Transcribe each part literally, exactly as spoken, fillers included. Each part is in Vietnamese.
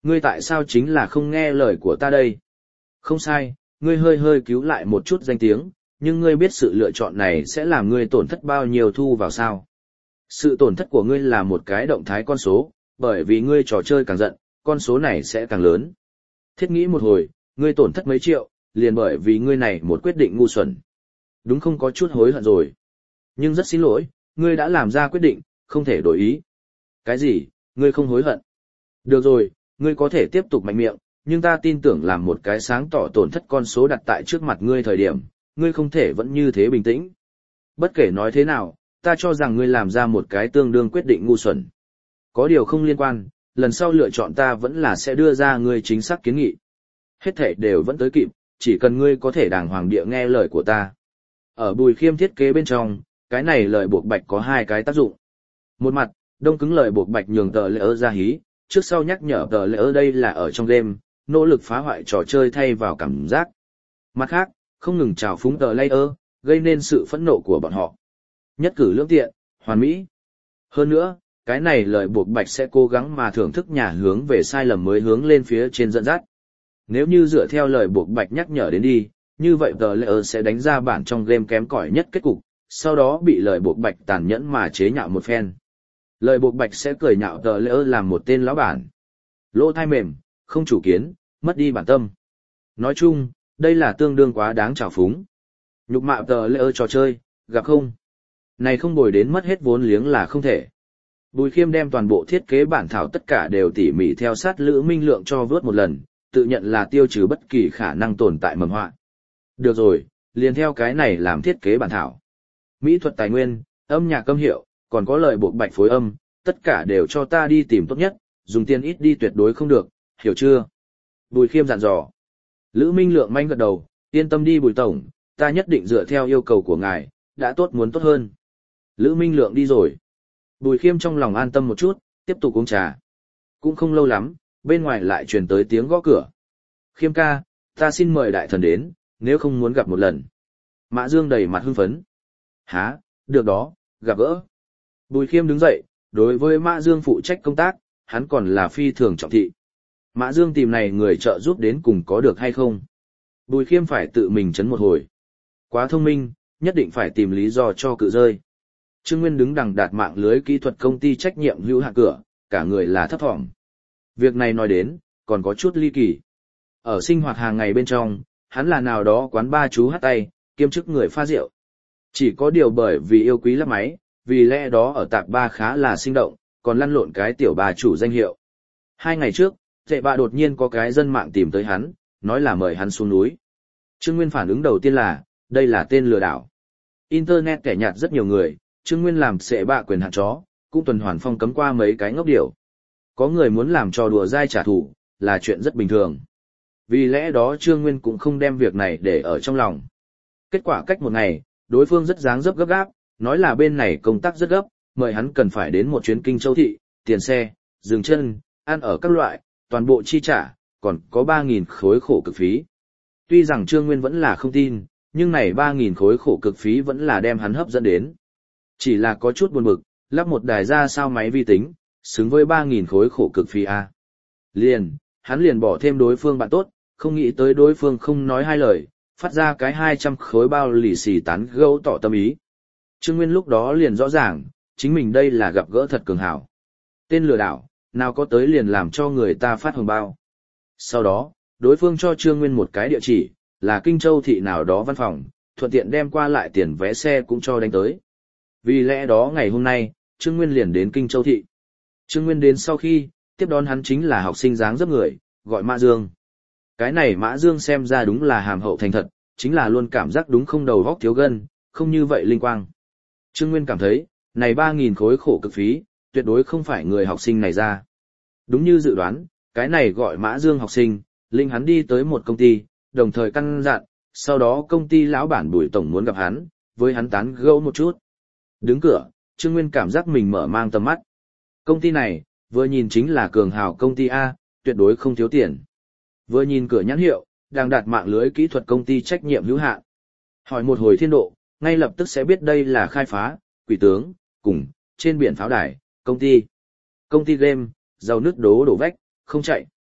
ngươi tại sao chính là không nghe lời của ta đây? Không sai, ngươi hơi hơi cứu lại một chút danh tiếng, nhưng ngươi biết sự lựa chọn này sẽ làm ngươi tổn thất bao nhiêu thu vào sao? Sự tổn thất của ngươi là một cái động thái con số, bởi vì ngươi trò chơi càng giận, con số này sẽ càng lớn. Thiết nghĩ một hồi, ngươi tổn thất mấy triệu, liền bởi vì ngươi này một quyết định ngu xuẩn. Đúng không có chút hối hận rồi. Nhưng rất xin lỗi, ngươi đã làm ra quyết định, không thể đổi ý. Cái gì, ngươi không hối hận? Được rồi, ngươi có thể tiếp tục mạnh miệng, nhưng ta tin tưởng làm một cái sáng tỏ tổn thất con số đặt tại trước mặt ngươi thời điểm, ngươi không thể vẫn như thế bình tĩnh. Bất kể nói thế nào, ta cho rằng ngươi làm ra một cái tương đương quyết định ngu xuẩn. Có điều không liên quan, lần sau lựa chọn ta vẫn là sẽ đưa ra ngươi chính xác kiến nghị. Hết thảy đều vẫn tới kịp, chỉ cần ngươi có thể đàng hoàng địa nghe lời của ta. Ở Bùi Khiêm thiết kế bên trong, cái này lời buộc bạch có hai cái tác dụng. Một mặt, đông cứng lời buộc bạch nhường tờ lỡ ra hí, trước sau nhắc nhở tờ lỡ đây là ở trong game, nỗ lực phá hoại trò chơi thay vào cảm giác. Mặt khác, không ngừng trào phúng tờ layer, gây nên sự phẫn nộ của bọn họ. Nhất cử lưỡng tiện, hoàn mỹ. Hơn nữa, cái này lời buộc bạch sẽ cố gắng mà thưởng thức nhà hướng về sai lầm mới hướng lên phía trên dẫn dắt. Nếu như dựa theo lời buộc bạch nhắc nhở đến đi, như vậy tờ layer sẽ đánh ra bản trong game kém cỏi nhất kết cục, sau đó bị lời buộc bạch tàn nhẫn mà chế nhạo một phen. Lời buộc bạch sẽ cười nhạo tờ layer làm một tên lão bản. Lỗ thai mềm, không chủ kiến, mất đi bản tâm. Nói chung, đây là tương đương quá đáng trào phúng. Nhục mạ tờ layer trò chơi, gặp không? Này không bồi đến mất hết vốn liếng là không thể. Bùi Khiêm đem toàn bộ thiết kế bản thảo tất cả đều tỉ mỉ theo sát Lữ Minh Lượng cho vớt một lần, tự nhận là tiêu trừ bất kỳ khả năng tồn tại mầm họa. Được rồi, liền theo cái này làm thiết kế bản thảo. Mỹ thuật tài nguyên, âm nhạc âm hiệu, còn có lời buộc bạch phối âm, tất cả đều cho ta đi tìm tốt nhất, dùng tiền ít đi tuyệt đối không được, hiểu chưa? Bùi Khiêm dặn dò. Lữ Minh Lượng manh gật đầu, yên tâm đi Bùi Tổng, ta nhất định dựa theo yêu cầu của ngài, đã tốt muốn tốt hơn. Lữ Minh Lượng đi rồi. Bùi Khiêm trong lòng an tâm một chút, tiếp tục uống trà. Cũng không lâu lắm, bên ngoài lại truyền tới tiếng gõ cửa. Khiêm ca, ta xin mời đại thần đến, nếu không muốn gặp một lần. Mã Dương đầy mặt hưng phấn. Hả, được đó, gặp gỡ. Bùi Khiêm đứng dậy, đối với Mã Dương phụ trách công tác, hắn còn là phi thường trọng thị. Mã Dương tìm này người trợ giúp đến cùng có được hay không? Bùi Khiêm phải tự mình chấn một hồi. Quá thông minh, nhất định phải tìm lý do cho cự rơi. Trương Nguyên đứng đằng đạt mạng lưới kỹ thuật công ty trách nhiệm hữu hạn cửa, cả người là thấp thỏm. Việc này nói đến, còn có chút ly kỳ. Ở sinh hoạt hàng ngày bên trong, hắn là nào đó quán ba chú hát tay, kiêm chức người pha rượu. Chỉ có điều bởi vì yêu quý lắp máy, vì lẽ đó ở tạp ba khá là sinh động, còn lăn lộn cái tiểu bà chủ danh hiệu. Hai ngày trước, tệ bà đột nhiên có cái dân mạng tìm tới hắn, nói là mời hắn xuống núi. Trương Nguyên phản ứng đầu tiên là, đây là tên lừa đảo. Internet kẻ nhạt rất nhiều người, Trương Nguyên làm sệ bạ quyền hạn chó, cũng tuần hoàn phong cấm qua mấy cái ngốc điểu. Có người muốn làm trò đùa dai trả thù, là chuyện rất bình thường. Vì lẽ đó Trương Nguyên cũng không đem việc này để ở trong lòng. Kết quả cách một ngày, đối phương rất dáng dấp gấp gáp, nói là bên này công tác rất gấp, mời hắn cần phải đến một chuyến Kinh Châu thị, tiền xe, dừng chân, ăn ở các loại, toàn bộ chi trả, còn có ba nghìn khối khổ cực phí. Tuy rằng Trương Nguyên vẫn là không tin, nhưng này ba nghìn khối khổ cực phí vẫn là đem hắn hấp dẫn đến. Chỉ là có chút buồn bực, lắp một đài ra sao máy vi tính, xứng với ba nghìn khối khổ cực phí A. Liền, hắn liền bỏ thêm đối phương bạn tốt, không nghĩ tới đối phương không nói hai lời, phát ra cái hai trăm khối bao lì xì tán gẫu tỏ tâm ý. Trương Nguyên lúc đó liền rõ ràng, chính mình đây là gặp gỡ thật cường hảo. Tên lừa đảo, nào có tới liền làm cho người ta phát hồng bao. Sau đó, đối phương cho Trương Nguyên một cái địa chỉ, là Kinh Châu thị nào đó văn phòng, thuận tiện đem qua lại tiền vé xe cũng cho đánh tới. Vì lẽ đó ngày hôm nay, Trương Nguyên liền đến Kinh Châu thị. Trương Nguyên đến sau khi, tiếp đón hắn chính là học sinh dáng dấp người, gọi Mã Dương. Cái này Mã Dương xem ra đúng là hàm hậu thành thật, chính là luôn cảm giác đúng không đầu góc thiếu gân, không như vậy linh quang. Trương Nguyên cảm thấy, này ba nghìn khối khổ cực phí, tuyệt đối không phải người học sinh này ra. Đúng như dự đoán, cái này gọi Mã Dương học sinh, linh hắn đi tới một công ty, đồng thời căn dặn, sau đó công ty lão bản Bùi tổng muốn gặp hắn, với hắn tán gẫu một chút. Đứng cửa, Trương Nguyên cảm giác mình mở mang tầm mắt. Công ty này, vừa nhìn chính là cường hào công ty A, tuyệt đối không thiếu tiền. Vừa nhìn cửa nhãn hiệu, đang đặt mạng lưới kỹ thuật công ty trách nhiệm hữu hạn. Hỏi một hồi thiên độ, ngay lập tức sẽ biết đây là khai phá, quỷ tướng, cùng, trên biển pháo đài, công ty. Công ty game, giàu nước đố đổ vách, không chạy.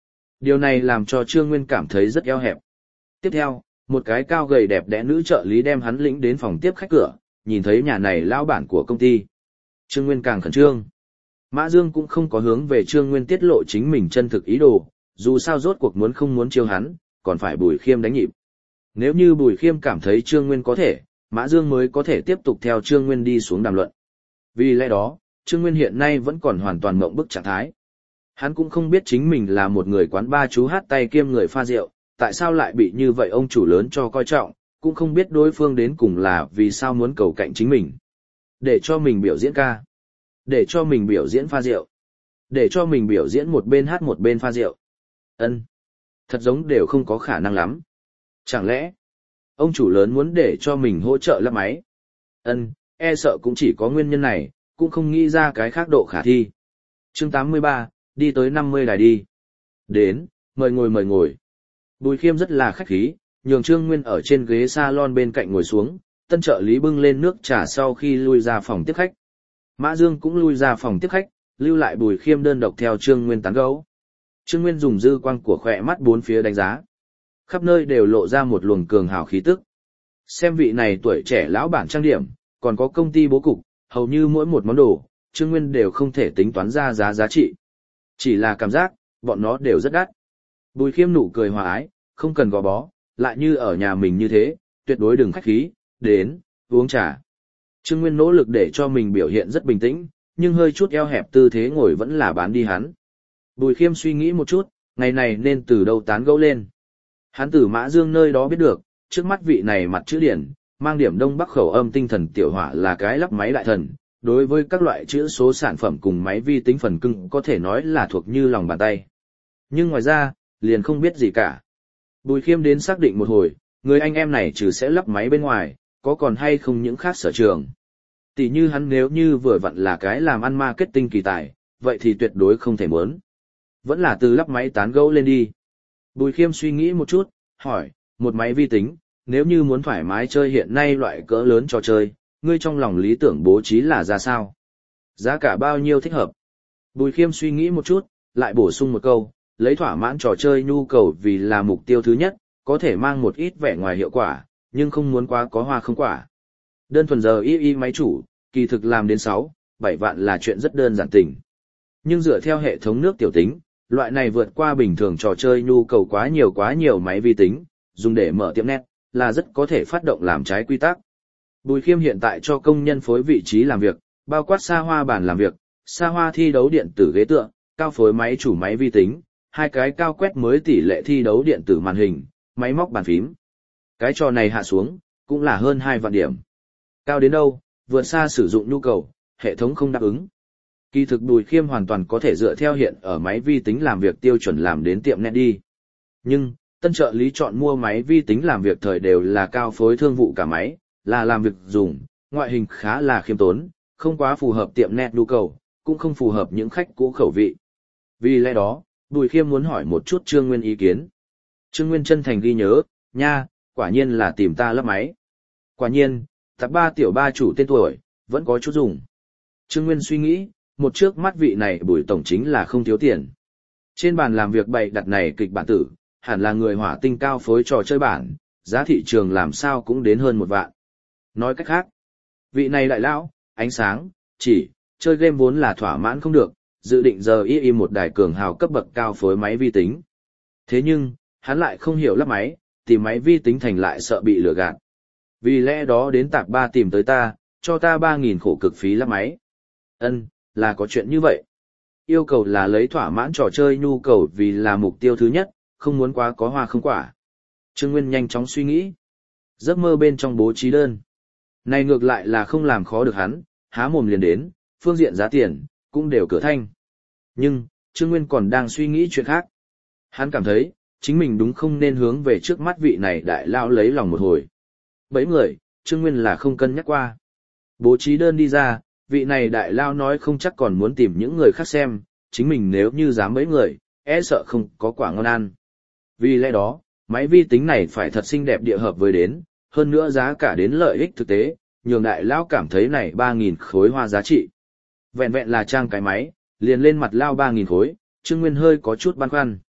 Điều này làm cho Trương Nguyên cảm thấy rất eo hẹp. Tiếp theo, một cái cao gầy đẹp đẽ nữ trợ lý đem hắn lĩnh đến phòng tiếp khách cửa, nhìn thấy nhà này lão bản của công ty. Trương Nguyên càng khẩn trương. Mã Dương cũng không có hướng về Trương Nguyên tiết lộ chính mình chân thực ý đồ, dù sao rốt cuộc muốn không muốn chiêu hắn, còn phải Bùi Khiêm đánh nhịp. Nếu như Bùi Khiêm cảm thấy Trương Nguyên có thể, Mã Dương mới có thể tiếp tục theo Trương Nguyên đi xuống đàm luận. Vì lẽ đó, Trương Nguyên hiện nay vẫn còn hoàn toàn mộng bức trạng thái. Hắn cũng không biết chính mình là một người quán ba chú hát tay kiêm người pha rượu, tại sao lại bị như vậy ông chủ lớn cho coi trọng, cũng không biết đối phương đến cùng là vì sao muốn cầu cạnh chính mình. Để cho mình biểu diễn ca. Để cho mình biểu diễn pha rượu. Để cho mình biểu diễn một bên hát một bên pha rượu. Ân, thật giống đều không có khả năng lắm. Chẳng lẽ, ông chủ lớn muốn để cho mình hỗ trợ lắp máy? Ân, e sợ cũng chỉ có nguyên nhân này, cũng không nghĩ ra cái khác độ khả thi. Chương tám mươi ba, đi tới năm mươi đài đi. Đến, mời ngồi mời ngồi. Bùi Khiêm rất là khách khí, nhường Trương Nguyên ở trên ghế salon bên cạnh ngồi xuống, tân trợ lý bưng lên nước trà sau khi lui ra phòng tiếp khách. Mã Dương cũng lui ra phòng tiếp khách, lưu lại Bùi Khiêm đơn độc theo Trương Nguyên tán gẫu. Trương Nguyên dùng dư quang của khỏe mắt bốn phía đánh giá. Khắp nơi đều lộ ra một luồng cường hào khí tức. Xem vị này tuổi trẻ lão bản trang điểm, còn có công ty bố cục, hầu như mỗi một món đồ, Trương Nguyên đều không thể tính toán ra giá giá trị. Chỉ là cảm giác, bọn nó đều rất đắt. Bùi Khiêm nụ cười hòa ái, không cần gò bó, lại như ở nhà mình như thế, tuyệt đối đừng khách khí, đến, uống trà. Trương Nguyên nỗ lực để cho mình biểu hiện rất bình tĩnh, nhưng hơi chút eo hẹp tư thế ngồi vẫn là bán đi hắn. Bùi Khiêm suy nghĩ một chút, ngày này nên từ đâu tán gẫu lên. Hắn từ Mã Dương nơi đó biết được, trước mắt vị này mặt chữ điển, mang điểm đông bắc khẩu âm tinh thần tiểu hỏa là cái lắp máy đại thần, đối với các loại chữ số sản phẩm cùng máy vi tính phần cưng có thể nói là thuộc như lòng bàn tay. Nhưng ngoài ra, liền không biết gì cả. Bùi Khiêm đến xác định một hồi, người anh em này trừ sẽ lắp máy bên ngoài, có còn hay không những khác sở trường. Tỷ như hắn nếu như vừa vặn là cái làm ăn marketing kỳ tài, vậy thì tuyệt đối không thể muốn. Vẫn là từ lắp máy tán gẫu lên đi. Bùi Khiêm suy nghĩ một chút, hỏi, một máy vi tính, nếu như muốn thoải mái chơi hiện nay loại cỡ lớn trò chơi, ngươi trong lòng lý tưởng bố trí là ra sao? Giá cả bao nhiêu thích hợp? Bùi Khiêm suy nghĩ một chút, lại bổ sung một câu, lấy thỏa mãn trò chơi nhu cầu vì là mục tiêu thứ nhất, có thể mang một ít vẻ ngoài hiệu quả, nhưng không muốn quá có hoa không quả. Đơn thuần giờ y y máy chủ, kỳ thực làm đến sáu, bảy vạn là chuyện rất đơn giản tình. Nhưng dựa theo hệ thống nước tiểu tính, loại này vượt qua bình thường trò chơi nhu cầu quá nhiều quá nhiều máy vi tính, dùng để mở tiệm net, là rất có thể phát động làm trái quy tắc. Bùi Khiêm hiện tại cho công nhân phối vị trí làm việc, bao quát xa hoa bàn làm việc, xa hoa thi đấu điện tử ghế tựa, cao phối máy chủ máy vi tính, hai cái cao quét mới tỷ lệ thi đấu điện tử màn hình, máy móc bàn phím. Cái trò này hạ xuống, cũng là hơn hai vạn điểm. Cao đến đâu, vượt xa sử dụng nhu cầu, hệ thống không đáp ứng. Kỳ thực Bùi Khiêm hoàn toàn có thể dựa theo hiện ở máy vi tính làm việc tiêu chuẩn làm đến tiệm net đi. Nhưng, tân trợ lý chọn mua máy vi tính làm việc thời đều là cao phối thương vụ cả máy, là làm việc dùng, ngoại hình khá là khiêm tốn, không quá phù hợp tiệm net nhu cầu, cũng không phù hợp những khách cũ khẩu vị. Vì lẽ đó, Bùi Khiêm muốn hỏi một chút Trương Nguyên ý kiến. Trương Nguyên chân thành ghi nhớ, nha, quả nhiên là tìm ta lắp máy. Quả nhiên, tạp ba tiểu ba chủ tên tuổi, vẫn có chút dùng. Trương Nguyên suy nghĩ, một trước mắt vị này Bùi tổng chính là không thiếu tiền. Trên bàn làm việc bày đặt này kịch bản tử, hẳn là người hỏa tinh cao phối trò chơi bản, giá thị trường làm sao cũng đến hơn một vạn. Nói cách khác, vị này đại lão, ánh sáng, chỉ, chơi game vốn là thỏa mãn không được, dự định giờ y y một đài cường hào cấp bậc cao phối máy vi tính. Thế nhưng, hắn lại không hiểu lắp máy, tìm máy vi tính thành lại sợ bị lừa gạt. Vì lẽ đó đến tạp ba tìm tới ta, cho ta ba nghìn khổ cực phí lắp máy. Ân, là có chuyện như vậy. Yêu cầu là lấy thỏa mãn trò chơi nhu cầu vì là mục tiêu thứ nhất, không muốn quá có hoa không quả. Trương Nguyên nhanh chóng suy nghĩ. Giấc mơ bên trong bố trí đơn. Này ngược lại là không làm khó được hắn, há mồm liền đến, phương diện giá tiền, cũng đều cửa thanh. Nhưng, Trương Nguyên còn đang suy nghĩ chuyện khác. Hắn cảm thấy, chính mình đúng không nên hướng về trước mắt vị này đại lao lấy lòng một hồi. Bấy người, Trương Nguyên là không cân nhắc qua. Bố trí đơn đi ra, vị này đại lao nói không chắc còn muốn tìm những người khác xem, chính mình nếu như dám bấy người, e sợ không có quả ngon ăn. Vì lẽ đó, máy vi tính này phải thật xinh đẹp địa hợp với đến, hơn nữa giá cả đến lợi ích thực tế, nhường đại lao cảm thấy này ba nghìn khối hoa giá trị. Vẹn vẹn là trang cái máy, liền lên mặt lao ba nghìn khối, Trương Nguyên hơi có chút băn khoăn.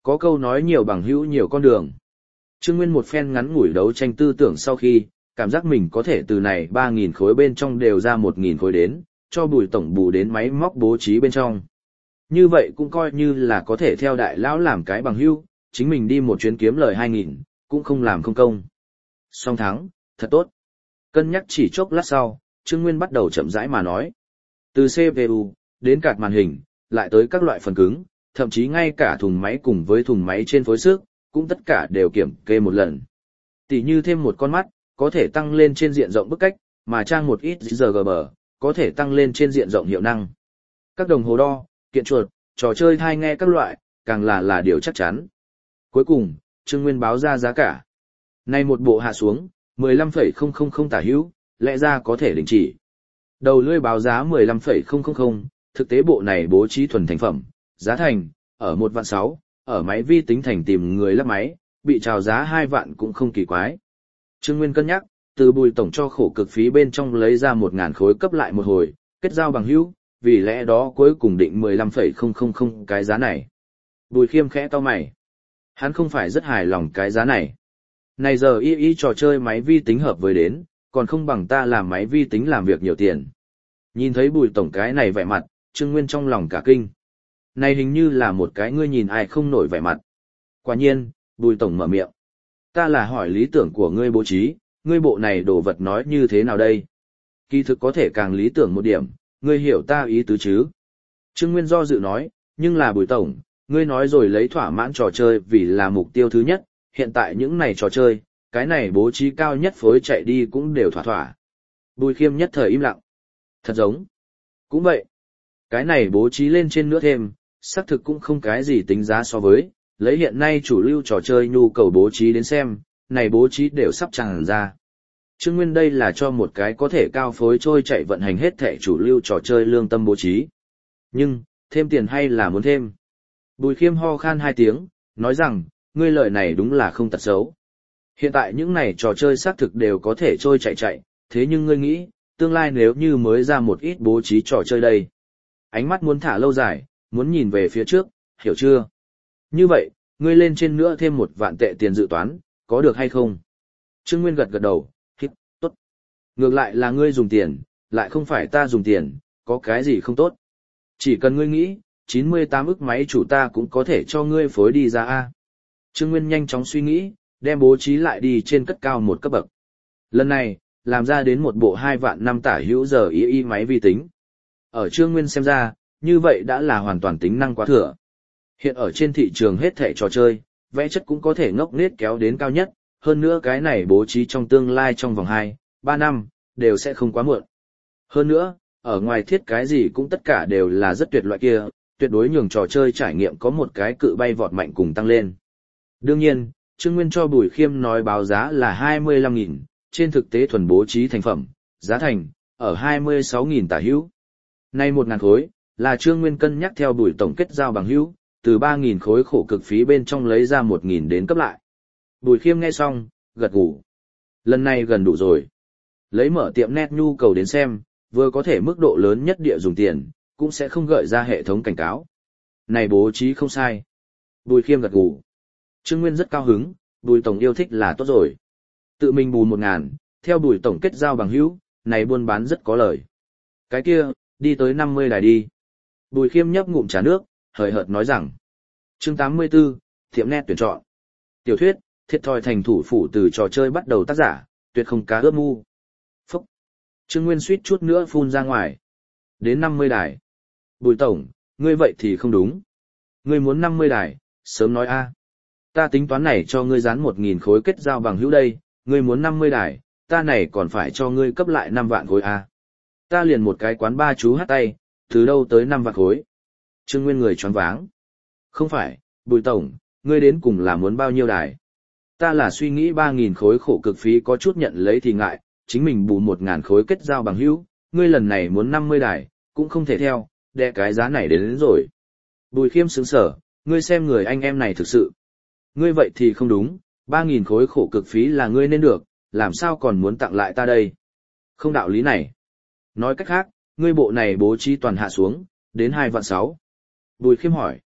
Có câu nói nhiều bằng hữu nhiều con đường. Trương Nguyên một phen ngắn ngủi đấu tranh tư tưởng sau khi, cảm giác mình có thể từ này ba nghìn khối bên trong đều ra một nghìn khối đến, cho Bùi tổng bù đến máy móc bố trí bên trong. Như vậy cũng coi như là có thể theo đại lão làm cái bằng hữu, chính mình đi một chuyến kiếm lời hai nghìn, cũng không làm không công. Song thắng, thật tốt. Cân nhắc chỉ chốc lát sau, Trương Nguyên bắt đầu chậm rãi mà nói. Từ xê pê u, đến card màn hình, lại tới các loại phần cứng, thậm chí ngay cả thùng máy cùng với thùng máy trên phối sức, cũng tất cả đều kiểm kê một lần. Tỷ như thêm một con mắt, có thể tăng lên trên diện rộng bức cách, mà trang một ít rờ giê bê, có thể tăng lên trên diện rộng hiệu năng. Các đồng hồ đo, kiện chuột, trò chơi thai nghe các loại, càng là là điều chắc chắn. Cuối cùng, Trương Nguyên báo ra giá cả. Này một bộ hạ xuống, mười lăm phẩy không không không tả hữu, lẽ ra có thể đình chỉ. Đầu lưỡi báo giá mười lăm phẩy không không không, thực tế bộ này bố trí thuần thành phẩm, giá thành, ở một vạn sáu, ở máy vi tính thành tìm người lắp máy, bị chào giá hai vạn cũng không kỳ quái. Trương Nguyên cân nhắc, từ Bùi tổng cho khổ cực phí bên trong lấy ra một ngàn khối cấp lại một hồi, kết giao bằng hữu, vì lẽ đó cuối cùng định mười lăm phẩy không không không cái giá này. Bùi Khiêm khẽ to mày. Hắn không phải rất hài lòng cái giá này. Này giờ y y trò chơi máy vi tính hợp với đến, còn không bằng ta làm máy vi tính làm việc nhiều tiền. Nhìn thấy Bùi tổng cái này vẻ mặt, Trương Nguyên trong lòng cả kinh. Này hình như là một cái ngươi nhìn ai không nổi vẻ mặt. Quả nhiên, Bùi tổng mở miệng. Ta là hỏi lý tưởng của ngươi bố trí, ngươi bộ này đồ vật nói như thế nào đây? Kỳ thực có thể càng lý tưởng một điểm, ngươi hiểu ta ý tứ chứ? Trương Nguyên do dự nói, nhưng là Bùi tổng, ngươi nói rồi lấy thỏa mãn trò chơi vì là mục tiêu thứ nhất, hiện tại những này trò chơi, cái này bố trí cao nhất phối chạy đi cũng đều thỏa thỏa. Bùi Khiêm nhất thời im lặng. Thật giống. Cũng vậy. Cái này bố trí lên trên nữa thêm, xác thực cũng không cái gì tính giá so với, lấy hiện nay chủ lưu trò chơi nhu cầu bố trí đến xem, này bố trí đều sắp tràn ra. Trương Nguyên đây là cho một cái có thể cao phối trôi chạy vận hành hết thể chủ lưu trò chơi lương tâm bố trí. Nhưng, thêm tiền hay là muốn thêm? Bùi Khiêm ho khan hai tiếng, nói rằng, ngươi lời này đúng là không tật xấu. Hiện tại những này trò chơi xác thực đều có thể trôi chạy chạy, thế nhưng ngươi nghĩ, tương lai nếu như mới ra một ít bố trí trò chơi đây. Ánh mắt muốn thả lâu dài, muốn nhìn về phía trước, hiểu chưa? Như vậy, ngươi lên trên nữa thêm một vạn tệ tiền dự toán, có được hay không? Trương Nguyên gật gật đầu, hít, tốt. Ngược lại là ngươi dùng tiền, lại không phải ta dùng tiền, có cái gì không tốt. Chỉ cần ngươi nghĩ, chín mươi tám ức máy chủ ta cũng có thể cho ngươi phối đi ra A. Trương Nguyên nhanh chóng suy nghĩ, đem bố trí lại đi trên cất cao một cấp bậc. Lần này, làm ra đến một bộ hai vạn năm tả hữu giờ y y máy vi tính. Ở Trương Nguyên xem ra, như vậy đã là hoàn toàn tính năng quá thừa. Hiện ở trên thị trường hết thảy trò chơi, vẽ chất cũng có thể ngốc nết kéo đến cao nhất, hơn nữa cái này bố trí trong tương lai trong vòng hai, ba năm, đều sẽ không quá muộn. Hơn nữa, ở ngoài thiết cái gì cũng tất cả đều là rất tuyệt loại kia, tuyệt đối nhường trò chơi trải nghiệm có một cái cự bay vọt mạnh cùng tăng lên. Đương nhiên, Trương Nguyên cho Bùi Khiêm nói báo giá là hai mươi lăm nghìn, trên thực tế thuần bố trí thành phẩm, giá thành, ở hai mươi sáu nghìn tả hữu. Nay một ngàn khối, là Trương Nguyên cân nhắc theo Bùi tổng kết giao bằng hữu, từ ba nghìn khối khổ cực phí bên trong lấy ra một nghìn đến cấp lại. Bùi Khiêm nghe xong, gật gù. Lần này gần đủ rồi. Lấy mở tiệm net nhu cầu đến xem, vừa có thể mức độ lớn nhất địa dùng tiền, cũng sẽ không gợi ra hệ thống cảnh cáo. Này bố trí không sai. Bùi Khiêm gật gù. Trương Nguyên rất cao hứng, Bùi tổng yêu thích là tốt rồi. Tự mình bù một ngàn, theo Bùi tổng kết giao bằng hữu, này buôn bán rất có lời. Cái kia, đi tới năm mươi đài đi. Bùi Khiêm nhấp ngụm trà nước, hời hợt nói rằng. Chương tám mươi tư, tiệm net tuyển chọn. Tiểu thuyết, thiệt thòi thành thủ phủ từ trò chơi bắt đầu tác giả, tuyệt không cá ướp mu. Phúc. Trương Nguyên suýt chút nữa phun ra ngoài. Đến năm mươi đài. Bùi tổng, ngươi vậy thì không đúng. Ngươi muốn năm mươi đài, sớm nói a. Ta tính toán này cho ngươi dán một nghìn khối kết giao bằng hữu đây, ngươi muốn năm mươi đài, ta này còn phải cho ngươi cấp lại năm vạn khối a. Ta liền một cái quán ba chú hát tay, từ đâu tới năm vạn khối. Trương Nguyên người choáng váng. Không phải, Bùi tổng, ngươi đến cùng là muốn bao nhiêu đài? Ta là suy nghĩ ba nghìn khối khổ cực phí có chút nhận lấy thì ngại, chính mình bù một nghìn khối kết giao bằng hữu, ngươi lần này muốn năm mươi đài, cũng không thể theo, đè cái giá này đến, đến rồi. Bùi Khiêm sững sờ, ngươi xem người anh em này thực sự. Ngươi vậy thì không đúng, ba nghìn khối khổ cực phí là ngươi nên được, làm sao còn muốn tặng lại ta đây? Không đạo lý này. Nói cách khác, ngươi bộ này bố trí toàn hạ xuống, đến hai vạn sáu. Bùi Khiêm hỏi.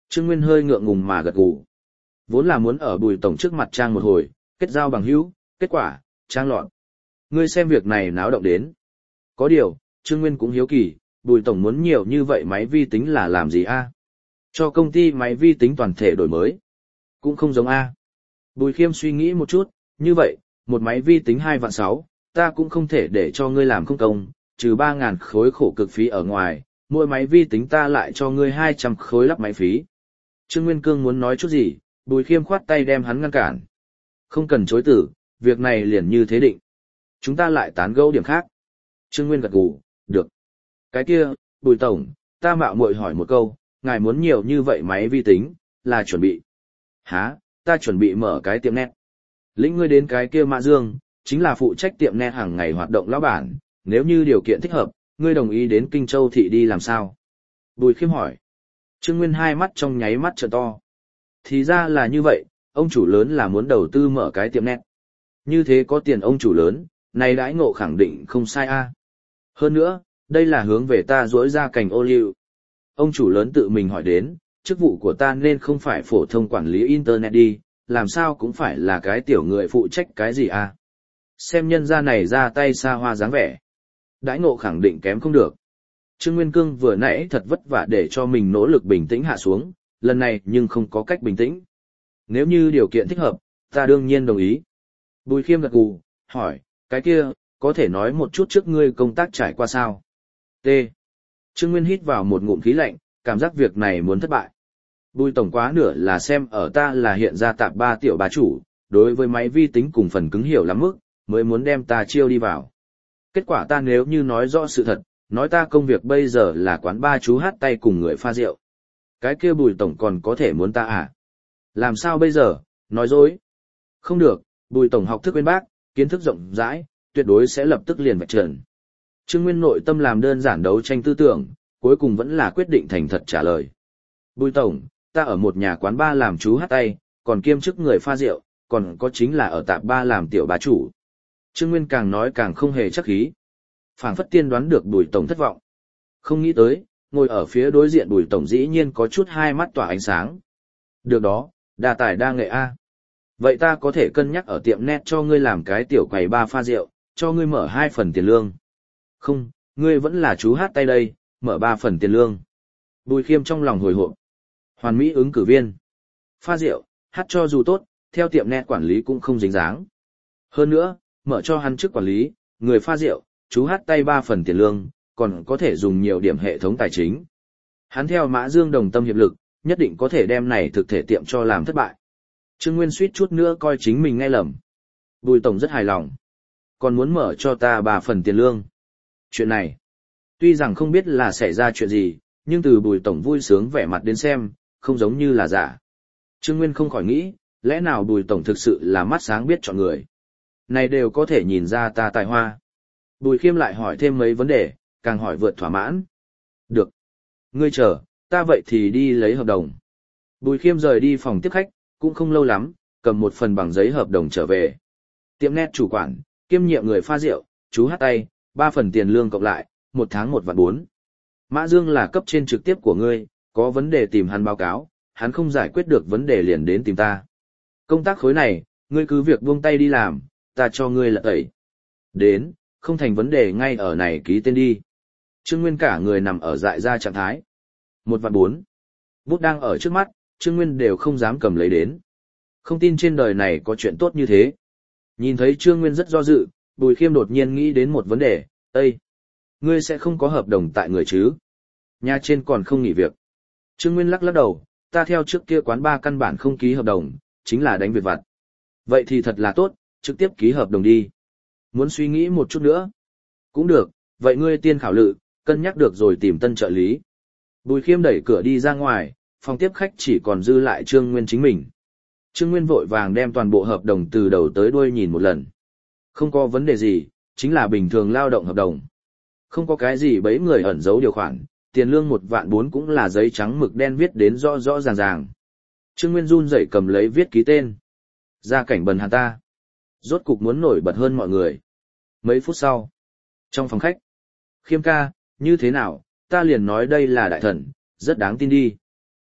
Trương Nguyên hơi ngượng ngùng mà gật gù. Vốn là muốn ở Bùi tổng trước mặt trang một hồi, kết giao bằng hữu, kết quả, trang loạn. Ngươi xem việc này náo động đến. Có điều, Trương Nguyên cũng hiếu kỳ, Bùi tổng muốn nhiều như vậy máy vi tính là làm gì a? Cho công ty máy vi tính toàn thể đổi mới. Cũng không giống a. Bùi Khiêm suy nghĩ một chút, như vậy, một máy vi tính hai vạn sáu, ta cũng không thể để cho ngươi làm không công, trừ ba ngàn khối khổ cực phí ở ngoài, mỗi máy vi tính ta lại cho ngươi hai trăm khối lắp máy phí. Trương Nguyên Cương muốn nói chút gì, Bùi Khiêm khoát tay đem hắn ngăn cản. Không cần chối từ, việc này liền như thế định. Chúng ta lại tán gẫu điểm khác. Trương Nguyên gật gù, được. Cái kia, Bùi tổng, ta mạo muội hỏi một câu, ngài muốn nhiều như vậy máy vi tính, là chuẩn bị. Hả, ta chuẩn bị mở cái tiệm net. Lĩnh ngươi đến cái kia Mã Dương, chính là phụ trách tiệm net hàng ngày hoạt động lão bản, nếu như điều kiện thích hợp, ngươi đồng ý đến Kinh Châu thị đi làm sao? Bùi Khiêm hỏi. Trương Nguyên hai mắt trong nháy mắt trợn to. Thì ra là như vậy, ông chủ lớn là muốn đầu tư mở cái tiệm net. Như thế có tiền ông chủ lớn, này đãi ngộ khẳng định không sai a. Hơn nữa, đây là hướng về ta dỗi ra cành ô liu. Ông chủ lớn tự mình hỏi đến, chức vụ của ta nên không phải phổ thông quản lý Internet đi, làm sao cũng phải là cái tiểu người phụ trách cái gì a. Xem nhân gia này ra tay xa hoa dáng vẻ. Đãi ngộ khẳng định kém không được. Trương Nguyên Cương vừa nãy thật vất vả để cho mình nỗ lực bình tĩnh hạ xuống, lần này nhưng không có cách bình tĩnh. Nếu như điều kiện thích hợp, ta đương nhiên đồng ý. Bùi Khiêm gật gù, hỏi, cái kia, có thể nói một chút trước ngươi công tác trải qua sao? T. Trương Nguyên hít vào một ngụm khí lạnh, cảm giác việc này muốn thất bại. Bùi tổng quá nửa là xem ở ta là hiện ra tạp ba tiểu bá chủ, đối với máy vi tính cùng phần cứng hiểu lắm mức, mới muốn đem ta chiêu đi vào. Kết quả ta nếu như nói rõ sự thật, nói ta công việc bây giờ là quán ba chú hát tay cùng người pha rượu. Cái kia Bùi tổng còn có thể muốn ta à? Làm sao bây giờ, nói dối? Không được, Bùi tổng học thức bên bác, kiến thức rộng rãi, tuyệt đối sẽ lập tức liền vạch trần. Trương Nguyên nội tâm làm đơn giản đấu tranh tư tưởng, cuối cùng vẫn là quyết định thành thật trả lời. Bùi tổng, ta ở một nhà quán ba làm chú hát tay, còn kiêm chức người pha rượu, còn có chính là ở tạp ba làm tiểu bá chủ. Trương Nguyên càng nói càng không hề chắc khí. Phảng phất tiên đoán được Bùi tổng thất vọng. Không nghĩ tới, ngồi ở phía đối diện Bùi tổng dĩ nhiên có chút hai mắt tỏa ánh sáng. Được đó, đa tài đa nghệ a. Vậy ta có thể cân nhắc ở tiệm net cho ngươi làm cái tiểu quầy ba pha rượu, cho ngươi mở hai phần tiền lương. Không, ngươi vẫn là chú hát tay đây, mở ba phần tiền lương. Bùi Khiêm trong lòng hồi hộp. Hoàn mỹ ứng cử viên. Pha rượu, hát cho dù tốt, theo tiệm net quản lý cũng không dính dáng. Hơn nữa, mở cho hắn chức quản lý, người pha rượu, chú hát tay ba phần tiền lương, còn có thể dùng nhiều điểm hệ thống tài chính. Hắn theo Mã Dương đồng tâm hiệp lực, nhất định có thể đem này thực thể tiệm cho làm thất bại. Trương Nguyên suýt chút nữa coi chính mình nghe lầm. Bùi tổng rất hài lòng. Còn muốn mở cho ta ba phần tiền lương. Chuyện này, tuy rằng không biết là xảy ra chuyện gì, nhưng từ Bùi tổng vui sướng vẻ mặt đến xem, không giống như là giả. Trương Nguyên không khỏi nghĩ, lẽ nào Bùi tổng thực sự là mắt sáng biết chọn người. Này đều có thể nhìn ra ta tài hoa. Bùi Khiêm lại hỏi thêm mấy vấn đề, càng hỏi vượt thỏa mãn. Được. Ngươi chờ, ta vậy thì đi lấy hợp đồng. Bùi Khiêm rời đi phòng tiếp khách, cũng không lâu lắm, cầm một phần bằng giấy hợp đồng trở về. Tiệm net chủ quản, kiêm nhiệm người pha rượu, chú hát tay, ba phần tiền lương cộng lại, một tháng một vạn bốn. Mã Dương là cấp trên trực tiếp của ngươi, có vấn đề tìm hắn báo cáo, hắn không giải quyết được vấn đề liền đến tìm ta. Công tác khối này, ngươi cứ việc buông tay đi làm, ta cho ngươi là tẩy. Đến, không thành vấn đề ngay ở này ký tên đi. Trương Nguyên cả người nằm ở dại ra trạng thái. Một vạn bốn. Bút đang ở trước mắt, Trương Nguyên đều không dám cầm lấy đến. Không tin trên đời này có chuyện tốt như thế. Nhìn thấy Trương Nguyên rất do dự, Bùi Khiêm đột nhiên nghĩ đến một vấn đề. Ê! Ngươi sẽ không có hợp đồng tại người chứ? Nhà trên còn không nghỉ việc. Trương Nguyên lắc lắc đầu, ta theo trước kia quán ba căn bản không ký hợp đồng, chính là đánh việc vặt. Vậy thì thật là tốt, trực tiếp ký hợp đồng đi. Muốn suy nghĩ một chút nữa? Cũng được, vậy ngươi tiên khảo lự, cân nhắc được rồi tìm tân trợ lý. Bùi Khiêm đẩy cửa đi ra ngoài, phòng tiếp khách chỉ còn dư lại Trương Nguyên chính mình. Trương Nguyên vội vàng đem toàn bộ hợp đồng từ đầu tới đuôi nhìn một lần. Không có vấn đề gì, chính là bình thường lao động hợp đồng. Không có cái gì bấy người ẩn giấu điều khoản, tiền lương một vạn bốn cũng là giấy trắng mực đen viết đến rõ rõ ràng ràng. Trương Nguyên run rẩy cầm lấy viết ký tên. Gia cảnh bần hàn ta. Rốt cục muốn nổi bật hơn mọi người. Mấy phút sau, trong phòng khách, Khiêm ca, như thế nào, ta liền nói đây là đại thần, rất đáng tin đi.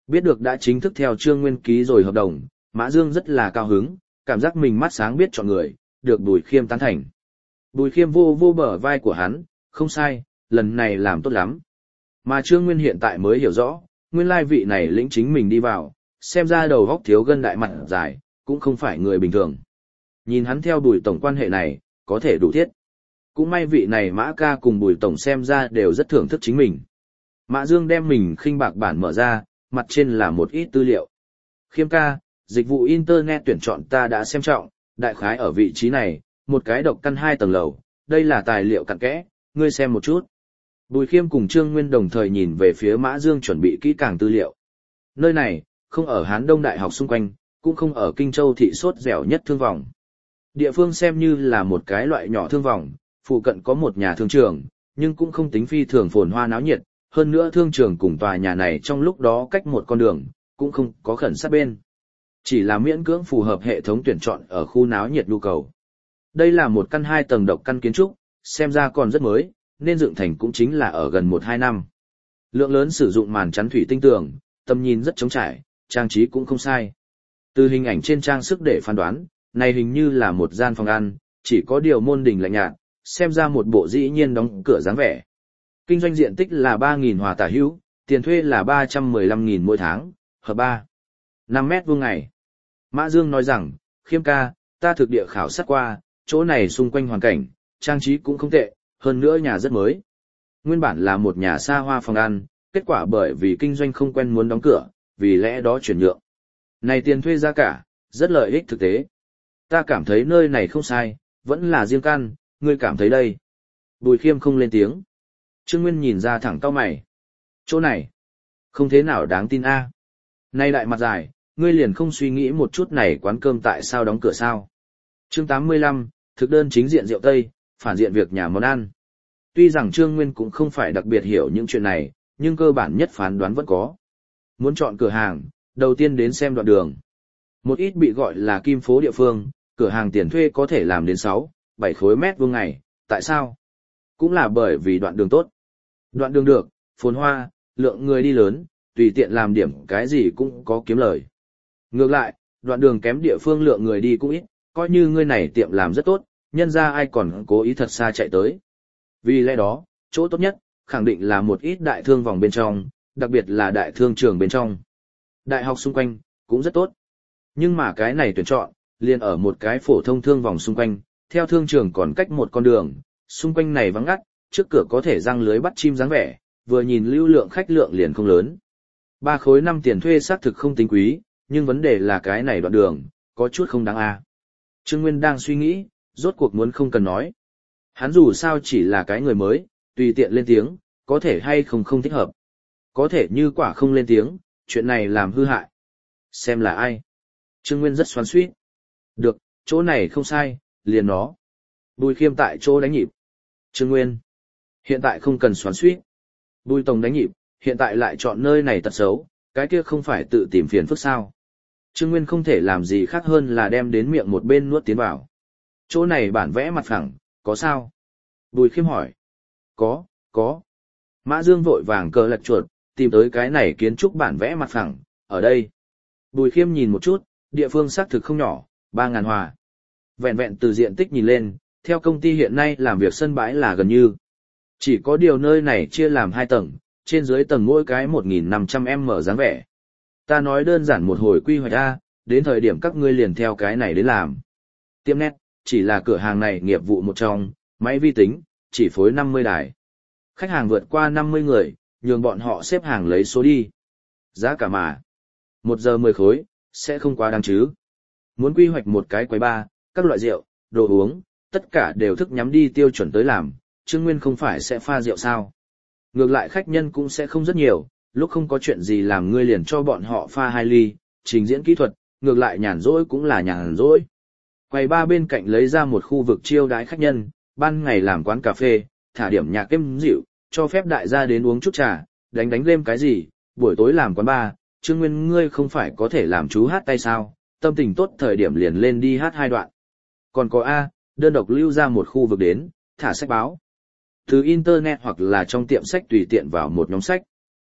Biết được đã chính thức theo Trương Nguyên ký rồi hợp đồng, Mã Dương rất là cao hứng, cảm giác mình mắt sáng biết chọn người, được Bùi Khiêm tán thành. Bùi Khiêm vô vô bờ vai của hắn, không sai, lần này làm tốt lắm. Mà Trương Nguyên hiện tại mới hiểu rõ, nguyên lai vị này lĩnh chính mình đi vào, xem ra đầu góc thiếu gân đại mặt dài, cũng không phải người bình thường. Nhìn hắn theo Bùi Tổng quan hệ này, có thể đủ thiết. Cũng may vị này Mã ca cùng Bùi Tổng xem ra đều rất thưởng thức chính mình. Mã Dương đem mình khinh bạc bản mở ra, mặt trên là một ít tư liệu. Khiêm ca, dịch vụ Internet tuyển chọn ta đã xem trọng, đại khái ở vị trí này, một cái độc căn hai tầng lầu, đây là tài liệu cặn kẽ, ngươi xem một chút. Bùi Khiêm cùng Trương Nguyên đồng thời nhìn về phía Mã Dương chuẩn bị kỹ càng tư liệu. Nơi này, không ở Hán Đông Đại học xung quanh, cũng không ở Kinh Châu thị sốt dẻo nhất thương vòng. Địa phương xem như là một cái loại nhỏ thương vòng, phụ cận có một nhà thương trường, nhưng cũng không tính phi thường phồn hoa náo nhiệt, hơn nữa thương trường cùng tòa nhà này trong lúc đó cách một con đường, cũng không có khẩn sát bên. Chỉ là miễn cưỡng phù hợp hệ thống tuyển chọn ở khu náo nhiệt nhu cầu. Đây là một căn hai tầng độc căn kiến trúc, xem ra còn rất mới, nên dựng thành cũng chính là ở gần một hai năm. Lượng lớn sử dụng màn chắn thủy tinh tường, tầm nhìn rất trống trải, trang trí cũng không sai. Từ hình ảnh trên trang sức để phán đoán, này hình như là một gian phòng ăn, chỉ có điều môn đình lạnh nhạt, xem ra một bộ dĩ nhiên đóng cửa dáng vẻ. Kinh doanh diện tích là ba nghìn hòa tả hữu, tiền thuê là ba trăm mười lăm nghìn mỗi tháng, hợp ba năm mét vuông ngày. Mã Dương nói rằng, Khiêm ca, ta thực địa khảo sát qua, chỗ này xung quanh hoàn cảnh, trang trí cũng không tệ, hơn nữa nhà rất mới. Nguyên bản là một nhà xa hoa phòng ăn, kết quả bởi vì kinh doanh không quen muốn đóng cửa, vì lẽ đó chuyển nhượng. Này tiền thuê giá cả, rất lợi ích thực tế. Ta cảm thấy nơi này không sai, vẫn là riêng căn, ngươi cảm thấy đây. Bùi Khiêm không lên tiếng. Trương Nguyên nhìn ra thẳng cau mày. Chỗ này, không thế nào đáng tin a. À. Nay đại mặt dài, ngươi liền không suy nghĩ một chút này quán cơm tại sao đóng cửa sao. Chương tám mươi lăm, thực đơn chính diện rượu Tây, phản diện việc nhà món ăn. Tuy rằng Trương Nguyên cũng không phải đặc biệt hiểu những chuyện này, nhưng cơ bản nhất phán đoán vẫn có. Muốn chọn cửa hàng, đầu tiên đến xem đoạn đường. Một ít bị gọi là kim phố địa phương, cửa hàng tiền thuê có thể làm đến sáu, bảy khối mét vuông ngày, tại sao? Cũng là bởi vì đoạn đường tốt. Đoạn đường được, phồn hoa, lượng người đi lớn, tùy tiện làm điểm cái gì cũng có kiếm lời. Ngược lại, đoạn đường kém địa phương lượng người đi cũng ít, coi như ngươi này tiệm làm rất tốt, nhân ra ai còn cố ý thật xa chạy tới. Vì lẽ đó, chỗ tốt nhất, khẳng định là một ít đại thương vòng bên trong, đặc biệt là đại thương trường bên trong. Đại học xung quanh, cũng rất tốt. Nhưng mà cái này tuyển chọn, liền ở một cái phổ thông thương vòng xung quanh, theo thương trường còn cách một con đường, xung quanh này vắng ngắt, trước cửa có thể răng lưới bắt chim dáng vẻ, vừa nhìn lưu lượng khách lượng liền không lớn. Ba khối năm tiền thuê xác thực không tính quý, nhưng vấn đề là cái này đoạn đường, có chút không đáng a. Trương Nguyên đang suy nghĩ, rốt cuộc muốn không cần nói. Hắn dù sao chỉ là cái người mới, tùy tiện lên tiếng, có thể hay không không thích hợp. Có thể như quả không lên tiếng, chuyện này làm hư hại. Xem là ai. Trương Nguyên rất xoắn xuýt. Được, chỗ này không sai, liền nó. Bùi Khiêm tại chỗ đánh nhịp. Trương Nguyên. Hiện tại không cần xoắn xuýt. Bùi Tổng đánh nhịp, hiện tại lại chọn nơi này tật xấu, cái kia không phải tự tìm phiền phức sao. Trương Nguyên không thể làm gì khác hơn là đem đến miệng một bên nuốt tiến vào. Chỗ này bản vẽ mặt phẳng, có sao? Bùi Khiêm hỏi. Có, có. Mã Dương vội vàng cờ lật chuột, tìm tới cái này kiến trúc bản vẽ mặt phẳng, ở đây. Bùi Khiêm nhìn một chút, địa phương xác thực không nhỏ, ba ngàn hòa. Vẹn vẹn từ diện tích nhìn lên, theo công ty hiện nay làm việc sân bãi là gần như. Chỉ có điều nơi này chia làm hai tầng, trên dưới tầng mỗi cái một nghìn năm trăm mét dáng vẻ. Ta nói đơn giản một hồi quy hoạch A, đến thời điểm các ngươi liền theo cái này đến làm. Tiệm nét, chỉ là cửa hàng này nghiệp vụ một trong, máy vi tính, chỉ phối năm mươi đài. Khách hàng vượt qua năm mươi người, nhường bọn họ xếp hàng lấy số đi. Giá cả mà. Một giờ mười khối, sẽ không quá đáng chứ. Muốn quy hoạch một cái quầy bar, các loại rượu, đồ uống, tất cả đều thức nhắm đi tiêu chuẩn tới làm, Trương Nguyên không phải sẽ pha rượu sao. Ngược lại khách nhân cũng sẽ không rất nhiều, lúc không có chuyện gì làm ngươi liền cho bọn họ pha hai ly, trình diễn kỹ thuật, ngược lại nhàn rỗi cũng là nhàn rỗi. Quầy ba bên cạnh lấy ra một khu vực chiêu đãi khách nhân, ban ngày làm quán cà phê, thả điểm nhạc êm dịu, cho phép đại gia đến uống chút trà, đánh đánh game cái gì, buổi tối làm quán bar, Trương Nguyên ngươi không phải có thể làm chú hát tay sao, tâm tình tốt thời điểm liền lên đi hát hai đoạn. Còn có A, đơn độc lưu ra một khu vực đến, thả sách báo. Từ Internet hoặc là trong tiệm sách tùy tiện vào một nhóm sách.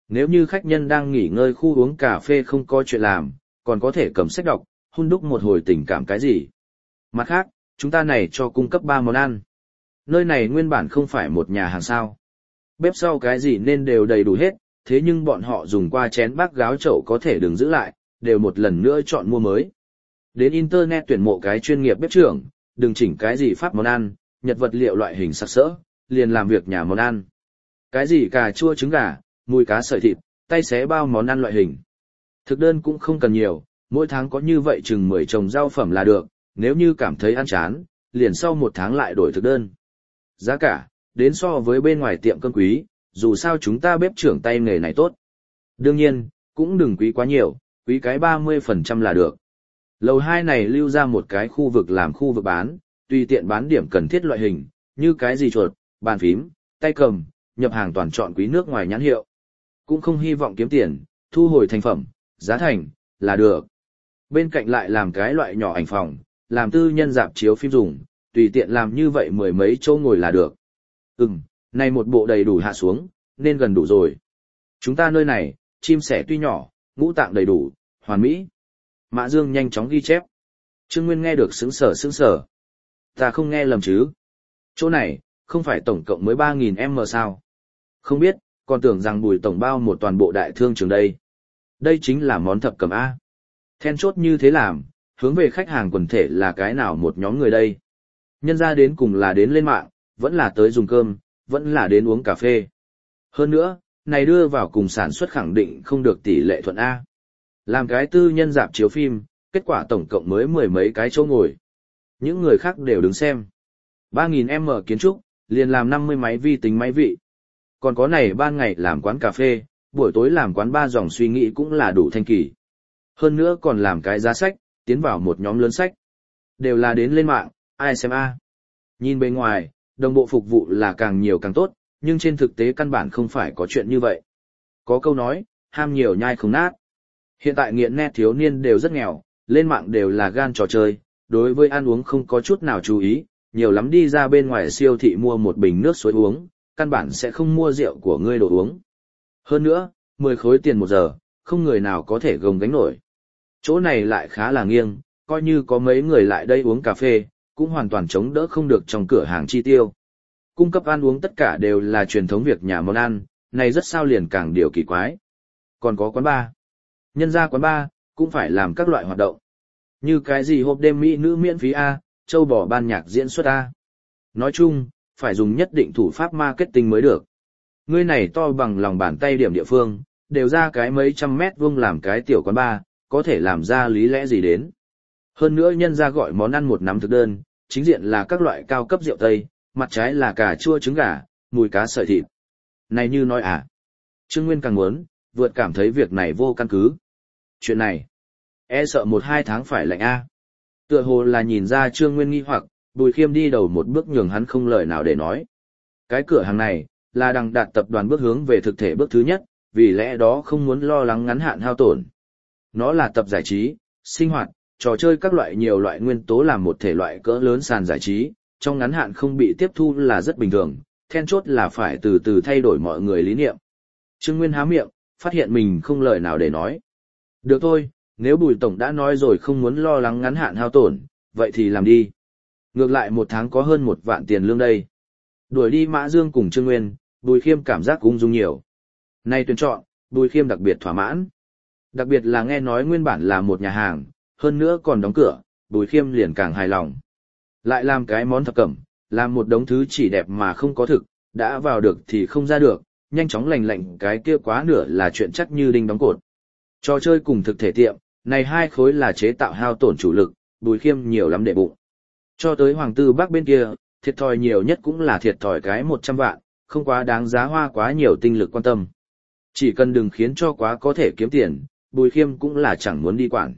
Nếu như khách nhân đang nghỉ ngơi khu uống cà phê không có chuyện làm, còn có thể cầm sách đọc, hun đúc một hồi tình cảm cái gì. Mặt khác, chúng ta này cho cung cấp ba món ăn. Nơi này nguyên bản không phải một nhà hàng sao. Bếp sau cái gì nên đều đầy đủ hết, thế nhưng bọn họ dùng qua chén bát gáo chậu có thể đừng giữ lại, đều một lần nữa chọn mua mới. Đến Internet tuyển mộ cái chuyên nghiệp bếp trưởng, đừng chỉnh cái gì pháp món ăn, nhật vật liệu loại hình sặc sỡ, liền làm việc nhà món ăn. Cái gì cà chua trứng gà, mùi cá sợi thịt, tay xé bao món ăn loại hình. Thực đơn cũng không cần nhiều, mỗi tháng có như vậy chừng mười chồng rau phẩm là được, nếu như cảm thấy ăn chán, liền sau một tháng lại đổi thực đơn. Giá cả, đến so với bên ngoài tiệm cơm quý, dù sao chúng ta bếp trưởng tay nghề này tốt. Đương nhiên, cũng đừng quý quá nhiều, quý cái ba mươi phần trăm là được. Lầu hai này lưu ra một cái khu vực làm khu vực bán, tùy tiện bán điểm cần thiết loại hình, như cái gì chuột, bàn phím, tay cầm, nhập hàng toàn chọn quý nước ngoài nhãn hiệu. Cũng không hy vọng kiếm tiền, thu hồi thành phẩm, giá thành, là được. Bên cạnh lại làm cái loại nhỏ ảnh phòng, làm tư nhân dạp chiếu phim dùng, tùy tiện làm như vậy mười mấy chỗ ngồi là được. Ừm, này một bộ đầy đủ hạ xuống, nên gần đủ rồi. Chúng ta nơi này, chim sẻ tuy nhỏ, ngũ tạng đầy đủ, hoàn mỹ. Mã Dương nhanh chóng ghi chép. Trương Nguyên nghe được sững sờ sững sờ. Ta không nghe lầm chứ? Chỗ này, không phải tổng cộng mới ba nghìn em sao? Không biết, còn tưởng rằng Bùi tổng bao một toàn bộ đại thương trường đây. Đây chính là món thập cẩm A. Then chốt như thế làm, hướng về khách hàng quần thể là cái nào một nhóm người đây? Nhân ra đến cùng là đến lên mạng, vẫn là tới dùng cơm, vẫn là đến uống cà phê. Hơn nữa, này đưa vào cùng sản xuất khẳng định không được tỷ lệ thuận A. Làm cái tư nhân dạp chiếu phim, kết quả tổng cộng mới mười mấy cái chỗ ngồi. Những người khác đều đứng xem. ba nghìn em kiến trúc, liền làm năm mươi máy vi tính máy vị. Còn có này ban ngày làm quán cà phê, buổi tối làm quán ba dòng suy nghĩ cũng là đủ thanh kỳ. Hơn nữa còn làm cái giá sách, tiến vào một nhóm lớn sách. Đều là đến lên mạng, ai xem A. Nhìn bên ngoài, đồng bộ phục vụ là càng nhiều càng tốt, nhưng trên thực tế căn bản không phải có chuyện như vậy. Có câu nói, ham nhiều nhai không nát. Hiện tại nghiện net thiếu niên đều rất nghèo, lên mạng đều là gan trò chơi, đối với ăn uống không có chút nào chú ý, nhiều lắm đi ra bên ngoài siêu thị mua một bình nước suối uống, căn bản sẽ không mua rượu của ngươi đồ uống. Hơn nữa, mười khối tiền một giờ, không người nào có thể gồng gánh nổi. Chỗ này lại khá là nghiêng, coi như có mấy người lại đây uống cà phê, cũng hoàn toàn chống đỡ không được trong cửa hàng chi tiêu. Cung cấp ăn uống tất cả đều là truyền thống việc nhà món ăn, này rất sao liền càng điều kỳ quái. Còn có quán bar. Nhân ra quán bar, cũng phải làm các loại hoạt động. Như cái gì hộp đêm mỹ nữ miễn phí A, châu bò ban nhạc diễn xuất A. Nói chung, phải dùng nhất định thủ pháp marketing mới được. Ngươi này to bằng lòng bàn tay điểm địa phương, đều ra cái mấy trăm mét vuông làm cái tiểu quán bar, có thể làm ra lý lẽ gì đến. Hơn nữa nhân ra gọi món ăn một nắm thực đơn, chính diện là các loại cao cấp rượu Tây, mặt trái là cà chua trứng gà, mùi cá sợi thịt. Này như nói à. Trương Nguyên càng muốn, vượt cảm thấy việc này vô căn cứ. Chuyện này, e sợ một hai tháng phải lạnh A. Tựa hồ là nhìn ra Trương Nguyên nghi hoặc, Bùi Khiêm đi đầu một bước nhường hắn không lời nào để nói. Cái cửa hàng này, là đằng đạt tập đoàn bước hướng về thực thể bước thứ nhất, vì lẽ đó không muốn lo lắng ngắn hạn hao tổn. Nó là tập giải trí, sinh hoạt, trò chơi các loại nhiều loại nguyên tố làm một thể loại cỡ lớn sàn giải trí, trong ngắn hạn không bị tiếp thu là rất bình thường, then chốt là phải từ từ thay đổi mọi người lý niệm. Trương Nguyên há miệng, phát hiện mình không lời nào để nói. Được thôi, nếu Bùi Tổng đã nói rồi không muốn lo lắng ngắn hạn hao tổn, vậy thì làm đi. Ngược lại một tháng có hơn một vạn tiền lương đây. Đuổi đi Mã Dương cùng Trương Nguyên, Bùi Khiêm cảm giác ung dung nhiều. Nay tuyển chọn, Bùi Khiêm đặc biệt thỏa mãn. Đặc biệt là nghe nói nguyên bản là một nhà hàng, hơn nữa còn đóng cửa, Bùi Khiêm liền càng hài lòng. Lại làm cái món thập cẩm, làm một đống thứ chỉ đẹp mà không có thực, đã vào được thì không ra được, nhanh chóng lành lạnh cái kia quá nửa là chuyện chắc như đinh đóng cột. Trò chơi cùng thực thể tiệm, này hai khối là chế tạo hao tổn chủ lực, Bùi Khiêm nhiều lắm để bụng. Cho tới Hoàng Tư Bắc bên kia, thiệt thòi nhiều nhất cũng là thiệt thòi cái một trăm vạn, không quá đáng giá hoa quá nhiều tinh lực quan tâm. Chỉ cần đừng khiến cho quá có thể kiếm tiền, Bùi Khiêm cũng là chẳng muốn đi quản.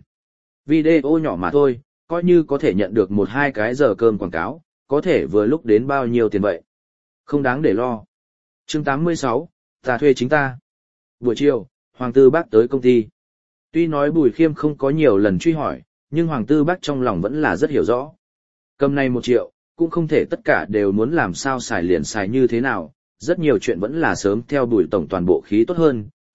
Video nhỏ mà thôi, coi như có thể nhận được một hai cái giờ cơm quảng cáo, có thể vừa lúc đến bao nhiêu tiền vậy. Không đáng để lo. Chương tám mươi sáu, ta thuê chính ta. Buổi chiều, Hoàng Tư Bắc tới công ty. Tuy nói Bùi Khiêm không có nhiều lần truy hỏi, nhưng Hoàng Tư Bắc trong lòng vẫn là rất hiểu rõ. Cầm này một triệu, cũng không thể tất cả đều muốn làm sao xài liền xài như thế nào, rất nhiều chuyện vẫn là sớm theo Bùi Tổng toàn bộ khí tốt hơn,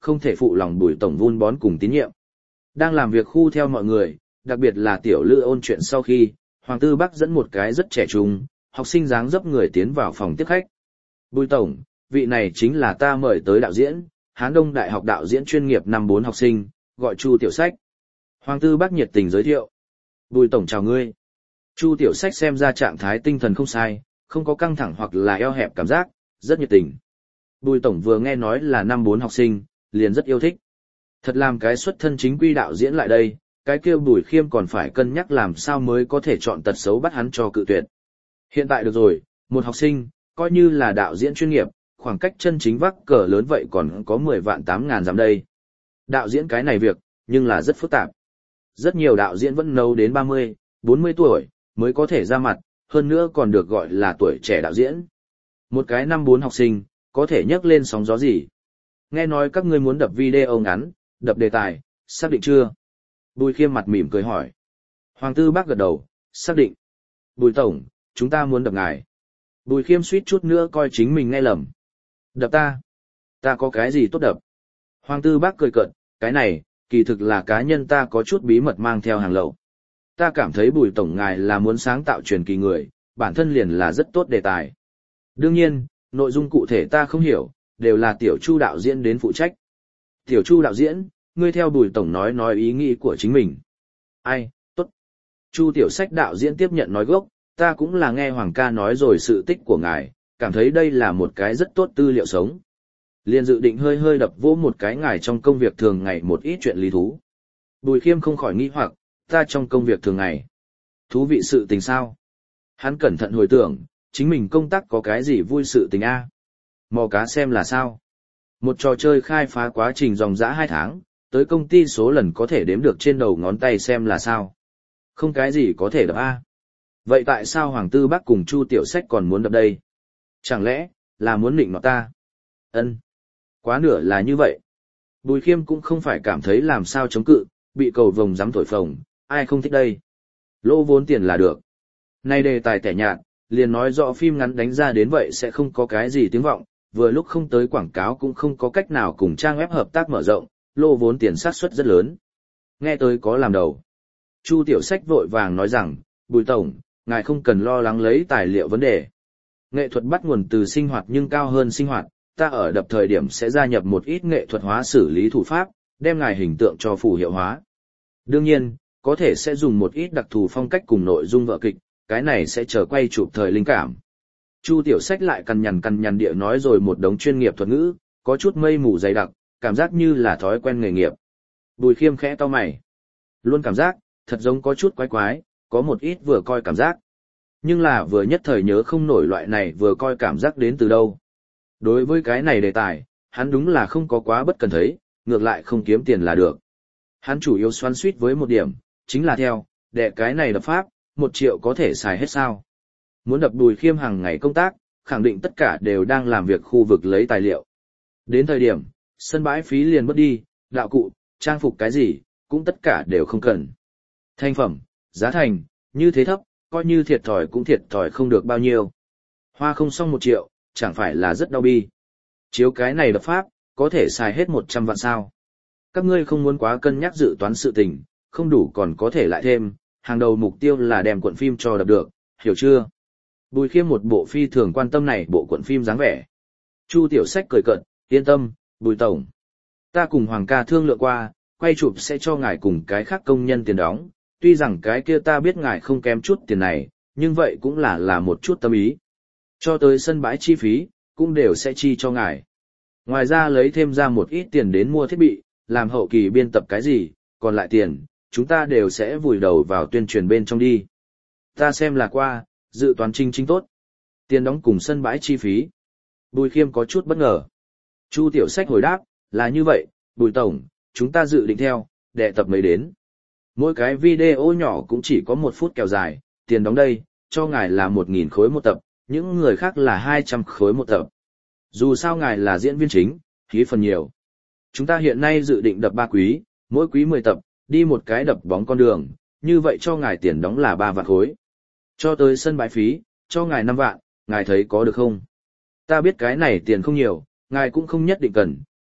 không thể phụ lòng Bùi tổng vun bón cùng tín nhiệm. Đang làm việc khu theo mọi người, đặc biệt là tiểu Lữ ôn chuyện sau khi, Hoàng Tư Bắc dẫn một cái rất trẻ trung, học sinh dáng dấp người tiến vào phòng tiếp khách. Bùi tổng, vị này chính là ta mời tới đạo diễn, Hán Đông Đại học đạo diễn chuyên nghiệp năm bốn học sinh, gọi Chu Tiểu Sách. Hoàng Tư Bắc nhiệt tình giới thiệu. Bùi tổng chào ngươi. Chu Tiểu Sách xem ra trạng thái tinh thần không sai, không có căng thẳng hoặc là eo hẹp cảm giác, rất nhiệt tình. Bùi tổng vừa nghe nói là năm bốn học sinh, liền rất yêu thích. Thật làm cái xuất thân chính quy đạo diễn lại đây, cái kia Bùi Khiêm còn phải cân nhắc làm sao mới có thể chọn tật xấu bắt hắn cho cự tuyệt. Hiện tại được rồi, một học sinh, coi như là đạo diễn chuyên nghiệp, khoảng cách chân chính vác cờ lớn vậy còn có mười vạn tám ngàn dặm đây. Đạo diễn cái này việc, nhưng là rất phức tạp. Rất nhiều đạo diễn vẫn nấu đến ba mươi, bốn mươi tuổi, mới có thể ra mặt, hơn nữa còn được gọi là tuổi trẻ đạo diễn. Một cái năm bốn học sinh, có thể nhấc lên sóng gió gì? Nghe nói các ngươi muốn đập video ngắn, đập đề tài, xác định chưa? Bùi Khiêm mặt mỉm cười hỏi. Hoàng Tư Bắc gật đầu, xác định. Bùi tổng, chúng ta muốn đập ngài. Bùi Khiêm suýt chút nữa coi chính mình nghe lầm. Đập ta? Ta có cái gì tốt đập? Hoàng Tư Bắc cười cợt, cái này, kỳ thực là cá nhân ta có chút bí mật mang theo hàng lậu. Ta cảm thấy Bùi tổng ngài là muốn sáng tạo truyền kỳ người, bản thân liền là rất tốt đề tài. Đương nhiên, nội dung cụ thể ta không hiểu, đều là Tiểu Chu đạo diễn đến phụ trách. Tiểu Chu đạo diễn, ngươi theo Bùi tổng nói nói ý nghĩ của chính mình. Ai, tốt. Chu Tiểu Sách đạo diễn tiếp nhận nói gốc, ta cũng là nghe Hoàng ca nói rồi sự tích của ngài, cảm thấy đây là một cái rất tốt tư liệu sống. Liền dự định hơi hơi đập vỗ một cái ngài trong công việc thường ngày một ít chuyện lý thú. Bùi Khiêm không khỏi nghĩ hoặc, ta trong công việc thường ngày. Thú vị sự tình sao? Hắn cẩn thận hồi tưởng, chính mình công tác có cái gì vui sự tình a? Mò cá xem là sao? Một trò chơi khai phá quá trình dòng dã hai tháng, tới công ty số lần có thể đếm được trên đầu ngón tay xem là sao? Không cái gì có thể đập a. Vậy tại sao Hoàng Tư Bắc cùng Chu Tiểu Sách còn muốn đập đây? Chẳng lẽ, là muốn nịnh nọt ta? Ân, quá nửa là như vậy. Bùi Khiêm cũng không phải cảm thấy làm sao chống cự, bị cầu vồng dám thổi phồng, ai không thích đây. Lỗ vốn tiền là được. Nay đề tài tẻ nhạt, liền nói rõ phim ngắn đánh ra đến vậy sẽ không có cái gì tiếng vọng, vừa lúc không tới quảng cáo cũng không có cách nào cùng trang web hợp tác mở rộng, lô vốn tiền sát suất rất lớn. Nghe tới có làm đầu. Chu Tiểu Sách vội vàng nói rằng, Bùi tổng, ngài không cần lo lắng lấy tài liệu vấn đề. Nghệ thuật bắt nguồn từ sinh hoạt nhưng cao hơn sinh hoạt, ta ở đập thời điểm sẽ gia nhập một ít nghệ thuật hóa xử lý thủ pháp, đem ngài hình tượng cho phù hiệu hóa. Đương nhiên, có thể sẽ dùng một ít đặc thù phong cách cùng nội dung vở kịch, cái này sẽ chờ quay chụp thời linh cảm. Chu Tiểu Sách lại cằn nhằn cằn nhằn địa nói rồi một đống chuyên nghiệp thuật ngữ, có chút mây mù dày đặc, cảm giác như là thói quen nghề nghiệp. Bùi Khiêm khẽ cau mày. Luôn cảm giác, thật giống có chút quái quái, có một ít vừa coi cảm giác. Nhưng là vừa nhất thời nhớ không nổi loại này vừa coi cảm giác đến từ đâu. Đối với cái này đề tài, hắn đúng là không có quá bất cần thấy, ngược lại không kiếm tiền là được. Hắn chủ yếu xoắn suýt với một điểm, chính là theo, đệ cái này đập pháp, một triệu có thể xài hết sao. Muốn đập Bùi Khiêm hàng ngày công tác, khẳng định tất cả đều đang làm việc khu vực lấy tài liệu. Đến thời điểm, sân bãi phí liền mất đi, đạo cụ, trang phục cái gì, cũng tất cả đều không cần. Thành phẩm, giá thành, như thế thấp, coi như thiệt thòi cũng thiệt thòi không được bao nhiêu. Hoa không xong một triệu, chẳng phải là rất đau bi. Chiếu cái này đập pháp, có thể xài hết một trăm vạn sao. Các ngươi không muốn quá cân nhắc dự toán sự tình, không đủ còn có thể lại thêm, hàng đầu mục tiêu là đem cuộn phim cho đập được, hiểu chưa? Bùi Khiêm một bộ phi thường quan tâm này bộ cuộn phim dáng vẻ. Chu Tiểu Sách cười cợt, yên tâm, Bùi tổng. Ta cùng Hoàng ca thương lượng qua, quay chụp sẽ cho ngài cùng cái khác công nhân tiền đóng, tuy rằng cái kia ta biết ngài không kém chút tiền này, nhưng vậy cũng là là một chút tâm ý. Cho tới sân bãi chi phí, cũng đều sẽ chi cho ngài. Ngoài ra lấy thêm ra một ít tiền đến mua thiết bị, làm hậu kỳ biên tập cái gì, còn lại tiền, chúng ta đều sẽ vùi đầu vào tuyên truyền bên trong đi. Ta xem là qua, dự toán chính chính tốt. Tiền đóng cùng sân bãi chi phí. Bùi Khiêm có chút bất ngờ. Chu Tiểu Sách hồi đáp, là như vậy, Bùi tổng, chúng ta dự định theo, đệ tập mấy đến. Mỗi cái video nhỏ cũng chỉ có một phút kèo dài, tiền đóng đây, cho ngài là một nghìn khối một tập, những người khác là hai trăm khối một tập. Dù sao ngài là diễn viên chính, khí phần nhiều. Chúng ta hiện nay dự định đập ba quý, mỗi quý mười tập, đi một cái đập bóng con đường, như vậy cho ngài tiền đóng là ba vạn khối. Cho tới sân bãi phí, cho ngài năm vạn, ngài thấy có được không? Ta biết cái này tiền không nhiều, ngài cũng không nhất định cần,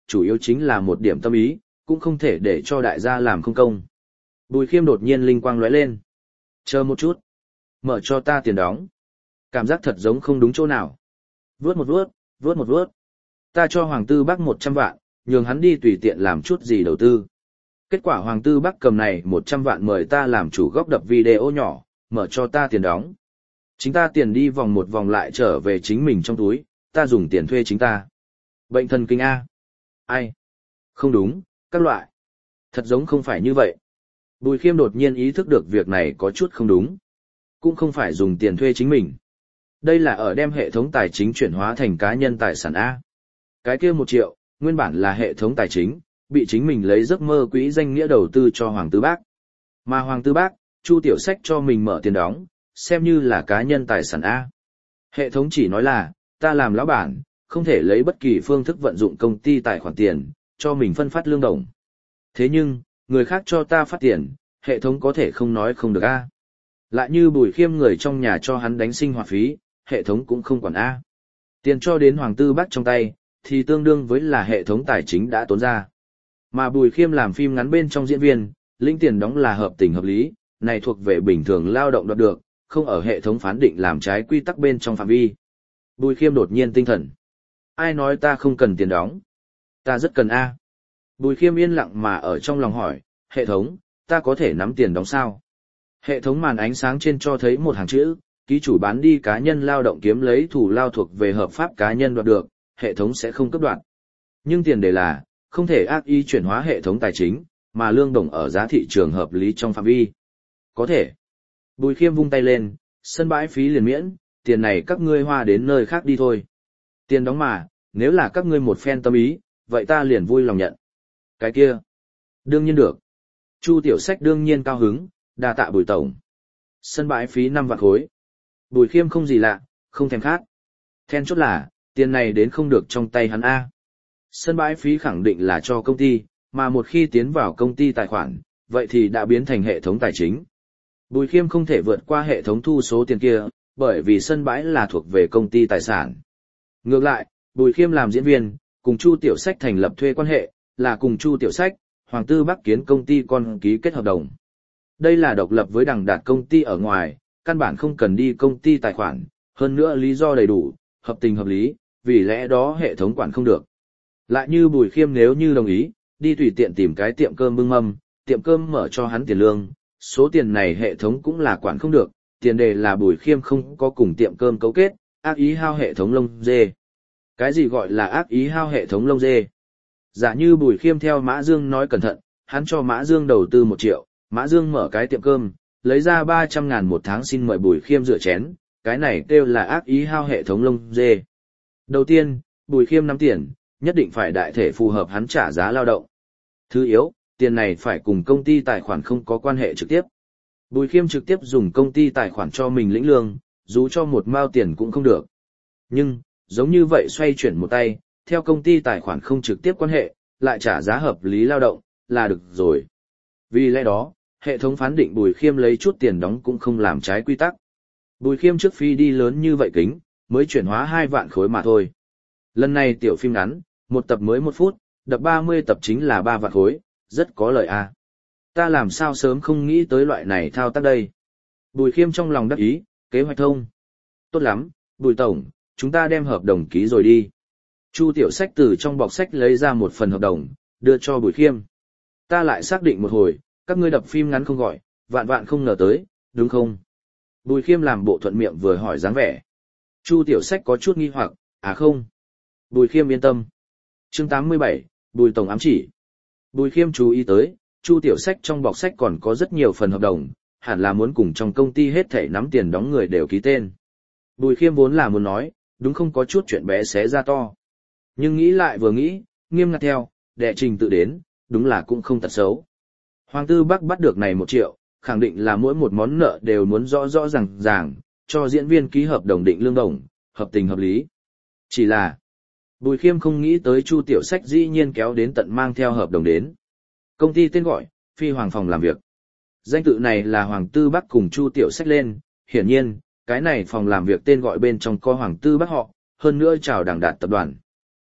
chủ yếu chính là một điểm tâm ý, cũng không thể để cho đại gia làm không công. Bùi Khiêm đột nhiên linh quang lóe lên. Chờ một chút. Mở cho ta tiền đóng. Cảm giác thật giống không đúng chỗ nào. Vuốt một vuốt, vuốt một vuốt. Ta cho Hoàng Tư Bắc một trăm vạn, nhường hắn đi tùy tiện làm chút gì đầu tư. Kết quả Hoàng Tư Bắc cầm này một trăm vạn mời ta làm chủ góc đập video nhỏ, mở cho ta tiền đóng. Chính ta tiền đi vòng một vòng lại trở về chính mình trong túi, ta dùng tiền thuê chính ta. Bệnh thần kinh A. Ai? Không đúng, các loại. Thật giống không phải như vậy. Bùi Khiêm đột nhiên ý thức được việc này có chút không đúng. Cũng không phải dùng tiền thuê chính mình. Đây là ở đem hệ thống tài chính chuyển hóa thành cá nhân tài sản A. Cái kia một triệu, nguyên bản là hệ thống tài chính, bị chính mình lấy giấc mơ quỹ danh nghĩa đầu tư cho Hoàng Tư Bác. Mà Hoàng Tư Bác, Chu Tiểu Sách cho mình mở tiền đóng, xem như là cá nhân tài sản A. Hệ thống chỉ nói là, ta làm lão bản, không thể lấy bất kỳ phương thức vận dụng công ty tài khoản tiền, cho mình phân phát lương đồng. Thế nhưng, người khác cho ta phát tiền, hệ thống có thể không nói không được A. Lại như Bùi Khiêm người trong nhà cho hắn đánh sinh hoạt phí, hệ thống cũng không quản A. Tiền cho đến Hoàng Tư Bác trong tay, thì tương đương với là hệ thống tài chính đã tốn ra. Mà Bùi Khiêm làm phim ngắn bên trong diễn viên, lĩnh tiền đóng là hợp tình hợp lý, này thuộc về bình thường lao động đoạt được, không ở hệ thống phán định làm trái quy tắc bên trong phạm vi. Bùi Khiêm đột nhiên tinh thần. Ai nói ta không cần tiền đóng? Ta rất cần A. Bùi Khiêm yên lặng mà ở trong lòng hỏi, hệ thống, ta có thể nắm tiền đóng sao? Hệ thống màn ánh sáng trên cho thấy một hàng chữ, ký chủ bán đi cá nhân lao động kiếm lấy thủ lao thuộc về hợp pháp cá nhân đoạt được, hệ thống sẽ không cấp đoạt. Nhưng tiền đề là, không thể ác ý chuyển hóa hệ thống tài chính, mà lương đồng ở giá thị trường hợp lý trong phạm vi. Có thể. Bùi Khiêm vung tay lên, sân bãi phí liền miễn, tiền này các ngươi hoa đến nơi khác đi thôi. Tiền đóng mà, nếu là các ngươi một phen tâm ý, vậy ta liền vui lòng nhận. Cái kia. Đương nhiên được. Chu Tiểu Sách đương nhiên cao hứng, đa tạ Bùi tổng. Sân bãi phí năm vạn khối. Bùi Khiêm không gì lạ, không thèm khát. Then chốt là, tiền này đến không được trong tay hắn A. Sân bãi phí khẳng định là cho công ty, mà một khi tiến vào công ty tài khoản, vậy thì đã biến thành hệ thống tài chính. Bùi Khiêm không thể vượt qua hệ thống thu số tiền kia, bởi vì sân bãi là thuộc về công ty tài sản. Ngược lại, Bùi Khiêm làm diễn viên, cùng Chu Tiểu Sách thành lập thuê quan hệ, là cùng Chu Tiểu Sách, Hoàng Tư Bắc kiến công ty con ký kết hợp đồng. Đây là độc lập với đằng đạt công ty ở ngoài, căn bản không cần đi công ty tài khoản, hơn nữa lý do đầy đủ, hợp tình hợp lý, vì lẽ đó hệ thống quản không được. Lại như Bùi Khiêm nếu như đồng ý, đi tùy tiện tìm cái tiệm cơm bưng mâm, tiệm cơm mở cho hắn tiền lương, số tiền này hệ thống cũng là quản không được, tiền đề là Bùi Khiêm không có cùng tiệm cơm cấu kết, ác ý hao hệ thống lông dê. Cái gì gọi là ác ý hao hệ thống lông dê? Giả như Bùi Khiêm theo Mã Dương nói cẩn thận, hắn cho Mã Dương đầu tư một triệu, Mã Dương mở cái tiệm cơm, lấy ra ba trăm ngàn một tháng xin mời Bùi Khiêm rửa chén, cái này kêu là ác ý hao hệ thống lông dê. Đầu tiên, Bùi Khiêm nắm tiền, nhất định phải đại thể phù hợp hắn trả giá lao động. Thứ yếu, tiền này phải cùng công ty tài khoản không có quan hệ trực tiếp. Bùi Khiêm trực tiếp dùng công ty tài khoản cho mình lĩnh lương, dù cho một mao tiền cũng không được. Nhưng, giống như vậy xoay chuyển một tay, theo công ty tài khoản không trực tiếp quan hệ, lại trả giá hợp lý lao động, là được rồi. Vì lẽ đó, hệ thống phán định Bùi Khiêm lấy chút tiền đóng cũng không làm trái quy tắc. Bùi Khiêm trước phi đi lớn như vậy kính, mới chuyển hóa hai vạn khối mà thôi. Lần này tiểu phim ngắn, một tập mới một phút, đập ba mươi tập chính là ba vạn khối, rất có lợi a. Ta làm sao sớm không nghĩ tới loại này thao tác đây. Bùi Khiêm trong lòng đắc ý, kế hoạch thông. Tốt lắm, Bùi tổng, chúng ta đem hợp đồng ký rồi đi. Chu Tiểu Sách từ trong bọc sách lấy ra một phần hợp đồng, đưa cho Bùi Khiêm. Ta lại xác định một hồi, các ngươi đập phim ngắn không gọi, vạn vạn không ngờ tới, đúng không? Bùi Khiêm làm bộ thuận miệng vừa hỏi dáng vẻ. Chu Tiểu Sách có chút nghi hoặc, à không. Bùi Khiêm yên tâm. Chương tám mươi bảy, Bùi tổng ám chỉ. Bùi Khiêm chú ý tới, Chu Tiểu Sách trong bọc sách còn có rất nhiều phần hợp đồng, hẳn là muốn cùng trong công ty hết thảy nắm tiền đóng người đều ký tên. Bùi Khiêm vốn là muốn nói, đúng không có chút chuyện bé xé ra to. Nhưng nghĩ lại vừa nghĩ, nghiêm ngặt theo, đệ trình tự đến, đúng là cũng không tật xấu. Hoàng Tư Bắc bắt được này một triệu, khẳng định là mỗi một món nợ đều muốn rõ rõ ràng ràng, cho diễn viên ký hợp đồng định lương đồng, hợp tình hợp lý. Chỉ là, Bùi Khiêm không nghĩ tới Chu Tiểu Sách dĩ nhiên kéo đến tận mang theo hợp đồng đến. Công ty tên gọi, Phi Hoàng phòng làm việc. Danh tự này là Hoàng Tư Bắc cùng Chu Tiểu Sách lên, hiển nhiên, cái này phòng làm việc tên gọi bên trong có Hoàng Tư Bắc họ, hơn nữa chào đảng đạt tập đoàn.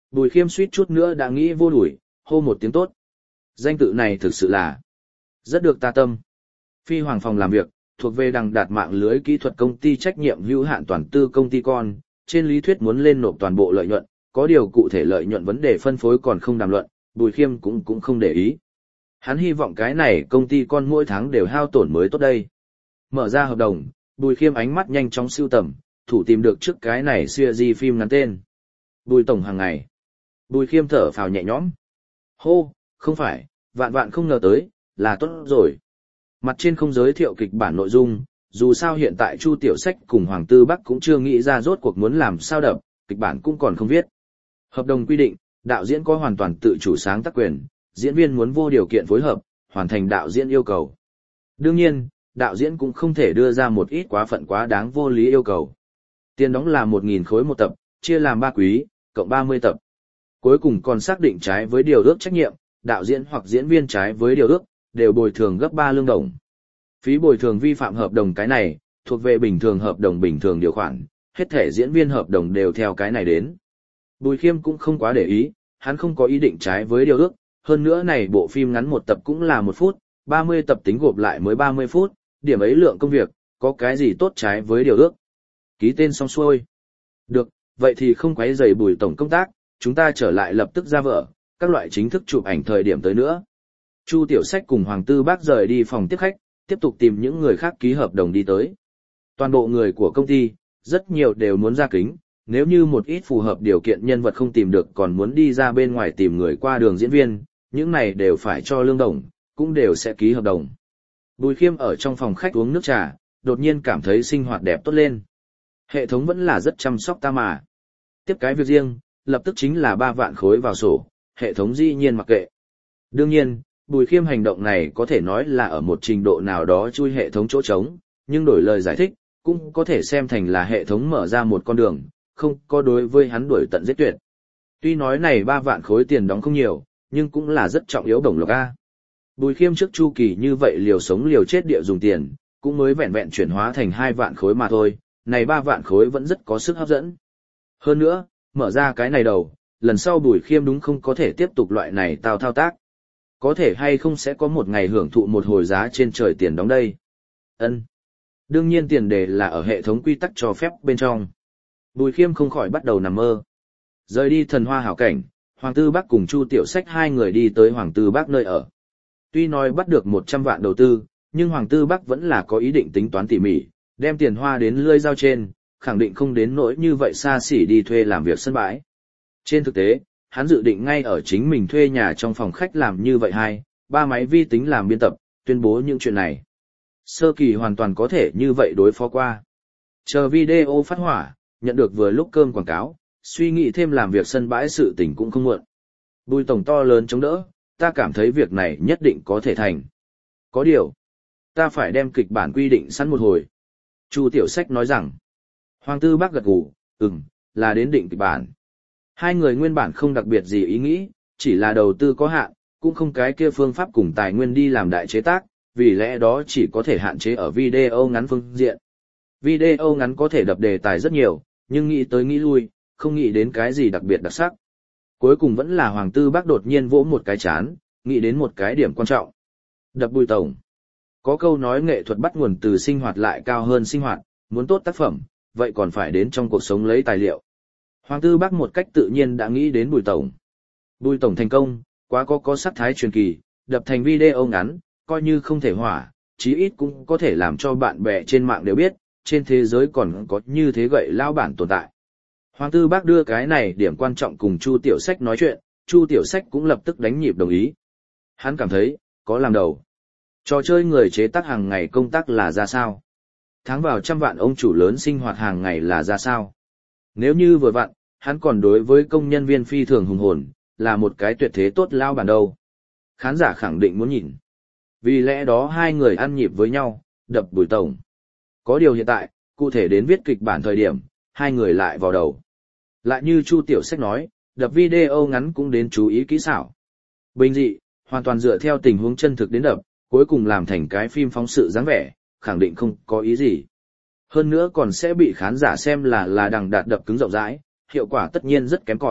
Bùi Khiêm suýt chút nữa đã nghĩ vô đuổi, hô một tiếng tốt. Danh tự này thực sự là rất được ta tâm. Phi Hoàng phòng làm việc, thuộc về đằng đạt mạng lưới kỹ thuật công ty trách nhiệm hữu hạn toàn tư công ty con, trên lý thuyết muốn lên nộp toàn bộ lợi nhuận, có điều cụ thể lợi nhuận vấn đề phân phối còn không đàm luận, Bùi Khiêm cũng cũng không để ý. Hắn hy vọng cái này công ty con mỗi tháng đều hao tổn mới tốt đây. Mở ra hợp đồng, Bùi Khiêm ánh mắt nhanh chóng sưu tầm, thủ tìm được trước cái này series phim ngắn tên. Bùi tổng hàng ngày. Bùi Khiêm thở phào nhẹ nhõm. Hô, không phải, vạn vạn không ngờ tới, là tốt rồi. Mặt trên không giới thiệu kịch bản nội dung, dù sao hiện tại Chu Tiểu Sách cùng Hoàng Tư Bắc cũng chưa nghĩ ra rốt cuộc muốn làm sao đập, kịch bản cũng còn không viết. Hợp đồng quy định, đạo diễn có hoàn toàn tự chủ sáng tác quyền, diễn viên muốn vô điều kiện phối hợp, hoàn thành đạo diễn yêu cầu. Đương nhiên, đạo diễn cũng không thể đưa ra một ít quá phận quá đáng vô lý yêu cầu. Tiền đóng là một nghìn khối một tập, chia làm ba quý, cộng ba mươi tập. Cuối cùng còn xác định trái với điều ước trách nhiệm, đạo diễn hoặc diễn viên trái với điều ước, đều bồi thường gấp ba lương đồng. Phí bồi thường vi phạm hợp đồng cái này, thuộc về bình thường hợp đồng bình thường điều khoản, hết thể diễn viên hợp đồng đều theo cái này đến. Bùi Khiêm cũng không quá để ý, hắn không có ý định trái với điều ước, hơn nữa này bộ phim ngắn một tập cũng là một phút, ba mươi tập tính gộp lại mới ba mươi phút, điểm ấy lượng công việc, có cái gì tốt trái với điều ước. Ký tên xong xuôi. Được, vậy thì không quấy rầy Bùi tổng công tác, chúng ta trở lại lập tức ra vở, các loại chính thức chụp ảnh thời điểm tới nữa. Chu Tiểu Sách cùng Hoàng Tư Bác rời đi phòng tiếp khách, tiếp tục tìm những người khác ký hợp đồng đi tới. Toàn bộ người của công ty, rất nhiều đều muốn ra kính, nếu như một ít phù hợp điều kiện nhân vật không tìm được còn muốn đi ra bên ngoài tìm người qua đường diễn viên, những này đều phải cho lương đồng, cũng đều sẽ ký hợp đồng. Bùi Khiêm ở trong phòng khách uống nước trà, đột nhiên cảm thấy sinh hoạt đẹp tốt lên. Hệ thống vẫn là rất chăm sóc ta mà. Tiếp cái việc riêng, lập tức chính là ba vạn khối vào sổ, hệ thống dĩ nhiên mặc kệ. Đương nhiên, Bùi Khiêm hành động này có thể nói là ở một trình độ nào đó chui hệ thống chỗ trống, nhưng đổi lời giải thích, cũng có thể xem thành là hệ thống mở ra một con đường, không có đối với hắn đuổi tận giết tuyệt. Tuy nói này ba vạn khối tiền đóng không nhiều, nhưng cũng là rất trọng yếu đồng lộc A. Bùi Khiêm trước chu kỳ như vậy liều sống liều chết địa dùng tiền, cũng mới vẹn vẹn chuyển hóa thành hai vạn khối mà thôi, này ba vạn khối vẫn rất có sức hấp dẫn. Hơn nữa, mở ra cái này đầu, lần sau Bùi Khiêm đúng không có thể tiếp tục loại này tao thao tác. Có thể hay không sẽ có một ngày hưởng thụ một hồi giá trên trời tiền đóng đây. Ân. Đương nhiên tiền đề là ở hệ thống quy tắc cho phép bên trong. Bùi Khiêm không khỏi bắt đầu nằm mơ. Rời đi thần hoa hảo cảnh, Hoàng Tư Bắc cùng Chu Tiểu Sách hai người đi tới Hoàng Tư Bắc nơi ở. Tuy nói bắt được một trăm vạn đầu tư, nhưng Hoàng Tư Bắc vẫn là có ý định tính toán tỉ mỉ, đem tiền hoa đến lưỡi dao trên, khẳng định không đến nỗi như vậy xa xỉ đi thuê làm việc sân bãi. Trên thực tế, hắn dự định ngay ở chính mình thuê nhà trong phòng khách làm như vậy hai, ba máy vi tính làm biên tập, tuyên bố những chuyện này. Sơ kỳ hoàn toàn có thể như vậy đối phó qua. Chờ video phát hỏa, nhận được vừa lúc cơm quảng cáo, suy nghĩ thêm làm việc sân bãi sự tình cũng không muộn. Bùi tổng to lớn chống đỡ, ta cảm thấy việc này nhất định có thể thành. Có điều, ta phải đem kịch bản quy định sẵn một hồi. Chu Tiểu Sách nói rằng, Hoàng Tư Bắc gật gù, ừm, là đến định kịch bản. Hai người nguyên bản không đặc biệt gì ý nghĩ, chỉ là đầu tư có hạn, cũng không cái kia phương pháp cùng tài nguyên đi làm đại chế tác, vì lẽ đó chỉ có thể hạn chế ở video ngắn phương diện. Video ngắn có thể đập đề tài rất nhiều, nhưng nghĩ tới nghĩ lui, không nghĩ đến cái gì đặc biệt đặc sắc. Cuối cùng vẫn là Hoàng Tư Bắc đột nhiên vỗ một cái chán, nghĩ đến một cái điểm quan trọng. Đập Bùi tổng. Có câu nói nghệ thuật bắt nguồn từ sinh hoạt lại cao hơn sinh hoạt, muốn tốt tác phẩm, vậy còn phải đến trong cuộc sống lấy tài liệu. Hoàng Tư Bắc một cách tự nhiên đã nghĩ đến Bùi tổng. Bùi tổng thành công, quá có có sắc thái truyền kỳ, đập thành video ngắn, coi như không thể hỏa, chí ít cũng có thể làm cho bạn bè trên mạng đều biết, trên thế giới còn có như thế gậy lao bản tồn tại. Hoàng Tư Bắc đưa cái này điểm quan trọng cùng Chu Tiểu Sách nói chuyện, Chu Tiểu Sách cũng lập tức đánh nhịp đồng ý. Hắn cảm thấy, có làm đầu. Trò chơi người chế tác hàng ngày công tác là ra sao? Tháng vào trăm vạn ông chủ lớn sinh hoạt hàng ngày là ra sao? Nếu như vừa vặn, hắn còn đối với công nhân viên phi thường hùng hồn, là một cái tuyệt thế tốt lao bản đâu. Khán giả khẳng định muốn nhìn. Vì lẽ đó hai người ăn nhịp với nhau, đập Bùi tổng. Có điều hiện tại, cụ thể đến viết kịch bản thời điểm, hai người lại vào đầu. Lại như Chu Tiểu Sách nói, đập video ngắn cũng đến chú ý kỹ xảo. Bình dị, hoàn toàn dựa theo tình huống chân thực đến đập, cuối cùng làm thành cái phim phóng sự dáng vẻ, khẳng định không có ý gì. Hơn nữa còn sẽ bị khán giả xem là là đằng đạt đập cứng rộng rãi, hiệu quả tất nhiên rất kém cỏi,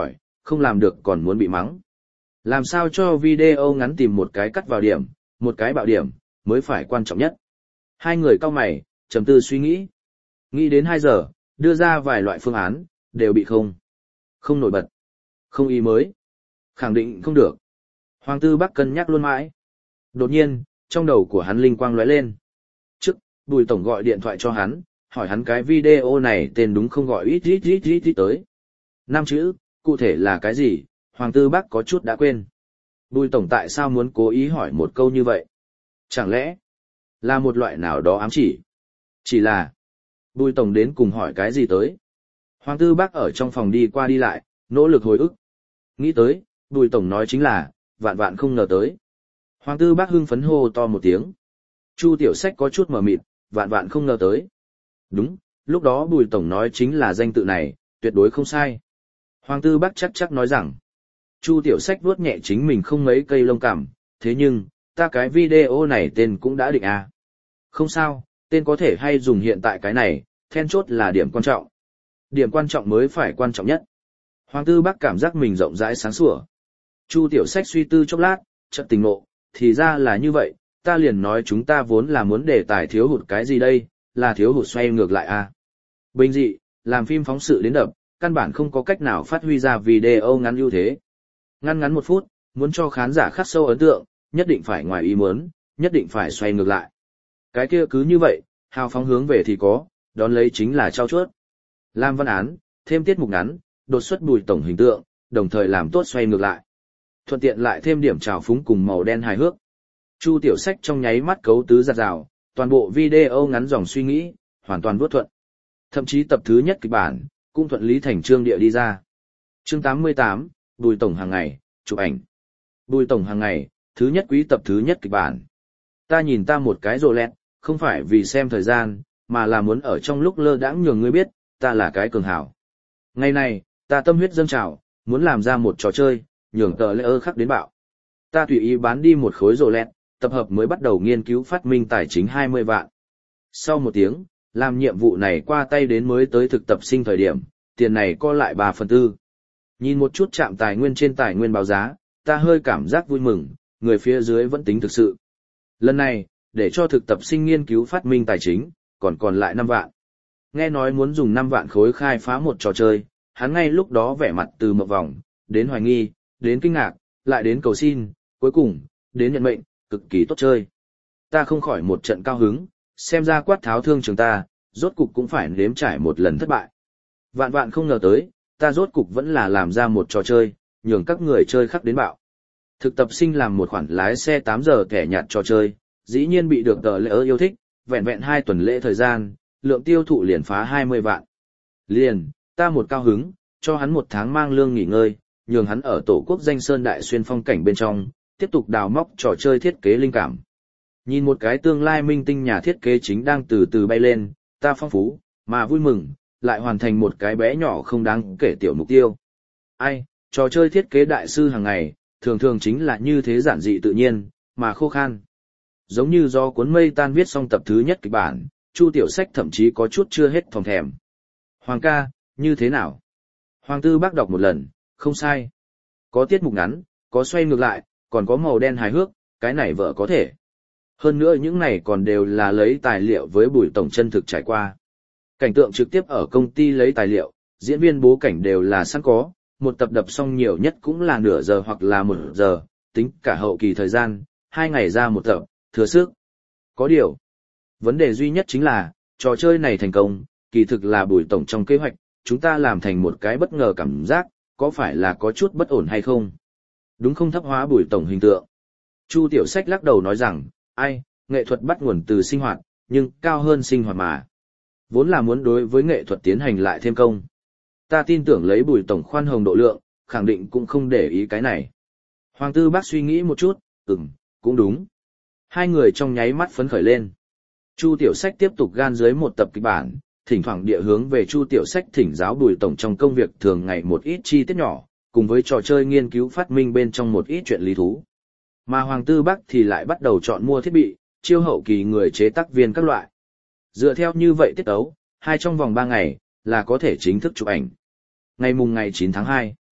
không làm được còn muốn bị mắng. Làm sao cho video ngắn tìm một cái cắt vào điểm, một cái bạo điểm, mới phải quan trọng nhất. Hai người cau mày, trầm tư suy nghĩ. Nghĩ đến hai giờ, đưa ra vài loại phương án, đều bị không. Không nổi bật. Không ý mới. Khẳng định không được. Hoàng Tư Bắc cân nhắc luôn mãi. Đột nhiên, trong đầu của hắn linh quang lóe lên. Trước, Bùi Tổng gọi điện thoại cho hắn, hỏi hắn cái video này tên đúng không gọi ít ít ít ít ít tới. Năm chữ, cụ thể là cái gì, Hoàng Tư Bắc có chút đã quên. Bùi Tổng tại sao muốn cố ý hỏi một câu như vậy? Chẳng lẽ là một loại nào đó ám chỉ? Chỉ là Bùi Tổng đến cùng hỏi cái gì tới? Hoàng Tư Bắc ở trong phòng đi qua đi lại, nỗ lực hồi ức. Nghĩ tới, Bùi Tổng nói chính là, vạn vạn không ngờ tới. Hoàng Tư Bắc hưng phấn hô to một tiếng. Chu Tiểu Sách có chút mờ mịt, vạn vạn không ngờ tới. Đúng, lúc đó Bùi Tổng nói chính là danh tự này, tuyệt đối không sai. Hoàng Tư Bắc chắc chắc nói rằng, Chu Tiểu Sách vuốt nhẹ chính mình không mấy cây lông cằm, thế nhưng, ta cái video này tên cũng đã định à. Không sao, tên có thể hay dùng hiện tại cái này, then chốt là điểm quan trọng. Điểm quan trọng mới phải quan trọng nhất. Hoàng Tư Bắc cảm giác mình rộng rãi sáng sủa. Chu Tiểu Sách suy tư chốc lát, chợt tỉnh ngộ, thì ra là như vậy, ta liền nói chúng ta vốn là muốn đề tài thiếu hụt cái gì đây, là thiếu hụt xoay ngược lại à. Bình dị, làm phim phóng sự đến đập, căn bản không có cách nào phát huy ra video ngắn ưu thế. Ngắn ngắn một phút, muốn cho khán giả khắc sâu ấn tượng, nhất định phải ngoài ý muốn, nhất định phải xoay ngược lại. Cái kia cứ như vậy, hào phóng hướng về thì có, đón lấy chính là trao chuốt. Làm văn án, thêm tiết mục ngắn, đột xuất Bùi Tổng hình tượng, đồng thời làm tốt xoay ngược lại. Thuận tiện lại thêm điểm trào phúng cùng màu đen hài hước. Chu Tiểu Sách trong nháy mắt cấu tứ giặt rào, toàn bộ video ngắn dòng suy nghĩ, hoàn toàn vuốt thuận. Thậm chí tập thứ nhất kịch bản, cũng thuận lý thành chương địa đi ra. Chương tám mươi tám, Bùi Tổng hàng ngày, chụp ảnh. Bùi Tổng hàng ngày, thứ nhất quý tập thứ nhất kịch bản. Ta nhìn ta một cái rồ lẹt, không phải vì xem thời gian, mà là muốn ở trong lúc lơ đãng nhường ngươi biết, ta là cái cường hảo. Ngày này, ta tâm huyết dâng trào, muốn làm ra một trò chơi, nhường tờ lễ ơ khắc đến bạo. Ta tùy ý bán đi một khối rồ lẹt, tập hợp mới bắt đầu nghiên cứu phát minh tài chính hai mươi vạn. Sau một tiếng, làm nhiệm vụ này qua tay đến mới tới thực tập sinh thời điểm, tiền này co lại ba phần tư. Nhìn một chút chạm tài nguyên trên tài nguyên báo giá, ta hơi cảm giác vui mừng, người phía dưới vẫn tính thực sự. Lần này, để cho thực tập sinh nghiên cứu phát minh tài chính, còn còn lại năm vạn. Nghe nói muốn dùng năm vạn khối khai phá một trò chơi, hắn ngay lúc đó vẻ mặt từ mộng vòng, đến hoài nghi, đến kinh ngạc, lại đến cầu xin, cuối cùng, đến nhận mệnh, cực kỳ tốt chơi. Ta không khỏi một trận cao hứng, xem ra quát tháo thương trường ta, rốt cục cũng phải nếm trải một lần thất bại. Vạn vạn không ngờ tới, ta rốt cục vẫn là làm ra một trò chơi, nhường các người chơi khắc đến bạo. Thực tập sinh làm một khoản lái xe tám giờ kẻ nhạt trò chơi, dĩ nhiên bị được tờ lễ ơ yêu thích, vẹn vẹn hai tuần lễ thời gian, lượng tiêu thụ liền phá hai mươi vạn. Liền, ta một cao hứng, cho hắn một tháng mang lương nghỉ ngơi, nhường hắn ở tổ quốc danh sơn đại xuyên phong cảnh bên trong, tiếp tục đào móc trò chơi thiết kế linh cảm. Nhìn một cái tương lai minh tinh nhà thiết kế chính đang từ từ bay lên, ta phong phú, mà vui mừng, lại hoàn thành một cái bé nhỏ không đáng kể tiểu mục tiêu. Ai, trò chơi thiết kế đại sư hàng ngày, thường thường chính là như thế giản dị tự nhiên, mà khô khan. Giống như do cuốn mây tan viết xong tập thứ nhất kịch bản, Chu Tiểu Sách thậm chí có chút chưa hết thòng thèm. Hoàng ca, như thế nào? Hoàng Tư Bắc đọc một lần, không sai. Có tiết mục ngắn, có xoay ngược lại, còn có màu đen hài hước, cái này vợ có thể. Hơn nữa những này còn đều là lấy tài liệu với Bùi Tổng chân thực trải qua. Cảnh tượng trực tiếp ở công ty lấy tài liệu, diễn viên bố cảnh đều là sẵn có, một tập đập xong nhiều nhất cũng là nửa giờ hoặc là một giờ, tính cả hậu kỳ thời gian, hai ngày ra một tập, thừa sức. Có điều, vấn đề duy nhất chính là, trò chơi này thành công, kỳ thực là Bùi Tổng trong kế hoạch, chúng ta làm thành một cái bất ngờ cảm giác, có phải là có chút bất ổn hay không? Đúng không thấp hóa Bùi Tổng hình tượng? Chu Tiểu Sách lắc đầu nói rằng, ai, nghệ thuật bắt nguồn từ sinh hoạt, nhưng cao hơn sinh hoạt mà. Vốn là muốn đối với nghệ thuật tiến hành lại thêm công. Ta tin tưởng lấy Bùi Tổng khoan hồng độ lượng, khẳng định cũng không để ý cái này. Hoàng Tư Bắc suy nghĩ một chút, ừm, cũng đúng. Hai người trong nháy mắt phấn khởi lên. Chu Tiểu Sách tiếp tục gan dưới một tập kịch bản, thỉnh thoảng địa hướng về Chu Tiểu Sách thỉnh giáo Bùi Tổng trong công việc thường ngày một ít chi tiết nhỏ, cùng với trò chơi nghiên cứu phát minh bên trong một ít chuyện lý thú. Mà Hoàng Tư Bắc thì lại bắt đầu chọn mua thiết bị, chiêu hậu kỳ người chế tác viên các loại. Dựa theo như vậy tiết tấu, hai trong vòng ba ngày, là có thể chính thức chụp ảnh. Ngày mùng ngày chín tháng hai,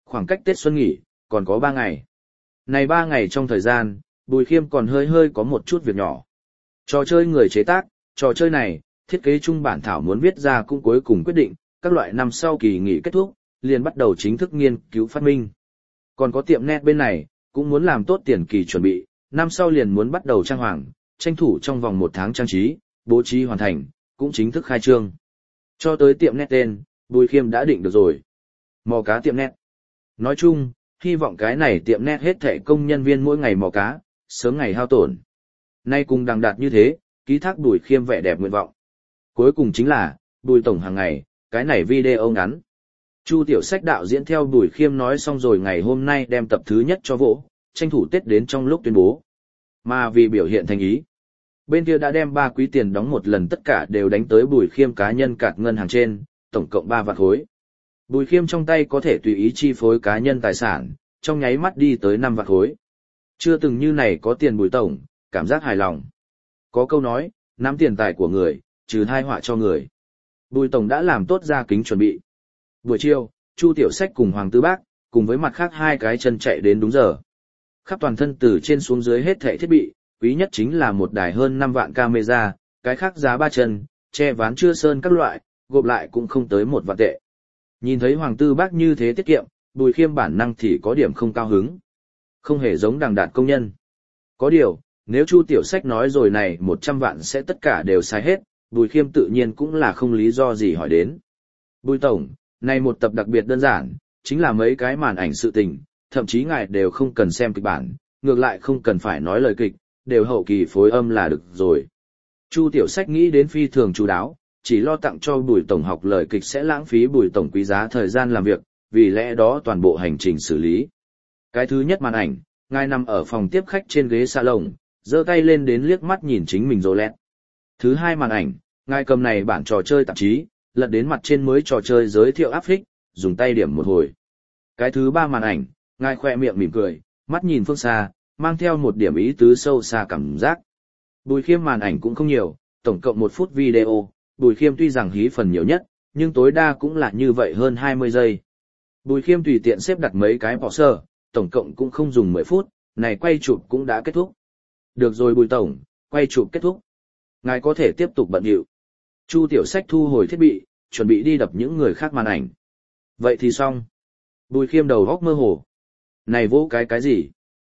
Khoảng cách Tết Xuân nghỉ, còn có ba ngày. Này ba ngày trong thời gian, Bùi Khiêm còn hơi hơi có một chút việc nhỏ. Trò chơi người chế tác, trò chơi này, thiết kế chung bản thảo muốn viết ra cũng cuối cùng quyết định, các loại năm sau kỳ nghỉ kết thúc, liền bắt đầu chính thức nghiên cứu phát minh. Còn có tiệm net bên này, cũng muốn làm tốt tiền kỳ chuẩn bị, năm sau liền muốn bắt đầu trang hoàng, tranh thủ trong vòng một tháng trang trí, bố trí hoàn thành, cũng chính thức khai trương. Cho tới tiệm net tên, Bùi Khiêm đã định được rồi. Mò cá tiệm net. Nói chung, hy vọng cái này tiệm net hết thảy công nhân viên mỗi ngày mò cá, sớm ngày hao tổn. Nay cùng đằng đạt như thế, ký thác Bùi Khiêm vẻ đẹp nguyện vọng. Cuối cùng chính là, Bùi Tổng hàng ngày, cái này video ngắn. Chu Tiểu Sách đạo diễn theo Bùi Khiêm nói xong rồi ngày hôm nay đem tập thứ nhất cho vỗ, tranh thủ Tết đến trong lúc tuyên bố. Mà vì biểu hiện thành ý, bên kia đã đem ba quý tiền đóng một lần tất cả đều đánh tới Bùi Khiêm cá nhân cạt ngân hàng trên, tổng cộng ba vạn khối. Bùi Khiêm trong tay có thể tùy ý chi phối cá nhân tài sản, trong nháy mắt đi tới năm vạn khối. Chưa từng như này có tiền Bùi Tổng, cảm giác hài lòng. Có câu nói, nắm tiền tài của người, trừ thai họa cho người. Bùi Tổng đã làm tốt ra kính chuẩn bị. Buổi chiều, Chu Tiểu Sách cùng Hoàng Tư Bác, cùng với mặt khác hai cái chân chạy đến đúng giờ. Khắp toàn thân từ trên xuống dưới hết thảy thiết bị, quý nhất chính là một đài hơn năm vạn camera, cái khác giá ba chân, che ván chưa sơn các loại, gộp lại cũng không tới một vạn tệ. Nhìn thấy Hoàng Tư Bác như thế tiết kiệm, Bùi Khiêm bản năng thì có điểm không cao hứng. Không hề giống đằng đạt công nhân. Có điều, nếu Chu Tiểu Sách nói rồi này một trăm vạn sẽ tất cả đều sai hết, Bùi Khiêm tự nhiên cũng là không lý do gì hỏi đến. Bùi Tổng, này một tập đặc biệt đơn giản, chính là mấy cái màn ảnh sự tình, thậm chí ngài đều không cần xem kịch bản, ngược lại không cần phải nói lời kịch, đều hậu kỳ phối âm là được rồi. Chu Tiểu Sách nghĩ đến phi thường chú đáo, chỉ lo tặng cho Bùi Tổng học lời kịch sẽ lãng phí Bùi Tổng quý giá thời gian làm việc, vì lẽ đó toàn bộ hành trình xử lý. Cái thứ nhất màn ảnh, ngài nằm ở phòng tiếp khách trên ghế salon, giơ tay lên đến liếc mắt nhìn chính mình Rolex. Thứ hai màn ảnh, ngài cầm này bản trò chơi tạp chí, lật đến mặt trên mới trò chơi giới thiệu áp phích, dùng tay điểm một hồi. Cái thứ ba màn ảnh, ngài khoe miệng mỉm cười, mắt nhìn phương xa, mang theo một điểm ý tứ sâu xa cảm giác. Bùi Khiêm màn ảnh cũng không nhiều, tổng cộng một phút video, Bùi Khiêm tuy rằng hí phần nhiều nhất, nhưng tối đa cũng là như vậy hơn hai mươi giây. Bùi Khiêm tùy tiện xếp đặt mấy cái bỏ sơ, tổng cộng cũng không dùng mười phút, này quay chụp cũng đã kết thúc. Được rồi Bùi Tổng, quay chụp kết thúc. Ngài có thể tiếp tục bận rộn. Chu Tiểu Sách thu hồi thiết bị, chuẩn bị đi đập những người khác màn ảnh. Vậy thì xong. Bùi Khiêm đầu góc mơ hồ. Này vỗ cái cái gì?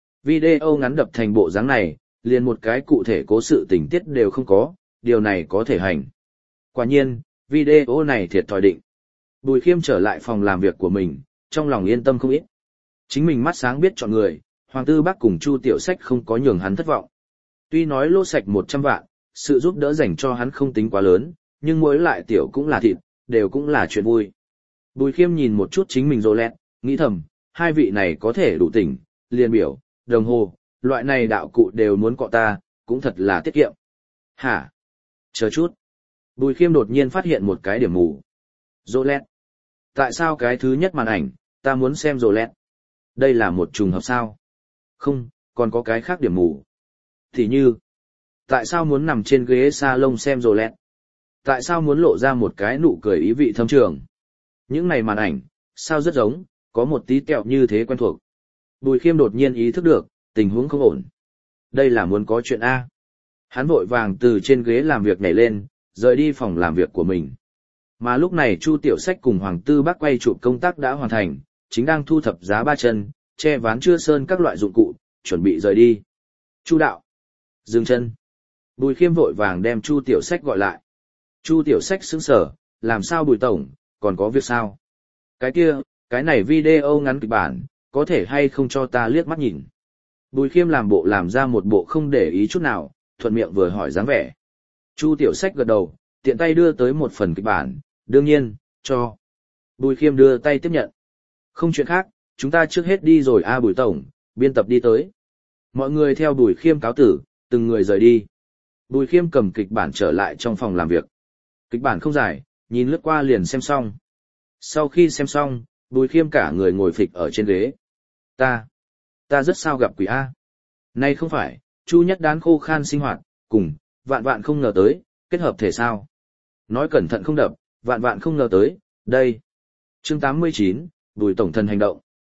Video ngắn đập thành bộ dáng này, liền một cái cụ thể cố sự tình tiết đều không có, điều này có thể hành. Quả nhiên, video này thiệt thòi định. Bùi Khiêm trở lại phòng làm việc của mình, trong lòng yên tâm không ít. Chính mình mắt sáng biết chọn người, Hoàng Tư Bác cùng Chu Tiểu Sách không có nhường hắn thất vọng. Tuy nói lô sạch một trăm vạn, sự giúp đỡ dành cho hắn không tính quá lớn, nhưng mỗi lại tiểu cũng là thịt, đều cũng là chuyện vui. Bùi Khiêm nhìn một chút chính mình Rolex, nghĩ thầm, hai vị này có thể đủ tỉnh, liền biểu, đồng hồ, loại này đạo cụ đều muốn cọ ta, cũng thật là tiết kiệm. Hả? Chờ chút. Bùi Khiêm đột nhiên phát hiện một cái điểm mù. Rolex. Tại sao cái thứ nhất màn ảnh, ta muốn xem Rolex? Đây là một trùng hợp sao? Không, còn có cái khác điểm mù. Thì như, tại sao muốn nằm trên ghế salon xem Rolex? Tại sao muốn lộ ra một cái nụ cười ý vị thâm trường? Những này màn ảnh, sao rất giống, có một tí kẹo như thế quen thuộc. Bùi Khiêm đột nhiên ý thức được, tình huống không ổn. Đây là muốn có chuyện A. Hắn vội vàng từ trên ghế làm việc nhảy lên, rời đi phòng làm việc của mình. Mà lúc này Chu Tiểu Sách cùng Hoàng Tư Bác quay chụp công tác đã hoàn thành, chính đang thu thập giá ba chân, che ván chưa sơn các loại dụng cụ, chuẩn bị rời đi. Chu đạo. Dừng chân. Bùi Khiêm vội vàng đem Chu Tiểu Sách gọi lại. Chu Tiểu Sách sững sờ, làm sao Bùi Tổng, còn có việc sao? Cái kia, cái này video ngắn kịch bản, có thể hay không cho ta liếc mắt nhìn. Bùi Khiêm làm bộ làm ra một bộ không để ý chút nào, thuận miệng vừa hỏi dáng vẻ. Chu Tiểu Sách gật đầu, tiện tay đưa tới một phần kịch bản, đương nhiên, cho. Bùi Khiêm đưa tay tiếp nhận. Không chuyện khác, chúng ta trước hết đi rồi a Bùi Tổng, biên tập đi tới. Mọi người theo Bùi Khiêm cáo tử, từng người rời đi. Bùi Khiêm cầm kịch bản trở lại trong phòng làm việc. Kịch bản không dài, nhìn lướt qua liền xem xong. Sau khi xem xong, Bùi Khiêm cả người ngồi phịch ở trên ghế. Ta, ta rất sao gặp quỷ A. Nay không phải, Chu Nhất Đán khô khan sinh hoạt, cùng, vạn vạn không ngờ tới, kết hợp thể sao. Nói cẩn thận không đập, vạn vạn không ngờ tới, đây. Chương tám mươi chín, Bùi Tổng Thần hành động.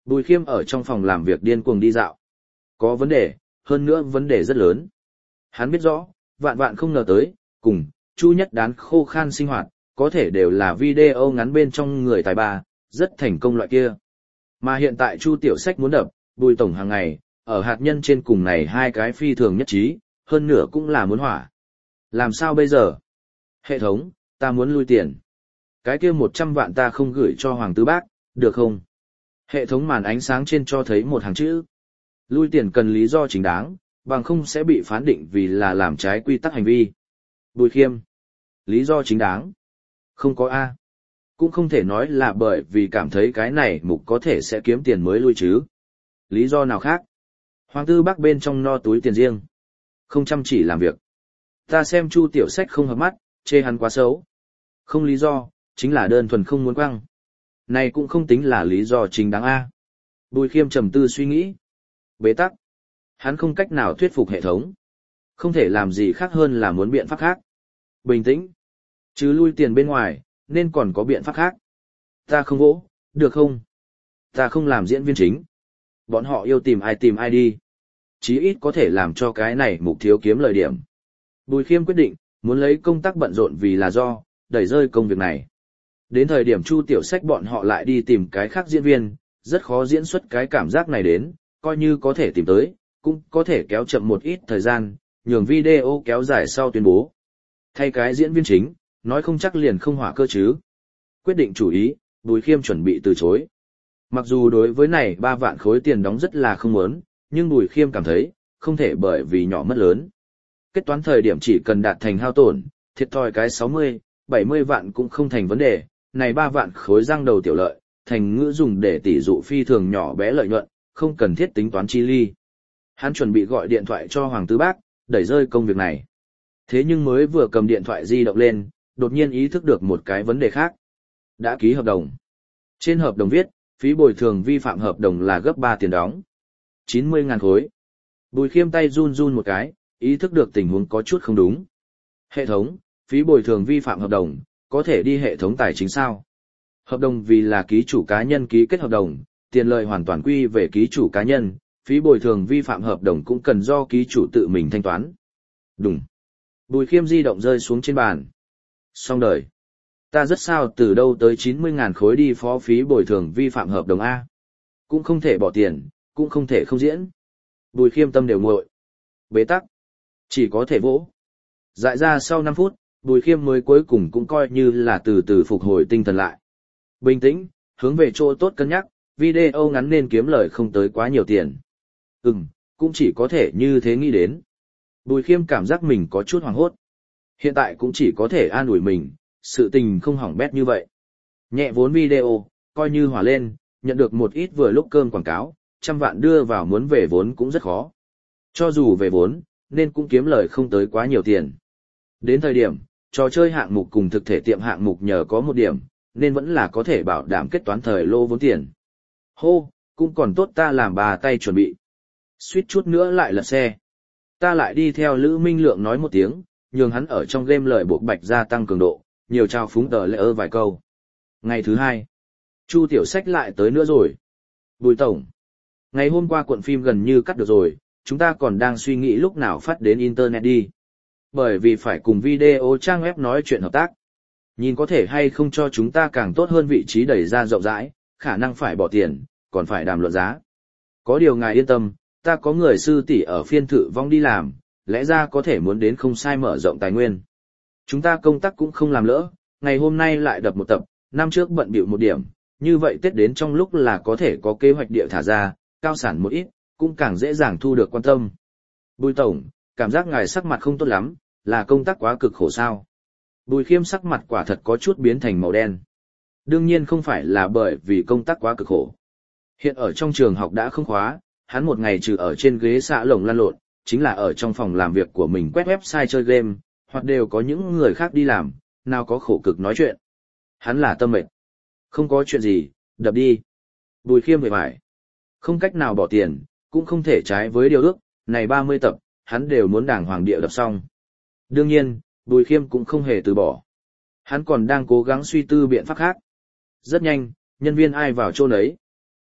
Bùi Khiêm ở trong phòng làm việc điên cuồng đi dạo. Có vấn đề, hơn nữa vấn đề rất lớn. Hắn biết rõ, vạn vạn không ngờ tới, cùng, Chu Nhất Đán khô khan sinh hoạt, có thể đều là video ngắn bên trong người tài ba, rất thành công loại kia. Mà hiện tại Chu Tiểu Sách muốn đập, Bùi Tổng hàng ngày, ở hạt nhân trên cùng này hai cái phi thường nhất trí, hơn nữa cũng là muốn hỏa. Làm sao bây giờ? Hệ thống, ta muốn lui tiền. Cái kia một trăm vạn ta không gửi cho Hoàng Tứ Bác, được không? Hệ thống màn ánh sáng trên cho thấy một hàng chữ. Lui tiền cần lý do chính đáng, bằng không sẽ bị phán định vì là làm trái quy tắc hành vi. Bùi Khiêm. Lý do chính đáng. Không có A. Cũng không thể nói là bởi vì cảm thấy cái này mục có thể sẽ kiếm tiền mới lui chứ. Lý do nào khác? Hoàng Tư Bác bên trong no túi tiền riêng. Không chăm chỉ làm việc. Ta xem Chu Tiểu Sách không hợp mắt, chê hắn quá xấu. Không lý do, chính là đơn thuần không muốn quăng. Này cũng không tính là lý do chính đáng A. Bùi Khiêm trầm tư suy nghĩ. Bế tắc. Hắn không cách nào thuyết phục hệ thống. Không thể làm gì khác hơn là muốn biện pháp khác. Bình tĩnh. Chứ lui tiền bên ngoài, nên còn có biện pháp khác. Ta không vỗ, được không? Ta không làm diễn viên chính. Bọn họ yêu tìm ai tìm ai đi. Chí ít có thể làm cho cái này mục thiếu kiếm lợi điểm. Bùi Khiêm quyết định, muốn lấy công tác bận rộn vì là do, đẩy rơi công việc này. Đến thời điểm Chu Tiểu Sách bọn họ lại đi tìm cái khác diễn viên, rất khó diễn xuất cái cảm giác này đến, coi như có thể tìm tới, cũng có thể kéo chậm một ít thời gian, nhường video kéo dài sau tuyên bố. Thay cái diễn viên chính, nói không chắc liền không hỏa cơ chứ. Quyết định chủ ý, Bùi Khiêm chuẩn bị từ chối. Mặc dù đối với này ba vạn khối tiền đóng rất là không muốn, nhưng Bùi Khiêm cảm thấy, không thể bởi vì nhỏ mất lớn. Kết toán thời điểm chỉ cần đạt thành hao tổn, thiệt thòi cái sáu mươi, bảy mươi vạn cũng không thành vấn đề, này ba vạn khối răng đầu tiểu lợi, thành ngữ dùng để tỷ dụ phi thường nhỏ bé lợi nhuận, không cần thiết tính toán chi ly. Hắn chuẩn bị gọi điện thoại cho Hoàng Tứ Bác, đẩy rơi công việc này. Thế nhưng mới vừa cầm điện thoại di động lên, đột nhiên ý thức được một cái vấn đề khác. Đã ký hợp đồng. Trên hợp đồng viết, phí bồi thường vi phạm hợp đồng là gấp ba tiền đóng. chín mươi ngàn khối. Bùi Khiêm tay run run một cái, ý thức được tình huống có chút không đúng. Hệ thống, phí bồi thường vi phạm hợp đồng, có thể đi hệ thống tài chính sao? Hợp đồng vì là ký chủ cá nhân ký kết hợp đồng, tiền lợi hoàn toàn quy về ký chủ cá nhân, phí bồi thường vi phạm hợp đồng cũng cần do ký chủ tự mình thanh toán. Đúng. Bùi Khiêm di động rơi xuống trên bàn. Xong đời. Ta rất sao từ đâu tới chín mươi ngàn khối đi phó phí bồi thường vi phạm hợp đồng A. Cũng không thể bỏ tiền, cũng không thể không diễn. Bùi Khiêm tâm đều nguội. Bế tắc. Chỉ có thể vỗ. Dại ra sau năm phút, Bùi Khiêm mới cuối cùng cũng coi như là từ từ phục hồi tinh thần lại. Bình tĩnh, hướng về chỗ tốt cân nhắc, video ngắn nên kiếm lời không tới quá nhiều tiền. Ừm, cũng chỉ có thể như thế nghĩ đến. Bùi Khiêm cảm giác mình có chút hoảng hốt. Hiện tại cũng chỉ có thể an ủi mình, sự tình không hỏng bét như vậy. Nhẹ vốn video, coi như hỏa lên, nhận được một ít vừa lúc cơm quảng cáo, trăm vạn đưa vào muốn về vốn cũng rất khó. Cho dù về vốn, nên cũng kiếm lời không tới quá nhiều tiền. Đến thời điểm, trò chơi hạng mục cùng thực thể tiệm hạng mục nhờ có một điểm, nên vẫn là có thể bảo đảm kết toán thời lô vốn tiền. Hô, cũng còn tốt ta làm bà tay chuẩn bị. Suýt chút nữa lại lật xe. Ta lại đi theo Lữ Minh Lượng nói một tiếng, nhường hắn ở trong game lời buộc bạch gia tăng cường độ, nhiều trao phúng tờ lệ ơ vài câu. Ngày thứ hai, Chu Tiểu Sách lại tới nữa rồi. Bùi Tổng, ngày hôm qua cuộn phim gần như cắt được rồi, chúng ta còn đang suy nghĩ lúc nào phát đến Internet đi. Bởi vì phải cùng video trang web nói chuyện hợp tác. Nhìn có thể hay không cho chúng ta càng tốt hơn vị trí đẩy ra rộng rãi, khả năng phải bỏ tiền, còn phải đàm luận giá. Có điều ngài yên tâm, ta có người sư tỷ ở phiên thử vong đi làm, lẽ ra có thể muốn đến không sai mở rộng tài nguyên. Chúng ta công tác cũng không làm lỡ, ngày hôm nay lại đập một tập, năm trước bận bịu một điểm, như vậy Tết đến trong lúc là có thể có kế hoạch địa thả ra, cao sản một ít, cũng càng dễ dàng thu được quan tâm. Bùi Tổng, cảm giác ngài sắc mặt không tốt lắm, là công tác quá cực khổ sao. Bùi Khiêm sắc mặt quả thật có chút biến thành màu đen. Đương nhiên không phải là bởi vì công tác quá cực khổ. Hiện ở trong trường học đã không khóa, hắn một ngày trừ ở trên ghế xạ lồng lăn lộn, chính là ở trong phòng làm việc của mình quét website chơi game, hoặc đều có những người khác đi làm, nào có khổ cực nói chuyện. Hắn là tâm mệt. Không có chuyện gì, đập đi. Bùi Khiêm về mải. Không cách nào bỏ tiền, cũng không thể trái với điều ước, này ba mươi tập, hắn đều muốn đàng hoàng địa đập xong. Đương nhiên, Bùi Khiêm cũng không hề từ bỏ. Hắn còn đang cố gắng suy tư biện pháp khác. Rất nhanh, nhân viên ai vào chỗ nấy.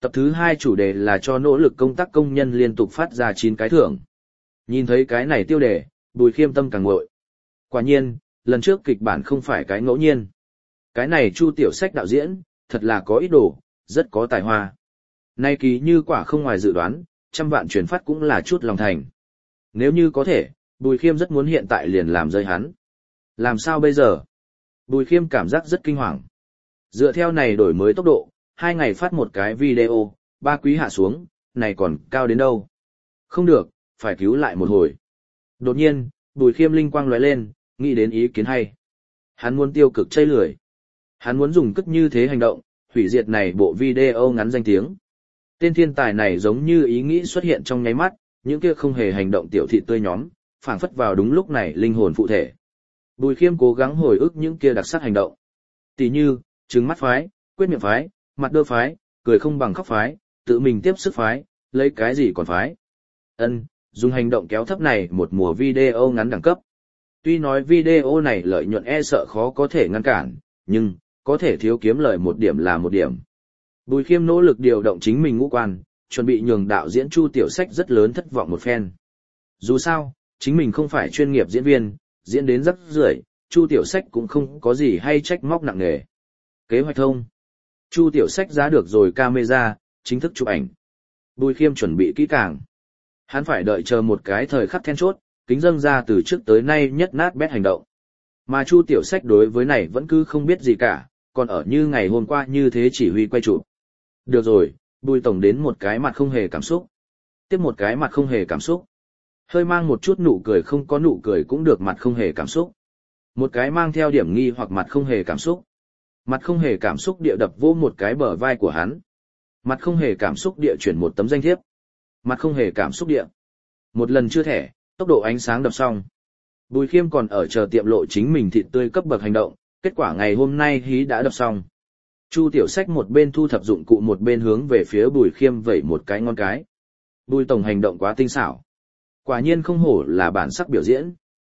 Tập thứ hai chủ đề là cho nỗ lực công tác công nhân liên tục phát ra chín cái thưởng. Nhìn thấy cái này tiêu đề, Bùi Khiêm tâm càng ngội. Quả nhiên, lần trước kịch bản không phải cái ngẫu nhiên. Cái này Chu Tiểu Sách đạo diễn, thật là có ý đồ, rất có tài hoa. Nay kỳ như quả không ngoài dự đoán, trăm vạn truyền phát cũng là chút lòng thành. Nếu như có thể, Bùi Khiêm rất muốn hiện tại liền làm rơi hắn. Làm sao bây giờ? Bùi Khiêm cảm giác rất kinh hoàng. Dựa theo này đổi mới tốc độ, hai ngày phát một cái video, ba quý hạ xuống, này còn cao đến đâu? Không được, phải cứu lại một hồi. Đột nhiên, Bùi Khiêm linh quang lóe lên, nghĩ đến ý kiến hay. Hắn muốn tiêu cực chây lười. Hắn muốn dùng cất như thế hành động, hủy diệt này bộ video ngắn danh tiếng. Tên thiên tài này giống như ý nghĩ xuất hiện trong nháy mắt, những kia không hề hành động tiểu thị tươi nhóm, phảng phất vào đúng lúc này linh hồn phụ thể. Bùi Khiêm cố gắng hồi ức những kia đặc sắc hành động. Tỷ như, trừng mắt phái, quyết miệng phái, mặt đơ phái, cười không bằng khóc phái, tự mình tiếp sức phái, lấy cái gì còn phái. Ân, dùng hành động kéo thấp này một mùa video ngắn đẳng cấp. Tuy nói video này lợi nhuận e sợ khó có thể ngăn cản, nhưng, có thể thiếu kiếm lời một điểm là một điểm. Bùi Khiêm nỗ lực điều động chính mình ngũ quan, chuẩn bị nhường đạo diễn Chu Tiểu Sách rất lớn thất vọng một phen. Dù sao, chính mình không phải chuyên nghiệp diễn viên, diễn đến rất rưởi, Chu Tiểu Sách cũng không có gì hay trách móc nặng nề. Kế hoạch thông. Chu Tiểu Sách giá được rồi camera, chính thức chụp ảnh. Bùi Khiêm chuẩn bị kỹ càng. Hắn phải đợi chờ một cái thời khắc then chốt, kính dâng ra từ trước tới nay nhất nát bét hành động. Mà Chu Tiểu Sách đối với này vẫn cứ không biết gì cả, còn ở như ngày hôm qua như thế chỉ huy quay chụp. Được rồi, Bùi Tổng đến một cái mặt không hề cảm xúc. Tiếp một cái mặt không hề cảm xúc. Hơi mang một chút nụ cười không có nụ cười cũng được mặt không hề cảm xúc. Một cái mang theo điểm nghi hoặc mặt không hề cảm xúc. Mặt không hề cảm xúc địa đập vô một cái bờ vai của hắn. Mặt không hề cảm xúc địa chuyển một tấm danh thiếp. Mặt không hề cảm xúc địa. Một lần chưa thẻ, tốc độ ánh sáng đập xong. Bùi Khiêm còn ở chờ tiệm lộ chính mình thịt tươi cấp bậc hành động, kết quả ngày hôm nay hí đã đập xong. Chu Tiểu Sách một bên thu thập dụng cụ một bên hướng về phía Bùi Khiêm vẩy một cái ngon cái. Bùi Tổng hành động quá tinh xảo. Quả nhiên không hổ là bản sắc biểu diễn.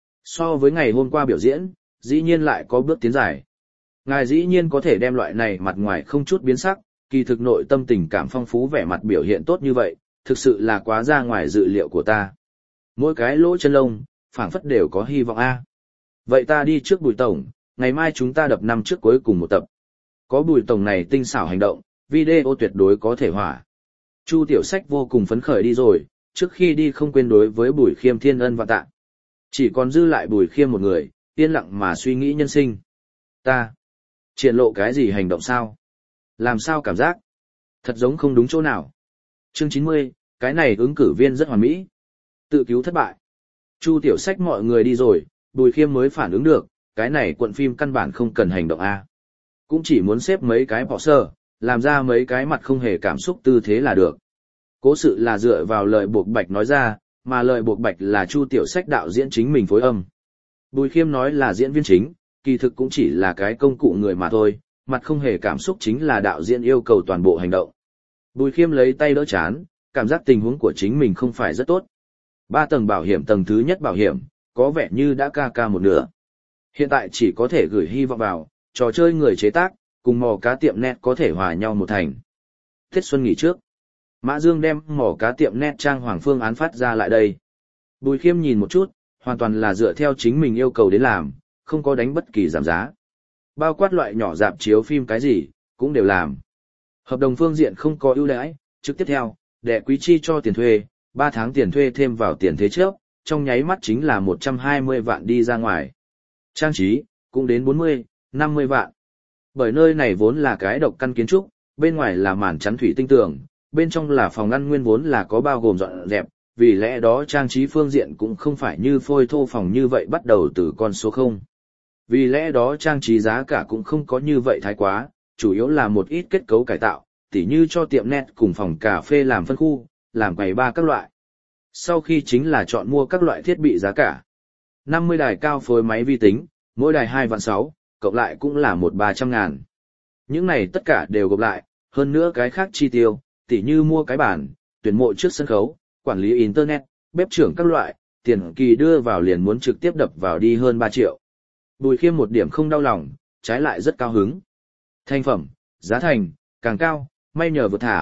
So với ngày hôm qua biểu diễn, dĩ nhiên lại có bước tiến dài. Ngài dĩ nhiên có thể đem loại này mặt ngoài không chút biến sắc, kỳ thực nội tâm tình cảm phong phú vẻ mặt biểu hiện tốt như vậy, thực sự là quá ra ngoài dự liệu của ta. Mỗi cái lỗ chân lông, phảng phất đều có hy vọng a. Vậy ta đi trước Bùi Tổng, ngày mai chúng ta đập năm trước cuối cùng một tập. Có Bùi Tổng này tinh xảo hành động, video tuyệt đối có thể hỏa. Chu Tiểu Sách vô cùng phấn khởi đi rồi, trước khi đi không quên đối với Bùi Khiêm thiên ân và tạ. Chỉ còn dư lại Bùi Khiêm một người, yên lặng mà suy nghĩ nhân sinh. Ta, triển lộ cái gì hành động sao? Làm sao cảm giác? Thật giống không đúng chỗ nào. Chương chín mươi, cái này ứng cử viên rất hoàn mỹ. Tự cứu thất bại. Chu Tiểu Sách mọi người đi rồi, Bùi Khiêm mới phản ứng được, cái này cuộn phim căn bản không cần hành động A. Cũng chỉ muốn xếp mấy cái bỏ sơ, làm ra mấy cái mặt không hề cảm xúc tư thế là được. Cố sự là dựa vào lời buộc bạch nói ra, mà lời buộc bạch là Chu Tiểu Sách đạo diễn chính mình phối âm. Bùi Khiêm nói là diễn viên chính, kỳ thực cũng chỉ là cái công cụ người mà thôi, mặt không hề cảm xúc chính là đạo diễn yêu cầu toàn bộ hành động. Bùi Khiêm lấy tay đỡ chán, cảm giác tình huống của chính mình không phải rất tốt. Ba tầng bảo hiểm tầng thứ nhất bảo hiểm, có vẻ như đã ca ca một nửa. Hiện tại chỉ có thể gửi hy vọng vào, trò chơi người chế tác, cùng mò cá tiệm net có thể hòa nhau một thành. Tết xuân nghỉ trước. Mã Dương đem mỏ cá tiệm net trang hoàng phương án phát ra lại đây. Bùi Khiêm nhìn một chút, hoàn toàn là dựa theo chính mình yêu cầu đến làm, không có đánh bất kỳ giảm giá. Bao quát loại nhỏ dạp chiếu phim cái gì, cũng đều làm. Hợp đồng phương diện không có ưu đãi, trực tiếp theo, đệ quý chi cho tiền thuê, ba tháng tiền thuê thêm vào tiền thế trước, trong nháy mắt chính là một trăm hai mươi vạn đi ra ngoài. Trang trí, cũng đến bốn mươi, năm mươi vạn. Bởi nơi này vốn là cái độc căn kiến trúc, bên ngoài là màn chắn thủy tinh tường, bên trong là phòng ngăn nguyên vốn là có bao gồm dọn dẹp, vì lẽ đó trang trí phương diện cũng không phải như phôi thô phòng như vậy bắt đầu từ con số không. Vì lẽ đó trang trí giá cả cũng không có như vậy thái quá, chủ yếu là một ít kết cấu cải tạo, tỉ như cho tiệm net cùng phòng cà phê làm phân khu, làm quầy ba các loại. Sau khi chính là chọn mua các loại thiết bị giá cả. năm mươi đài cao phối máy vi tính, mỗi đài hai vạn sáu, cộng lại cũng là một ba trăm ngàn. Những này tất cả đều gộp lại, hơn nữa cái khác chi tiêu, tỉ như mua cái bàn, tuyển mộ trước sân khấu, quản lý internet, bếp trưởng các loại, tiền kỳ đưa vào liền muốn trực tiếp đập vào đi hơn ba triệu. Bùi Khiêm một điểm không đau lòng, trái lại rất cao hứng. Thành phẩm, giá thành, càng cao, may nhờ vượt thảm,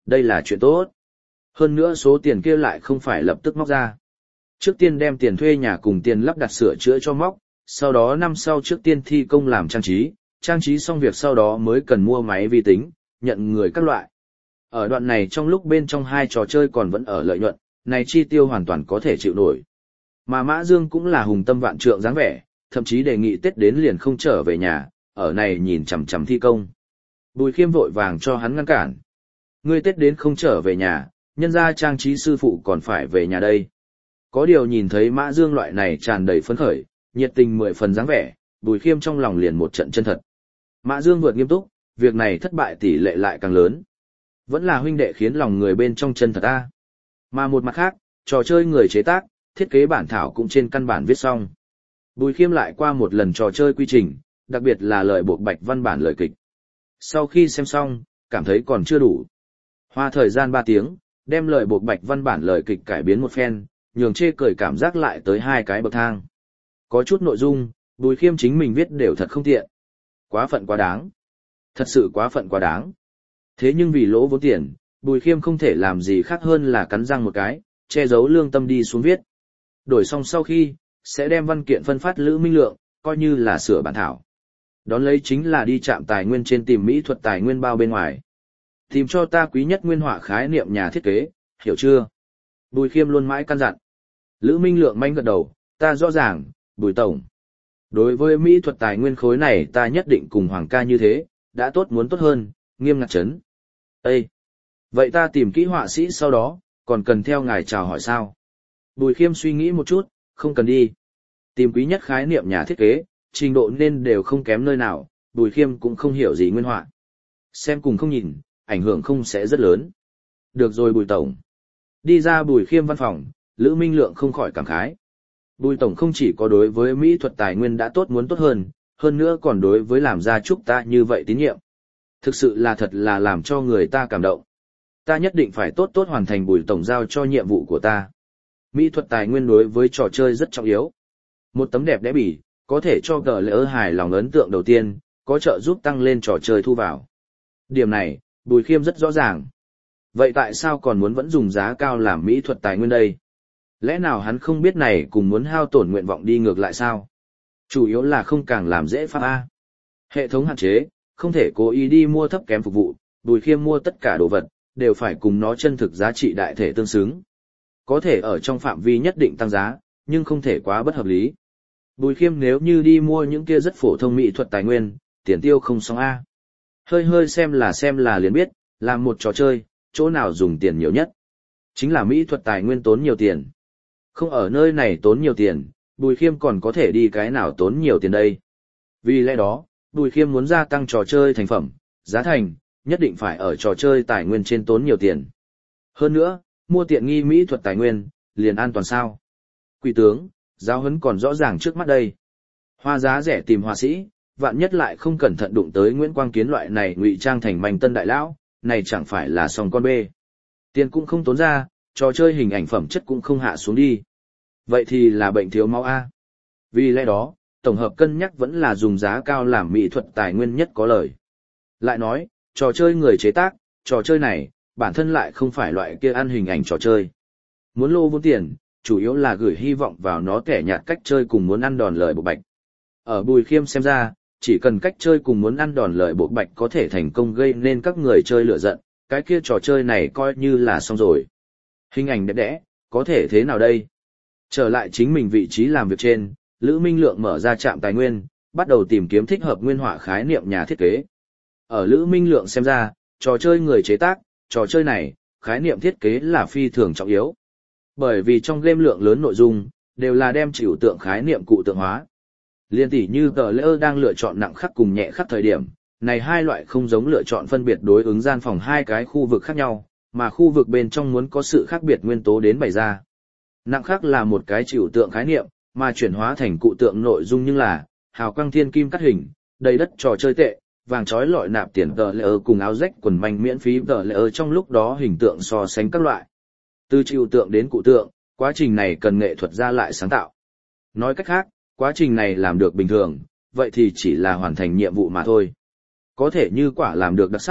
đây là chuyện tốt. Hơn nữa số tiền kia lại không phải lập tức móc ra. Trước tiên đem tiền thuê nhà cùng tiền lắp đặt sửa chữa cho móc, sau đó năm sau trước tiên thi công làm trang trí, trang trí xong việc sau đó mới cần mua máy vi tính, nhận người các loại. Ở đoạn này trong lúc bên trong hai trò chơi còn vẫn ở lợi nhuận, này chi tiêu hoàn toàn có thể chịu nổi. Mà Mã Dương cũng là hùng tâm vạn trượng dáng vẻ, thậm chí đề nghị Tết đến liền không trở về nhà, ở này nhìn chằm chằm thi công. Bùi Khiêm vội vàng cho hắn ngăn cản. Ngươi Tết đến không trở về nhà, nhân ra trang trí sư phụ còn phải về nhà đây. Có điều nhìn thấy Mã Dương loại này tràn đầy phấn khởi, nhiệt tình mười phần dáng vẻ, Bùi Khiêm trong lòng liền một trận chân thật. Mã Dương vượt nghiêm túc, việc này thất bại tỷ lệ lại càng lớn. Vẫn là huynh đệ khiến lòng người bên trong chân thật ta. Mà một mặt khác, trò chơi người chế tác, thiết kế bản thảo cũng trên căn bản viết xong. Bùi Khiêm lại qua một lần trò chơi quy trình, đặc biệt là lời buộc bạch văn bản lời kịch. Sau khi xem xong, cảm thấy còn chưa đủ. Hoa thời gian ba tiếng, đem lời buộc bạch văn bản lời kịch cải biến một phen, nhường chê cười cảm giác lại tới hai cái bậc thang. Có chút nội dung, Bùi Khiêm chính mình viết đều thật không tiện. Quá phận quá đáng. Thật sự quá phận quá đáng. Thế nhưng vì lỗ vốn tiền, Bùi Khiêm không thể làm gì khác hơn là cắn răng một cái, che giấu lương tâm đi xuống viết. Đổi xong sau khi, sẽ đem văn kiện phân phát Lữ Minh Lượng, coi như là sửa bản thảo. Đón lấy chính là đi trạm tài nguyên trên tìm mỹ thuật tài nguyên bao bên ngoài. Tìm cho ta quý nhất nguyên họa khái niệm nhà thiết kế, hiểu chưa? Bùi Khiêm luôn mãi căn dặn. Lữ Minh Lượng manh gật đầu, ta rõ ràng, Bùi Tổng. Đối với mỹ thuật tài nguyên khối này ta nhất định cùng Hoàng ca như thế, đã tốt muốn tốt hơn, nghiêm ngặt chấn. Ê! Vậy ta tìm kỹ họa sĩ sau đó, còn cần theo ngài chào hỏi sao? Bùi Khiêm suy nghĩ một chút, không cần đi. Tìm quý nhất khái niệm nhà thiết kế, trình độ nên đều không kém nơi nào, Bùi Khiêm cũng không hiểu gì nguyên họa. Xem cùng không nhìn, ảnh hưởng không sẽ rất lớn. Được rồi Bùi Tổng. Đi ra Bùi Khiêm văn phòng, Lữ Minh Lượng không khỏi cảm khái. Bùi Tổng không chỉ có đối với mỹ thuật tài nguyên đã tốt muốn tốt hơn, hơn nữa còn đối với làm ra chúc ta như vậy tín nhiệm. Thực sự là thật là làm cho người ta cảm động. Ta nhất định phải tốt tốt hoàn thành Bùi Tổng giao cho nhiệm vụ của ta. Mỹ thuật tài nguyên đối với trò chơi rất trọng yếu. Một tấm đẹp đẽ bỉ, có thể cho gờ lỡ hài lòng ấn tượng đầu tiên, có trợ giúp tăng lên trò chơi thu vào. Điểm này, Bùi Khiêm rất rõ ràng. Vậy tại sao còn muốn vẫn dùng giá cao làm mỹ thuật tài nguyên đây? Lẽ nào hắn không biết này cùng muốn hao tổn nguyện vọng đi ngược lại sao? Chủ yếu là không càng làm dễ pháp A. Hệ thống hạn chế, không thể cố ý đi mua thấp kém phục vụ, Bùi Khiêm mua tất cả đồ vật, đều phải cùng nó chân thực giá trị đại thể tương xứng. Có thể ở trong phạm vi nhất định tăng giá, nhưng không thể quá bất hợp lý. Bùi Khiêm nếu như đi mua những kia rất phổ thông mỹ thuật tài nguyên, tiền tiêu không xong A. Hơi hơi xem là xem là liền biết, làm một trò chơi, chỗ nào dùng tiền nhiều nhất. Chính là mỹ thuật tài nguyên tốn nhiều tiền. Không ở nơi này tốn nhiều tiền, Bùi Khiêm còn có thể đi cái nào tốn nhiều tiền đây. Vì lẽ đó, Bùi Khiêm muốn gia tăng trò chơi thành phẩm, giá thành, nhất định phải ở trò chơi tài nguyên trên tốn nhiều tiền. Hơn nữa, mua tiện nghi mỹ thuật tài nguyên, liền an toàn sao. Quỷ tướng, giáo huấn còn rõ ràng trước mắt đây. Hoa giá rẻ tìm họa sĩ, vạn nhất lại không cẩn thận đụng tới Nguyễn Quang Kiến loại này ngụy trang thành manh tân đại lão, này chẳng phải là sòng con bê. Tiền cũng không tốn ra, trò chơi hình ảnh phẩm chất cũng không hạ xuống đi. Vậy thì là bệnh thiếu máu A. Vì lẽ đó, tổng hợp cân nhắc vẫn là dùng giá cao làm mỹ thuật tài nguyên nhất có lời. Lại nói, trò chơi người chế tác, trò chơi này, bản thân lại không phải loại kia ăn hình ảnh trò chơi. Muốn lô vốn tiền, chủ yếu là gửi hy vọng vào nó kẻ nhạt cách chơi cùng muốn ăn đòn lời bộ bạch. Ở Bùi Khiêm xem ra, chỉ cần cách chơi cùng muốn ăn đòn lời bộ bạch có thể thành công gây nên các người chơi lửa giận, cái kia trò chơi này coi như là xong rồi. Hình ảnh đẹp đẽ, có thể thế nào đây? Trở lại chính mình vị trí làm việc trên, Lữ Minh Lượng mở ra trạm tài nguyên, bắt đầu tìm kiếm thích hợp nguyên họa khái niệm nhà thiết kế. Ở Lữ Minh Lượng xem ra, trò chơi người chế tác, trò chơi này, khái niệm thiết kế là phi thường trọng yếu. Bởi vì trong game lượng lớn nội dung, đều là đem trừu tượng khái niệm cụ tượng hóa. Liên tỷ như tờ lỡ đang lựa chọn nặng khắc cùng nhẹ khắc thời điểm, này hai loại không giống lựa chọn phân biệt đối ứng gian phòng hai cái khu vực khác nhau, mà khu vực bên trong muốn có sự khác biệt nguyên tố đến bày ra. Nặng khắc là một cái trừu tượng khái niệm, mà chuyển hóa thành cụ tượng nội dung nhưng là hào quang thiên kim cắt hình, đầy đất trò chơi tệ, vàng chói lọi nạp tiền tờ lỡ cùng áo rách quần manh miễn phí tờ lỡ trong lúc đó hình tượng so sánh các loại. Từ trừu tượng đến cụ tượng, quá trình này cần nghệ thuật ra lại sáng tạo. Nói cách khác, quá trình này làm được bình thường, vậy thì chỉ là hoàn thành nhiệm vụ mà thôi. Có thể như quả làm được đặc sắc,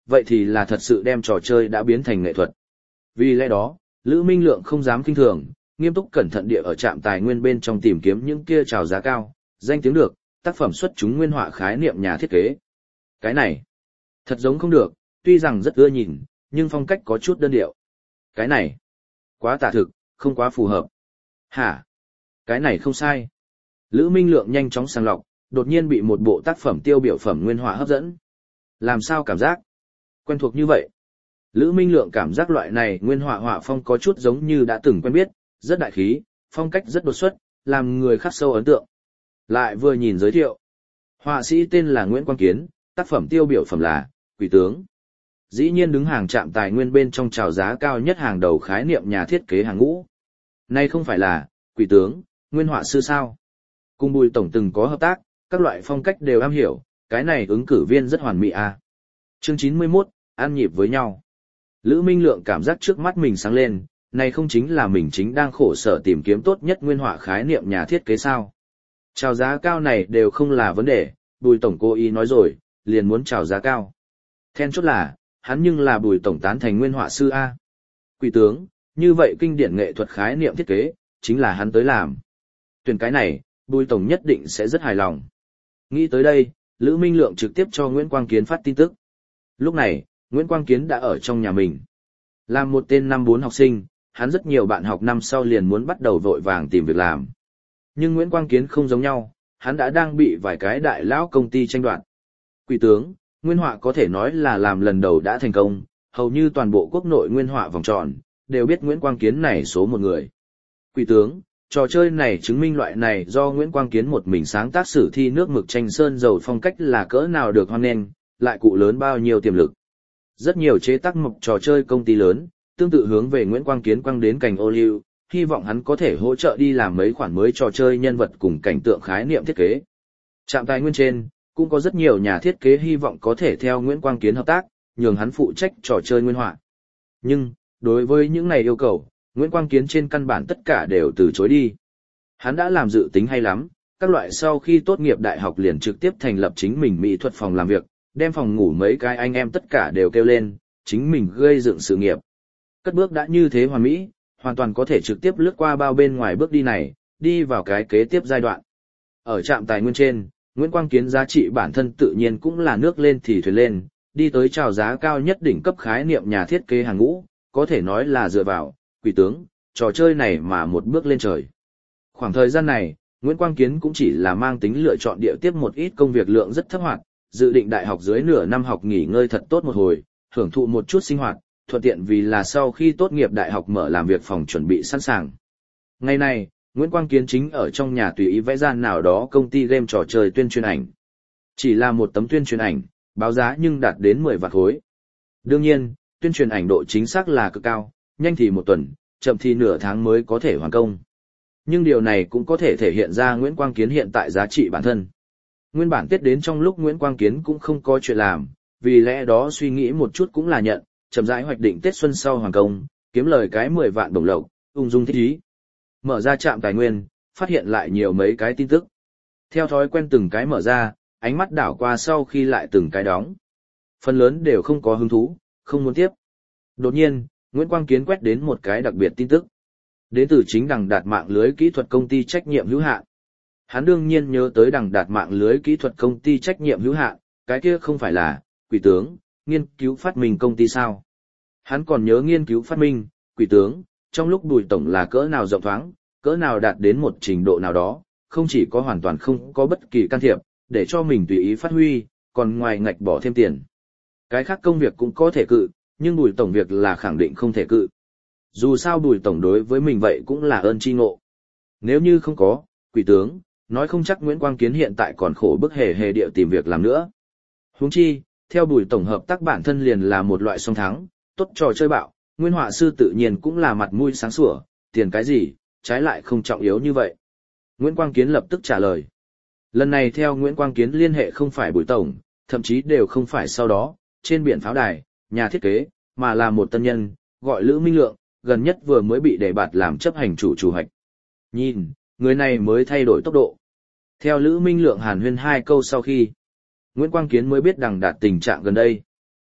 vậy thì là thật sự đem trò chơi đã biến thành nghệ thuật. Vì lẽ đó, Lữ Minh Lượng không dám kinh thường, nghiêm túc cẩn thận địa ở trạm tài nguyên bên trong tìm kiếm những kia chào giá cao, danh tiếng được, tác phẩm xuất chúng nguyên họa khái niệm nhà thiết kế. Cái này, thật giống không được, tuy rằng rất ưa nhìn, nhưng phong cách có chút đơn điệu. Cái này, quá tả thực, không quá phù hợp. Hả? Cái này không sai. Lữ Minh Lượng nhanh chóng sàng lọc, đột nhiên bị một bộ tác phẩm tiêu biểu phẩm nguyên họa hấp dẫn. Làm sao cảm giác quen thuộc như vậy? Lữ Minh Lượng cảm giác loại này nguyên họa họa phong có chút giống như đã từng quen biết, rất đại khí, phong cách rất đột xuất, làm người khắc sâu ấn tượng. Lại vừa nhìn giới thiệu. Họa sĩ tên là Nguyễn Quang Kiến, tác phẩm tiêu biểu phẩm là Quỷ tướng. Dĩ nhiên đứng hàng trạm tài nguyên bên trong chào giá cao nhất hàng đầu khái niệm nhà thiết kế hàng ngũ. Nay không phải là Quỷ tướng, nguyên họa sư sao? Cùng Bùi tổng từng có hợp tác, các loại phong cách đều am hiểu, cái này ứng cử viên rất hoàn mỹ à. Chương chín mươi mốt, ăn nhịp với nhau. Lữ Minh Lượng cảm giác trước mắt mình sáng lên, này không chính là mình chính đang khổ sở tìm kiếm tốt nhất nguyên họa khái niệm nhà thiết kế sao? Chào giá cao này đều không là vấn đề, Bùi tổng cố ý nói rồi, liền muốn chào giá cao. Then chốt là, hắn nhưng là Bùi tổng tán thành nguyên họa sư A. Quỷ tướng, như vậy kinh điển nghệ thuật khái niệm thiết kế, chính là hắn tới làm. Tuyển cái này, Bùi tổng nhất định sẽ rất hài lòng. Nghĩ tới đây, Lữ Minh Lượng trực tiếp cho Nguyễn Quang Kiến phát tin tức. Lúc này, Nguyễn Quang Kiến đã ở trong nhà mình. Làm một tên năm bốn học sinh, hắn rất nhiều bạn học năm sau liền muốn bắt đầu vội vàng tìm việc làm. Nhưng Nguyễn Quang Kiến không giống nhau, hắn đã đang bị vài cái đại lão công ty tranh đoạt. Quỷ tướng, nguyên họa có thể nói là làm lần đầu đã thành công, hầu như toàn bộ quốc nội nguyên họa vòng tròn, đều biết Nguyễn Quang Kiến này số một người. Quỷ tướng, trò chơi này chứng minh loại này do Nguyễn Quang Kiến một mình sáng tác sử thi nước mực tranh sơn dầu phong cách là cỡ nào được hoan nghênh, lại cụ lớn bao nhiêu tiềm lực. Rất nhiều chế tác mộc trò chơi công ty lớn, tương tự hướng về Nguyễn Quang Kiến quăng đến cành ô liu, hy vọng hắn có thể hỗ trợ đi làm mấy khoản mới trò chơi nhân vật cùng cảnh tượng khái niệm thiết kế. Trạm tài nguyên trên, cũng có rất nhiều nhà thiết kế hy vọng có thể theo Nguyễn Quang Kiến hợp tác, nhường hắn phụ trách trò chơi nguyên họa. Nhưng, đối với những này yêu cầu, Nguyễn Quang Kiến trên căn bản tất cả đều từ chối đi. Hắn đã làm dự tính hay lắm, các loại sau khi tốt nghiệp đại học liền trực tiếp thành lập chính mình mỹ thuật phòng làm việc, đem phòng ngủ mấy cái anh em tất cả đều kêu lên, chính mình gây dựng sự nghiệp. Cất bước đã như thế hoàn mỹ, hoàn toàn có thể trực tiếp lướt qua bao bên ngoài bước đi này, đi vào cái kế tiếp giai đoạn. Ở trạm tài nguyên trên, Nguyễn Quang Kiến giá trị bản thân tự nhiên cũng là nước lên thì thuyền lên, đi tới chào giá cao nhất đỉnh cấp khái niệm nhà thiết kế hàng ngũ, có thể nói là dựa vào Quỷ tướng, trò chơi này mà một bước lên trời. Khoảng thời gian này, Nguyễn Quang Kiến cũng chỉ là mang tính lựa chọn địa tiếp một ít công việc lượng rất thấp hoạt, dự định đại học dưới nửa năm học nghỉ ngơi thật tốt một hồi, hưởng thụ một chút sinh hoạt, thuận tiện vì là sau khi tốt nghiệp đại học mở làm việc phòng chuẩn bị sẵn sàng. Ngày này, Nguyễn Quang Kiến chính ở trong nhà tùy ý vẽ ra nào đó công ty game trò chơi tuyên truyền ảnh. Chỉ là một tấm tuyên truyền ảnh, báo giá nhưng đạt đến mười vạn khối. Đương nhiên, tuyên truyền ảnh độ chính xác là cực cao, nhanh thì một tuần, chậm thì nửa tháng mới có thể hoàn công. Nhưng điều này cũng có thể thể hiện ra Nguyễn Quang Kiến hiện tại giá trị bản thân. Nguyên bản Tết đến trong lúc Nguyễn Quang Kiến cũng không có chuyện làm, vì lẽ đó suy nghĩ một chút cũng là nhận, chậm rãi hoạch định Tết xuân sau hoàn công, kiếm lời cái mười vạn đồng lộc, ung dung thích ý. Mở ra trạm tài nguyên, phát hiện lại nhiều mấy cái tin tức. Theo thói quen từng cái mở ra, ánh mắt đảo qua sau khi lại từng cái đóng. Phần lớn đều không có hứng thú, không muốn tiếp. Đột nhiên, Nguyễn Quang Kiến quét đến một cái đặc biệt tin tức. Đến từ chính Đằng Đạt mạng lưới kỹ thuật công ty trách nhiệm hữu hạn. Hắn đương nhiên nhớ tới Đằng Đạt mạng lưới kỹ thuật công ty trách nhiệm hữu hạn, cái kia không phải là Quỷ tướng, nghiên cứu phát minh công ty sao? Hắn còn nhớ nghiên cứu phát minh, Quỷ tướng, trong lúc Bùi tổng là cỡ nào rộng thoáng, cỡ nào đạt đến một trình độ nào đó, không chỉ có hoàn toàn không có bất kỳ can thiệp, để cho mình tùy ý phát huy, còn ngoài ngạch bỏ thêm tiền. Cái khác công việc cũng có thể cự, nhưng Bùi tổng việc là khẳng định không thể cự. Dù sao Bùi tổng đối với mình vậy cũng là ơn tri ngộ. Nếu như không có, Quỷ tướng, nói không chắc Nguyễn Quang Kiến hiện tại còn khổ bức hề hề địa tìm việc làm nữa. Huống chi, theo Bùi tổng hợp tác bản thân liền là một loại song thắng, tốt trò chơi bạo, nguyên họa sư tự nhiên cũng là mặt mũi sáng sủa, tiền cái gì, trái lại không trọng yếu như vậy. Nguyễn Quang Kiến lập tức trả lời. Lần này theo Nguyễn Quang Kiến liên hệ không phải Bùi tổng, thậm chí đều không phải sau đó, trên biển pháo đài, nhà thiết kế, mà là một tân nhân, gọi Lữ Minh Lượng, gần nhất vừa mới bị đề bạt làm chấp hành chủ chủ hoạch. Nhìn, người này mới thay đổi tốc độ. Theo Lữ Minh Lượng hàn huyên hai câu sau khi, Nguyễn Quang Kiến mới biết Đằng Đạt tình trạng gần đây.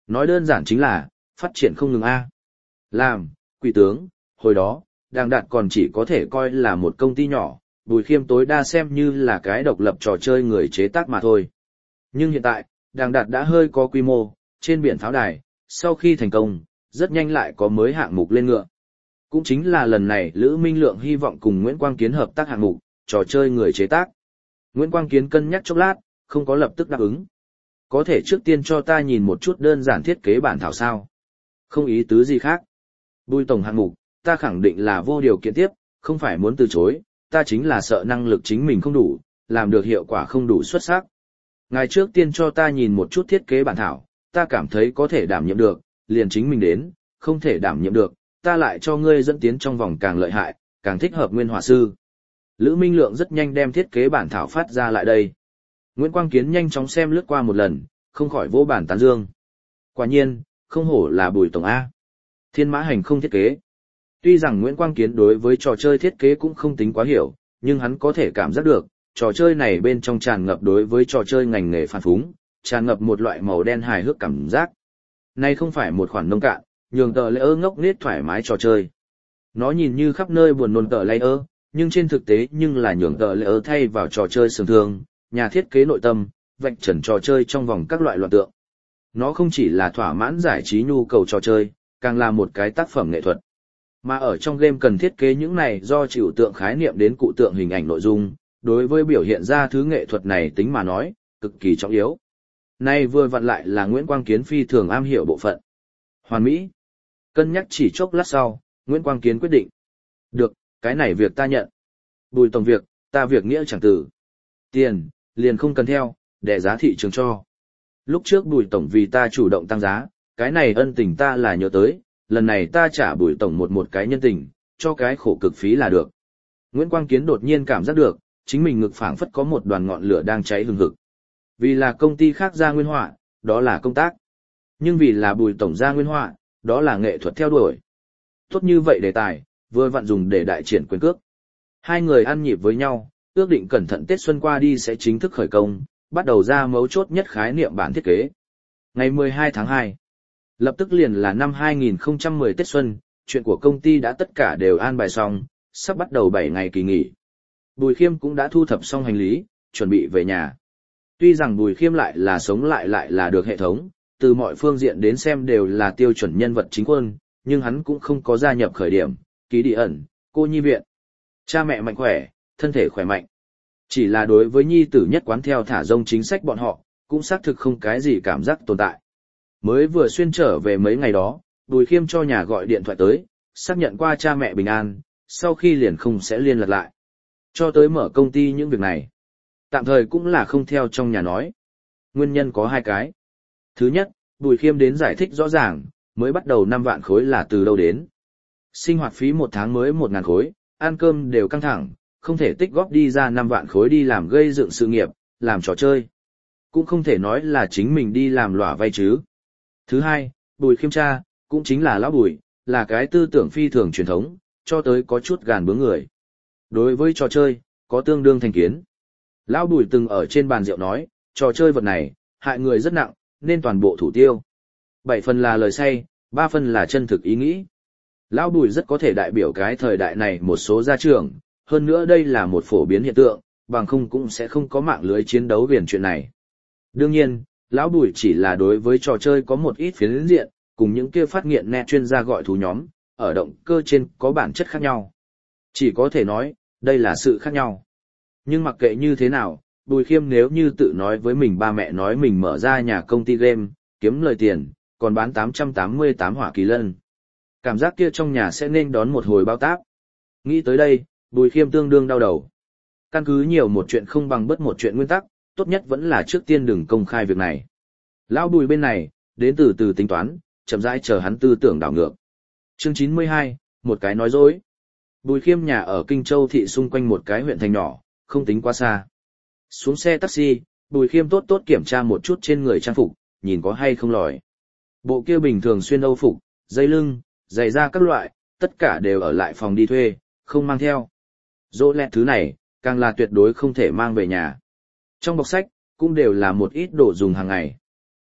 Nói đơn giản chính là, phát triển không ngừng A. Làm, quỷ tướng, hồi đó, Đàng Đạt còn chỉ có thể coi là một công ty nhỏ, Bùi Khiêm tối đa xem như là cái độc lập trò chơi người chế tác mà thôi. Nhưng hiện tại, Đàng Đạt đã hơi có quy mô, trên biển pháo đài, sau khi thành công, rất nhanh lại có mới hạng mục lên ngựa. Cũng chính là lần này Lữ Minh Lượng hy vọng cùng Nguyễn Quang Kiến hợp tác hạng mục, trò chơi người chế tác. Nguyễn Quang Kiến cân nhắc chốc lát, không có lập tức đáp ứng. Có thể trước tiên cho ta nhìn một chút đơn giản thiết kế bản thảo sao? Không ý tứ gì khác. Bùi tổng hạng mục, ta khẳng định là vô điều kiện tiếp, không phải muốn từ chối, ta chính là sợ năng lực chính mình không đủ, làm được hiệu quả không đủ xuất sắc. Ngài trước tiên cho ta nhìn một chút thiết kế bản thảo, ta cảm thấy có thể đảm nhiệm được, liền chính mình đến, không thể đảm nhiệm được, ta lại cho ngươi dẫn tiến trong vòng càng lợi hại, càng thích hợp nguyên họa sư. Lữ Minh Lượng rất nhanh đem thiết kế bản thảo phát ra lại đây. Nguyễn Quang Kiến nhanh chóng xem lướt qua một lần, không khỏi vỗ bản tán dương. Quả nhiên, không hổ là Bùi tổng A. Thiên mã hành không thiết kế. Tuy rằng Nguyễn Quang Kiến đối với trò chơi thiết kế cũng không tính quá hiểu, nhưng hắn có thể cảm giác được, trò chơi này bên trong tràn ngập đối với trò chơi ngành nghề phản phúng, tràn ngập một loại màu đen hài hước cảm giác. Này không phải một khoản nông cạn, nhường tờ layer ngốc nghếch thoải mái trò chơi. Nó nhìn như khắp nơi buồn nôn tờ layer, nhưng trên thực tế nhưng là nhường tờ layer thay vào trò chơi sườn thương, nhà thiết kế nội tâm, vạch trần trò chơi trong vòng các loại loạn tượng. Nó không chỉ là thỏa mãn giải trí nhu cầu trò chơi, càng là một cái tác phẩm nghệ thuật. Mà ở trong game cần thiết kế những này do chịu tượng khái niệm đến cụ tượng hình ảnh nội dung, đối với biểu hiện ra thứ nghệ thuật này tính mà nói, cực kỳ trọng yếu. Nay vừa vặn lại là Nguyễn Quang Kiến phi thường am hiểu bộ phận. Hoàn mỹ. Cân nhắc chỉ chốc lát sau, Nguyễn Quang Kiến quyết định. Được, cái này việc ta nhận. Bùi tổng việc, ta việc nghĩa chẳng tử. Tiền, liền không cần theo, để giá thị trường cho. Lúc trước Bùi tổng vì ta chủ động tăng giá, cái này ân tình ta là nhớ tới, lần này ta trả Bùi tổng một một cái nhân tình, cho cái khổ cực phí là được. Nguyễn Quang Kiến đột nhiên cảm giác được, chính mình ngực phảng phất có một đoàn ngọn lửa đang cháy hừng hực. Vì là công ty khác ra nguyên họa, đó là công tác. Nhưng vì là Bùi tổng ra nguyên họa, đó là nghệ thuật theo đuổi. Tốt như vậy đề tài, vừa vặn dùng để đại triển quyền cước. Hai người ăn nhịp với nhau, ước định cẩn thận Tết Xuân qua đi sẽ chính thức khởi công, bắt đầu ra mấu chốt nhất khái niệm bản thiết kế. Ngày mười hai tháng hai, lập tức liền là năm hai nghìn không trăm mười Tết Xuân, chuyện của công ty đã tất cả đều an bài xong, sắp bắt đầu bảy ngày kỳ nghỉ. Bùi Khiêm cũng đã thu thập xong hành lý, chuẩn bị về nhà. Tuy rằng Bùi Khiêm lại là sống lại lại là được hệ thống, từ mọi phương diện đến xem đều là tiêu chuẩn nhân vật chính quân, nhưng hắn cũng không có gia nhập khởi điểm, ký địa ẩn, cô nhi viện. Cha mẹ mạnh khỏe, thân thể khỏe mạnh. Chỉ là đối với nhi tử nhất quán theo thả rông chính sách bọn họ, cũng xác thực không cái gì cảm giác tồn tại. Mới vừa xuyên trở về mấy ngày đó, Bùi Khiêm cho nhà gọi điện thoại tới, xác nhận qua cha mẹ bình an, sau khi liền không sẽ liên lạc lại. Cho tới mở công ty những việc này. Tạm thời cũng là không theo trong nhà nói. Nguyên nhân có hai cái. Thứ nhất, Bùi Khiêm đến giải thích rõ ràng, mới bắt đầu năm vạn khối là từ đâu đến. Sinh hoạt phí một tháng mới một ngàn khối, ăn cơm đều căng thẳng, không thể tích góp đi ra năm vạn khối đi làm gây dựng sự nghiệp, làm trò chơi. Cũng không thể nói là chính mình đi làm lỏa vay chứ. Thứ hai, Bùi Khiêm cha, cũng chính là lão Bùi, là cái tư tưởng phi thường truyền thống, cho tới có chút gàn bướng người. Đối với trò chơi, có tương đương thành kiến. Lão Bùi từng ở trên bàn rượu nói, trò chơi vật này, hại người rất nặng, nên toàn bộ thủ tiêu. Bảy phần là lời say, ba phần là chân thực ý nghĩ. Lão Bùi rất có thể đại biểu cái thời đại này một số gia trưởng, hơn nữa đây là một phổ biến hiện tượng, bằng không cũng sẽ không có mạng lưới chiến đấu viền chuyện này. Đương nhiên, Lão Bùi chỉ là đối với trò chơi có một ít phiến diện, cùng những kia phát nghiện net chuyên gia gọi thú nhóm, ở động cơ trên có bản chất khác nhau. Chỉ có thể nói, đây là sự khác nhau. Nhưng mặc kệ như thế nào, Bùi Khiêm nếu như tự nói với mình ba mẹ nói mình mở ra nhà công ty game, kiếm lời tiền, còn bán tám trăm tám mươi tám hỏa kỳ lân. Cảm giác kia trong nhà sẽ nên đón một hồi bao táp. Nghĩ tới đây, Bùi Khiêm tương đương đau đầu. Căn cứ nhiều một chuyện không bằng bất một chuyện nguyên tắc, tốt nhất vẫn là trước tiên đừng công khai việc này. Lão Bùi bên này, đến từ từ tính toán, chậm rãi chờ hắn tư tưởng đảo ngược. Chương chín mươi hai, một cái nói dối. Bùi Khiêm nhà ở Kinh Châu thị xung quanh một cái huyện thành nhỏ, không tính quá xa. Xuống xe taxi, Bùi Khiêm tốt tốt kiểm tra một chút trên người trang phục, nhìn có hay không lòi. Bộ kia bình thường xuyên âu phục, dây lưng, giày da các loại, tất cả đều ở lại phòng đi thuê, không mang theo. Dỗ lẹt thứ này, càng là tuyệt đối không thể mang về nhà. Trong bọc sách, cũng đều là một ít đồ dùng hàng ngày.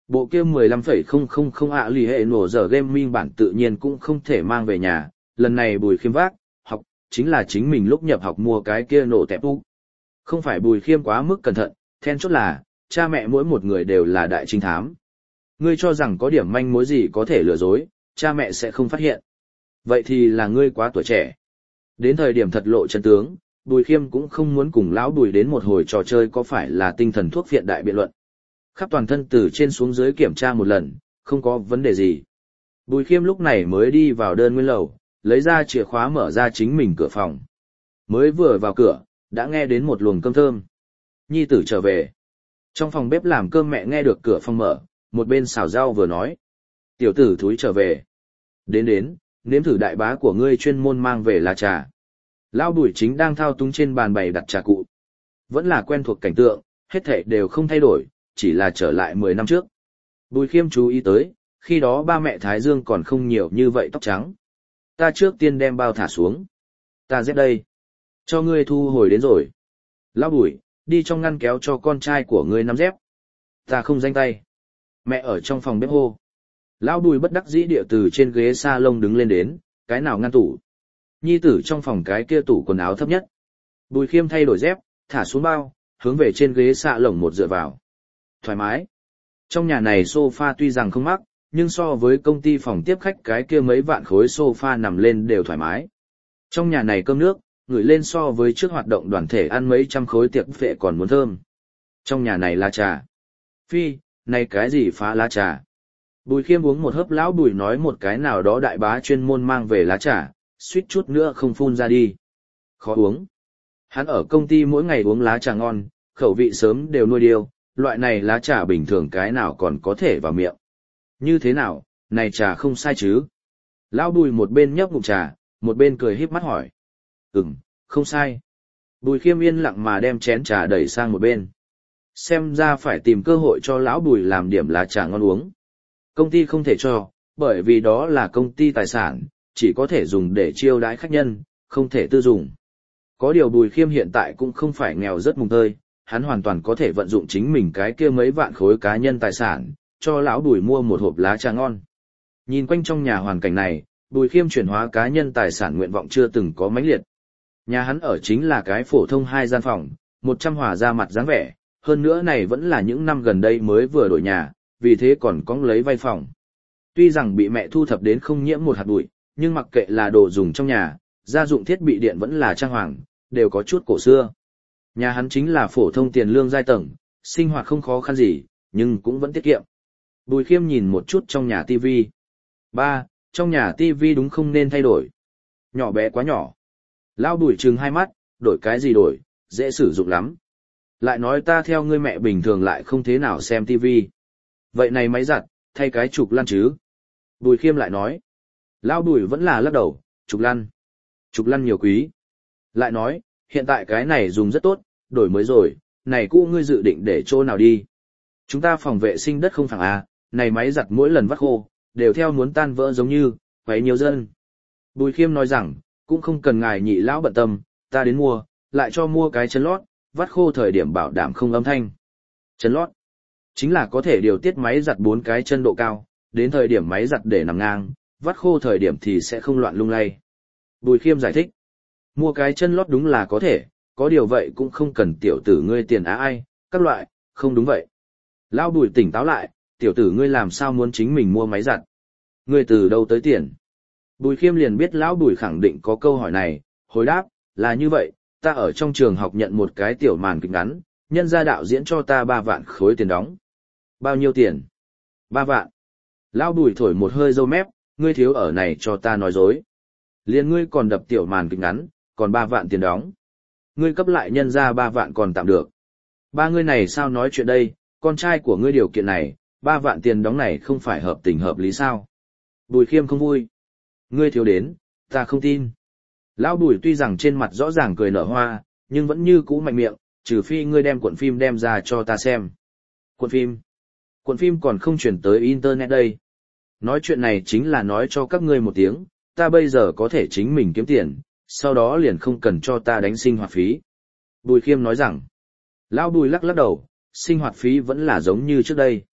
Bộ kia mười lăm phẩy không không không ạ lì hệ nổ giờ gaming bản tự nhiên cũng không thể mang về nhà, lần này Bùi Khiêm vác, học, chính là chính mình lúc nhập học mua cái kia nổ tẹp úc. Không phải Bùi Khiêm quá mức cẩn thận, then chốt là, cha mẹ mỗi một người đều là đại trinh thám. Ngươi cho rằng có điểm manh mối gì có thể lừa dối, cha mẹ sẽ không phát hiện. Vậy thì là ngươi quá tuổi trẻ. Đến thời điểm thật lộ chân tướng, Bùi Khiêm cũng không muốn cùng lão Bùi đến một hồi trò chơi có phải là tinh thần thuốc viện đại biện luận. Khắp toàn thân từ trên xuống dưới kiểm tra một lần, không có vấn đề gì. Bùi Khiêm lúc này mới đi vào đơn nguyên lầu, lấy ra chìa khóa mở ra chính mình cửa phòng. Mới vừa vào cửa, đã nghe đến một luồng cơm thơm. Nhi tử trở về. Trong phòng bếp làm cơm mẹ nghe được cửa phòng mở, một bên xào rau vừa nói. Tiểu tử thúi trở về. Đến đến, nếm thử đại bá của ngươi chuyên môn mang về là trà. Lão Bùi chính đang thao túng trên bàn bày đặt trà cụ. Vẫn là quen thuộc cảnh tượng, hết thảy đều không thay đổi, chỉ là trở lại mười năm trước. Bùi Khiêm chú ý tới, khi đó ba mẹ Thái Dương còn không nhiều như vậy tóc trắng. Ta trước tiên đem bao thả xuống. Ta dép đây. Cho ngươi thu hồi đến rồi. Lão Bùi, đi trong ngăn kéo cho con trai của ngươi nắm dép. Ta không danh tay. Mẹ ở trong phòng bếp hô. Lão Bùi bất đắc dĩ địa từ trên ghế salon đứng lên đến, cái nào ngăn tủ. Nhi tử trong phòng cái kia tủ quần áo thấp nhất. Bùi Khiêm thay đổi dép, thả xuống bao, hướng về trên ghế xạ lồng một dựa vào. Thoải mái. Trong nhà này sofa tuy rằng không mắc, nhưng so với công ty phòng tiếp khách cái kia mấy vạn khối sofa nằm lên đều thoải mái. Trong nhà này cơm nước, ngửi lên so với trước hoạt động đoàn thể ăn mấy trăm khối tiệc phệ còn muốn thơm. Trong nhà này là trà. Phi, này cái gì phá lá trà. Bùi Khiêm uống một hớp, lão Bùi nói một cái nào đó đại bá chuyên môn mang về lá trà, suýt chút nữa không phun ra đi. Khó uống. Hắn ở công ty mỗi ngày uống lá trà ngon, khẩu vị sớm đều nuôi điêu, loại này lá trà bình thường cái nào còn có thể vào miệng. Như thế nào, này trà không sai chứ? Lão Bùi một bên nhấp ngụm trà, một bên cười híp mắt hỏi. Ừm, không sai. Bùi Khiêm yên lặng mà đem chén trà đẩy sang một bên. Xem ra phải tìm cơ hội cho lão Bùi làm điểm lá trà ngon uống. Công ty không thể cho, bởi vì đó là công ty tài sản, chỉ có thể dùng để chiêu đãi khách nhân, không thể tư dùng. Có điều Bùi Khiêm hiện tại cũng không phải nghèo rất mùng tơi, hắn hoàn toàn có thể vận dụng chính mình cái kia mấy vạn khối cá nhân tài sản, cho lão Bùi mua một hộp lá trà ngon. Nhìn quanh trong nhà hoàn cảnh này, Bùi Khiêm chuyển hóa cá nhân tài sản nguyện vọng chưa từng có mãnh liệt. Nhà hắn ở chính là cái phổ thông hai gian phòng, một trăm hòa ra mặt dáng vẻ, hơn nữa này vẫn là những năm gần đây mới vừa đổi nhà, vì thế còn có lấy vay phòng. Tuy rằng bị mẹ thu thập đến không nhiễm một hạt bụi, nhưng mặc kệ là đồ dùng trong nhà, gia dụng thiết bị điện vẫn là trang hoàng, đều có chút cổ xưa. Nhà hắn chính là phổ thông tiền lương giai tầng, sinh hoạt không khó khăn gì, nhưng cũng vẫn tiết kiệm. Bùi Khiêm nhìn một chút trong nhà tivi. Ba, trong nhà tivi đúng không nên thay đổi. Nhỏ bé quá nhỏ. Lão Bùi trừng hai mắt, đổi cái gì đổi, dễ sử dụng lắm. Lại nói ta theo ngươi mẹ bình thường lại không thế nào xem tivi. Vậy này máy giặt, thay cái trục lăn chứ. Bùi Khiêm lại nói. Lão Bùi vẫn là lắc đầu, trục lăn. Trục lăn nhiều quý. Lại nói, hiện tại cái này dùng rất tốt, đổi mới rồi, này cũ ngươi dự định để chỗ nào đi. Chúng ta phòng vệ sinh đất không phẳng à, này máy giặt mỗi lần vắt khô, đều theo muốn tan vỡ giống như, quấy nhiều dân. Bùi Khiêm nói rằng, cũng không cần ngài nhị lão bận tâm, ta đến mua, lại cho mua cái chân lót, vắt khô thời điểm bảo đảm không âm thanh. Chân lót, chính là có thể điều tiết máy giặt bốn cái chân độ cao, đến thời điểm máy giặt để nằm ngang, vắt khô thời điểm thì sẽ không loạn lung lay. Bùi Khiêm giải thích, mua cái chân lót đúng là có thể, có điều vậy cũng không cần tiểu tử ngươi tiền á ai, các loại, không đúng vậy. Lão Bùi tỉnh táo lại, tiểu tử ngươi làm sao muốn chính mình mua máy giặt? Ngươi từ đâu tới tiền? Bùi Khiêm liền biết Lão Bùi khẳng định có câu hỏi này, hồi đáp, là như vậy, ta ở trong trường học nhận một cái tiểu màn kịch ngắn, nhân gia đạo diễn cho ta ba vạn khối tiền đóng. Bao nhiêu tiền? Ba vạn. Lão Bùi thổi một hơi râu mép, ngươi thiếu ở này cho ta nói dối. Liền ngươi còn đập tiểu màn kịch ngắn, còn ba vạn tiền đóng. Ngươi cấp lại nhân ra ba vạn còn tạm được. Ba ngươi này sao nói chuyện đây, con trai của ngươi điều kiện này, ba vạn tiền đóng này không phải hợp tình hợp lý sao? Bùi Khiêm không vui. Ngươi thiếu đến, ta không tin. Lão Bùi tuy rằng trên mặt rõ ràng cười nở hoa, nhưng vẫn như cũ mạnh miệng, trừ phi ngươi đem cuộn phim đem ra cho ta xem. Cuộn phim? Cuộn phim còn không chuyển tới internet đây. Nói chuyện này chính là nói cho các ngươi một tiếng, ta bây giờ có thể chính mình kiếm tiền, sau đó liền không cần cho ta đánh sinh hoạt phí. Bùi Khiêm nói rằng, Lão Bùi lắc lắc đầu, sinh hoạt phí vẫn là giống như trước đây.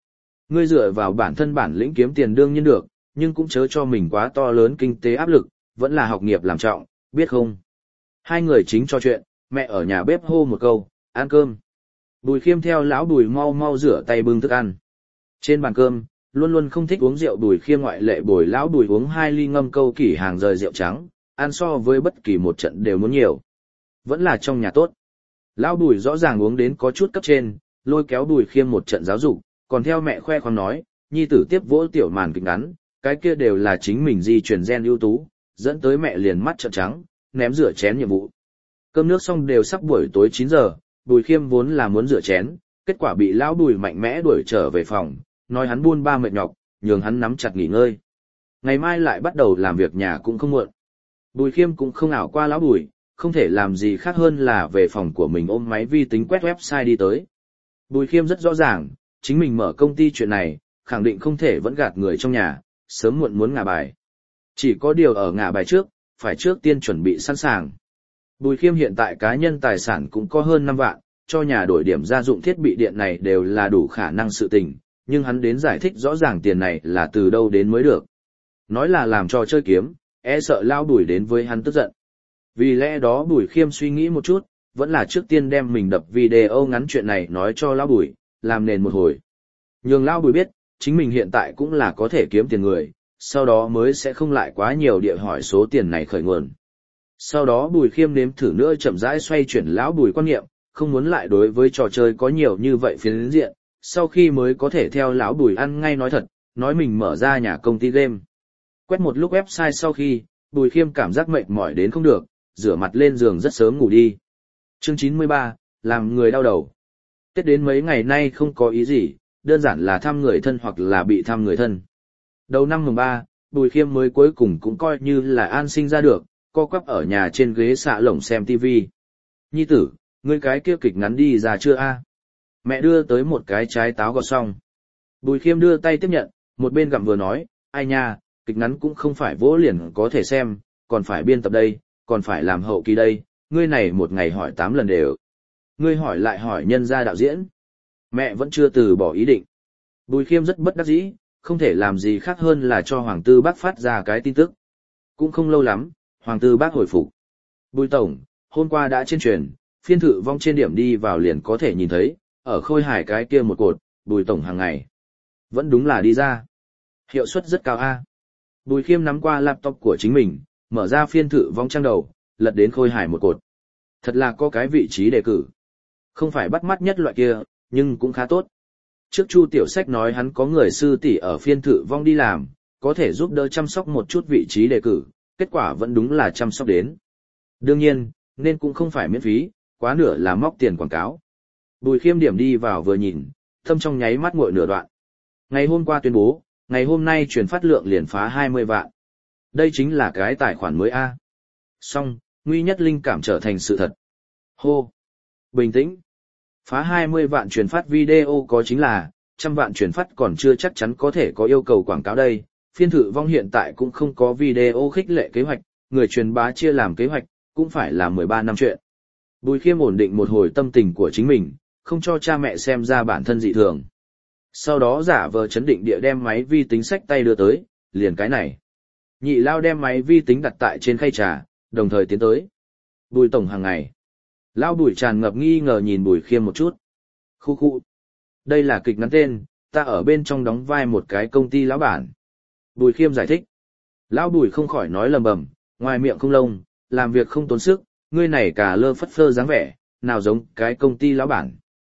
Ngươi dựa vào bản thân bản lĩnh kiếm tiền đương nhiên được, nhưng cũng chớ cho mình quá to lớn kinh tế áp lực, vẫn là học nghiệp làm trọng, biết không? Hai người chính trò chuyện, mẹ ở nhà bếp hô một câu, ăn cơm. Bùi Khiêm theo lão Bùi mau mau rửa tay bưng thức ăn. Trên bàn cơm, luôn luôn không thích uống rượu Bùi Khiêm ngoại lệ bồi lão Bùi uống hai ly ngâm câu kỷ hàng rời rượu trắng, ăn so với bất kỳ một trận đều muốn nhiều. Vẫn là trong nhà tốt. Lão Bùi rõ ràng uống đến có chút cấp trên, lôi kéo Bùi Khiêm một trận giáo dục, còn theo mẹ khoe khoang nói, nhi tử tiếp vỗ tiểu màn kịch ngắn, cái kia đều là chính mình di truyền gen ưu tú, dẫn tới mẹ liền mắt trợn trắng, ném rửa chén nhiệm vụ. Cơm nước xong đều sắp buổi tối chín giờ, Bùi Khiêm vốn là muốn rửa chén, kết quả bị lão Bùi mạnh mẽ đuổi trở về phòng, nói hắn buôn ba mệt nhọc, nhường hắn nắm chặt nghỉ ngơi. Ngày mai lại bắt đầu làm việc nhà cũng không muộn. Bùi Khiêm cũng không ảo qua lão Bùi, không thể làm gì khác hơn là về phòng của mình ôm máy vi tính quét website đi tới. Bùi Khiêm rất rõ ràng, chính mình mở công ty chuyện này, khẳng định không thể vẫn gạt người trong nhà, sớm muộn muốn ngả bài. Chỉ có điều ở ngả bài trước, phải trước tiên chuẩn bị sẵn sàng. Bùi Khiêm hiện tại cá nhân tài sản cũng có hơn năm vạn, cho nhà đổi điểm gia dụng thiết bị điện này đều là đủ khả năng sự tình, nhưng hắn đến giải thích rõ ràng tiền này là từ đâu đến mới được. Nói là làm trò chơi kiếm, e sợ lao Bùi đến với hắn tức giận. Vì lẽ đó Bùi Khiêm suy nghĩ một chút, vẫn là trước tiên đem mình đập video ngắn chuyện này nói cho lão Bùi, làm nền một hồi. Nhường lão Bùi biết, chính mình hiện tại cũng là có thể kiếm tiền người, sau đó mới sẽ không lại quá nhiều địa hỏi số tiền này khởi nguồn. Sau đó Bùi Khiêm nếm thử nữa chậm rãi xoay chuyển lão Bùi quan niệm, không muốn lại đối với trò chơi có nhiều như vậy phiến diện, sau khi mới có thể theo lão Bùi ăn ngay nói thật, nói mình mở ra nhà công ty game. Quét một lúc website sau khi, Bùi Khiêm cảm giác mệt mỏi đến không được, rửa mặt lên giường rất sớm ngủ đi. Chương chín mươi ba, làm người đau đầu. Tết đến mấy ngày nay không có ý gì, đơn giản là thăm người thân hoặc là bị thăm người thân. Đầu năm mùng ba, Bùi Khiêm mới cuối cùng cũng coi như là an sinh ra được, co quắp ở nhà trên ghế xạ lồng xem tivi. Nhi tử, ngươi cái kia kịch ngắn đi ra chưa a? Mẹ đưa tới một cái trái táo gọt xong. Bùi Khiêm đưa tay tiếp nhận, một bên gặm vừa nói, ai nha, kịch ngắn cũng không phải vỗ liền có thể xem, còn phải biên tập đây, còn phải làm hậu kỳ đây, ngươi này một ngày hỏi tám lần đều. Ngươi hỏi lại hỏi nhân gia đạo diễn. Mẹ vẫn chưa từ bỏ ý định. Bùi Khiêm rất bất đắc dĩ, không thể làm gì khác hơn là cho Hoàng Tư Bác phát ra cái tin tức. Cũng không lâu lắm, Hoàng Tư Bác hồi phục. Bùi Tổng, hôm qua đã trên truyền, phiên thử vong trên điểm đi vào liền có thể nhìn thấy, ở Khôi Hải cái kia một cột, Bùi Tổng hàng ngày. Vẫn đúng là đi ra. Hiệu suất rất cao a. Bùi Khiêm nắm qua laptop của chính mình, mở ra phiên thử vong trang đầu, lật đến Khôi Hải một cột. Thật là có cái vị trí đề cử. Không phải bắt mắt nhất loại kia, nhưng cũng khá tốt. Trước Chu Tiểu Sách nói hắn có người sư tỷ ở phiên thử vong đi làm, có thể giúp đỡ chăm sóc một chút vị trí đề cử, kết quả vẫn đúng là chăm sóc đến. Đương nhiên, nên cũng không phải miễn phí, quá nửa là móc tiền quảng cáo. Bùi Khiêm điểm đi vào vừa nhìn, thâm trong nháy mắt nguội nửa đoạn. Ngày hôm qua tuyên bố, ngày hôm nay truyền phát lượng liền phá hai mươi vạn. Đây chính là cái tài khoản mới A. Xong, nguy nhất linh cảm trở thành sự thật. Hô! Bình tĩnh! Phá hai mươi vạn truyền phát video có chính là, trăm vạn truyền phát còn chưa chắc chắn có thể có yêu cầu quảng cáo đây. Phiên thử vong hiện tại cũng không có video khích lệ kế hoạch, người truyền bá chia làm kế hoạch, cũng phải là mười ba năm chuyện. Bùi Khiêm ổn định một hồi tâm tình của chính mình, không cho cha mẹ xem ra bản thân dị thường. Sau đó giả vờ chấn định địa đem máy vi tính sách tay đưa tới, liền cái này. Nhị lao đem máy vi tính đặt tại trên khay trà, đồng thời tiến tới. Bùi Tổng hàng ngày. Lao Bùi tràn ngập nghi ngờ nhìn Bùi Khiêm một chút. Khu khu. Đây là kịch ngắn tên, ta ở bên trong đóng vai một cái công ty lão bản. Bùi Khiêm giải thích. Lão Bùi không khỏi nói lầm bầm, ngoài miệng không lông, làm việc không tốn sức, ngươi này cả lơ phất phơ dáng vẻ, nào giống cái công ty lão bản.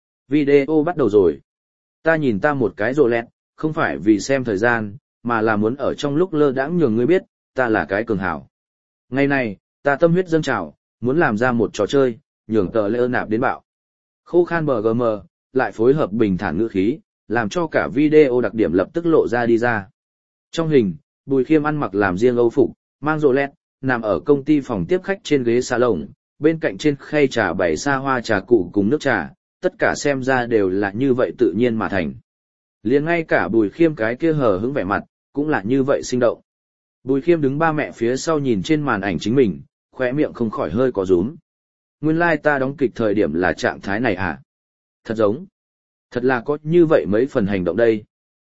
Video bắt đầu rồi. Ta nhìn ta một cái rồ lẹt, không phải vì xem thời gian, mà là muốn ở trong lúc lơ đãng nhường ngươi biết, ta là cái cường hảo. Ngày này, ta tâm huyết dâng trào, muốn làm ra một trò chơi, nhường tờ lễ nạp đến bạo. Khô khan bờ gm, lại phối hợp bình thản ngữ khí, làm cho cả video đặc điểm lập tức lộ ra đi ra. Trong hình, Bùi Khiêm ăn mặc làm riêng Âu phục, mang rồ lẹt, nằm ở công ty phòng tiếp khách trên ghế salon, bên cạnh trên khay trà bày xa hoa trà cụ cùng nước trà, tất cả xem ra đều là như vậy tự nhiên mà thành. Liền ngay cả Bùi Khiêm cái kia hờ hững vẻ mặt, cũng là như vậy sinh động. Bùi Khiêm đứng ba mẹ phía sau nhìn trên màn ảnh chính mình, khóe miệng không khỏi hơi có rúm. Nguyên lai like ta đóng kịch thời điểm là trạng thái này à? Thật giống. Thật là có như vậy mấy phần hành động đây.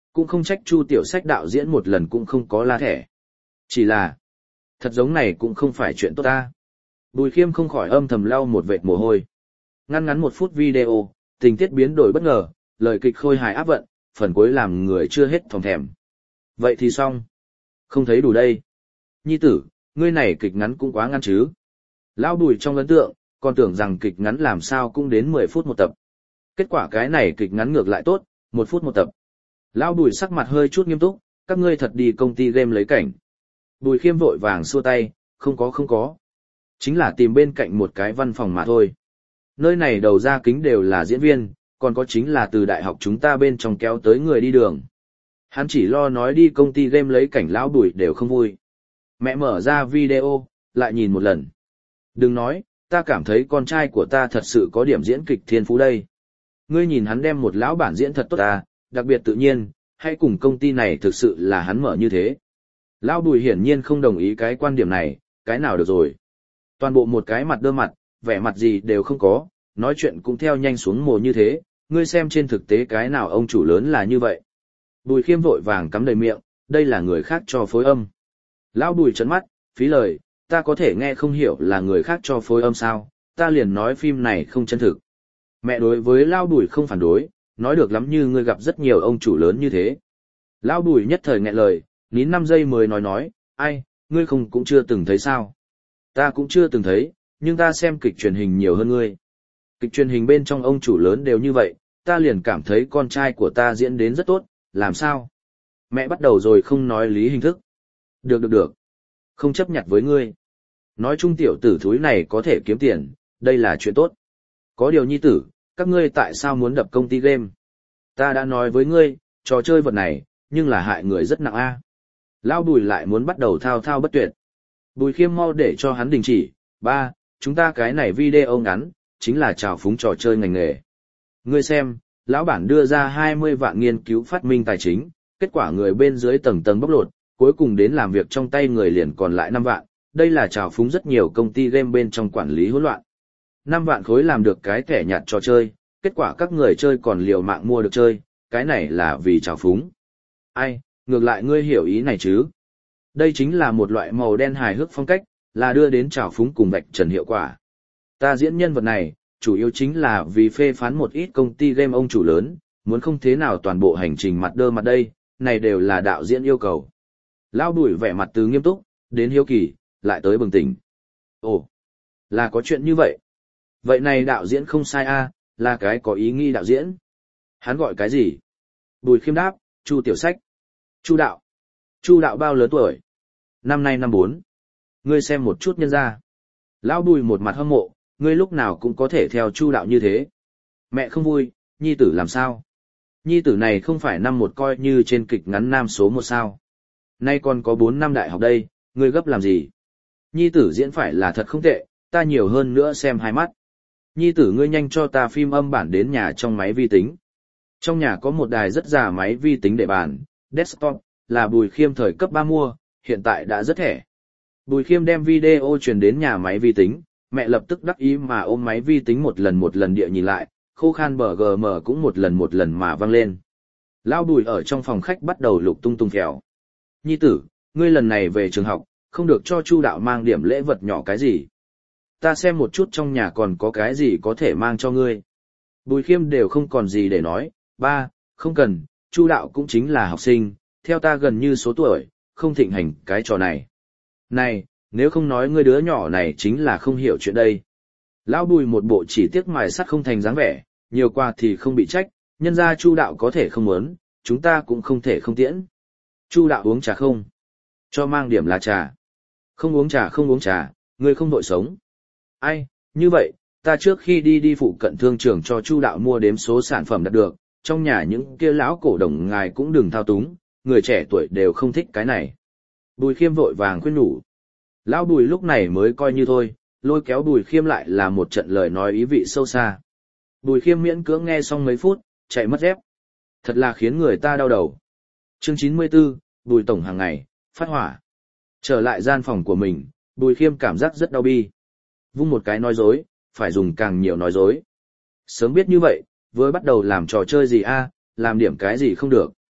Cũng không trách Chu Tiểu Sách đạo diễn một lần cũng không có la thẻ. Chỉ là, thật giống này cũng không phải chuyện tốt ta. Bùi Khiêm không khỏi âm thầm lau một vệt mồ hôi. Ngắn ngắn một phút video, tình tiết biến đổi bất ngờ, lời kịch khôi hài áp vận, phần cuối làm người chưa hết thòng thèm. Vậy thì xong. Không thấy đủ đây. Nhi tử, ngươi này kịch ngắn cũng quá ngắn chứ. Lão Bùi trong ấn tượng, còn tưởng rằng kịch ngắn làm sao cũng đến mười phút một tập. Kết quả cái này kịch ngắn ngược lại tốt, một phút một tập. Lão Bùi sắc mặt hơi chút nghiêm túc, các ngươi thật đi công ty game lấy cảnh. Bùi Khiêm vội vàng xua tay, không có không có. Chính là tìm bên cạnh một cái văn phòng mà thôi. Nơi này đầu ra kính đều là diễn viên, còn có chính là từ đại học chúng ta bên trong kéo tới người đi đường. Hắn chỉ lo nói đi công ty game lấy cảnh Lão Bùi đều không vui. Mẹ mở ra video, lại nhìn một lần. Đừng nói, ta cảm thấy con trai của ta thật sự có điểm diễn kịch thiên phú đây. Ngươi nhìn hắn đem một lão bản diễn thật tốt ta, đặc biệt tự nhiên, hay cùng công ty này thực sự là hắn mở như thế. Lão Bùi hiển nhiên không đồng ý cái quan điểm này, cái nào được rồi. Toàn bộ một cái mặt đơ mặt, vẻ mặt gì đều không có, nói chuyện cũng theo nhanh xuống mồ như thế, ngươi xem trên thực tế cái nào ông chủ lớn là như vậy. Bùi Khiêm vội vàng cắm đầy miệng, đây là người khác cho phối âm. Lão Bùi trấn mắt, phí lời, ta có thể nghe không hiểu là người khác cho phối âm sao, ta liền nói phim này không chân thực. Mẹ đối với Lão Bùi không phản đối, nói được lắm như ngươi gặp rất nhiều ông chủ lớn như thế. Lão Bùi nhất thời nghẹn lời, nín năm giây mới nói nói, ai, ngươi không cũng chưa từng thấy sao. Ta cũng chưa từng thấy, nhưng ta xem kịch truyền hình nhiều hơn ngươi. Kịch truyền hình bên trong ông chủ lớn đều như vậy, ta liền cảm thấy con trai của ta diễn đến rất tốt, làm sao? Mẹ bắt đầu rồi không nói lý hình thức. Được được được. Không chấp nhặt với ngươi. Nói chung tiểu tử thúi này có thể kiếm tiền, đây là chuyện tốt. Có điều nhi tử, các ngươi tại sao muốn đập công ty game? Ta đã nói với ngươi, trò chơi vật này, nhưng là hại người rất nặng a. Lão Bùi lại muốn bắt đầu thao thao bất tuyệt. Bùi Khiêm mau để cho hắn đình chỉ, ba, chúng ta cái này video ngắn, chính là trào phúng trò chơi ngành nghề. Ngươi xem, lão bản đưa ra hai mươi vạn nghiên cứu phát minh tài chính, kết quả người bên dưới tầng tầng bóc lột, cuối cùng đến làm việc trong tay người liền còn lại năm vạn, đây là trào phúng rất nhiều công ty game bên trong quản lý hỗn loạn. năm vạn khối làm được cái thẻ nhặt trò chơi, kết quả các người chơi còn liều mạng mua được chơi, cái này là vì trào phúng. Ai, ngược lại ngươi hiểu ý này chứ? Đây chính là một loại màu đen hài hước phong cách, là đưa đến trào phúng cùng vạch trần hiệu quả. Ta diễn nhân vật này, chủ yếu chính là vì phê phán một ít công ty game ông chủ lớn, muốn không thế nào toàn bộ hành trình mặt đơ mặt đây, này đều là đạo diễn yêu cầu. Lão Bùi vẻ mặt từ nghiêm túc, đến hiếu kỳ, lại tới bừng tỉnh. Ồ, là có chuyện như vậy. Vậy này đạo diễn không sai a, là cái có ý nghi đạo diễn. Hắn gọi cái gì? Bùi Khiêm đáp, Chu Tiểu Sách. Chu đạo. Chu đạo bao lớn tuổi? Năm nay năm bốn. Ngươi xem một chút nhân ra. Lão Bùi một mặt hâm mộ, ngươi lúc nào cũng có thể theo Chu đạo như thế. Mẹ không vui, nhi tử làm sao? Nhi tử này không phải năm một coi như trên kịch ngắn nam số một sao. Nay còn có bốn năm đại học đây, ngươi gấp làm gì? Nhi tử diễn phải là thật không tệ, ta nhiều hơn nữa xem hai mắt. Nhi tử ngươi nhanh cho ta phim âm bản đến nhà trong máy vi tính. Trong nhà có một đài rất già máy vi tính để bàn, desktop, là Bùi Khiêm thời cấp ba mua, hiện tại đã rất thẻ. Bùi Khiêm đem video truyền đến nhà máy vi tính, mẹ lập tức đắc ý mà ôm máy vi tính một lần một lần địa nhìn lại, khô khan bờ gờ mờ cũng một lần một lần mà vang lên. Lão Bùi ở trong phòng khách bắt đầu lục tung tung phèo. Nhi tử, ngươi lần này về trường học, không được cho Chu đạo mang điểm lễ vật nhỏ cái gì. Ta xem một chút trong nhà còn có cái gì có thể mang cho ngươi. Bùi Khiêm đều không còn gì để nói, ba, không cần, Chu đạo cũng chính là học sinh, theo ta gần như số tuổi, không thịnh hành cái trò này. Này, nếu không nói ngươi đứa nhỏ này chính là không hiểu chuyện đây. Lão Bùi một bộ chỉ tiếc mài sắt không thành dáng vẻ, nhiều qua thì không bị trách, nhân ra Chu đạo có thể không muốn, chúng ta cũng không thể không tiễn. Chu đạo uống trà không? Cho mang điểm là trà. Không uống trà không uống trà, ngươi không đội sống. Ai, như vậy, ta trước khi đi đi phụ cận thương trường cho Chu đạo mua đếm số sản phẩm đạt được, trong nhà những kia lão cổ đồng ngài cũng đừng thao túng, người trẻ tuổi đều không thích cái này. Bùi Khiêm vội vàng khuyên nhủ. Lão Bùi lúc này mới coi như thôi, lôi kéo Bùi Khiêm lại là một trận lời nói ý vị sâu xa. Bùi Khiêm miễn cưỡng nghe xong mấy phút, chạy mất dép. Thật là khiến người ta đau đầu. Chương chín mươi tư, Bùi Tổng hàng ngày, phát hỏa. Trở lại gian phòng của mình, Bùi Khiêm cảm giác rất đau bi. Vung một cái nói dối, phải dùng càng nhiều nói dối. Sớm biết như vậy, vừa bắt đầu làm trò chơi gì a, làm điểm cái gì không được.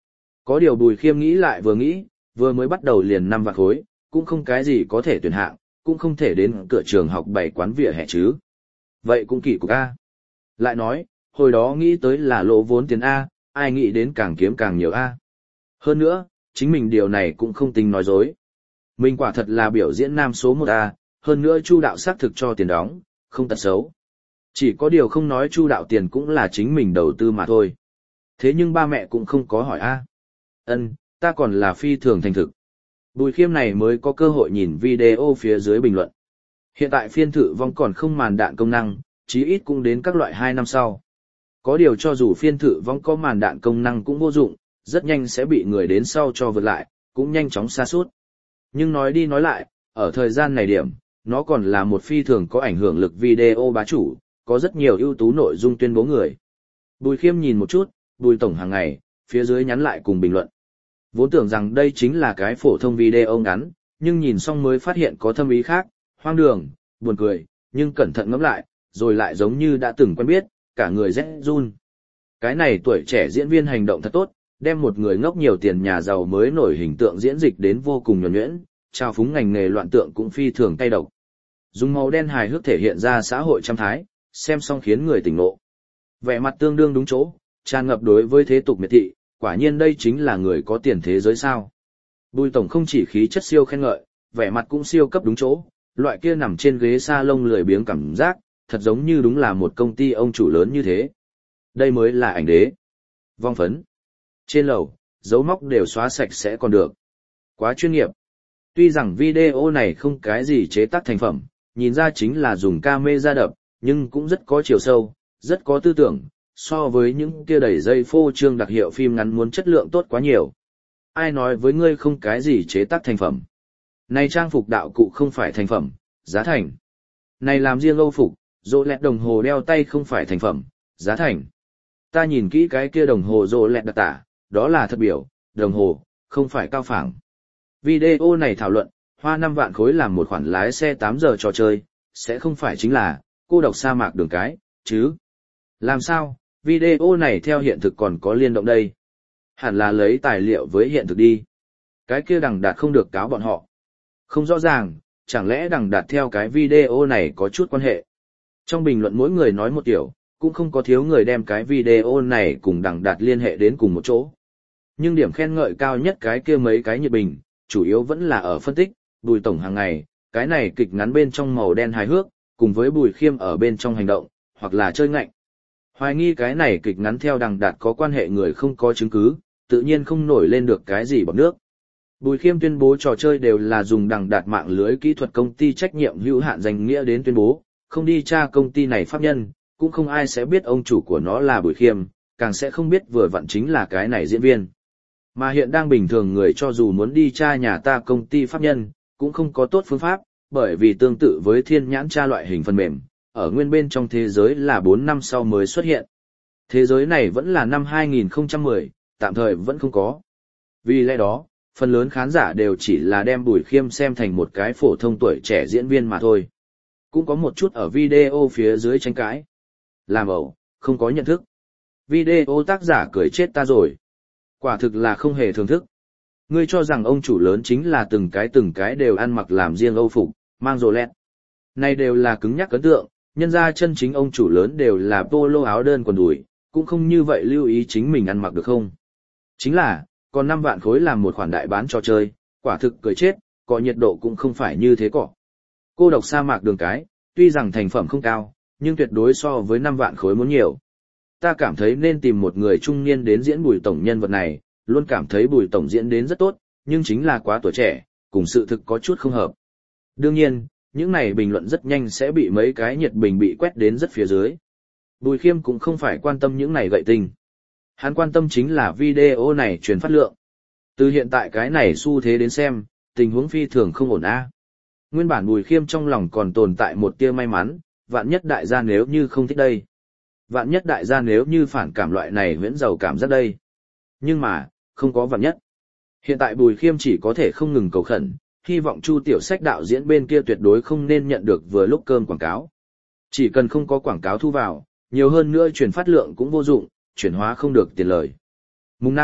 Có điều Bùi Khiêm nghĩ lại vừa nghĩ, vừa mới bắt đầu liền năm vạn khối, cũng không cái gì có thể tuyển hạng, cũng không thể đến cửa trường học bảy quán vỉa hè chứ. Vậy cũng kỳ cục A. Lại nói, hồi đó nghĩ tới là lỗ vốn tiền A, ai nghĩ đến càng kiếm càng nhiều A. Hơn nữa, chính mình điều này cũng không tính nói dối. Mình quả thật là biểu diễn nam số một A, hơn nữa Chu đạo xác thực cho tiền đóng, không tật xấu. Chỉ có điều không nói Chu đạo tiền cũng là chính mình đầu tư mà thôi. Thế nhưng ba mẹ cũng không có hỏi A. Ân, ta còn là phi thường thành thực. Bùi Khiêm này mới có cơ hội nhìn video phía dưới bình luận. Hiện tại phiên thử vong còn không màn đạn công năng, chí ít cũng đến các loại hai năm sau. Có điều cho dù phiên thử vong có màn đạn công năng cũng vô dụng, rất nhanh sẽ bị người đến sau cho vượt lại, cũng nhanh chóng sa sút. Nhưng nói đi nói lại, ở thời gian này điểm, nó còn là một phi thường có ảnh hưởng lực video bá chủ, có rất nhiều ưu tú nội dung tuyên bố người. Bùi Khiêm nhìn một chút, Bùi tổng hàng ngày, phía dưới nhắn lại cùng bình luận. Vốn tưởng rằng đây chính là cái phổ thông video ngắn, nhưng nhìn xong mới phát hiện có thâm ý khác, hoang đường, buồn cười, nhưng cẩn thận ngẫm lại, rồi lại giống như đã từng quen biết, cả người rét run. Cái này tuổi trẻ diễn viên hành động thật tốt, đem một người ngốc nhiều tiền nhà giàu mới nổi hình tượng diễn dịch đến vô cùng nhuần nhuyễn, trao phúng ngành nghề loạn tượng cũng phi thường cay độc. Dùng màu đen hài hước thể hiện ra xã hội trăm thái, xem xong khiến người tỉnh ngộ. Vẻ mặt tương đương đúng chỗ, tràn ngập đối với thế tục miệt thị, quả nhiên đây chính là người có tiền thế giới sao. Bùi tổng không chỉ khí chất siêu khen ngợi, vẻ mặt cũng siêu cấp đúng chỗ, loại kia nằm trên ghế salon lười biếng cảm giác, thật giống như đúng là một công ty ông chủ lớn như thế. Đây mới là ảnh đế. Vong phấn. Trên lầu, dấu móc đều xóa sạch sẽ còn được. Quá chuyên nghiệp. Tuy rằng video này không cái gì chế tác thành phẩm, nhìn ra chính là dùng camera đập, nhưng cũng rất có chiều sâu, rất có tư tưởng, so với những kia đầy dây phô trương đặc hiệu phim ngắn muốn chất lượng tốt quá nhiều. Ai nói với ngươi không cái gì chế tác thành phẩm? Này trang phục đạo cụ không phải thành phẩm, giá thành. Này làm riêng Âu phục, rộ lẹt đồng hồ đeo tay không phải thành phẩm, giá thành. Ta nhìn kỹ cái kia đồng hồ rộ lẹt đặc tả, đó là thật biểu, đồng hồ, không phải cao phẳng. Video này thảo luận, hoa năm vạn khối làm một khoản lái xe tám giờ trò chơi, sẽ không phải chính là cô độc sa mạc đường cái, chứ. Làm sao, video này theo hiện thực còn có liên động đây? Hẳn là lấy tài liệu với hiện thực đi. Cái kia đằng đạt không được cáo bọn họ. Không rõ ràng, chẳng lẽ đằng đạt theo cái video này có chút quan hệ. Trong bình luận mỗi người nói một kiểu, cũng không có thiếu người đem cái video này cùng đằng đạt liên hệ đến cùng một chỗ. Nhưng điểm khen ngợi cao nhất cái kia mấy cái nhiệt bình, chủ yếu vẫn là ở phân tích, Bùi tổng hàng ngày, cái này kịch ngắn bên trong màu đen hài hước, cùng với Bùi Khiêm ở bên trong hành động, hoặc là chơi ngạnh. Hoài nghi cái này kịch ngắn theo đằng đạt có quan hệ người không có chứng cứ, tự nhiên không nổi lên được cái gì bọt nước. Bùi Khiêm tuyên bố trò chơi đều là dùng đằng đạt mạng lưới kỹ thuật công ty trách nhiệm hữu hạn danh nghĩa đến tuyên bố, không đi tra công ty này pháp nhân, cũng không ai sẽ biết ông chủ của nó là Bùi Khiêm, càng sẽ không biết vừa vặn chính là cái này diễn viên. Mà hiện đang bình thường người cho dù muốn đi tra nhà ta công ty pháp nhân, cũng không có tốt phương pháp, bởi vì tương tự với thiên nhãn tra loại hình phần mềm, ở nguyên bên trong thế giới là bốn năm sau mới xuất hiện. Thế giới này vẫn là năm hai nghìn không trăm mười, tạm thời vẫn không có. Vì lẽ đó, phần lớn khán giả đều chỉ là đem Bùi Khiêm xem thành một cái phổ thông tuổi trẻ diễn viên mà thôi. Cũng có một chút ở video phía dưới tranh cãi. Làm ẩu, không có nhận thức. Video tác giả cười chết ta rồi. Quả thực là không hề thưởng thức. Ngươi cho rằng ông chủ lớn chính là từng cái từng cái đều ăn mặc làm riêng Âu phục, mang rồ lẹt. Này đều là cứng nhắc ấn tượng, nhân ra chân chính ông chủ lớn đều là polo áo đơn quần đùi, cũng không như vậy lưu ý chính mình ăn mặc được không. Chính là, còn năm vạn khối làm một khoản đại bán trò chơi, quả thực cười chết, có nhiệt độ cũng không phải như thế cọ. Cô độc sa mạc đường cái, tuy rằng thành phẩm không cao, nhưng tuyệt đối so với năm vạn khối muốn nhiều. Ta cảm thấy nên tìm một người trung niên đến diễn Bùi tổng nhân vật này, luôn cảm thấy Bùi tổng diễn đến rất tốt, nhưng chính là quá tuổi trẻ, cùng sự thực có chút không hợp. Đương nhiên, những này bình luận rất nhanh sẽ bị mấy cái nhiệt bình bị quét đến rất phía dưới. Bùi Khiêm cũng không phải quan tâm những này gậy tình. Hắn quan tâm chính là video này truyền phát lượng. Từ hiện tại cái này xu thế đến xem, tình huống phi thường không ổn a. Nguyên bản Bùi Khiêm trong lòng còn tồn tại một tia may mắn, vạn nhất đại gia nếu như không thích đây. Vạn nhất đại gia nếu như phản cảm loại này huyễn giàu cảm giác đây. Nhưng mà, không có vạn nhất. Hiện tại Bùi Khiêm chỉ có thể không ngừng cầu khẩn, hy vọng Chu Tiểu Sách đạo diễn bên kia tuyệt đối không nên nhận được vừa lúc cơm quảng cáo. Chỉ cần không có quảng cáo thu vào, nhiều hơn nữa truyền phát lượng cũng vô dụng, chuyển hóa không được tiền lời. Mùng năm,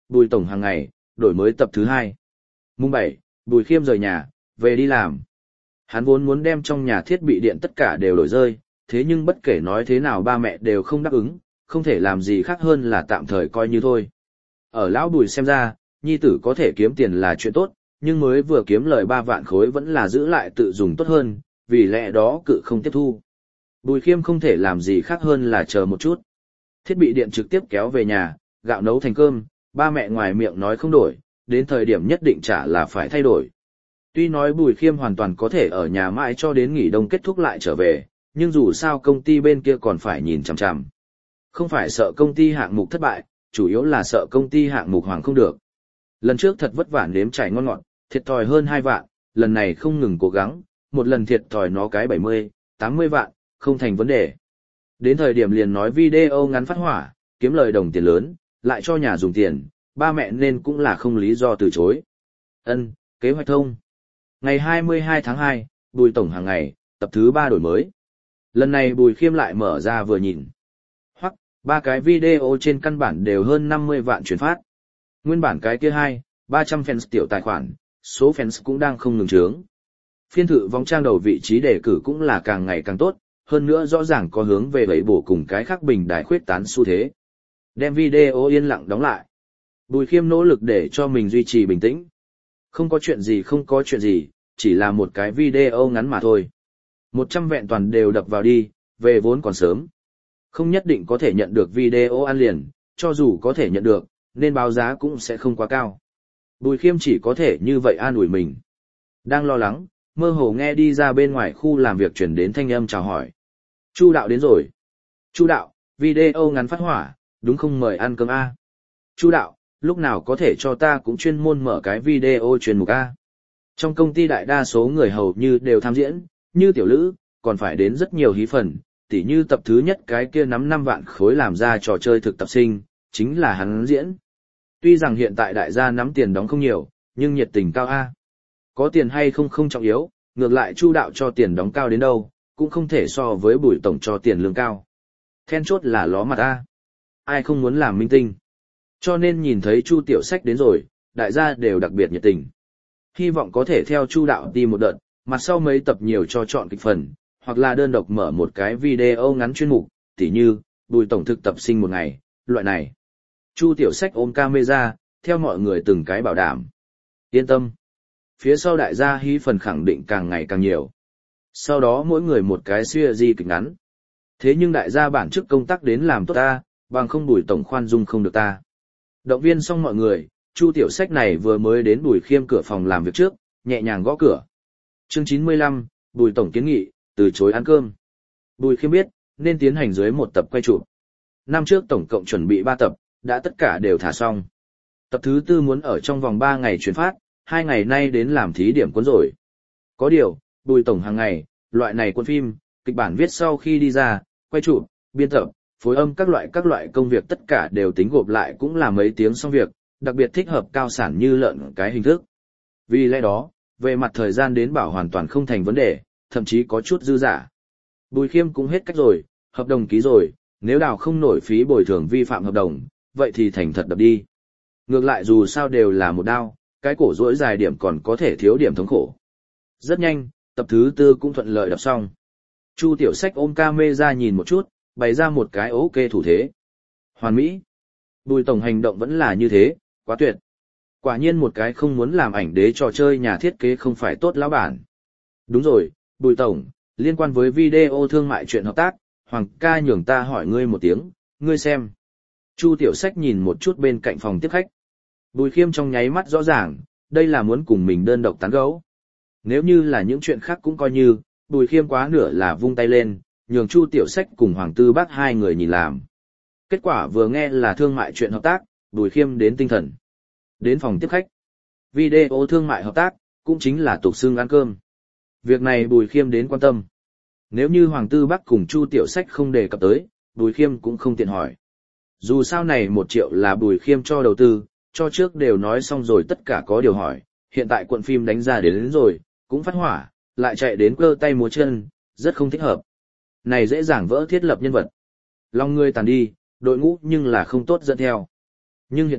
Bùi tổng hàng ngày, đổi mới tập thứ hai. Mùng bảy, Bùi Khiêm rời nhà, về đi làm. Hắn vốn muốn đem trong nhà thiết bị điện tất cả đều đổi rơi, thế nhưng bất kể nói thế nào ba mẹ đều không đáp ứng, không thể làm gì khác hơn là tạm thời coi như thôi. Ở lão Bùi xem ra, nhi tử có thể kiếm tiền là chuyện tốt, nhưng mới vừa kiếm lời ba vạn khối vẫn là giữ lại tự dùng tốt hơn, vì lẽ đó cự không tiếp thu. Bùi Khiêm không thể làm gì khác hơn là chờ một chút. Thiết bị điện trực tiếp kéo về nhà, gạo nấu thành cơm, ba mẹ ngoài miệng nói không đổi, đến thời điểm nhất định chả là phải thay đổi. Tuy nói Bùi Khiêm hoàn toàn có thể ở nhà mãi cho đến nghỉ đông kết thúc lại trở về, nhưng dù sao công ty bên kia còn phải nhìn chằm chằm. Không phải sợ công ty hạng mục thất bại, chủ yếu là sợ công ty hạng mục hoàng không được. Lần trước thật vất vả nếm trải ngon ngọt, thiệt thòi hơn hai vạn, lần này không ngừng cố gắng, một lần thiệt thòi nó cái bảy mươi, tám mươi vạn, không thành vấn đề. Đến thời điểm liền nói video ngắn phát hỏa, kiếm lời đồng tiền lớn, lại cho nhà dùng tiền, ba mẹ nên cũng là không lý do từ chối. Ân, kế hoạch thông. Ngày hai mươi hai tháng hai, Bùi tổng hàng ngày, tập thứ ba đổi mới. Lần này Bùi Khiêm lại mở ra vừa nhìn. Hoặc, ba cái video trên căn bản đều hơn năm mươi vạn chuyển phát. Nguyên bản cái kia hai, ba trăm fans tiểu tài khoản, số fans cũng đang không ngừng trướng. Phiên thử vòng trang đầu vị trí đề cử cũng là càng ngày càng tốt, hơn nữa rõ ràng có hướng về vẫy bổ cùng cái khác bình đài khuyết tán xu thế. Đem video yên lặng đóng lại. Bùi Khiêm nỗ lực để cho mình duy trì bình tĩnh. Không có chuyện gì không có chuyện gì, chỉ là một cái video ngắn mà thôi. Một trăm vẹn toàn đều đập vào đi, về vốn còn sớm. Không nhất định có thể nhận được video ăn liền, cho dù có thể nhận được, nên báo giá cũng sẽ không quá cao. Bùi Khiêm chỉ có thể như vậy an ủi mình. Đang lo lắng, mơ hồ nghe đi ra bên ngoài khu làm việc chuyển đến thanh âm chào hỏi. Chu đạo đến rồi. Chu đạo, video ngắn phát hỏa, đúng không mời ăn cơm A. Chu đạo, lúc nào có thể cho ta cũng chuyên môn mở cái video chuyên mục A. Trong công ty đại đa số người hầu như đều tham diễn, như tiểu lữ, còn phải đến rất nhiều hí phần, tỉ như tập thứ nhất cái kia nắm năm vạn khối làm ra trò chơi thực tập sinh, chính là hắn diễn. Tuy rằng hiện tại đại gia nắm tiền đóng không nhiều, nhưng nhiệt tình cao A. Có tiền hay không không trọng yếu, ngược lại Chu đạo cho tiền đóng cao đến đâu, cũng không thể so với Bùi tổng cho tiền lương cao. Then chốt là ló mặt A. Ai không muốn làm minh tinh. Cho nên nhìn thấy Chu tiểu sách đến rồi, đại gia đều đặc biệt nhiệt tình. Hy vọng có thể theo Chu đạo đi một đợt, mặt sau mấy tập nhiều cho chọn kịch phần, hoặc là đơn độc mở một cái video ngắn chuyên mục, tỉ như, Bùi tổng thực tập sinh một ngày, loại này. Chu tiểu sách ôm camera, theo mọi người từng cái bảo đảm. Yên tâm. Phía sau đại gia hí phần khẳng định càng ngày càng nhiều. Sau đó mỗi người một cái xuya di kịch ngắn. Thế nhưng đại gia bản chức công tác đến làm tốt ta, bằng không Bùi tổng khoan dung không được ta. Động viên xong mọi người, Chu tiểu sách này vừa mới đến Bùi Khiêm cửa phòng làm việc trước, nhẹ nhàng gõ cửa. Chương chín mươi lăm, Bùi tổng kiến nghị, từ chối ăn cơm. Bùi Khiêm biết, nên tiến hành dưới một tập quay chụp. Năm trước tổng cộng chuẩn bị ba tập, đã tất cả đều thả xong. Tập thứ tư muốn ở trong vòng ba ngày chuyển phát, hai ngày nay đến làm thí điểm cuốn rồi. Có điều, Bùi tổng hàng ngày, loại này cuốn phim, kịch bản viết sau khi đi ra, quay chụp, biên tập, phối âm các loại các loại công việc tất cả đều tính gộp lại cũng là mấy tiếng xong việc, đặc biệt thích hợp cao sản như lợn cái hình thức. Vì lẽ đó, về mặt thời gian đến bảo hoàn toàn không thành vấn đề, thậm chí có chút dư giả. Bùi Khiêm cũng hết cách rồi, hợp đồng ký rồi, nếu đào không nổi phí bồi thường vi phạm hợp đồng, vậy thì thành thật đập đi. Ngược lại dù sao đều là một đao, cái cổ rỗi dài điểm còn có thể thiếu điểm thống khổ. Rất nhanh, tập thứ tư cũng thuận lợi đọc xong. Chu tiểu sách ôm camera nhìn một chút, bày ra một cái ok thủ thế. Hoàn mỹ. Bùi tổng hành động vẫn là như thế, quá tuyệt. Quả nhiên một cái không muốn làm ảnh đế trò chơi nhà thiết kế không phải tốt lão bản. Đúng rồi, Bùi tổng, liên quan với video thương mại chuyện hợp tác, Hoàng ca nhường ta hỏi ngươi một tiếng, ngươi xem. Chu tiểu sách nhìn một chút bên cạnh phòng tiếp khách. Bùi Khiêm trong nháy mắt rõ ràng, đây là muốn cùng mình đơn độc tán gẫu. Nếu như là những chuyện khác cũng coi như, Bùi Khiêm quá nửa là vung tay lên, nhường Chu tiểu sách cùng Hoàng Tư Bác hai người nhìn làm. Kết quả vừa nghe là thương mại chuyện hợp tác, Bùi Khiêm đến tinh thần. Đến phòng tiếp khách. Video thương mại hợp tác, cũng chính là tục xưng ăn cơm. Việc này Bùi Khiêm đến quan tâm. Nếu như Hoàng Tư Bắc cùng Chu tiểu sách không đề cập tới, Bùi Khiêm cũng không tiện hỏi. Dù sao này một triệu là Bùi Khiêm cho đầu tư, cho trước đều nói xong rồi tất cả có điều hỏi, hiện tại cuộn phim đánh ra đến, đến rồi, cũng phát hỏa, lại chạy đến cơ tay múa chân, rất không thích hợp. Này dễ dàng vỡ thiết lập nhân vật. Lòng người tàn đi, đội ngũ nhưng là không tốt dẫn theo. Nhưng hiện tại,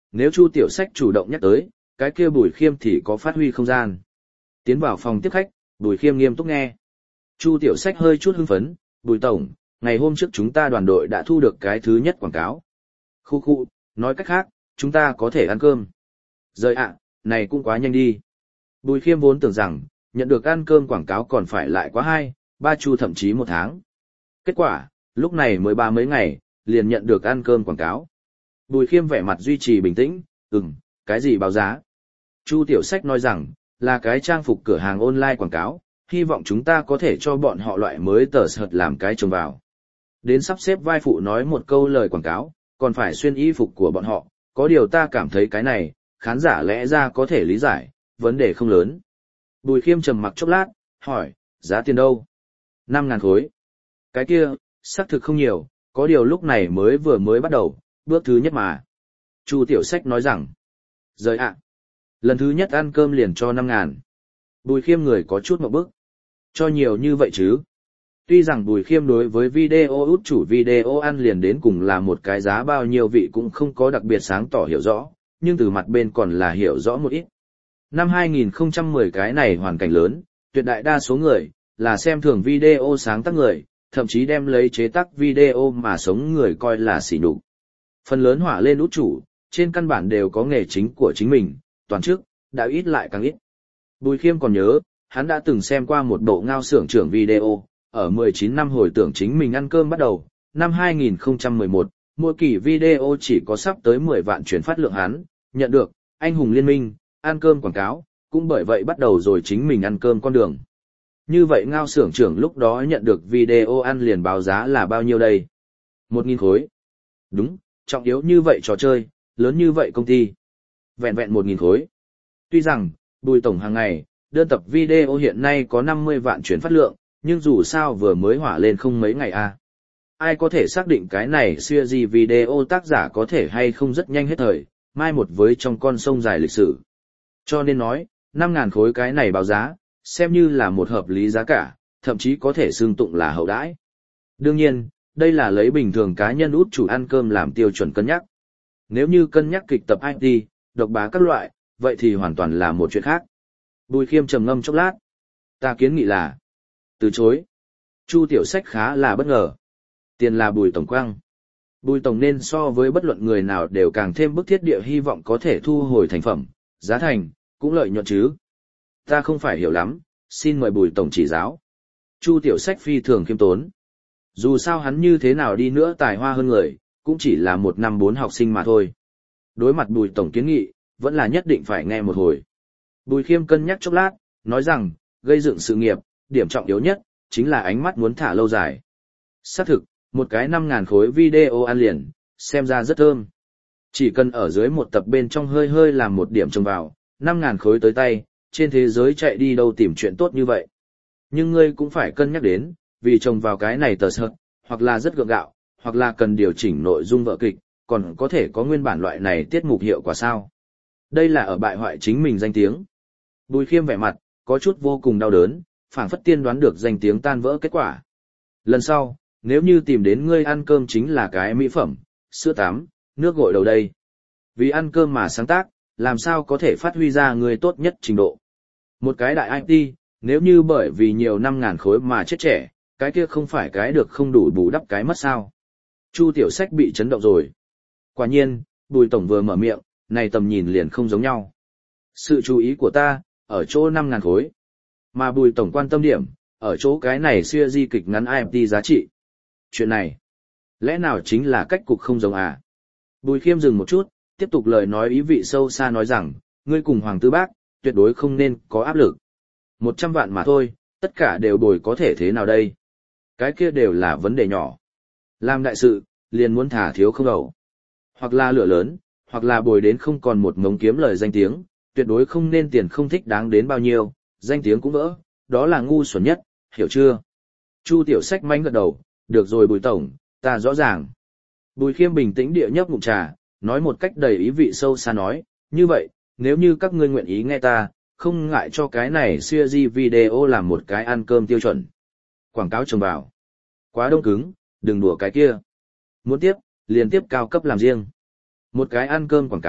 nếu Chu Tiểu Sách chủ động nhắc tới, cái kia Bùi Khiêm thì có phát huy không gian. Tiến vào phòng tiếp khách, Bùi Khiêm nghiêm túc nghe. Chu Tiểu Sách hơi chút hưng phấn, Bùi Tổng, ngày hôm trước chúng ta đoàn đội đã thu được cái thứ nhất quảng cáo. Khu khu, nói cách khác, chúng ta có thể ăn cơm. Rời ạ, này cũng quá nhanh đi. Bùi Khiêm vốn tưởng rằng, nhận được ăn cơm quảng cáo còn phải lại quá hai, ba chu thậm chí một tháng. Kết quả, lúc này mới ba mấy ngày, liền nhận được ăn cơm quảng cáo. Bùi Khiêm vẻ mặt duy trì bình tĩnh, ừm, cái gì báo giá? Chu Tiểu Sách nói rằng, là cái trang phục cửa hàng online quảng cáo, hy vọng chúng ta có thể cho bọn họ loại mới tờ sợt làm cái trông vào. Đến sắp xếp vai phụ nói một câu lời quảng cáo, còn phải xuyên y phục của bọn họ, có điều ta cảm thấy cái này, khán giả lẽ ra có thể lý giải, vấn đề không lớn. Bùi Khiêm trầm mặc chốc lát, hỏi, giá tiền đâu? Năm ngàn khối. Cái kia, xác thực không nhiều, có điều lúc này mới vừa mới bắt đầu, bước thứ nhất mà. Chu Tiểu Sách nói rằng, rời ạ. Lần thứ nhất ăn cơm liền cho năm ngàn. Bùi Khiêm người có chút một bức. Cho nhiều như vậy chứ. Tuy rằng Bùi Khiêm đối với video út chủ video ăn liền đến cùng là một cái giá bao nhiêu vị cũng không có đặc biệt sáng tỏ hiểu rõ, nhưng từ mặt bên còn là hiểu rõ một ít. Năm hai nghìn không trăm mười cái này hoàn cảnh lớn, tuyệt đại đa số người, là xem thường video sáng tác người, thậm chí đem lấy chế tác video mà sống người coi là sỉ nhục. Phần lớn hỏa lên út chủ, trên căn bản đều có nghề chính của chính mình, toàn trước, đã ít lại càng ít. Bùi Khiêm còn nhớ, hắn đã từng xem qua một bộ ngao xưởng trưởng video, ở mười chín năm hồi tưởng chính mình ăn cơm bắt đầu, năm hai nghìn không trăm mười một, mỗi kỳ video chỉ có sắp tới mười vạn chuyển phát lượng hắn, nhận được, anh hùng liên minh, ăn cơm quảng cáo, cũng bởi vậy bắt đầu rồi chính mình ăn cơm con đường. Như vậy ngao xưởng trưởng lúc đó nhận được video ăn liền báo giá là bao nhiêu đây? Một nghìn khối. Đúng, trọng yếu như vậy trò chơi, lớn như vậy công ty. Vẹn vẹn một nghìn khối. Tuy rằng, Bùi Tổng hàng ngày, đơn tập video hiện nay có năm mươi vạn chuyển phát lượng, nhưng dù sao vừa mới hỏa lên không mấy ngày a. À. Ai có thể xác định cái này series video tác giả có thể hay không rất nhanh hết thời, mai một với trong con sông dài lịch sử. Cho nên nói, năm ngàn khối cái này báo giá, xem như là một hợp lý giá cả, thậm chí có thể xương tụng là hậu đãi. Đương nhiên, đây là lấy bình thường cá nhân út chủ ăn cơm làm tiêu chuẩn cân nhắc. Nếu như cân nhắc kịch tập i tê, độc bá các loại, vậy thì hoàn toàn là một chuyện khác. Bùi Khiêm trầm ngâm chốc lát. Ta kiến nghị là từ chối. Chu Tiểu Sách khá là bất ngờ. Tiền là Bùi Tổng quăng. Bùi Tổng nên so với bất luận người nào đều càng thêm bức thiết địa hy vọng có thể thu hồi thành phẩm, giá thành, cũng lợi nhuận chứ. Ta không phải hiểu lắm, xin mời Bùi Tổng chỉ giáo. Chu Tiểu Sách phi thường khiêm tốn. Dù sao hắn như thế nào đi nữa tài hoa hơn người, cũng chỉ là một năm bốn học sinh mà thôi. Đối mặt Bùi Tổng kiến nghị, vẫn là nhất định phải nghe một hồi. Bùi Khiêm cân nhắc chốc lát, nói rằng, gây dựng sự nghiệp, điểm trọng yếu nhất, chính là ánh mắt muốn thả lâu dài. Xác thực, một cái năm ngàn khối video ăn liền, xem ra rất thơm. Chỉ cần ở dưới một tập bên trong hơi hơi làm một điểm trông vào, năm ngàn khối tới tay, trên thế giới chạy đi đâu tìm chuyện tốt như vậy. Nhưng ngươi cũng phải cân nhắc đến, vì trông vào cái này tờ sợt, hoặc là rất gượng gạo, hoặc là cần điều chỉnh nội dung vở kịch, còn có thể có nguyên bản loại này tiết mục hiệu quả sao. Đây là ở bại hoại chính mình danh tiếng. Bùi Khiêm vẻ mặt, có chút vô cùng đau đớn, phảng phất tiên đoán được danh tiếng tan vỡ kết quả. Lần sau, nếu như tìm đến ngươi ăn cơm chính là cái mỹ phẩm, sữa tắm, nước gội đầu đây. Vì ăn cơm mà sáng tác, làm sao có thể phát huy ra ngươi tốt nhất trình độ. Một cái đại i tê, nếu như bởi vì nhiều năm ngàn khối mà chết trẻ, cái kia không phải cái được không đủ bù đắp cái mất sao. Chu Tiểu Sách bị chấn động rồi. Quả nhiên, Bùi Tổng vừa mở miệng, này tầm nhìn liền không giống nhau. Sự chú ý của ta, ở chỗ năm ngàn khối. Mà Bùi Tổng quan tâm điểm, ở chỗ cái này xưa di kịch ngắn i em tê giá trị. Chuyện này, lẽ nào chính là cách cục không giống à? Bùi Khiêm dừng một chút, tiếp tục lời nói ý vị sâu xa nói rằng, ngươi cùng Hoàng Tư Bác, tuyệt đối không nên có áp lực. Một trăm vạn mà thôi, tất cả đều bồi có thể thế nào đây? Cái kia đều là vấn đề nhỏ. Làm đại sự, liền muốn thả thiếu không đầu. Hoặc là lửa lớn, hoặc là bồi đến không còn một mống kiếm lời danh tiếng, tuyệt đối không nên tiền không thích đáng đến bao nhiêu, danh tiếng cũng vỡ, đó là ngu xuẩn nhất, hiểu chưa? Chu Tiểu Sách manh gật đầu, được rồi Bùi Tổng, ta rõ ràng. Bùi Khiêm bình tĩnh địa nhấp ngụm trà, nói một cách đầy ý vị sâu xa nói, như vậy, nếu như các ngươi nguyện ý nghe ta, không ngại cho cái này series video làm một cái ăn cơm tiêu chuẩn. Quảng cáo trồng vào. Quá đông cứng, đừng đùa cái kia. Muốn tiếp, liền tiếp cao cấp làm riêng. Một cái ăn cơm quảng cáo,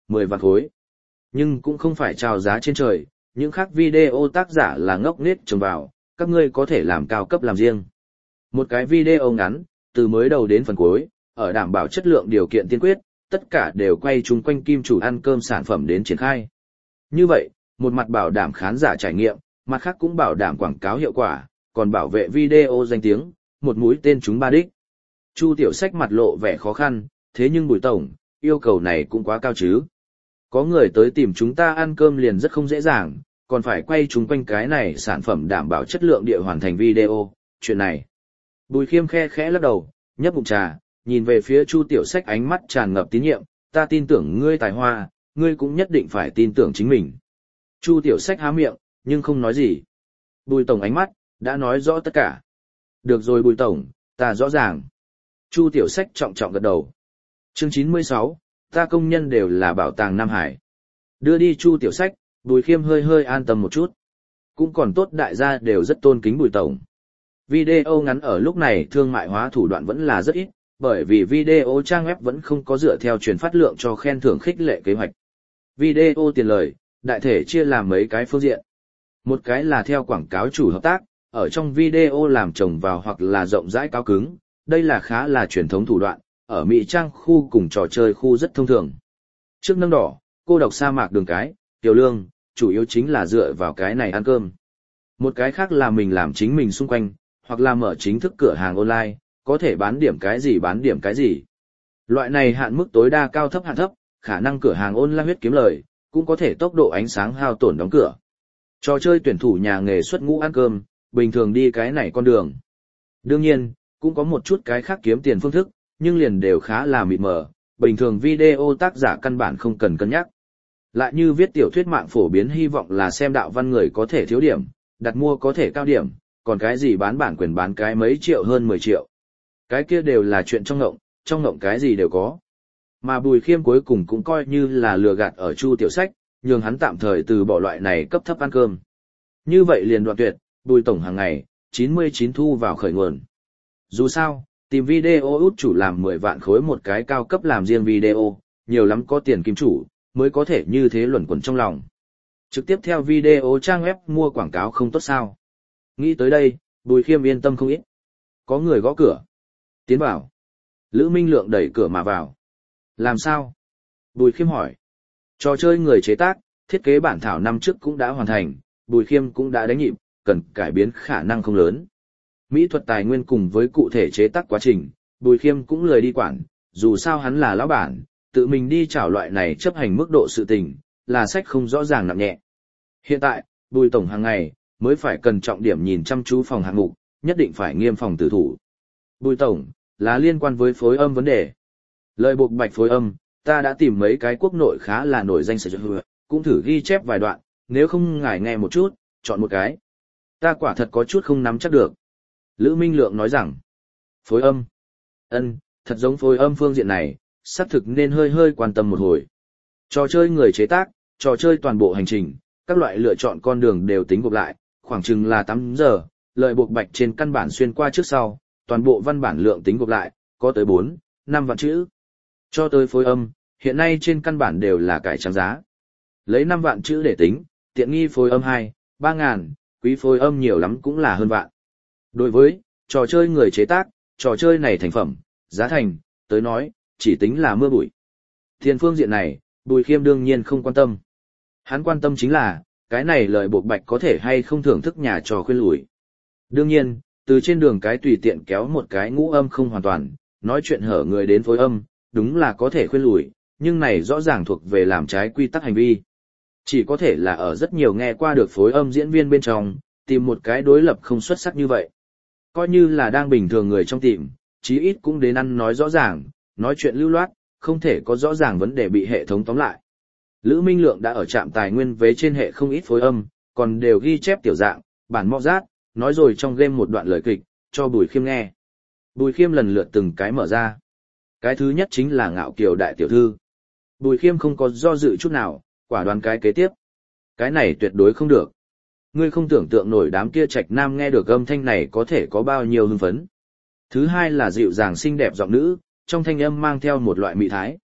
mười vạn khối. Nhưng cũng không phải chào giá trên trời, những khác video tác giả là ngốc nghếch trồng vào, các ngươi có thể làm cao cấp làm riêng. Một cái video ngắn, từ mới đầu đến phần cuối, ở đảm bảo chất lượng điều kiện tiên quyết, tất cả đều quay chung quanh kim chủ ăn cơm sản phẩm đến triển khai. Như vậy, một mặt bảo đảm khán giả trải nghiệm, mặt khác cũng bảo đảm quảng cáo hiệu quả, còn bảo vệ video danh tiếng, một mũi tên trúng ba đích. Chu Tiểu Sách mặt lộ vẻ khó khăn, thế nhưng Bùi tổng, yêu cầu này cũng quá cao chứ. Có người tới tìm chúng ta ăn cơm liền rất không dễ dàng, còn phải quay chung quanh cái này sản phẩm đảm bảo chất lượng địa hoàn thành video, chuyện này. Bùi Khiêm khe khẽ lắc đầu, nhấp bụng trà, nhìn về phía Chu Tiểu Sách ánh mắt tràn ngập tín nhiệm, ta tin tưởng ngươi tài hoa, ngươi cũng nhất định phải tin tưởng chính mình. Chu Tiểu Sách há miệng, nhưng không nói gì. Bùi tổng ánh mắt, đã nói rõ tất cả. Được rồi Bùi tổng, ta rõ ràng. Chu Tiểu Sách trọng trọng gật đầu. Chương chín mươi sáu, ta công nhân đều là bảo tàng Nam Hải. Đưa đi Chu Tiểu Sách, Bùi Khiêm hơi hơi an tâm một chút. Cũng còn tốt đại gia đều rất tôn kính Bùi tổng. Video ngắn ở lúc này thương mại hóa thủ đoạn vẫn là rất ít, bởi vì video trang web vẫn không có dựa theo truyền phát lượng cho khen thưởng khích lệ kế hoạch. Video tiền lời, đại thể chia làm mấy cái phương diện. Một cái là theo quảng cáo chủ hợp tác, ở trong video làm trồng vào hoặc là rộng rãi cáo cứng, đây là khá là truyền thống thủ đoạn, ở Mỹ Trang khu cùng trò chơi khu rất thông thường. Trước nâng đỏ, cô độc sa mạc đường cái, tiểu lương, chủ yếu chính là dựa vào cái này ăn cơm. Một cái khác là mình làm chính mình xung quanh, hoặc là mở chính thức cửa hàng online, có thể bán điểm cái gì bán điểm cái gì. Loại này hạn mức tối đa cao thấp hạn thấp, khả năng cửa hàng online huyết kiếm lời, cũng có thể tốc độ ánh sáng hao tổn đóng cửa. Trò chơi tuyển thủ nhà nghề xuất ngũ ăn cơm, bình thường đi cái này con đường. Đương nhiên, cũng có một chút cái khác kiếm tiền phương thức, nhưng liền đều khá là mịt mờ, bình thường video tác giả căn bản không cần cân nhắc. Lại như viết tiểu thuyết mạng phổ biến hy vọng là xem đạo văn người có thể thiếu điểm, đặt mua có thể cao điểm, còn cái gì bán bản quyền bán cái mấy triệu hơn mười triệu. Cái kia đều là chuyện trong ngộng, trong ngộng cái gì đều có. Mà Bùi Khiêm cuối cùng cũng coi như là lừa gạt ở Chu Tiểu Sách, nhường hắn tạm thời từ bỏ loại này cấp thấp ăn cơm. Như vậy liền đoạn tuyệt, Bùi tổng hàng ngày, chín mươi chín thu vào khởi nguồn. Dù sao, tìm video út chủ làm mười vạn khối một cái cao cấp làm riêng video, nhiều lắm có tiền kim chủ, mới có thể như thế luẩn quẩn trong lòng. Trực tiếp theo video trang web mua quảng cáo không tốt sao. Nghĩ tới đây, Bùi Khiêm yên tâm không ít. Có người gõ cửa. Tiến vào. Lữ Minh Lượng đẩy cửa mà vào. Làm sao? Bùi Khiêm hỏi. Trò chơi người chế tác, thiết kế bản thảo năm trước cũng đã hoàn thành, Bùi Khiêm cũng đã đánh nhịp, cần cải biến khả năng không lớn. Mỹ thuật tài nguyên cùng với cụ thể chế tác quá trình, Bùi Khiêm cũng lười đi quản, dù sao hắn là lão bản, tự mình đi chảo loại này chấp hành mức độ sự tình, là sách không rõ ràng nặng nhẹ. Hiện tại, Bùi tổng hàng ngày, mới phải cần trọng điểm nhìn chăm chú phòng hạng mục, nhất định phải nghiêm phòng tử thủ. Bùi tổng, là liên quan với phối âm vấn đề. Lời buộc bạch phối âm, ta đã tìm mấy cái quốc nội khá là nổi danh sử dụng, cũng thử ghi chép vài đoạn, nếu không ngài nghe một chút, chọn một cái. Ta quả thật có chút không nắm chắc được. Lữ Minh Lượng nói rằng, phối âm. Ân, thật giống phối âm phương diện này, xác thực nên hơi hơi quan tâm một hồi. Trò chơi người chế tác, trò chơi toàn bộ hành trình, các loại lựa chọn con đường đều tính gộp lại, khoảng chừng là tám giờ, lợi buộc bạch trên căn bản xuyên qua trước sau, toàn bộ văn bản lượng tính gộp lại, có tới bốn, năm vạn chữ. Cho tới phối âm, hiện nay trên căn bản đều là cải trắng giá. Lấy năm vạn chữ để tính, tiện nghi phối âm hai, ba ngàn, quý phối âm nhiều lắm cũng là hơn vạn. Đối với trò chơi người chế tác, trò chơi này thành phẩm, giá thành, tới nói, chỉ tính là mưa bụi. Tiền phương diện này, Bùi Khiêm đương nhiên không quan tâm. Hắn quan tâm chính là, cái này lời buộc bạch có thể hay không thưởng thức nhà trò khuyên lủi. Đương nhiên, từ trên đường cái tùy tiện kéo một cái ngũ âm không hoàn toàn, nói chuyện hở người đến phối âm, đúng là có thể khuyên lủi, nhưng này rõ ràng thuộc về làm trái quy tắc hành vi. Chỉ có thể là ở rất nhiều nghe qua được phối âm diễn viên bên trong, tìm một cái đối lập không xuất sắc như vậy. Coi như là đang bình thường người trong tiệm, chí ít cũng đến ăn nói rõ ràng, nói chuyện lưu loát, không thể có rõ ràng vấn đề bị hệ thống tóm lại. Lữ Minh Lượng đã ở trạm tài nguyên vế trên hệ không ít phối âm, còn đều ghi chép tiểu dạng, bản mọ rát, nói rồi trong game một đoạn lời kịch, cho Bùi Khiêm nghe. Bùi Khiêm lần lượt từng cái mở ra. Cái thứ nhất chính là Ngạo Kiều đại tiểu thư. Bùi Khiêm không có do dự chút nào, quả đoán cái kế tiếp. Cái này tuyệt đối không được. Ngươi không tưởng tượng nổi đám kia trạch nam nghe được âm thanh này có thể có bao nhiêu hưng phấn. Thứ hai là dịu dàng xinh đẹp giọng nữ, trong thanh âm mang theo một loại mị thái.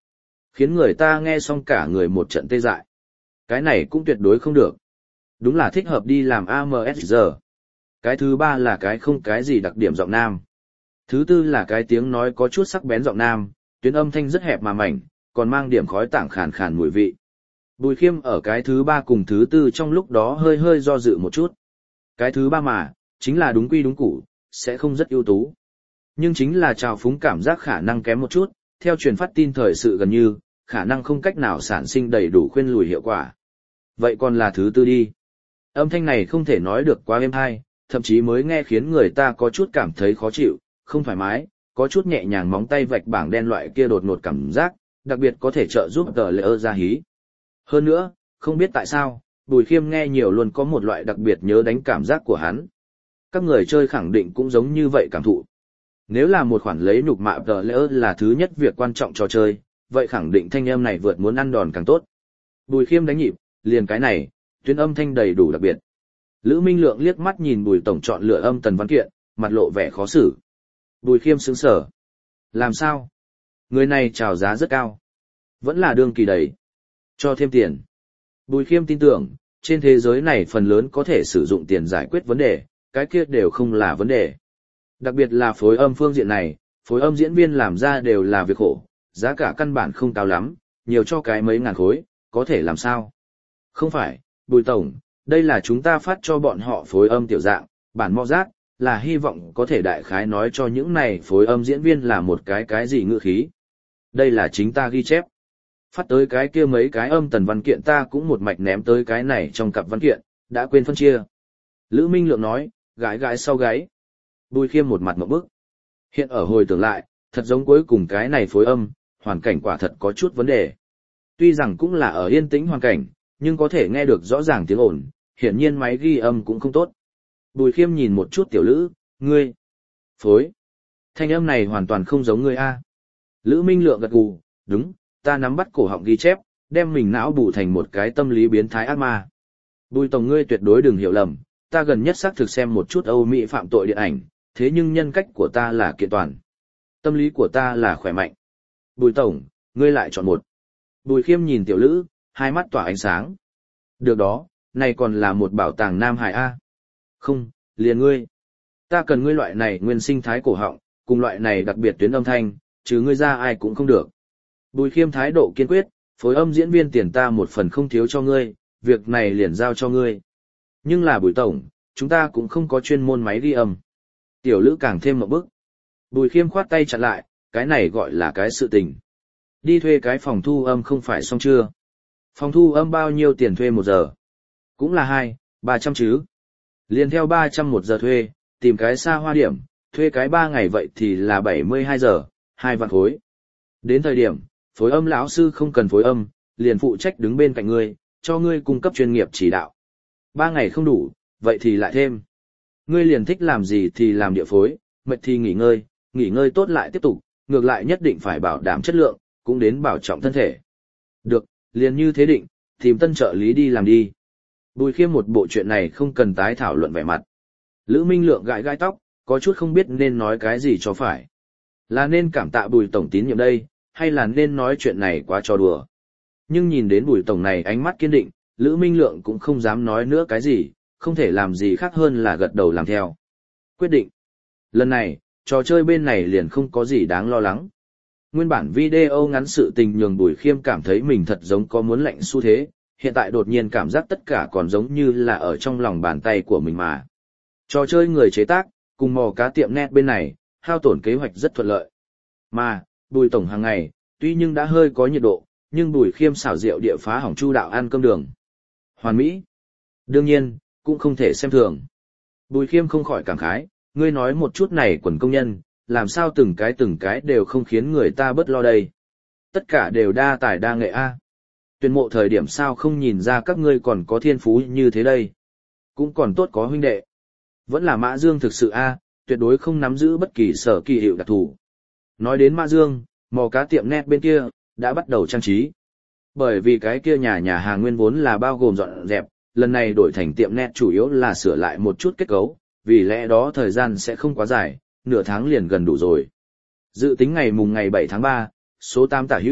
Khiến người ta nghe xong cả người một trận tê dại. Cái này cũng tuyệt đối không được. Đúng là thích hợp đi làm a em ét giờ. Cái thứ ba là cái không cái gì đặc điểm giọng nam. Thứ tư là cái tiếng nói có chút sắc bén giọng nam, tuyến âm thanh rất hẹp mà mảnh, còn mang điểm khói tảng khàn khàn mùi vị. Bùi Khiêm ở cái thứ ba cùng thứ tư trong lúc đó hơi hơi do dự một chút. Cái thứ ba mà, chính là đúng quy đúng củ, sẽ không rất ưu tú. Nhưng chính là trào phúng cảm giác khả năng kém một chút, theo truyền phát tin thời sự gần như, khả năng không cách nào sản sinh đầy đủ khuyên lùi hiệu quả. Vậy còn là thứ tư đi. Âm thanh này không thể nói được quá êm hay, thậm chí mới nghe khiến người ta có chút cảm thấy khó chịu, không thoải mái, có chút nhẹ nhàng móng tay vạch bảng đen loại kia đột ngột cảm giác, đặc biệt có thể trợ giúp tờ lệ ơ ra hí. Hơn nữa, không biết tại sao, Bùi Khiêm nghe nhiều luôn có một loại đặc biệt nhớ đánh cảm giác của hắn. Các người chơi khẳng định cũng giống như vậy cảm thụ. Nếu là một khoản lấy nhục mạ tờ lệ ơ là thứ nhất việc quan trọng trò chơi, vậy khẳng định thanh âm này vượt muốn ăn đòn càng tốt. Bùi Khiêm đánh nhịp, liền cái này, tuyến âm thanh đầy đủ đặc biệt. Lữ Minh Lượng liếc mắt nhìn Bùi tổng chọn lựa âm Tần Văn Kiện, mặt lộ vẻ khó xử. Bùi Khiêm sững sờ. Làm sao? Người này chào giá rất cao. Vẫn là đương kỳ đầy. Cho thêm tiền. Bùi Khiêm tin tưởng, trên thế giới này phần lớn có thể sử dụng tiền giải quyết vấn đề, cái kia đều không là vấn đề. Đặc biệt là phối âm phương diện này, phối âm diễn viên làm ra đều là việc khổ, giá cả căn bản không cao lắm, nhiều cho cái mấy ngàn khối, có thể làm sao? Không phải, Bùi tổng, đây là chúng ta phát cho bọn họ phối âm tiểu dạng, bản mọ giác, là hy vọng có thể đại khái nói cho những này phối âm diễn viên là một cái cái gì ngữ khí. Đây là chính ta ghi chép. Phát tới cái kia mấy cái âm Tần văn kiện ta cũng một mạch ném tới cái này trong cặp văn kiện, đã quên phân chia. Lữ Minh Lượng nói, gái gái sau gáy. Bùi Khiêm một mặt ngộp bức. Hiện ở hồi tưởng lại, thật giống cuối cùng cái này phối âm, hoàn cảnh quả thật có chút vấn đề. Tuy rằng cũng là ở yên tĩnh hoàn cảnh, nhưng có thể nghe được rõ ràng tiếng ồn, hiển nhiên máy ghi âm cũng không tốt. Bùi Khiêm nhìn một chút tiểu Lữ, ngươi, phối. Thanh âm này hoàn toàn không giống ngươi a. Lữ Minh Lượng gật gù, đúng, ta nắm bắt cổ họng ghi chép, đem mình não bù thành một cái tâm lý biến thái ác ma. Bùi tổng ngươi tuyệt đối đừng hiểu lầm, ta gần nhất xác thực xem một chút Âu Mỹ phạm tội điện ảnh, thế nhưng nhân cách của ta là kiện toàn. Tâm lý của ta là khỏe mạnh. Bùi tổng, ngươi lại chọn một. Bùi Khiêm nhìn tiểu Lữ, hai mắt tỏa ánh sáng. Được đó, này còn là một bảo tàng Nam Hải A. Không, liền ngươi. Ta cần ngươi loại này nguyên sinh thái cổ họng, cùng loại này đặc biệt tuyến âm thanh, chứ ngươi ra ai cũng không được. Bùi Khiêm thái độ kiên quyết, phối âm diễn viên tiền ta một phần không thiếu cho ngươi, việc này liền giao cho ngươi. Nhưng là Bùi tổng, chúng ta cũng không có chuyên môn máy ghi âm. Tiểu Lữ càng thêm một bước. Bùi Khiêm khoát tay chặn lại, cái này gọi là cái sự tình. Đi thuê cái phòng thu âm không phải xong chưa? Phòng thu âm bao nhiêu tiền thuê một giờ? Cũng là hai, ba trăm chứ. Liền theo ba trăm một giờ thuê, tìm cái xa hoa điểm, thuê cái ba ngày vậy thì là bảy mươi hai giờ, hai vạn khối. Đến thời điểm, phối âm lão sư không cần phối âm, liền phụ trách đứng bên cạnh ngươi, cho ngươi cung cấp chuyên nghiệp chỉ đạo. Ba ngày không đủ, vậy thì lại thêm. Ngươi liền thích làm gì thì làm địa phối, mệt thì nghỉ ngơi, nghỉ ngơi tốt lại tiếp tục, ngược lại nhất định phải bảo đảm chất lượng, cũng đến bảo trọng thân thể. Được, liền như thế định, tìm tân trợ lý đi làm đi. Bùi Khiêm một bộ chuyện này không cần tái thảo luận vẻ mặt. Lữ Minh Lượng gãi gãi tóc, có chút không biết nên nói cái gì cho phải. Là nên cảm tạ Bùi tổng tín nhiệm đây, hay là nên nói chuyện này quá trò đùa. Nhưng nhìn đến Bùi tổng này ánh mắt kiên định, Lữ Minh Lượng cũng không dám nói nữa cái gì, không thể làm gì khác hơn là gật đầu làm theo. Quyết định. Lần này, trò chơi bên này liền không có gì đáng lo lắng. Nguyên bản video ngắn sự tình nhường Bùi Khiêm cảm thấy mình thật giống có muốn lạnh xu thế, hiện tại đột nhiên cảm giác tất cả còn giống như là ở trong lòng bàn tay của mình mà. Trò chơi người chế tác, cùng mò cá tiệm net bên này, hao tổn kế hoạch rất thuận lợi. Mà, Bùi tổng hàng ngày, tuy nhưng đã hơi có nhiệt độ, nhưng Bùi Khiêm xảo diệu địa phá hỏng chu đạo ăn cơm đường. Hoàn mỹ. Đương nhiên, cũng không thể xem thường. Bùi Khiêm không khỏi cảm khái, ngươi nói một chút này quần công nhân, làm sao từng cái từng cái đều không khiến người ta bớt lo đây. Tất cả đều đa tài đa nghệ a. Tuyển mộ thời điểm sao không nhìn ra các ngươi còn có thiên phú như thế đây. Cũng còn tốt có huynh đệ. Vẫn là Mã Dương thực sự a, tuyệt đối không nắm giữ bất kỳ sở kỳ hiệu đặc thù. Nói đến Mã Dương, mò cá tiệm net bên kia, đã bắt đầu trang trí. Bởi vì cái kia nhà nhà hàng nguyên vốn là bao gồm dọn dẹp, lần này đổi thành tiệm net chủ yếu là sửa lại một chút kết cấu, vì lẽ đó thời gian sẽ không quá dài, nửa tháng liền gần đủ rồi. Dự tính ngày mùng ngày bảy tháng ba, số tám tả hữu,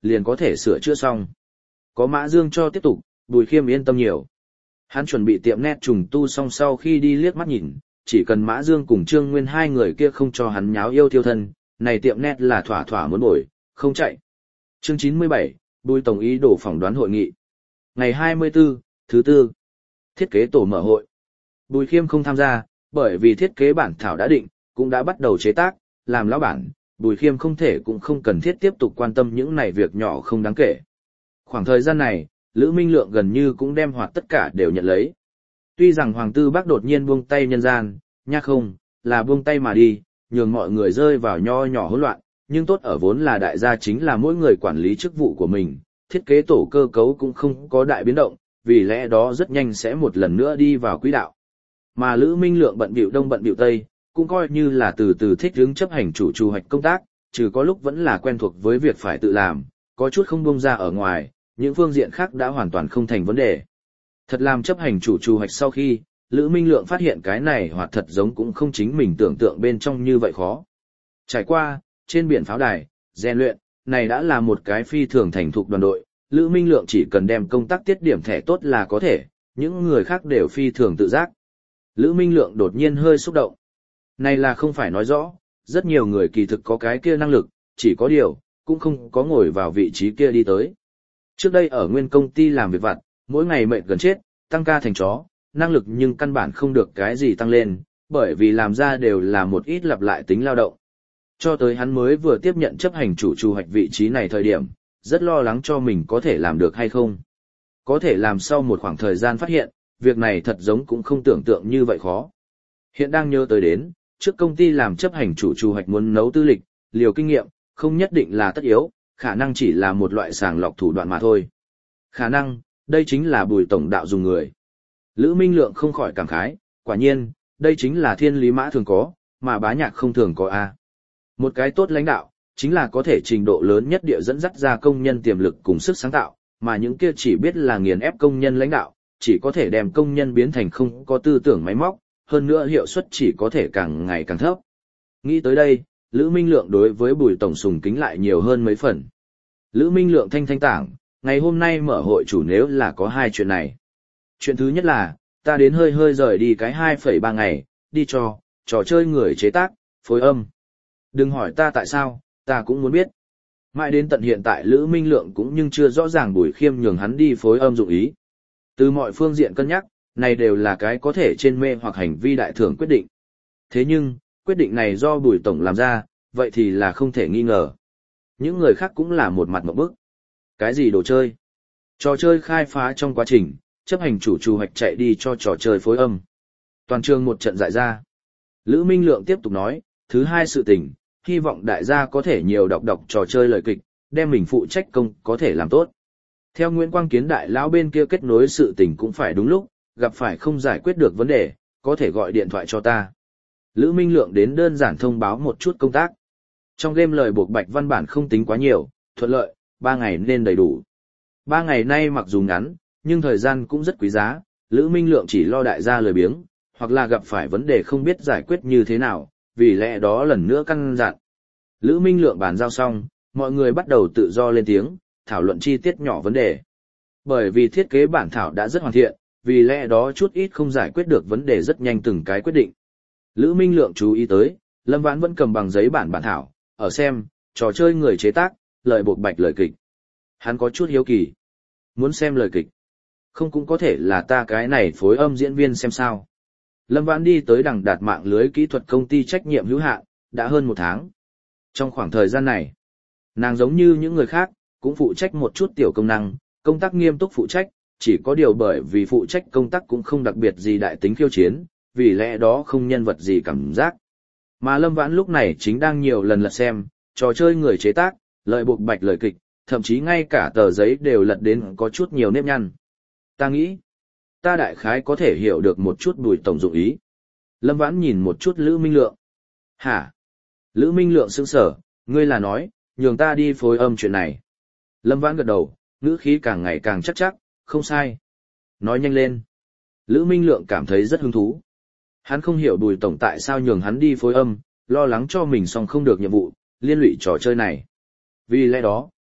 liền có thể sửa chữa xong. Có Mã Dương cho tiếp tục, Bùi Khiêm yên tâm nhiều. Hắn chuẩn bị tiệm nét trùng tu xong sau khi đi liếc mắt nhìn, chỉ cần Mã Dương cùng Trương Nguyên hai người kia không cho hắn nháo yêu thiêu thân, này tiệm nét là thỏa thỏa muốn bồi, không chạy. Chương chín mươi bảy, Bùi Tổng ý đồ phỏng đoán hội nghị. Ngày hai mươi tư, thứ tư. Thiết kế tổ mở hội. Bùi Khiêm không tham gia, bởi vì thiết kế bản thảo đã định, cũng đã bắt đầu chế tác, làm lão bản, Bùi Khiêm không thể cũng không cần thiết tiếp tục quan tâm những này việc nhỏ không đáng kể. Khoảng thời gian này, Lữ Minh Lượng gần như cũng đem hoạt tất cả đều nhận lấy. Tuy rằng Hoàng Tư Bác đột nhiên buông tay nhân gian, nha không, là buông tay mà đi, nhường mọi người rơi vào nho nhỏ hỗn loạn, nhưng tốt ở vốn là đại gia chính là mỗi người quản lý chức vụ của mình, thiết kế tổ cơ cấu cũng không có đại biến động, vì lẽ đó rất nhanh sẽ một lần nữa đi vào quỹ đạo. Mà Lữ Minh Lượng bận bịu đông bận bịu tây, cũng coi như là từ từ thích ứng chấp hành chủ chủ hoạch công tác, trừ có lúc vẫn là quen thuộc với việc phải tự làm, có chút không buông ra ở ngoài, những phương diện khác đã hoàn toàn không thành vấn đề. Thật làm chấp hành chủ chủ hoạch sau khi, Lữ Minh Lượng phát hiện cái này hoạt thật giống cũng không chính mình tưởng tượng bên trong như vậy khó. Trải qua, trên biển pháo đài, rèn luyện, này đã là một cái phi thường thành thục đoàn đội, Lữ Minh Lượng chỉ cần đem công tác tiết điểm thẻ tốt là có thể, những người khác đều phi thường tự giác. Lữ Minh Lượng đột nhiên hơi xúc động. Này là không phải nói rõ, rất nhiều người kỳ thực có cái kia năng lực, chỉ có điều, cũng không có ngồi vào vị trí kia đi tới. Trước đây ở nguyên công ty làm việc vặt, mỗi ngày mệt gần chết, tăng ca thành chó, năng lực nhưng căn bản không được cái gì tăng lên, bởi vì làm ra đều là một ít lặp lại tính lao động. Cho tới hắn mới vừa tiếp nhận chấp hành chủ chủ hoạch vị trí này thời điểm, rất lo lắng cho mình có thể làm được hay không. Có thể làm sau một khoảng thời gian phát hiện, việc này thật giống cũng không tưởng tượng như vậy khó. Hiện đang nhớ tới đến, trước công ty làm chấp hành chủ chủ hoạch muốn nấu tư lịch, liều kinh nghiệm, không nhất định là tất yếu, khả năng chỉ là một loại sàng lọc thủ đoạn mà thôi. Khả năng, đây chính là Bùi tổng đạo dùng người. Lữ Minh Lượng không khỏi cảm khái, quả nhiên, đây chính là thiên lý mã thường có, mà bá nhạc không thường có a. Một cái tốt lãnh đạo, chính là có thể trình độ lớn nhất địa dẫn dắt ra công nhân tiềm lực cùng sức sáng tạo, mà những kia chỉ biết là nghiền ép công nhân lãnh đạo, chỉ có thể đem công nhân biến thành không có tư tưởng máy móc, hơn nữa hiệu suất chỉ có thể càng ngày càng thấp. Nghĩ tới đây, Lữ Minh Lượng đối với Bùi tổng sùng kính lại nhiều hơn mấy phần. Lữ Minh Lượng thanh thanh tảng, ngày hôm nay mở hội chủ nếu là có hai chuyện này. Chuyện thứ nhất là, ta đến hơi hơi rời đi cái hai phẩy ba ngày, đi cho, trò chơi người chế tác, phối âm. Đừng hỏi ta tại sao, ta cũng muốn biết. Mãi đến tận hiện tại Lữ Minh Lượng cũng nhưng chưa rõ ràng Bùi Khiêm nhường hắn đi phối âm dụng ý. Từ mọi phương diện cân nhắc, này đều là cái có thể trên mê hoặc hành vi đại thưởng quyết định. Thế nhưng, quyết định này do Bùi tổng làm ra, vậy thì là không thể nghi ngờ. Những người khác cũng là một mặt ngộp bức. Cái gì đồ chơi? Trò chơi khai phá trong quá trình, chấp hành chủ chủ hoạch chạy đi cho trò chơi phối âm. Toàn trường một trận dại ra. Lữ Minh Lượng tiếp tục nói, thứ hai sự tình, hy vọng đại gia có thể nhiều đọc đọc trò chơi lời kịch, đem mình phụ trách công có thể làm tốt. Theo Nguyễn Quang Kiến đại lão bên kia kết nối sự tình cũng phải đúng lúc, gặp phải không giải quyết được vấn đề, có thể gọi điện thoại cho ta. Lữ Minh Lượng đến đơn giản thông báo một chút công tác. Trong game lời buộc bạch văn bản không tính quá nhiều, thuận lợi, ba ngày nên đầy đủ. Ba ngày nay mặc dù ngắn, nhưng thời gian cũng rất quý giá, Lữ Minh Lượng chỉ lo đại gia lười biếng, hoặc là gặp phải vấn đề không biết giải quyết như thế nào, vì lẽ đó lần nữa căn dặn. Lữ Minh Lượng bàn giao xong, mọi người bắt đầu tự do lên tiếng, thảo luận chi tiết nhỏ vấn đề. Bởi vì thiết kế bản thảo đã rất hoàn thiện, vì lẽ đó chút ít không giải quyết được vấn đề rất nhanh từng cái quyết định. Lữ Minh Lượng chú ý tới, Lâm Vãn vẫn cầm bằng giấy bản bản thảo, ở xem, trò chơi người chế tác, lời buộc bạch lời kịch. Hắn có chút hiếu kỳ. Muốn xem lời kịch. Không cũng có thể là ta cái này phối âm diễn viên xem sao. Lâm Vãn đi tới đằng đạt mạng lưới kỹ thuật công ty trách nhiệm hữu hạn, đã hơn một tháng. Trong khoảng thời gian này, nàng giống như những người khác, cũng phụ trách một chút tiểu công năng, công tác nghiêm túc phụ trách, chỉ có điều bởi vì phụ trách công tác cũng không đặc biệt gì đại tính khiêu chiến, vì lẽ đó không nhân vật gì cảm giác. Mà Lâm Vãn lúc này chính đang nhiều lần lật xem, trò chơi người chế tác, lời buộc bạch lời kịch, thậm chí ngay cả tờ giấy đều lật đến có chút nhiều nếp nhăn. Ta nghĩ, ta đại khái có thể hiểu được một chút Bùi tổng dụng ý. Lâm Vãn nhìn một chút Lữ Minh Lượng. Hả? Lữ Minh Lượng sững sờ, ngươi là nói, nhường ta đi phối âm chuyện này. Lâm Vãn gật đầu, ngữ khí càng ngày càng chắc chắc, không sai. Nói nhanh lên. Lữ Minh Lượng cảm thấy rất hứng thú. Hắn không hiểu Bùi tổng tại sao nhường hắn đi phối âm, lo lắng cho mình xong không được nhiệm vụ, liên lụy trò chơi này. Vì lẽ đó,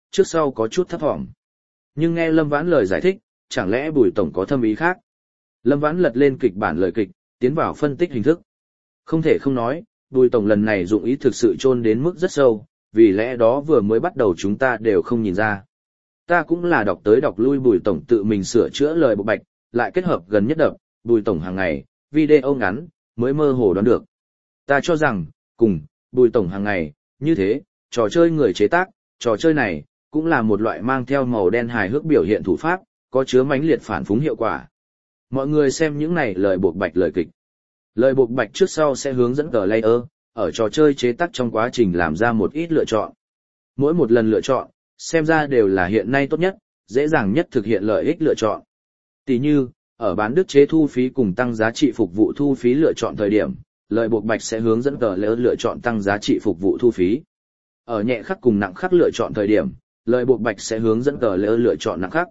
trước sau có chút thấp thỏm. Nhưng nghe Lâm Vãn lời giải thích, chẳng lẽ Bùi tổng có thâm ý khác? Lâm Vãn lật lên kịch bản lời kịch, tiến vào phân tích hình thức. Không thể không nói, Bùi tổng lần này dụng ý thực sự chôn đến mức rất sâu, vì lẽ đó vừa mới bắt đầu chúng ta đều không nhìn ra. Ta cũng là đọc tới đọc lui Bùi tổng tự mình sửa chữa lời bộ bạch, lại kết hợp gần nhất đập, Bùi tổng hàng ngày, video ngắn, mới mơ hồ đoán được. Ta cho rằng, cùng, Bùi tổng hàng ngày, như thế, trò chơi người chế tác, trò chơi này, cũng là một loại mang theo màu đen hài hước biểu hiện thủ pháp, có chứa mãnh liệt phản phúng hiệu quả. Mọi người xem những này lời buộc bạch lời kịch. Lời buộc bạch trước sau sẽ hướng dẫn player, ở trò chơi chế tác trong quá trình làm ra một ít lựa chọn. Mỗi một lần lựa chọn, xem ra đều là hiện nay tốt nhất, dễ dàng nhất thực hiện lợi ích lựa chọn. Tỷ như, ở bán đức chế thu phí cùng tăng giá trị phục vụ thu phí lựa chọn thời điểm, lời buộc bạch sẽ hướng dẫn player lựa chọn tăng giá trị phục vụ thu phí. Ở nhẹ khắc cùng nặng khắc lựa chọn thời điểm, lời buộc bạch sẽ hướng dẫn player lựa chọn nặng khắc.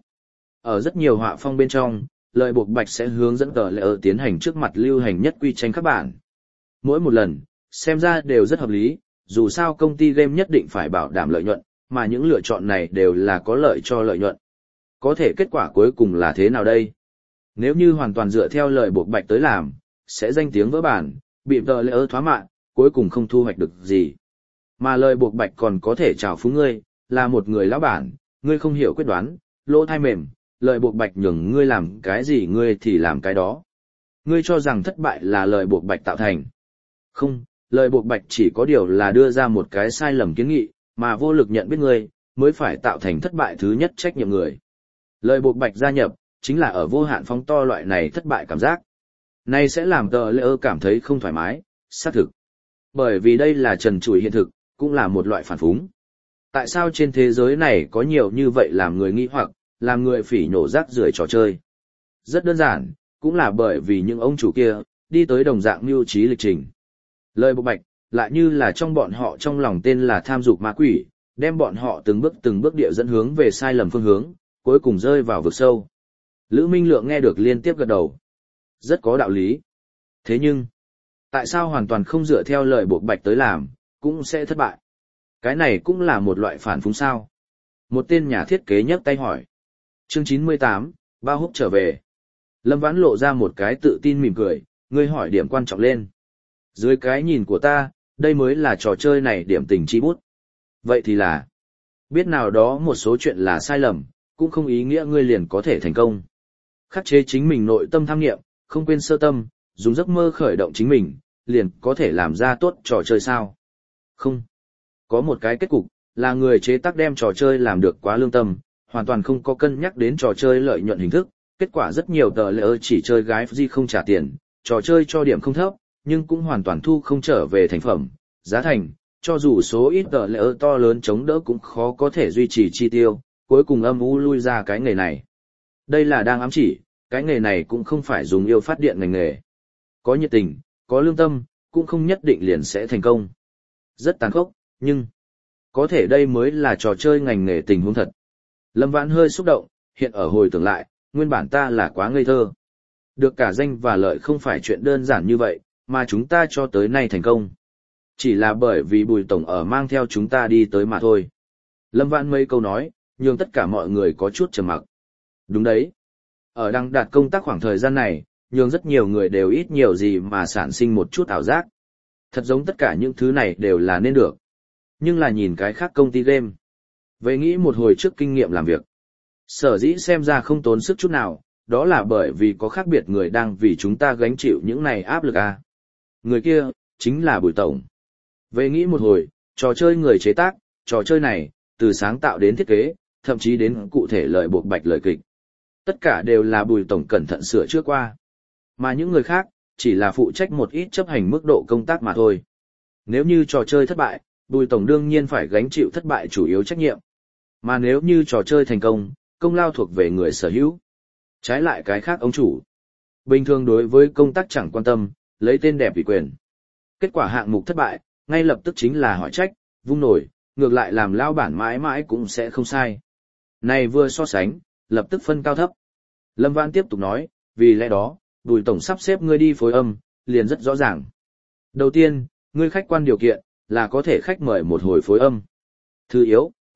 Ở rất nhiều họa phong bên trong, lời buộc bạch sẽ hướng dẫn player tiến hành trước mặt lưu hành nhất quy tranh các bản. Mỗi một lần, xem ra đều rất hợp lý, dù sao công ty game nhất định phải bảo đảm lợi nhuận, mà những lựa chọn này đều là có lợi cho lợi nhuận. Có thể kết quả cuối cùng là thế nào đây? Nếu như hoàn toàn dựa theo lời buộc bạch tới làm, sẽ danh tiếng vỡ bản, bị player thoá mạ, cuối cùng không thu hoạch được gì. Mà lời buộc bạch còn có thể trào phúng ngươi, là một người lão bản, ngươi không hiểu quyết đoán, lỗ thai mềm, lời buộc bạch nhường ngươi làm cái gì ngươi thì làm cái đó. Ngươi cho rằng thất bại là lời buộc bạch tạo thành. Không, lời buộc bạch chỉ có điều là đưa ra một cái sai lầm kiến nghị, mà vô lực nhận biết ngươi, mới phải tạo thành thất bại thứ nhất trách nhiệm người. Lời buộc bạch gia nhập, chính là ở vô hạn phóng to loại này thất bại cảm giác. Này sẽ làm tờ lễ ơ cảm thấy không thoải mái, xác thực. Bởi vì đây là trần trụi hiện thực, cũng là một loại phản phúng. Tại sao trên thế giới này có nhiều như vậy làm người nghi hoặc, làm người phỉ nhổ rác rưởi trò chơi? Rất đơn giản, cũng là bởi vì những ông chủ kia, đi tới đồng dạng mưu trí lịch trình. Lời buộc bạch, lại như là trong bọn họ trong lòng tên là tham dục ma quỷ, đem bọn họ từng bước từng bước địa dẫn hướng về sai lầm phương hướng, cuối cùng rơi vào vực sâu. Lữ Minh Lượng nghe được liên tiếp gật đầu. Rất có đạo lý. Thế nhưng, tại sao hoàn toàn không dựa theo lời buộc bạch tới làm, cũng sẽ thất bại? Cái này cũng là một loại phản phúng sao? Một tên nhà thiết kế nhấc tay hỏi. Chương chín mươi tám, Bao Húc trở về. Lâm Vãn lộ ra một cái tự tin mỉm cười, ngươi hỏi điểm quan trọng lên. Dưới cái nhìn của ta, đây mới là trò chơi này điểm tình chi bút. Vậy thì là, biết nào đó một số chuyện là sai lầm, cũng không ý nghĩa ngươi liền có thể thành công. Khắc chế chính mình nội tâm tham nghiệm, không quên sơ tâm, dùng giấc mơ khởi động chính mình, liền có thể làm ra tốt trò chơi sao? Không. Có một cái kết cục, là người chế tác đem trò chơi làm được quá lương tâm, hoàn toàn không có cân nhắc đến trò chơi lợi nhuận hình thức, kết quả rất nhiều tờ lễ chỉ chơi gái gì không trả tiền, trò chơi cho điểm không thấp, nhưng cũng hoàn toàn thu không trở về thành phẩm, giá thành, cho dù số ít tờ lễ to lớn chống đỡ cũng khó có thể duy trì chi tiêu, cuối cùng âm u lui ra cái nghề này. Đây là đang ám chỉ, cái nghề này cũng không phải dùng yêu phát điện ngành nghề. Có nhiệt tình, có lương tâm, cũng không nhất định liền sẽ thành công. Rất tàn khốc, nhưng có thể đây mới là trò chơi ngành nghề tình huống thật. Lâm Vãn hơi xúc động, hiện ở hồi tưởng lại, nguyên bản ta là quá ngây thơ. Được cả danh và lợi không phải chuyện đơn giản như vậy, mà chúng ta cho tới nay thành công. Chỉ là bởi vì Bùi tổng ở mang theo chúng ta đi tới mà thôi. Lâm Vãn mấy câu nói, nhường tất cả mọi người có chút trầm mặc. Đúng đấy. Ở đăng đạt công tác khoảng thời gian này, nhường rất nhiều người đều ít nhiều gì mà sản sinh một chút ảo giác. Thật giống tất cả những thứ này đều là nên được. Nhưng là nhìn cái khác công ty game. Vậy nghĩ một hồi trước kinh nghiệm làm việc. Sở dĩ xem ra không tốn sức chút nào, đó là bởi vì có khác biệt người đang vì chúng ta gánh chịu những này áp lực à. Người kia, chính là Bùi tổng. Vậy nghĩ một hồi, trò chơi người chế tác, trò chơi này, từ sáng tạo đến thiết kế, thậm chí đến cụ thể lời buộc bạch lời kịch. Tất cả đều là Bùi tổng cẩn thận sửa trước qua. Mà những người khác, chỉ là phụ trách một ít chấp hành mức độ công tác mà thôi. Nếu như trò chơi thất bại, Bùi tổng đương nhiên phải gánh chịu thất bại chủ yếu trách nhiệm. Mà nếu như trò chơi thành công, công lao thuộc về người sở hữu. Trái lại cái khác ông chủ. Bình thường đối với công tác chẳng quan tâm, lấy tên đẹp ủy quyền. Kết quả hạng mục thất bại, ngay lập tức chính là hỏi trách, vung nổi, ngược lại làm lao bản mãi mãi cũng sẽ không sai. Này vừa so sánh, lập tức phân cao thấp. Lâm Vãn tiếp tục nói, vì lẽ đó, Bùi tổng sắp xếp ngươi đi phối âm, liền rất rõ ràng. Đầu tiên, ngươi khách quan điều kiện, là có thể khách mời một hồi phối âm. Thứ yếu,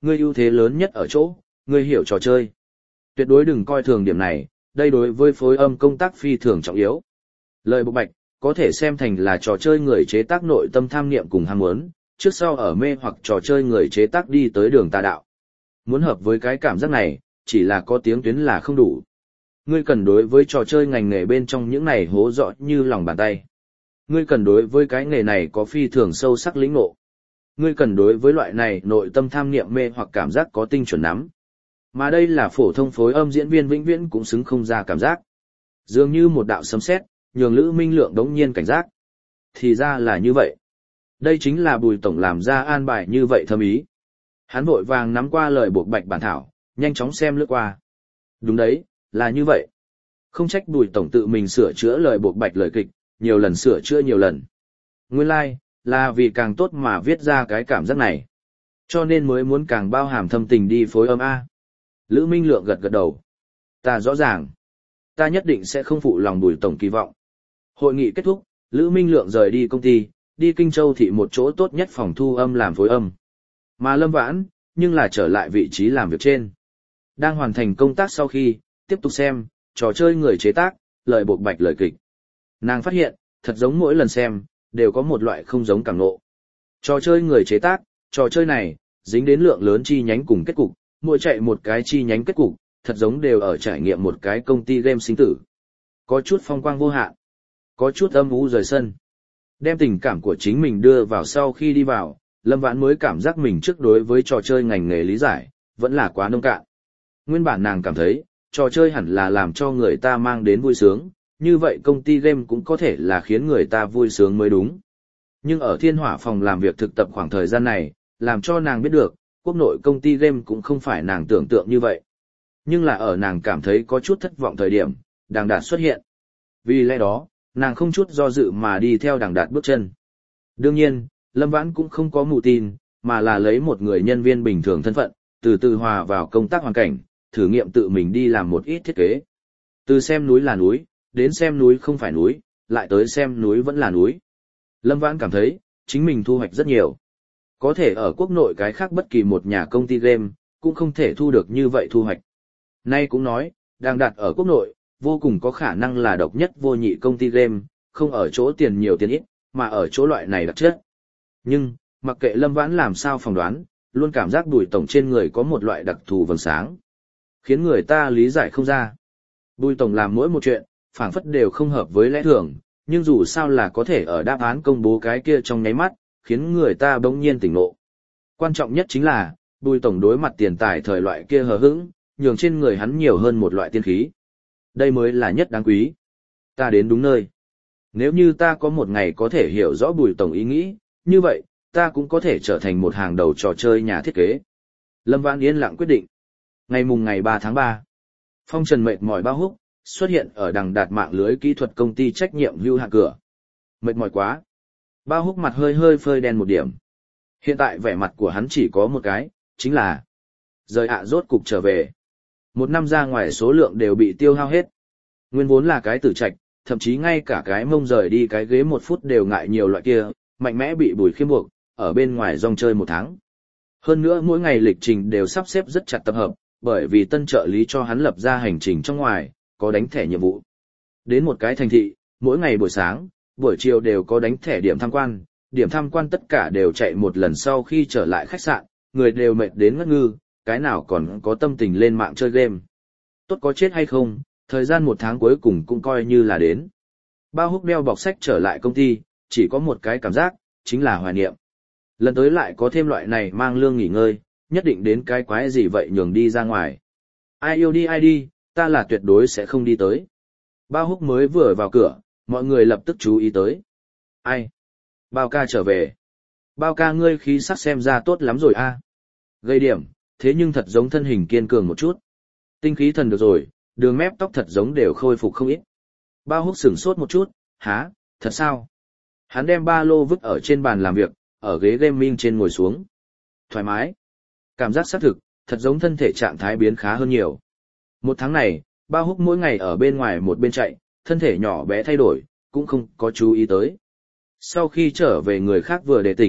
ngươi ưu thế lớn nhất ở chỗ, ngươi hiểu trò chơi. Tuyệt đối đừng coi thường điểm này, đây đối với phối âm công tác phi thường trọng yếu. Lời bộc bạch, có thể xem thành là trò chơi người chế tác nội tâm tham niệm cùng ham muốn, trước sau ở mê hoặc trò chơi người chế tác đi tới đường tà đạo. Muốn hợp với cái cảm giác này, chỉ là có tiếng tuyến là không đủ. Ngươi cần đối với trò chơi ngành nghề bên trong những này hố rõ như lòng bàn tay. Ngươi cần đối với cái nghề này có phi thường sâu sắc lĩnh ngộ. Ngươi cần đối với loại này nội tâm tham niệm mê hoặc cảm giác có tinh chuẩn nắm. Mà đây là phổ thông phối âm diễn viên vĩnh viễn cũng xứng không ra cảm giác. Dường như một đạo sấm sét, nhường Lữ Minh Lượng đống nhiên cảnh giác. Thì ra là như vậy. Đây chính là Bùi tổng làm ra an bài như vậy thâm ý. Hắn vội vàng nắm qua lời buộc bạch bản thảo, nhanh chóng xem lướt qua. Đúng đấy, là như vậy. Không trách Bùi tổng tự mình sửa chữa lời buộc bạch lời kịch, nhiều lần sửa chữa nhiều lần. Nguyên lai, like, là vì càng tốt mà viết ra cái cảm giác này. Cho nên mới muốn càng bao hàm thâm tình đi phối âm A. Lữ Minh Lượng gật gật đầu. Ta rõ ràng. Ta nhất định sẽ không phụ lòng Bùi tổng kỳ vọng. Hội nghị kết thúc, Lữ Minh Lượng rời đi công ty, đi Kinh Châu thị một chỗ tốt nhất phòng thu âm làm phối âm. Mà Lâm Vãn, nhưng là trở lại vị trí làm việc trên. Đang hoàn thành công tác sau khi, tiếp tục xem, trò chơi người chế tác, lời buộc bạch lời kịch. Nàng phát hiện, thật giống mỗi lần xem, đều có một loại không giống cảm ngộ. Trò chơi người chế tác, trò chơi này, dính đến lượng lớn chi nhánh cùng kết cục, mỗi chạy một cái chi nhánh kết cục, thật giống đều ở trải nghiệm một cái công ty game sinh tử. Có chút phong quang vô hạn, có chút âm u rời sân. Đem tình cảm của chính mình đưa vào sau khi đi vào, Lâm Vãn mới cảm giác mình trước đối với trò chơi ngành nghề lý giải, vẫn là quá nông cạn. Nguyên bản nàng cảm thấy, trò chơi hẳn là làm cho người ta mang đến vui sướng, như vậy công ty game cũng có thể là khiến người ta vui sướng mới đúng. Nhưng ở Thiên Hỏa phòng làm việc thực tập khoảng thời gian này, làm cho nàng biết được, quốc nội công ty game cũng không phải nàng tưởng tượng như vậy. Nhưng là ở nàng cảm thấy có chút thất vọng thời điểm, Đằng Đạt xuất hiện. Vì lẽ đó, nàng không chút do dự mà đi theo Đằng Đạt bước chân. Đương nhiên, Lâm Vãn cũng không có mù tin, mà là lấy một người nhân viên bình thường thân phận, từ từ hòa vào công tác hoàn cảnh, thử nghiệm tự mình đi làm một ít thiết kế. Từ xem núi là núi, đến xem núi không phải núi, lại tới xem núi vẫn là núi. Lâm Vãn cảm thấy, chính mình thu hoạch rất nhiều. Có thể ở quốc nội cái khác bất kỳ một nhà công ty game, cũng không thể thu được như vậy thu hoạch. Nay cũng nói, Đang Đạt ở quốc nội, vô cùng có khả năng là độc nhất vô nhị công ty game, không ở chỗ tiền nhiều tiền ít, mà ở chỗ loại này đặc chất. Nhưng, mặc kệ Lâm Vãn làm sao phỏng đoán, luôn cảm giác Bùi tổng trên người có một loại đặc thù vầng sáng, khiến người ta lý giải không ra. Bùi tổng làm mỗi một chuyện, phảng phất đều không hợp với lẽ thường, nhưng dù sao là có thể ở đáp án công bố cái kia trong nháy mắt, khiến người ta bỗng nhiên tỉnh ngộ. Quan trọng nhất chính là, Bùi tổng đối mặt tiền tài thời loại kia hờ hững, nhường trên người hắn nhiều hơn một loại tiên khí. Đây mới là nhất đáng quý. Ta đến đúng nơi. Nếu như ta có một ngày có thể hiểu rõ Bùi tổng ý nghĩ, như vậy, ta cũng có thể trở thành một hàng đầu trò chơi nhà thiết kế. Lâm Vãn yên lặng quyết định. Ngày mùng ngày ba tháng ba, phong trần mệt mỏi Bao Húc, xuất hiện ở Đằng Đạt mạng lưới kỹ thuật công ty trách nhiệm hữu hạn cửa. Mệt mỏi quá. Bao Húc mặt hơi hơi phơi đen một điểm. Hiện tại vẻ mặt của hắn chỉ có một cái, chính là rời ạ rốt cục trở về. Một năm ra ngoài số lượng đều bị tiêu hao hết. Nguyên vốn là cái tử trạch, thậm chí ngay cả cái mông rời đi cái ghế một phút đều ngại nhiều loại kia, mạnh mẽ bị Bùi Khiêm buộc, ở bên ngoài rong chơi một tháng. Hơn nữa mỗi ngày lịch trình đều sắp xếp rất chặt tập hợp, bởi vì tân trợ lý cho hắn lập ra hành trình trong ngoài, có đánh thẻ nhiệm vụ. Đến một cái thành thị, mỗi ngày buổi sáng, buổi chiều đều có đánh thẻ điểm tham quan, điểm tham quan tất cả đều chạy một lần sau khi trở lại khách sạn, người đều mệt đến ngất ngư, cái nào còn có tâm tình lên mạng chơi game. Tốt có chết hay không, thời gian một tháng cuối cùng cũng coi như là đến. Bao Húc đeo bọc sách trở lại công ty, chỉ có một cái cảm giác, chính là hoài niệm. Lần tới lại có thêm loại này mang lương nghỉ ngơi, nhất định đến cái quái gì vậy nhường đi ra ngoài. Ai yêu đi ai đi, ta là tuyệt đối sẽ không đi tới. Bao Húc mới vừa vào cửa, mọi người lập tức chú ý tới. Ai? Bao ca trở về. Bao ca ngươi khí sắc xem ra tốt lắm rồi a. Gây điểm, thế nhưng thật giống thân hình kiên cường một chút. Tinh khí thần được rồi, đường mép tóc thật giống đều khôi phục không ít. Bao Húc sửng sốt một chút, há, thật sao? Hắn đem ba lô vứt ở trên bàn làm việc, ở ghế gaming trên ngồi xuống. Thoải mái. Cảm giác xác thực, thật giống thân thể trạng thái biến khá hơn nhiều. Một tháng này, Bao Húc mỗi ngày ở bên ngoài một bên chạy, thân thể nhỏ bé thay đổi, cũng không có chú ý tới. Sau khi trở về người khác vừa để tỉnh,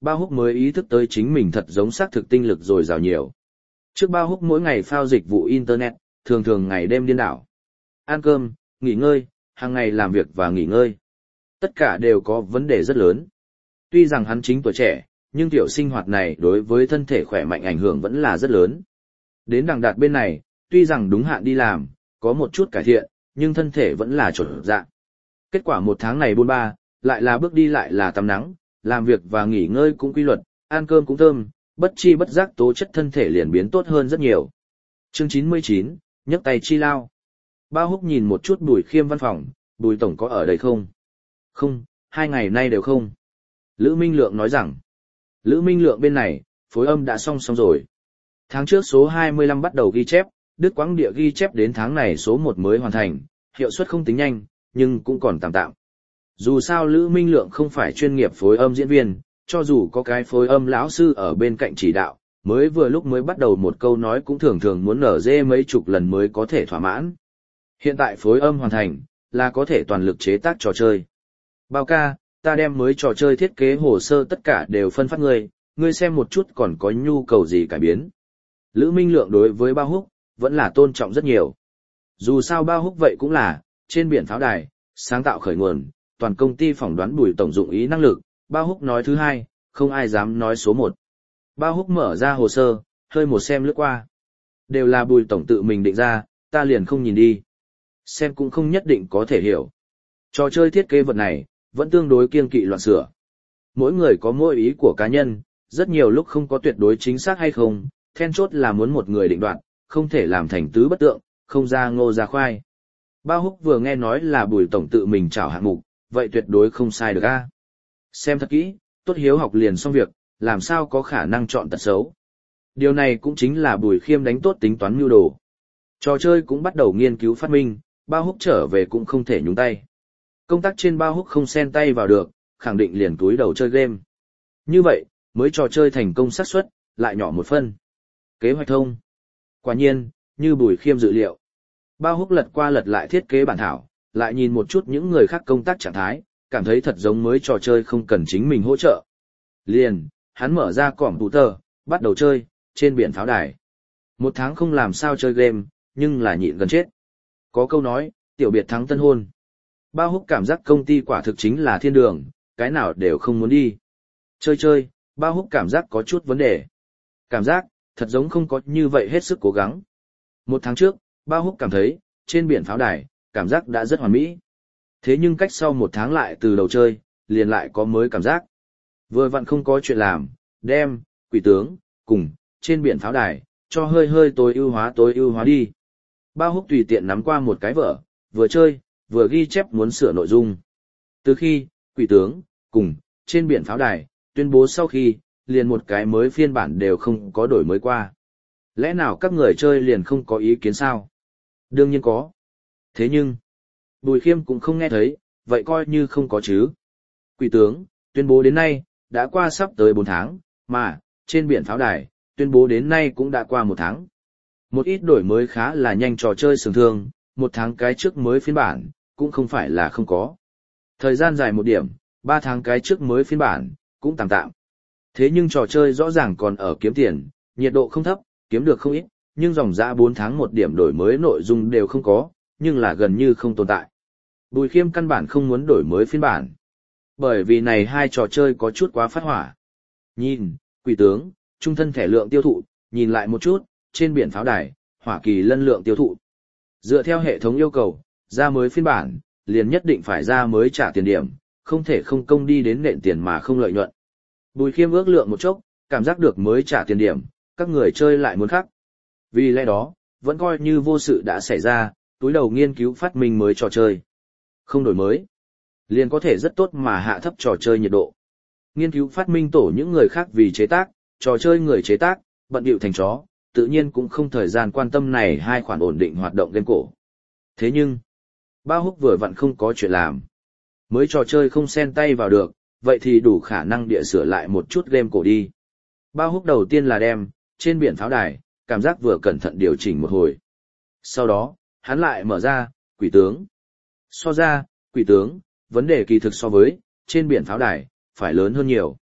Bao Húc mới ý thức tới chính mình thật giống xác thực tinh lực dồi dào nhiều. Trước Bao Húc mỗi ngày phao dịch vụ Internet, thường thường ngày đêm điên đảo. Ăn cơm, nghỉ ngơi, hàng ngày làm việc và nghỉ ngơi. Tất cả đều có vấn đề rất lớn. Tuy rằng hắn chính tuổi trẻ, nhưng tiểu sinh hoạt này đối với thân thể khỏe mạnh ảnh hưởng vẫn là rất lớn. Đến Đằng Đạt bên này, tuy rằng đúng hạn đi làm, có một chút cải thiện, nhưng thân thể vẫn là trột dạ. Kết quả một tháng này bôn ba, lại là bước đi lại là tắm nắng, làm việc và nghỉ ngơi cũng quy luật, ăn cơm cũng thơm, bất chi bất giác tố chất thân thể liền biến tốt hơn rất nhiều. Chương chín mươi chín, nhấc tay chi lao. Bao Húc nhìn một chút Bùi Khiêm văn phòng, Bùi Tổng có ở đây không? Không, hai ngày nay đều không. Lữ Minh Lượng nói rằng, Lữ Minh Lượng bên này, phối âm đã xong xong rồi. Tháng trước số hai mươi lăm bắt đầu ghi chép, Đức Quãng Địa ghi chép đến tháng này số một mới hoàn thành, hiệu suất không tính nhanh, nhưng cũng còn tạm tạm. Dù sao Lữ Minh Lượng không phải chuyên nghiệp phối âm diễn viên, cho dù có cái phối âm lão sư ở bên cạnh chỉ đạo, mới vừa lúc mới bắt đầu một câu nói cũng thường thường muốn nở dê mấy chục lần mới có thể thỏa mãn. Hiện tại phối âm hoàn thành, là có thể toàn lực chế tác trò chơi. Bao ca, ta đem mới trò chơi thiết kế hồ sơ tất cả đều phân phát ngươi, ngươi xem một chút còn có nhu cầu gì cải biến. Lữ Minh Lượng đối với Bao Húc, vẫn là tôn trọng rất nhiều. Dù sao Bao Húc vậy cũng là, trên biển pháo đài, sáng tạo khởi nguồn, toàn công ty phỏng đoán Bùi tổng dụng ý năng lực, Bao Húc nói thứ hai, không ai dám nói số một. Bao Húc mở ra hồ sơ, hơi một xem lướt qua. Đều là Bùi tổng tự mình định ra, ta liền không nhìn đi. Xem cũng không nhất định có thể hiểu. Trò chơi thiết kế vật này, vẫn tương đối kiêng kỵ loạn sửa. Mỗi người có mỗi ý của cá nhân, rất nhiều lúc không có tuyệt đối chính xác hay không, then chốt là muốn một người định đoạt, không thể làm thành tứ bất tượng, không ra ngô ra khoai. Bao Húc vừa nghe nói là Bùi tổng tự mình chảo hạng mục, vậy tuyệt đối không sai được a. Xem thật kỹ, tốt hiếu học liền xong việc, làm sao có khả năng chọn tật xấu. Điều này cũng chính là Bùi Khiêm đánh tốt tính toán mưu đồ. Trò chơi cũng bắt đầu nghiên cứu phát minh, Bao Húc trở về cũng không thể nhúng tay. Công tác trên Bao Húc không xen tay vào được, khẳng định liền túi đầu chơi game. Như vậy, mới trò chơi thành công xác suất, lại nhỏ một phân. Kế hoạch thông. Quả nhiên, như Bùi Khiêm dự liệu. Bao Húc lật qua lật lại thiết kế bản thảo, lại nhìn một chút những người khác công tác trạng thái, cảm thấy thật giống mới trò chơi không cần chính mình hỗ trợ. Liền, hắn mở ra cỏm tủ tờ, bắt đầu chơi, trên biển pháo đài. Một tháng không làm sao chơi game, nhưng là nhịn gần chết. Có câu nói, tiểu biệt thắng tân hôn. Bao Húc cảm giác công ty quả thực chính là thiên đường, cái nào đều không muốn đi. Chơi chơi, Bao Húc cảm giác có chút vấn đề. Cảm giác, thật giống không có như vậy hết sức cố gắng. Một tháng trước, Bao Húc cảm thấy, trên biển pháo đài, cảm giác đã rất hoàn mỹ. Thế nhưng cách sau một tháng lại từ đầu chơi, liền lại có mới cảm giác. Vừa vặn không có chuyện làm, đem, quỷ tướng, cùng, trên biển pháo đài, cho hơi hơi tối ưu hóa tối ưu hóa đi. Bao Húc tùy tiện nắm qua một cái vở, vừa chơi, vừa ghi chép muốn sửa nội dung. Từ khi, quỷ tướng, cùng, trên biển pháo đài, tuyên bố sau khi, liền một cái mới phiên bản đều không có đổi mới qua. Lẽ nào các người chơi liền không có ý kiến sao? Đương nhiên có. Thế nhưng, Bùi Khiêm cũng không nghe thấy, vậy coi như không có chứ. Quỷ tướng, tuyên bố đến nay, đã qua sắp tới bốn tháng, mà, trên biển pháo đài, tuyên bố đến nay cũng đã qua một tháng. Một ít đổi mới khá là nhanh trò chơi sừng thương, một tháng cái trước mới phiên bản, cũng không phải là không có. Thời gian dài một điểm, ba tháng cái trước mới phiên bản, cũng tạm tạm. Thế nhưng trò chơi rõ ràng còn ở kiếm tiền, nhiệt độ không thấp, kiếm được không ít, nhưng dòng dã bốn tháng một điểm đổi mới nội dung đều không có, nhưng là gần như không tồn tại. Bùi Khiêm căn bản không muốn đổi mới phiên bản. Bởi vì này hai trò chơi có chút quá phát hỏa. Nhìn, quỷ tướng, trung thân thẻ lượng tiêu thụ, nhìn lại một chút, trên biển pháo đài, hỏa kỳ lân lượng tiêu thụ. Dựa theo hệ thống yêu cầu, ra mới phiên bản, liền nhất định phải ra mới trả tiền điểm, không thể không công đi đến nện tiền mà không lợi nhuận. Bùi Khiêm ước lượng một chốc, cảm giác được mới trả tiền điểm, các người chơi lại muốn khác. Vì lẽ đó, vẫn coi như vô sự đã xảy ra, túi đầu nghiên cứu phát minh mới trò chơi. Không đổi mới, liền có thể rất tốt mà hạ thấp trò chơi nhiệt độ. Nghiên cứu phát minh tổ những người khác vì chế tác, trò chơi người chế tác, bận bịu thành chó, tự nhiên cũng không thời gian quan tâm này hai khoản ổn định hoạt động game cổ. Thế nhưng, Bao Húc vừa vặn không có chuyện làm. Mới trò chơi không xen tay vào được, vậy thì đủ khả năng địa sửa lại một chút game cổ đi. Bao Húc đầu tiên là đem, trên biển pháo đài, cảm giác vừa cẩn thận điều chỉnh một hồi. Sau đó, hắn lại mở ra, quỷ tướng. So ra, quỷ tướng, vấn đề kỳ thực so với, trên biển pháo đài, phải lớn hơn nhiều.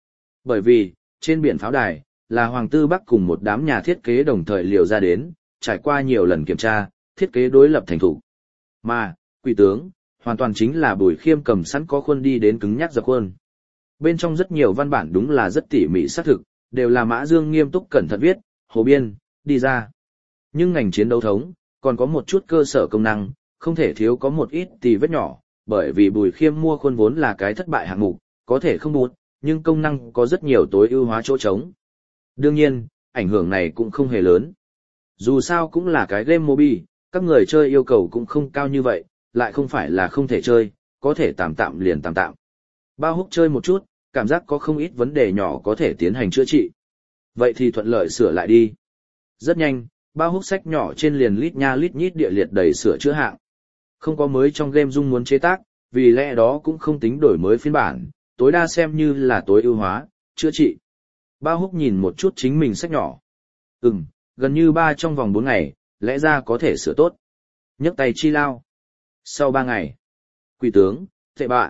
Bởi vì, trên biển pháo đài, là Hoàng Tư Bắc cùng một đám nhà thiết kế đồng thời liều ra đến, trải qua nhiều lần kiểm tra, thiết kế đối lập thành thủ. Mà, quỷ tướng, hoàn toàn chính là Bùi Khiêm cầm sẵn có khuôn đi đến cứng nhắc dập khuôn. Bên trong rất nhiều văn bản đúng là rất tỉ mỉ xác thực, đều là Mã Dương nghiêm túc cẩn thận viết, Hồ Biên, đi ra. Nhưng ngành chiến đấu thống, còn có một chút cơ sở công năng, không thể thiếu có một ít tì vết nhỏ, bởi vì Bùi Khiêm mua khuôn vốn là cái thất bại hạng mục, có thể không bụt, nhưng công năng có rất nhiều tối ưu hóa chỗ trống. Đương nhiên, ảnh hưởng này cũng không hề lớn. Dù sao cũng là cái game mobile, các người chơi yêu cầu cũng không cao như vậy, lại không phải là không thể chơi, có thể tạm tạm liền tạm tạm. Bao húc chơi một chút, cảm giác có không ít vấn đề nhỏ có thể tiến hành chữa trị. Vậy thì thuận lợi sửa lại đi. Rất nhanh, bao húc sách nhỏ trên liền lít nha lít nhít địa liệt đầy sửa chữa hạng. Không có mới trong game dung muốn chế tác, vì lẽ đó cũng không tính đổi mới phiên bản, tối đa xem như là tối ưu hóa, chữa trị. Bao húc nhìn một chút chính mình sách nhỏ. Ừm, gần như ba trong vòng bốn ngày, lẽ ra có thể sửa tốt. Nhấc tay chi lao. Sau ba ngày, quỷ tướng, tệ bạ.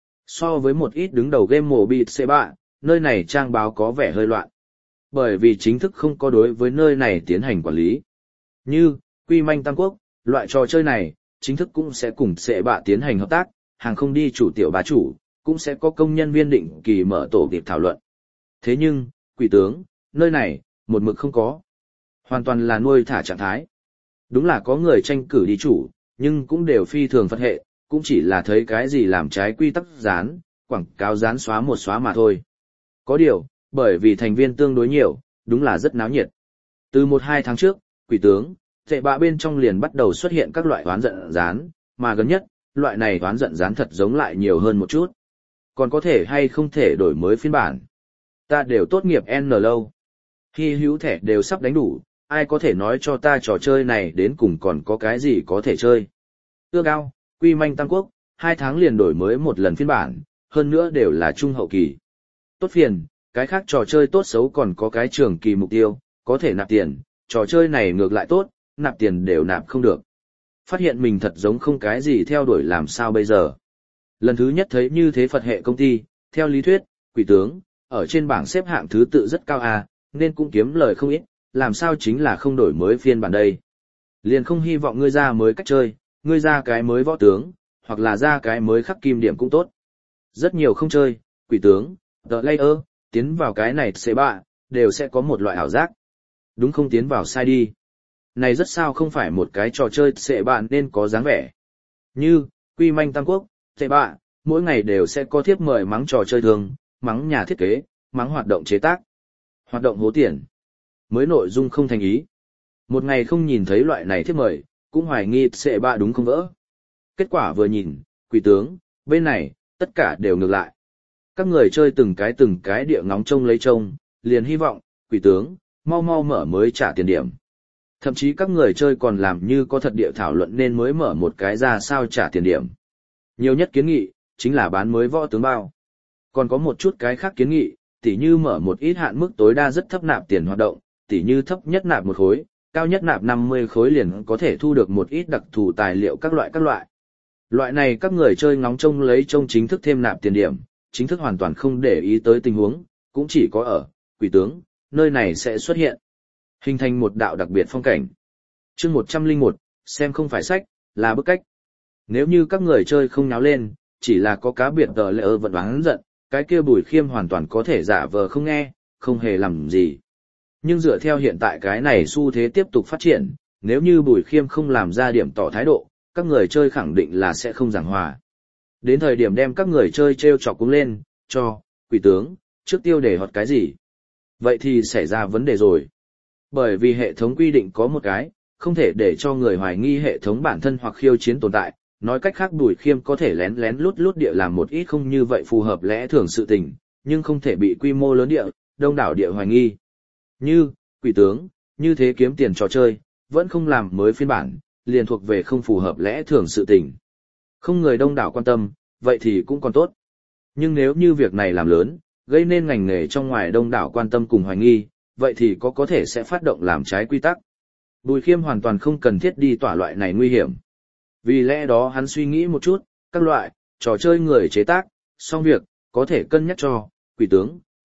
So với một ít đứng đầu game mobile tệ bạ, nơi này trang báo có vẻ hơi loạn. Bởi vì chính thức không có đối với nơi này tiến hành quản lý. Như, Quy Manh Tam Quốc, loại trò chơi này, chính thức cũng sẽ cùng tệ bạ tiến hành hợp tác, hàng không đi chủ tiểu bá chủ, cũng sẽ có công nhân viên định kỳ mở tổ việc thảo luận. Thế nhưng, quỷ tướng, nơi này, một mực không có. Hoàn toàn là nuôi thả trạng thái. Đúng là có người tranh cử đi chủ, nhưng cũng đều phi thường phật hệ, cũng chỉ là thấy cái gì làm trái quy tắc dán, quảng cáo dán xóa một xóa mà thôi. Có điều, bởi vì thành viên tương đối nhiều, đúng là rất náo nhiệt. Từ một hai tháng trước, quỷ tướng, tệ bạ bên trong liền bắt đầu xuất hiện các loại oán giận dán, mà gần nhất, loại này oán giận dán thật giống lại nhiều hơn một chút. Còn có thể hay không thể đổi mới phiên bản. Ta đều tốt nghiệp N lâu. Hy hữu thẻ đều sắp đánh đủ, ai có thể nói cho ta trò chơi này đến cùng còn có cái gì có thể chơi. Ước ao, Quy Manh Tam Quốc, hai tháng liền đổi mới một lần phiên bản, hơn nữa đều là trung hậu kỳ. Tốt phiền, cái khác trò chơi tốt xấu còn có cái trường kỳ mục tiêu, có thể nạp tiền, trò chơi này ngược lại tốt, nạp tiền đều nạp không được. Phát hiện mình thật giống không cái gì theo đuổi làm sao bây giờ. Lần thứ nhất thấy như thế Phật hệ công ty, theo lý thuyết, quỷ tướng, ở trên bảng xếp hạng thứ tự rất cao à, nên cũng kiếm lời không ít, làm sao chính là không đổi mới phiên bản đây. Liền không hy vọng ngươi ra mới cách chơi, ngươi ra cái mới võ tướng, hoặc là ra cái mới khắc kim điểm cũng tốt. Rất nhiều không chơi, quỷ tướng, The Layer, tiến vào cái này xế bạ, đều sẽ có một loại ảo giác. Đúng không tiến vào sai đi. Này rất sao không phải một cái trò chơi xệ bạn nên có dáng vẻ. Như, Quy Manh Tam Quốc, xệ bạ, mỗi ngày đều sẽ có thiếp mời mắng trò chơi thường, mắng nhà thiết kế, mắng hoạt động chế tác, hoạt động hố tiền. Mới nội dung không thành ý. Một ngày không nhìn thấy loại này thiếp mời, cũng hoài nghi xệ bạ đúng không vỡ. Kết quả vừa nhìn, quỷ tướng, bên này, tất cả đều ngược lại. Các người chơi từng cái từng cái địa ngóng trông lấy trông, liền hy vọng, quỷ tướng, mau mau mở mới trả tiền điểm. Thậm chí các người chơi còn làm như có thật địa thảo luận nên mới mở một cái ra sao trả tiền điểm. Nhiều nhất kiến nghị, chính là bán mới võ tướng bao. Còn có một chút cái khác kiến nghị, tỉ như mở một ít hạn mức tối đa rất thấp nạp tiền hoạt động, tỉ như thấp nhất nạp một khối, cao nhất nạp năm mươi khối liền có thể thu được một ít đặc thù tài liệu các loại các loại. Loại này các người chơi ngóng trông lấy trông chính thức thêm nạp tiền điểm, chính thức hoàn toàn không để ý tới tình huống, cũng chỉ có ở, quỷ tướng, nơi này sẽ xuất hiện. Hình thành một đạo đặc biệt phong cảnh. Chương một trăm lẻ một, xem không phải sách, là bức cách. Nếu như các người chơi không náo lên, chỉ là có cá biệt tờ lệ vận oán giận, cái kia Bùi Khiêm hoàn toàn có thể giả vờ không nghe, không hề làm gì. Nhưng dựa theo hiện tại cái này xu thế tiếp tục phát triển, nếu như Bùi Khiêm không làm ra điểm tỏ thái độ, các người chơi khẳng định là sẽ không giảng hòa. Đến thời điểm đem các người chơi treo chọc cũng lên, cho, quỷ tướng, trước tiêu để hoạt cái gì. Vậy thì xảy ra vấn đề rồi. Bởi vì hệ thống quy định có một cái, không thể để cho người hoài nghi hệ thống bản thân hoặc khiêu chiến tồn tại, nói cách khác Bùi Khiêm có thể lén lén lút lút địa làm một ít không như vậy phù hợp lẽ thường sự tình, nhưng không thể bị quy mô lớn địa, đông đảo địa hoài nghi. Như, quỷ tướng, như thế kiếm tiền trò chơi, vẫn không làm mới phiên bản, liền thuộc về không phù hợp lẽ thường sự tình. Không người đông đảo quan tâm, vậy thì cũng còn tốt. Nhưng nếu như việc này làm lớn, gây nên ngành nghề trong ngoài đông đảo quan tâm cùng hoài nghi, vậy thì có có thể sẽ phát động làm trái quy tắc. Bùi Khiêm hoàn toàn không cần thiết đi tỏa loại này nguy hiểm. Vì lẽ đó hắn suy nghĩ một chút, các loại, trò chơi người chế tác, xong việc, có thể cân nhắc cho, quỷ tướng,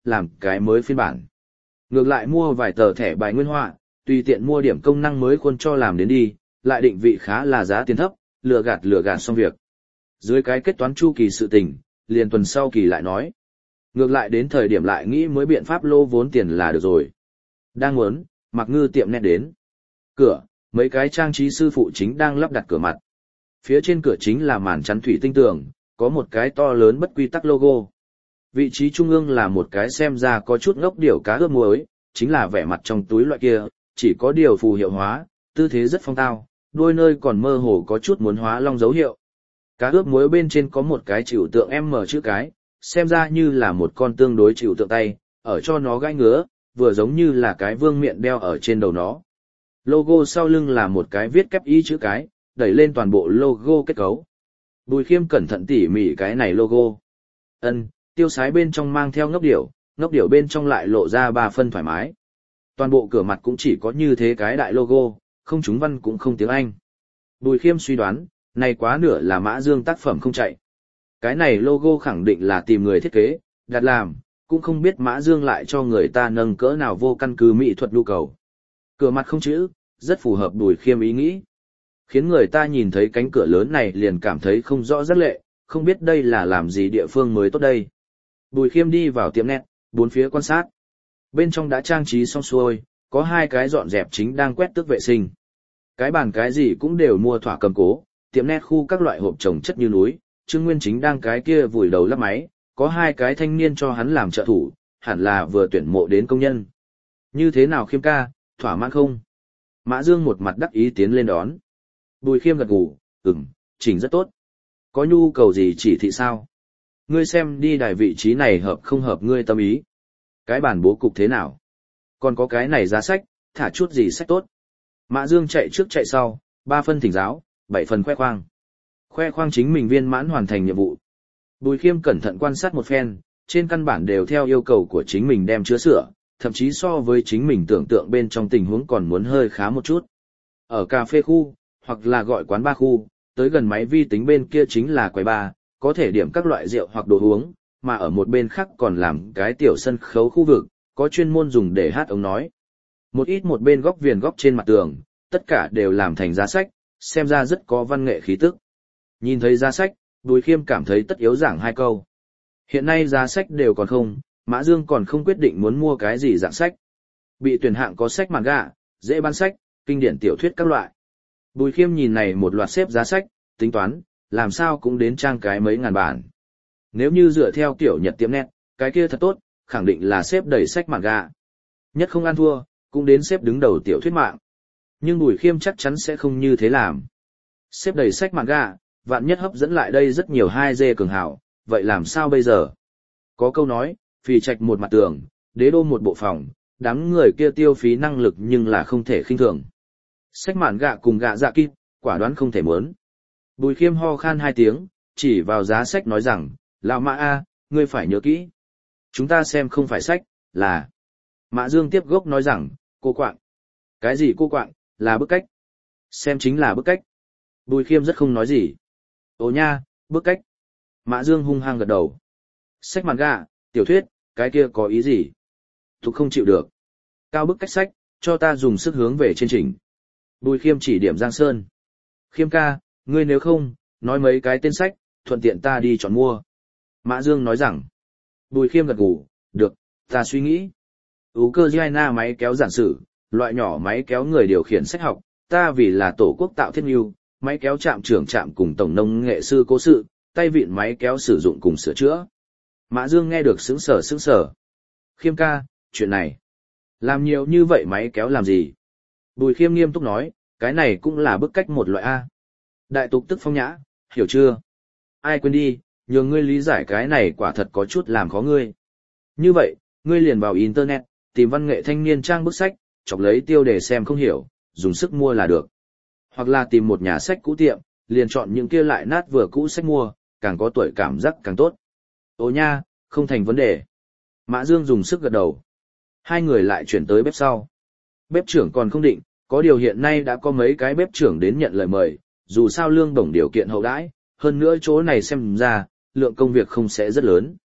làm cái mới phiên bản. Ngược lại mua vài tờ thẻ bài nguyên họa, tùy tiện mua điểm công năng mới khuôn cho làm đến đi, lại định vị khá là giá tiền thấp, lừa gạt lừa gạt xong việc. Dưới cái kết toán chu kỳ sự tình, liền tuần sau kỳ lại nói. Ngược lại đến thời điểm lại nghĩ mới biện pháp lô vốn tiền là được rồi. Đang muốn, Mạc Ngư tiệm nét đến. Cửa, mấy cái trang trí sư phụ chính đang lắp đặt cửa mặt. Phía trên cửa chính là màn chắn thủy tinh tường, có một cái to lớn bất quy tắc logo. Vị trí trung ương là một cái xem ra có chút ngốc điểu cá ướp muối, chính là vẻ mặt trong túi loại kia, chỉ có điều phù hiệu hóa, tư thế rất phong tao, đôi nơi còn mơ hồ có chút muốn hóa long dấu hiệu. Cá ướp muối bên trên có một cái chịu tượng M chữ cái, xem ra như là một con tương đối chịu tượng tay, ở cho nó gãi ngứa, vừa giống như là cái vương miện đeo ở trên đầu nó. Logo sau lưng là một cái viết kép y chữ cái, đẩy lên toàn bộ logo kết cấu. Bùi Khiêm cẩn thận tỉ mỉ cái này logo. Ân, tiêu sái bên trong mang theo ngốc điểu, ngốc điểu bên trong lại lộ ra ba phân thoải mái. Toàn bộ cửa mặt cũng chỉ có như thế cái đại logo, không trúng văn cũng không tiếng Anh. Bùi Khiêm suy đoán, này quá nửa là Mã Dương tác phẩm không chạy. Cái này logo khẳng định là tìm người thiết kế, đặt làm, cũng không biết Mã Dương lại cho người ta nâng cỡ nào vô căn cứ mỹ thuật nhu cầu. Cửa mặt không chữ, rất phù hợp Bùi Khiêm ý nghĩ. Khiến người ta nhìn thấy cánh cửa lớn này liền cảm thấy không rõ rất lệ, không biết đây là làm gì địa phương mới tốt đây. Bùi Khiêm đi vào tiệm nét, bốn phía quan sát. Bên trong đã trang trí xong xuôi, có hai cái dọn dẹp chính đang quét tước vệ sinh. Cái bàn cái gì cũng đều mua thỏa cầm cố, tiệm nét khu các loại hộp trồng chất như núi, Trương Nguyên chính đang cái kia vùi đầu lắp máy, có hai cái thanh niên cho hắn làm trợ thủ, hẳn là vừa tuyển mộ đến công nhân. Như thế nào Khiêm ca, thỏa mãn không? Mã Dương một mặt đắc ý tiến lên đón. Bùi Khiêm gật gù, ừm, chỉnh rất tốt. Có nhu cầu gì chỉ thị sao? Ngươi xem đi đài vị trí này hợp không hợp ngươi tâm ý. Cái bản bố cục thế nào? Còn có cái này giá sách, thả chút gì sách tốt. Mã Dương chạy trước chạy sau, ba phân thỉnh giáo, bảy phần khoe khoang. Khoe khoang chính mình viên mãn hoàn thành nhiệm vụ. Bùi Khiêm cẩn thận quan sát một phen, trên căn bản đều theo yêu cầu của chính mình đem chữa sửa, thậm chí so với chính mình tưởng tượng bên trong tình huống còn muốn hơi khá một chút. Ở cà phê khu, hoặc là gọi quán bar khu, tới gần máy vi tính bên kia chính là quầy bar, có thể điểm các loại rượu hoặc đồ uống, mà ở một bên khác còn làm cái tiểu sân khấu khu vực, có chuyên môn dùng để hát ống nói. Một ít một bên góc viền góc trên mặt tường, tất cả đều làm thành giá sách, xem ra rất có văn nghệ khí tức. Nhìn thấy giá sách, Bùi Khiêm cảm thấy tất yếu giảng hai câu. Hiện nay giá sách đều còn không, Mã Dương còn không quyết định muốn mua cái gì dạng sách. Bị tuyển hạng có sách manga, dễ bán sách, kinh điển tiểu thuyết các loại. Bùi Khiêm nhìn này một loạt xếp giá sách, tính toán, làm sao cũng đến trang cái mấy ngàn bản. Nếu như dựa theo tiểu Nhật tiệm nét, cái kia thật tốt, khẳng định là xếp đầy sách manga. Nhất không ăn thua, cũng đến xếp đứng đầu tiểu thuyết mạng. Nhưng Bùi Khiêm chắc chắn sẽ không như thế làm. Xếp đầy sách manga, vạn nhất hấp dẫn lại đây rất nhiều hai dê cường hảo, vậy làm sao bây giờ? Có câu nói, phì trạch một mặt tường, đế đô một bộ phòng, đám người kia tiêu phí năng lực nhưng là không thể khinh thường. Sách mạn gạ cùng gạ dạ kít, quả đoán không thể muốn. Bùi Khiêm ho khan hai tiếng, chỉ vào giá sách nói rằng, lão Mã A, ngươi phải nhớ kỹ. Chúng ta xem không phải sách, là... Mã Dương tiếp gốc nói rằng, cô quạng. Cái gì cô quạng, là bức cách. Xem chính là bức cách. Bùi Khiêm rất không nói gì. Ồ nha, bức cách. Mã Dương hung hăng gật đầu. Sách mạn gạ, tiểu thuyết, cái kia có ý gì? Thục không chịu được. Cao bức cách sách, cho ta dùng sức hướng về trên trình. Bùi Khiêm chỉ điểm Giang Sơn. Khiêm ca, ngươi nếu không, nói mấy cái tên sách, thuận tiện ta đi chọn mua. Mã Dương nói rằng. Bùi Khiêm gật gù, được, ta suy nghĩ. Ú cơ Giana máy kéo giản sử, loại nhỏ máy kéo người điều khiển sách học, ta vì là tổ quốc tạo thiết nhu, máy kéo trạm trưởng trạm cùng tổng nông nghệ sư cố sự, tay vịn máy kéo sử dụng cùng sửa chữa. Mã Dương nghe được sững sờ sững sờ. Khiêm ca, chuyện này, làm nhiều như vậy máy kéo làm gì? Bùi Khiêm nghiêm túc nói, cái này cũng là bức cách một loại A. Đại tục tức phong nhã, hiểu chưa? Ai quên đi, nhường ngươi lý giải cái này quả thật có chút làm khó ngươi. Như vậy, ngươi liền vào Internet, tìm văn nghệ thanh niên trang bức sách, chọc lấy tiêu đề xem không hiểu, dùng sức mua là được. Hoặc là tìm một nhà sách cũ tiệm, liền chọn những kia lại nát vừa cũ sách mua, càng có tuổi cảm giác càng tốt. Ồ nha, không thành vấn đề. Mã Dương dùng sức gật đầu. Hai người lại chuyển tới bếp sau. Bếp trưởng còn không định, có điều hiện nay đã có mấy cái bếp trưởng đến nhận lời mời, dù sao lương bổng điều kiện hậu đãi, hơn nữa chỗ này xem ra, lượng công việc không sẽ rất lớn.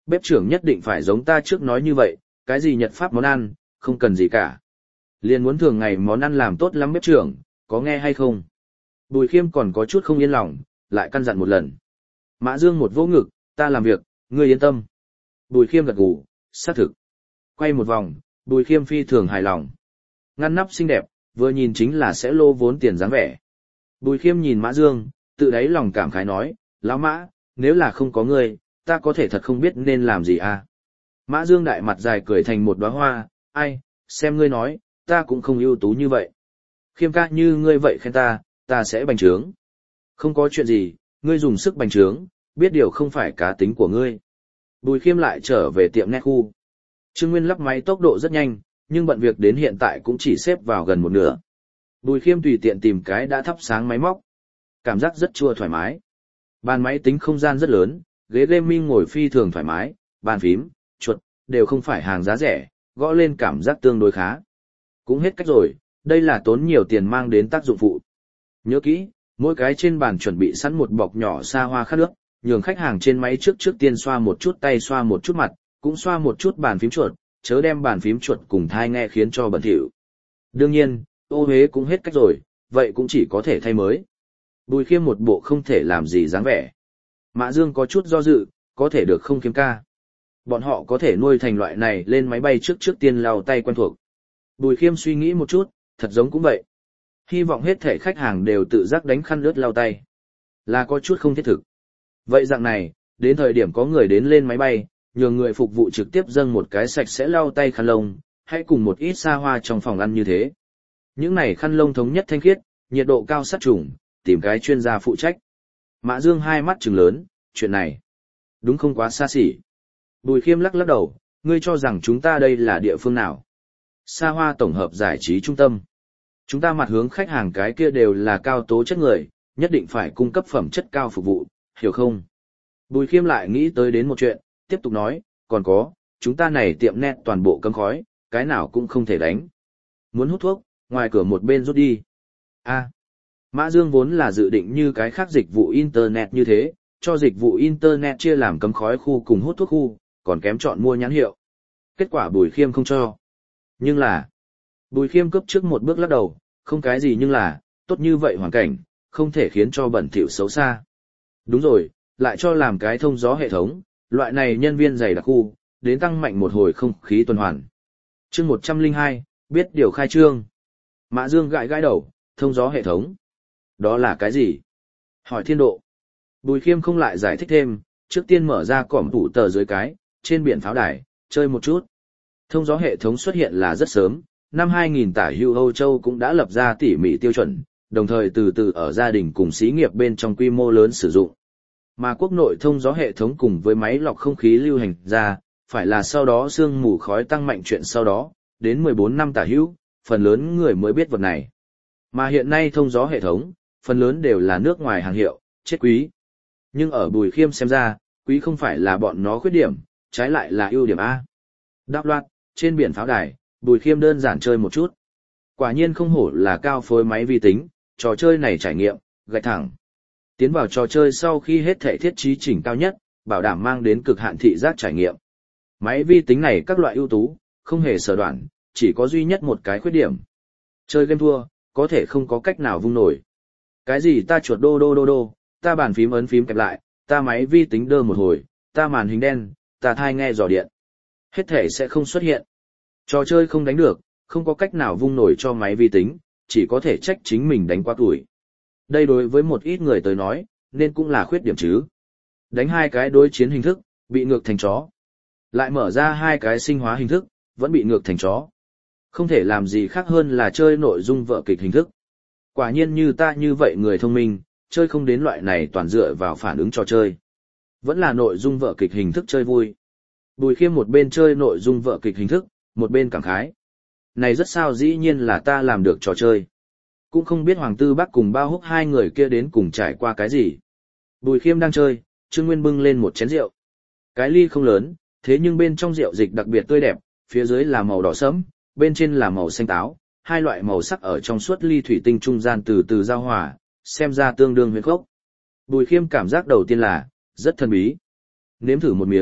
Bếp trưởng nhất định phải giống ta trước nói như vậy, cái gì Nhật Pháp món ăn, không cần gì cả. Liền muốn thường ngày món ăn làm tốt lắm bếp trưởng, có nghe hay không? Bùi Khiêm còn có chút không yên lòng, lại căn dặn một lần. Mã Dương một vỗ ngực, ta làm việc, ngươi yên tâm. Bùi Khiêm gật gù, xác thực. Quay một vòng, Bùi Khiêm phi thường hài lòng. Ngăn nắp xinh đẹp, vừa nhìn chính là sẽ lô vốn tiền dáng vẻ. Bùi Khiêm nhìn Mã Dương, tự đáy lòng cảm khái nói, lão Mã, nếu là không có ngươi, ta có thể thật không biết nên làm gì à. Mã Dương đại mặt dài cười thành một đóa hoa, ai, xem ngươi nói, ta cũng không ưu tú như vậy. Khiêm ca như ngươi vậy khen ta, ta sẽ bành trướng. Không có chuyện gì, ngươi dùng sức bành trướng, biết điều không phải cá tính của ngươi. Bùi Khiêm lại trở về tiệm net khu. Trương Nguyên lắp máy tốc độ rất nhanh, nhưng bận việc đến hiện tại cũng chỉ xếp vào gần một nửa. Bùi Khiêm tùy tiện tìm cái đã thắp sáng máy móc. Cảm giác rất chua thoải mái. Bàn máy tính không gian rất lớn, ghế gaming ngồi phi thường thoải mái, bàn phím, chuột, đều không phải hàng giá rẻ, gõ lên cảm giác tương đối khá. Cũng hết cách rồi, đây là tốn nhiều tiền mang đến tác dụng phụ. Nhớ kỹ, mỗi cái trên bàn chuẩn bị sẵn một bọc nhỏ xa hoa khát nước, nhường khách hàng trên máy trước trước tiên xoa một chút tay xoa một chút mặt, cũng xoa một chút bàn phím chuột, chớ đem bàn phím chuột cùng thai nghe khiến cho bẩn thỉu. Đương nhiên, ô huế cũng hết cách rồi, vậy cũng chỉ có thể thay mới. Bùi Khiêm một bộ không thể làm gì dáng vẻ. Mã Dương có chút do dự, có thể được không Khiêm ca. Bọn họ có thể nuôi thành loại này lên máy bay trước trước tiên lau tay quen thuộc. Bùi Khiêm suy nghĩ một chút, thật giống cũng vậy. Hy vọng hết thể khách hàng đều tự giác đánh khăn ướt lau tay. Là có chút không thiết thực. Vậy dạng này, đến thời điểm có người đến lên máy bay, nhường người phục vụ trực tiếp dâng một cái sạch sẽ lau tay khăn lông, hãy cùng một ít xa hoa trong phòng ăn như thế. Những này khăn lông thống nhất thanh khiết, nhiệt độ cao sát trùng, tìm cái chuyên gia phụ trách. Mã Dương hai mắt trừng lớn, chuyện này, đúng không quá xa xỉ. Bùi Khiêm lắc lắc đầu, ngươi cho rằng chúng ta đây là địa phương nào? Xa hoa tổng hợp giải trí trung tâm. Chúng ta mặt hướng khách hàng cái kia đều là cao tố chất người, nhất định phải cung cấp phẩm chất cao phục vụ, hiểu không? Bùi Khiêm lại nghĩ tới đến một chuyện, tiếp tục nói, còn có, chúng ta này tiệm net toàn bộ cấm khói, cái nào cũng không thể đánh. Muốn hút thuốc, ngoài cửa một bên rút đi. A. Mã Dương vốn là dự định như cái khác dịch vụ Internet như thế, cho dịch vụ Internet chia làm cấm khói khu cùng hút thuốc khu, còn kém chọn mua nhãn hiệu. Kết quả Bùi Khiêm không cho. Nhưng là, Bùi Khiêm cấp trước một bước lắc đầu, không cái gì nhưng là, tốt như vậy hoàn cảnh, không thể khiến cho bẩn thỉu xấu xa. Đúng rồi, lại cho làm cái thông gió hệ thống, loại này nhân viên dày đặc khu, đến tăng mạnh một hồi không khí tuần hoàn. Chương một trăm lẻ hai, biết điều khai trương. Mã Dương gãi gãi đầu, thông gió hệ thống. Đó là cái gì? Hỏi Thiên Độ. Bùi Khiêm không lại giải thích thêm, trước tiên mở ra cỏm tủ tờ dưới cái, trên biển pháo đài, chơi một chút. Thông gió hệ thống xuất hiện là rất sớm, năm hai nghìn tả hữu Âu Châu cũng đã lập ra tỉ mỉ tiêu chuẩn, đồng thời từ từ ở gia đình cùng xí nghiệp bên trong quy mô lớn sử dụng. Mà quốc nội thông gió hệ thống cùng với máy lọc không khí lưu hành ra, phải là sau đó sương mù khói tăng mạnh chuyện sau đó, đến mười bốn năm tả hữu, phần lớn người mới biết vật này. Mà hiện nay thông gió hệ thống, phần lớn đều là nước ngoài hàng hiệu, chết quý. Nhưng ở Bùi Khiêm xem ra, quý không phải là bọn nó khuyết điểm, trái lại là ưu điểm A. Đáp loạt, trên biển pháo đài, Bùi Khiêm đơn giản chơi một chút. Quả nhiên không hổ là cao phối máy vi tính, trò chơi này trải nghiệm, gạch thẳng. Tiến vào trò chơi sau khi hết thể thiết trí chỉnh cao nhất, bảo đảm mang đến cực hạn thị giác trải nghiệm. Máy vi tính này các loại ưu tú, không hề sở đoạn, chỉ có duy nhất một cái khuyết điểm. Chơi game thua, có thể không có cách nào vung nổi. Cái gì ta chuột đô đô đô đô, ta bàn phím ấn phím kẹp lại, ta máy vi tính đơ một hồi, ta màn hình đen, ta thai nghe dò điện. Hết thể sẽ không xuất hiện. Trò chơi không đánh được, không có cách nào vung nổi cho máy vi tính, chỉ có thể trách chính mình đánh quá tuổi. Đây đối với một ít người tới nói, nên cũng là khuyết điểm chứ. Đánh hai cái đối chiến hình thức, bị ngược thành chó. Lại mở ra hai cái sinh hóa hình thức, vẫn bị ngược thành chó. Không thể làm gì khác hơn là chơi nội dung vở kịch hình thức. Quả nhiên như ta như vậy người thông minh, chơi không đến loại này toàn dựa vào phản ứng trò chơi. Vẫn là nội dung vở kịch hình thức chơi vui. Bùi Khiêm một bên chơi nội dung vở kịch hình thức, một bên cảm khái. Này rất sao dĩ nhiên là ta làm được trò chơi. Cũng không biết Hoàng Tư Bắc cùng Bao Húc hai người kia đến cùng trải qua cái gì. Bùi Khiêm đang chơi, Trương Nguyên bưng lên một chén rượu. Cái ly không lớn, thế nhưng bên trong rượu dịch đặc biệt tươi đẹp, phía dưới là màu đỏ sẫm, bên trên là màu xanh táo, hai loại màu sắc ở trong suốt ly thủy tinh trung gian từ từ giao hòa, xem ra tương đương huyền khốc. Bùi Khiêm cảm giác đầu tiên là, rất thần bí. Nếm thử một miếng,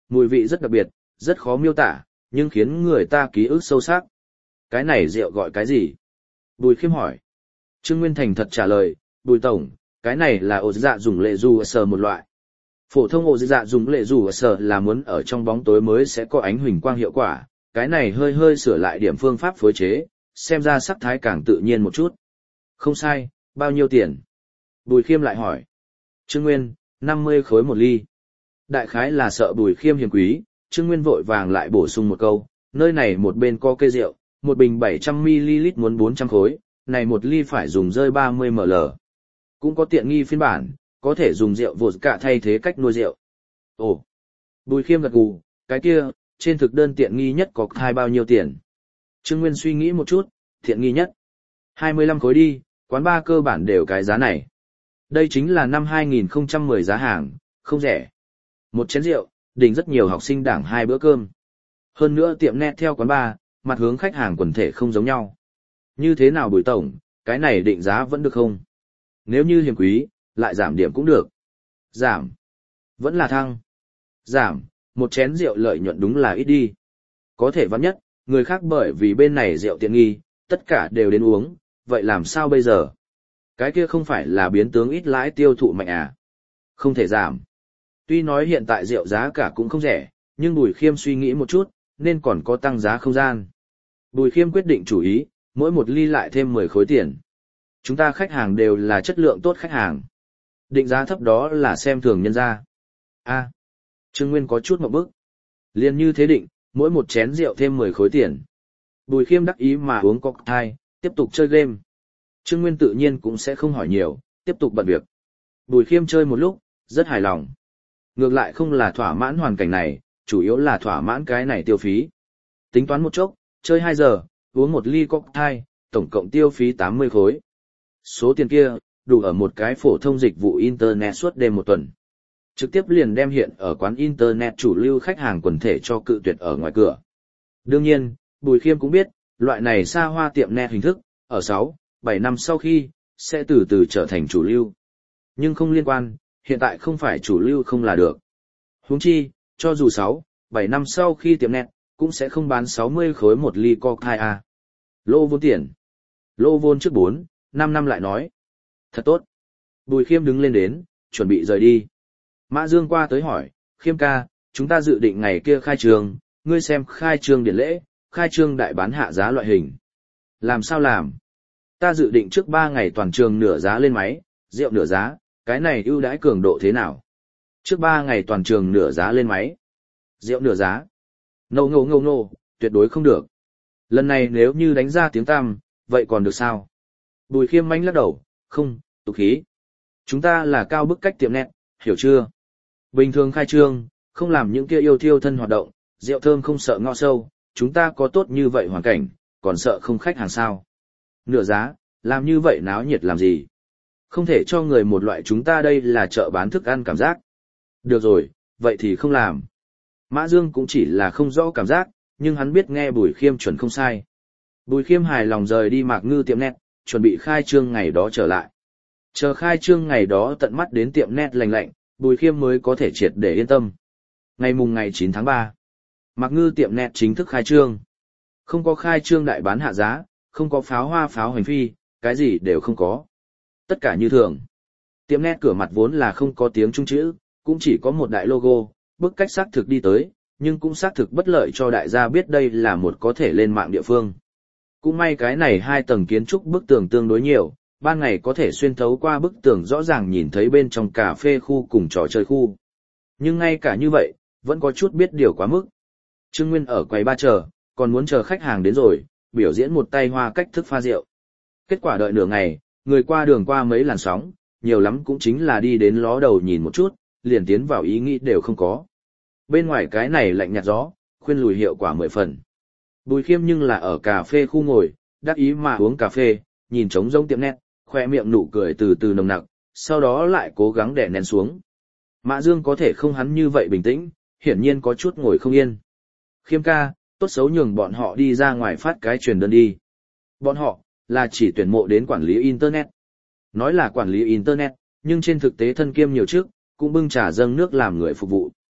mùi vị rất đặc biệt, rất khó miêu tả, nhưng khiến người ta ký ức sâu sắc. Cái này rượu gọi cái gì? Bùi Khiêm hỏi. Trương Nguyên thành thật trả lời, Bùi Tổng, cái này là ổ dạ dùng lệ dù sờ một loại. Phổ thông ổ dạ dùng lệ dù sờ là muốn ở trong bóng tối mới sẽ có ánh huỳnh quang hiệu quả, cái này hơi hơi sửa lại điểm phương pháp phối chế, xem ra sắc thái càng tự nhiên một chút. Không sai, bao nhiêu tiền? Bùi Khiêm lại hỏi. Trương Nguyên, năm mươi khối một ly. Đại khái là sợ Bùi Khiêm hiền quý, Trương Nguyên vội vàng lại bổ sung một câu, nơi này một bên có cây rượu, một bình bảy trăm mi li lít muốn bốn trăm khối, này một ly phải dùng rơi ba mươi mi li lít. Cũng có tiện nghi phiên bản, có thể dùng rượu vodka thay thế cách nuôi rượu. Ồ, Bùi Khiêm gật gù, cái kia, trên thực đơn tiện nghi nhất có hai bao nhiêu tiền? Trương Nguyên suy nghĩ một chút, tiện nghi nhất. hai mươi lăm khối đi, quán bar cơ bản đều cái giá này. Đây chính là năm hai nghìn không trăm mười giá hàng, không rẻ. Một chén rượu, đỉnh rất nhiều học sinh đảng hai bữa cơm. Hơn nữa tiệm net theo quán bar, mặt hướng khách hàng quần thể không giống nhau. Như thế nào Bùi Tổng, cái này định giá vẫn được không? Nếu như hiếm quý, lại giảm điểm cũng được. Giảm. Vẫn là thăng. Giảm, một chén rượu lợi nhuận đúng là ít đi. Có thể vắn nhất, người khác bởi vì bên này rượu tiện nghi, tất cả đều đến uống, vậy làm sao bây giờ? Cái kia không phải là biến tướng ít lãi tiêu thụ mạnh à? Không thể giảm. Tuy nói hiện tại rượu giá cả cũng không rẻ, nhưng Bùi Khiêm suy nghĩ một chút, nên còn có tăng giá không gian. Bùi Khiêm quyết định chủ ý, mỗi một ly lại thêm mười khối tiền. Chúng ta khách hàng đều là chất lượng tốt khách hàng. Định giá thấp đó là xem thường nhân ra. A, Trương Nguyên có chút một bức. Liên như thế định, mỗi một chén rượu thêm mười khối tiền. Bùi Khiêm đắc ý mà uống cocktail, tiếp tục chơi game. Trương Nguyên tự nhiên cũng sẽ không hỏi nhiều, tiếp tục bận việc. Bùi Khiêm chơi một lúc, rất hài lòng. Ngược lại không là thỏa mãn hoàn cảnh này, chủ yếu là thỏa mãn cái này tiêu phí. Tính toán một chốc, chơi hai giờ, uống một ly cocktail, tổng cộng tiêu phí tám mươi khối. Số tiền kia, đủ ở một cái phổ thông dịch vụ Internet suốt đêm một tuần. Trực tiếp liền đem hiện ở quán Internet chủ lưu khách hàng quần thể cho cự tuyệt ở ngoài cửa. Đương nhiên, Bùi Khiêm cũng biết, loại này xa hoa tiệm net hình thức, ở sáu, bảy năm sau khi, sẽ từ từ trở thành chủ lưu. Nhưng không liên quan, hiện tại không phải chủ lưu không là được. Huống chi, cho dù sáu, bảy năm sau khi tiệm net, cũng sẽ không bán sáu mươi khối một ly cocktail a. Lô vốn tiền. Lô vốn trước bốn, năm năm lại nói. Thật tốt. Bùi Khiêm đứng lên đến, chuẩn bị rời đi. Mã Dương qua tới hỏi, Khiêm ca, chúng ta dự định ngày kia khai trường, ngươi xem khai trương điển lễ, khai trương đại bán hạ giá loại hình. Làm sao làm? Ta dự định trước ba ngày toàn trường nửa giá lên máy, rượu nửa giá, cái này ưu đãi cường độ thế nào? Trước ba ngày toàn trường nửa giá lên máy, rượu nửa giá. No no no no, tuyệt đối không được. Lần này nếu như đánh ra tiếng tăm, vậy còn được sao? Bùi Khiêm manh lắc đầu, không, tục khí. Chúng ta là cao bức cách tiệm net, hiểu chưa? Bình thường khai trương, không làm những kia yêu thiêu thân hoạt động, rượu thơm không sợ ngõ sâu, chúng ta có tốt như vậy hoàn cảnh, còn sợ không khách hàng sao? Nửa giá, làm như vậy náo nhiệt làm gì? Không thể cho người một loại chúng ta đây là chợ bán thức ăn cảm giác. Được rồi, vậy thì không làm. Mã Dương cũng chỉ là không rõ cảm giác, nhưng hắn biết nghe Bùi Khiêm chuẩn không sai. Bùi Khiêm hài lòng rời đi Mạc Ngư tiệm net, chuẩn bị khai trương ngày đó trở lại. Chờ khai trương ngày đó tận mắt đến tiệm net lành lạnh, Bùi Khiêm mới có thể triệt để yên tâm. Ngày mùng ngày chín tháng ba, Mạc Ngư tiệm net chính thức khai trương. Không có khai trương đại bán hạ giá, không có pháo hoa pháo hành phi, cái gì đều không có. Tất cả như thường. Tiệm net cửa mặt vốn là không có tiếng Trung chữ, cũng chỉ có một đại logo, bức cách xác thực đi tới, nhưng cũng xác thực bất lợi cho đại gia biết đây là một có thể lên mạng địa phương. Cũng may cái này hai tầng kiến trúc bức tường tương đối nhiều, ban ngày có thể xuyên thấu qua bức tường rõ ràng nhìn thấy bên trong cà phê khu cùng trò chơi khu. Nhưng ngay cả như vậy, vẫn có chút biết điều quá mức. Trương Nguyên ở quầy ba chờ, còn muốn chờ khách hàng đến rồi, biểu diễn một tay hoa cách thức pha rượu. Kết quả đợi nửa ngày, người qua đường qua mấy làn sóng, nhiều lắm cũng chính là đi đến ló đầu nhìn một chút, liền tiến vào ý nghĩ đều không có. Bên ngoài cái này lạnh nhạt gió, khuyên lùi hiệu quả mười phần. Bùi Khiêm nhưng là ở cà phê khu ngồi, đắc ý mà uống cà phê, nhìn trống rỗng tiệm net, khoe miệng nụ cười từ từ nồng nặc, sau đó lại cố gắng đè nén xuống. Mã Dương có thể không hắn như vậy bình tĩnh, hiển nhiên có chút ngồi không yên. Khiêm ca, tốt xấu nhường bọn họ đi ra ngoài phát cái truyền đơn đi. Bọn họ, là chỉ tuyển mộ đến quản lý Internet. Nói là quản lý Internet, nhưng trên thực tế thân kiêm nhiều chức, cũng bưng trà dâng nước làm người phục vụ.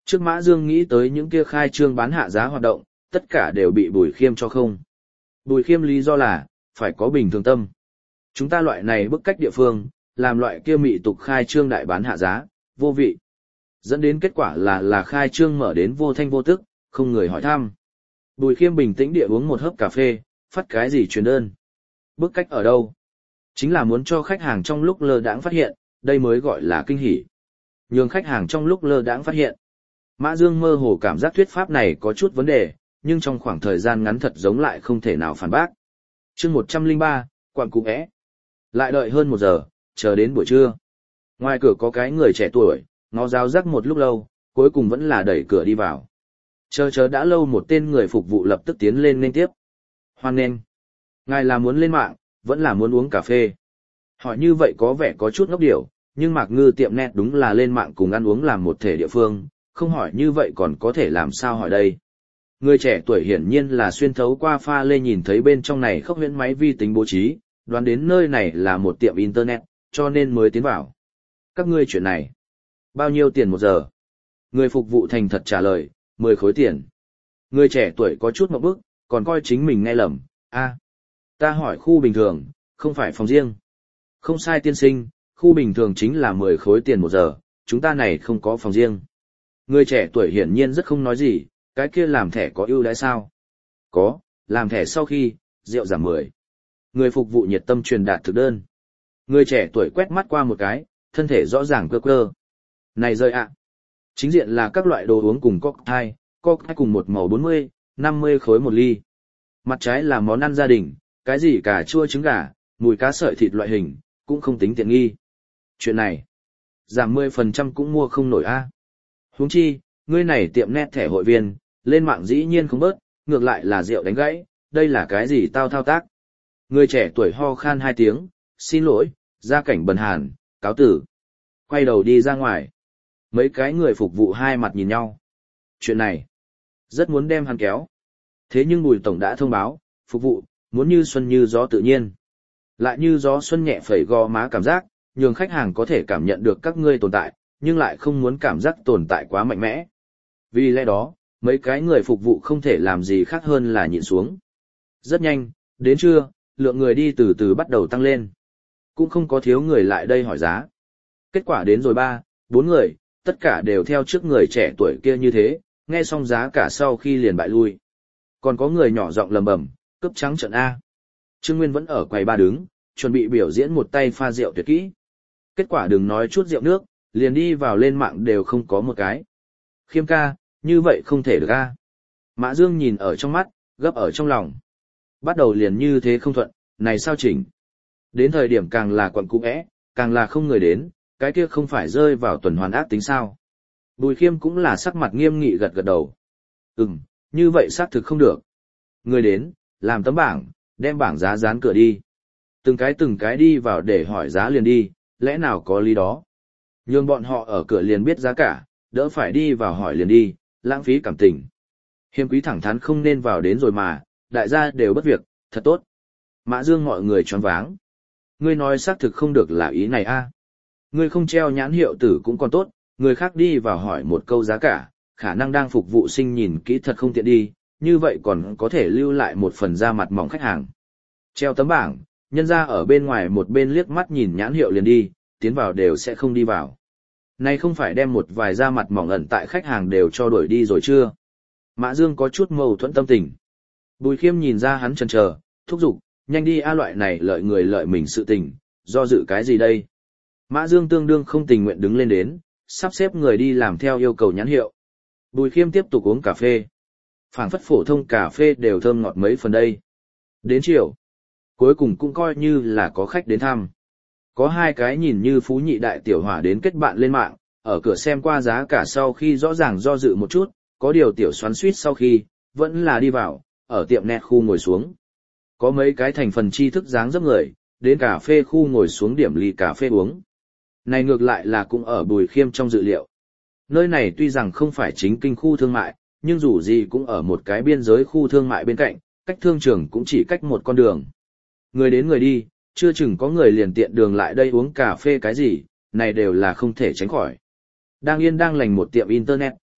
Trước Mã Dương nghĩ tới những kia khai trương bán hạ giá hoạt động, tất cả đều bị Bùi Khiêm cho không. Bùi Khiêm lý do là, phải có bình thường tâm. Chúng ta loại này bức cách địa phương, làm loại kia mị tục khai trương đại bán hạ giá, vô vị. Dẫn đến kết quả là là khai trương mở đến vô thanh vô tức, không người hỏi thăm. Bùi Khiêm bình tĩnh địa uống một hớp cà phê, phát cái gì truyền đơn. Bức cách ở đâu? Chính là muốn cho khách hàng trong lúc lơ đãng phát hiện, đây mới gọi là kinh hỉ. Nhường khách hàng trong lúc lơ đãng phát hiện. Mã Dương mơ hồ cảm giác thuyết pháp này có chút vấn đề, nhưng trong khoảng thời gian ngắn thật giống lại không thể nào phản bác. Chương một trăm lẻ ba, quặng cũ é. Lại đợi hơn một giờ, chờ đến buổi trưa. Ngoài cửa có cái người trẻ tuổi, ngó giáo giác một lúc lâu, cuối cùng vẫn là đẩy cửa đi vào. Chờ chờ đã lâu một tên người phục vụ lập tức tiến lên nên tiếp. Hoan nghênh. Ngài là muốn lên mạng, vẫn là muốn uống cà phê. Hỏi như vậy có vẻ có chút ngốc điểu, nhưng Mạc Ngư tiệm net đúng là lên mạng cùng ăn uống làm một thể địa phương, không hỏi như vậy còn có thể làm sao hỏi đây. Người trẻ tuổi hiển nhiên là xuyên thấu qua pha lê nhìn thấy bên trong này khốc huyễn máy vi tính bố trí, đoán đến nơi này là một tiệm internet, cho nên mới tiến vào. Các ngươi chuyện này, bao nhiêu tiền một giờ? Người phục vụ thành thật trả lời, mười khối tiền. Người trẻ tuổi có chút ngượng bức, còn coi chính mình nghe lầm, a, ta hỏi khu bình thường, không phải phòng riêng. Không sai tiên sinh, khu bình thường chính là mười khối tiền một giờ, chúng ta này không có phòng riêng. Người trẻ tuổi hiển nhiên rất không nói gì, cái kia làm thẻ có ưu đãi sao? Có, làm thẻ sau khi, rượu giảm mười. Người phục vụ nhiệt tâm truyền đạt thực đơn. Người trẻ tuổi quét mắt qua một cái, thân thể rõ ràng cơ cơ. Này rơi ạ! Chính diện là các loại đồ uống cùng cocktail, cocktail cùng một màu bốn mươi, năm mươi khối một ly. Mặt trái là món ăn gia đình, cái gì cà chua trứng gà, mùi cá sợi thịt loại hình, cũng không tính tiện nghi. Chuyện này, giảm mười phần trăm cũng mua không nổi a. Huống chi, ngươi này tiệm net thẻ hội viên, lên mạng dĩ nhiên không bớt, ngược lại là rượu đánh gãy, đây là cái gì tao thao tác. Người trẻ tuổi ho khan hai tiếng, xin lỗi, gia cảnh bần hàn, cáo tử. Quay đầu đi ra ngoài. Mấy cái người phục vụ hai mặt nhìn nhau. Chuyện này, rất muốn đem hắn kéo. Thế nhưng Bùi Tổng đã thông báo, phục vụ, muốn như xuân như gió tự nhiên. Lại như gió xuân nhẹ phẩy gò má cảm giác, nhường khách hàng có thể cảm nhận được các ngươi tồn tại, nhưng lại không muốn cảm giác tồn tại quá mạnh mẽ. Vì lẽ đó, mấy cái người phục vụ không thể làm gì khác hơn là nhịn xuống. Rất nhanh, đến trưa, lượng người đi từ từ bắt đầu tăng lên. Cũng không có thiếu người lại đây hỏi giá. Kết quả đến rồi ba, bốn người, tất cả đều theo trước người trẻ tuổi kia như thế, nghe xong giá cả sau khi liền bại lui. Còn có người nhỏ giọng lầm bầm, cướp trắng trận A. Trương Nguyên vẫn ở quầy ba đứng, chuẩn bị biểu diễn một tay pha rượu tuyệt kỹ. Kết quả đừng nói chút rượu nước, liền đi vào lên mạng đều không có một cái. Khiêm ca, như vậy không thể được a. Mã Dương nhìn ở trong mắt, gấp ở trong lòng. Bắt đầu liền như thế không thuận, này sao chỉnh. Đến thời điểm càng là quận cũ é, càng là không người đến, cái kia không phải rơi vào tuần hoàn ác tính sao. Bùi Khiêm cũng là sắc mặt nghiêm nghị gật gật đầu. Ừm, như vậy xác thực không được. Người đến, làm tấm bảng, đem bảng giá dán cửa đi. Từng cái từng cái đi vào để hỏi giá liền đi, lẽ nào có lý đó. Nhưng bọn họ ở cửa liền biết giá cả, đỡ phải đi vào hỏi liền đi, lãng phí cảm tình. Hiếm quý thẳng thắn không nên vào đến rồi mà, đại gia đều bất việc, thật tốt. Mã Dương mọi người choáng váng. Ngươi nói xác thực không được là ý này a. Ngươi không treo nhãn hiệu tử cũng còn tốt, người khác đi vào hỏi một câu giá cả, khả năng đang phục vụ sinh nhìn kỹ thật không tiện đi, như vậy còn có thể lưu lại một phần da mặt mỏng khách hàng. Treo tấm bảng, nhân ra ở bên ngoài một bên liếc mắt nhìn nhãn hiệu liền đi, tiến vào đều sẽ không đi vào. Này không phải đem một vài da mặt mỏng ẩn tại khách hàng đều cho đuổi đi rồi chưa? Mã Dương có chút mâu thuẫn tâm tình. Bùi Khiêm nhìn ra hắn chần chờ, thúc giục, nhanh đi a, loại này lợi người lợi mình sự tình, do dự cái gì đây? Mã Dương tương đương không tình nguyện đứng lên đến, sắp xếp người đi làm theo yêu cầu nhãn hiệu. Bùi Khiêm tiếp tục uống cà phê. Phảng phất phổ thông cà phê đều thơm ngọt mấy phần đây. Đến chiều, cuối cùng cũng coi như là có khách đến thăm. Có hai cái nhìn như phú nhị đại tiểu hỏa đến kết bạn lên mạng, ở cửa xem qua giá cả sau khi rõ ràng do dự một chút, có điều tiểu xoắn suýt sau khi, vẫn là đi vào, ở tiệm net khu ngồi xuống. Có mấy cái thành phần tri thức dáng dấp người, đến cà phê khu ngồi xuống điểm ly cà phê uống. Này ngược lại là cũng ở Bùi Khiêm trong dự liệu. Nơi này tuy rằng không phải chính kinh khu thương mại, nhưng dù gì cũng ở một cái biên giới khu thương mại bên cạnh, cách thương trường cũng chỉ cách một con đường. Người đến người đi, chưa chừng có người liền tiện đường lại đây uống cà phê cái gì, này đều là không thể tránh khỏi. Đang yên đang lành một tiệm internet,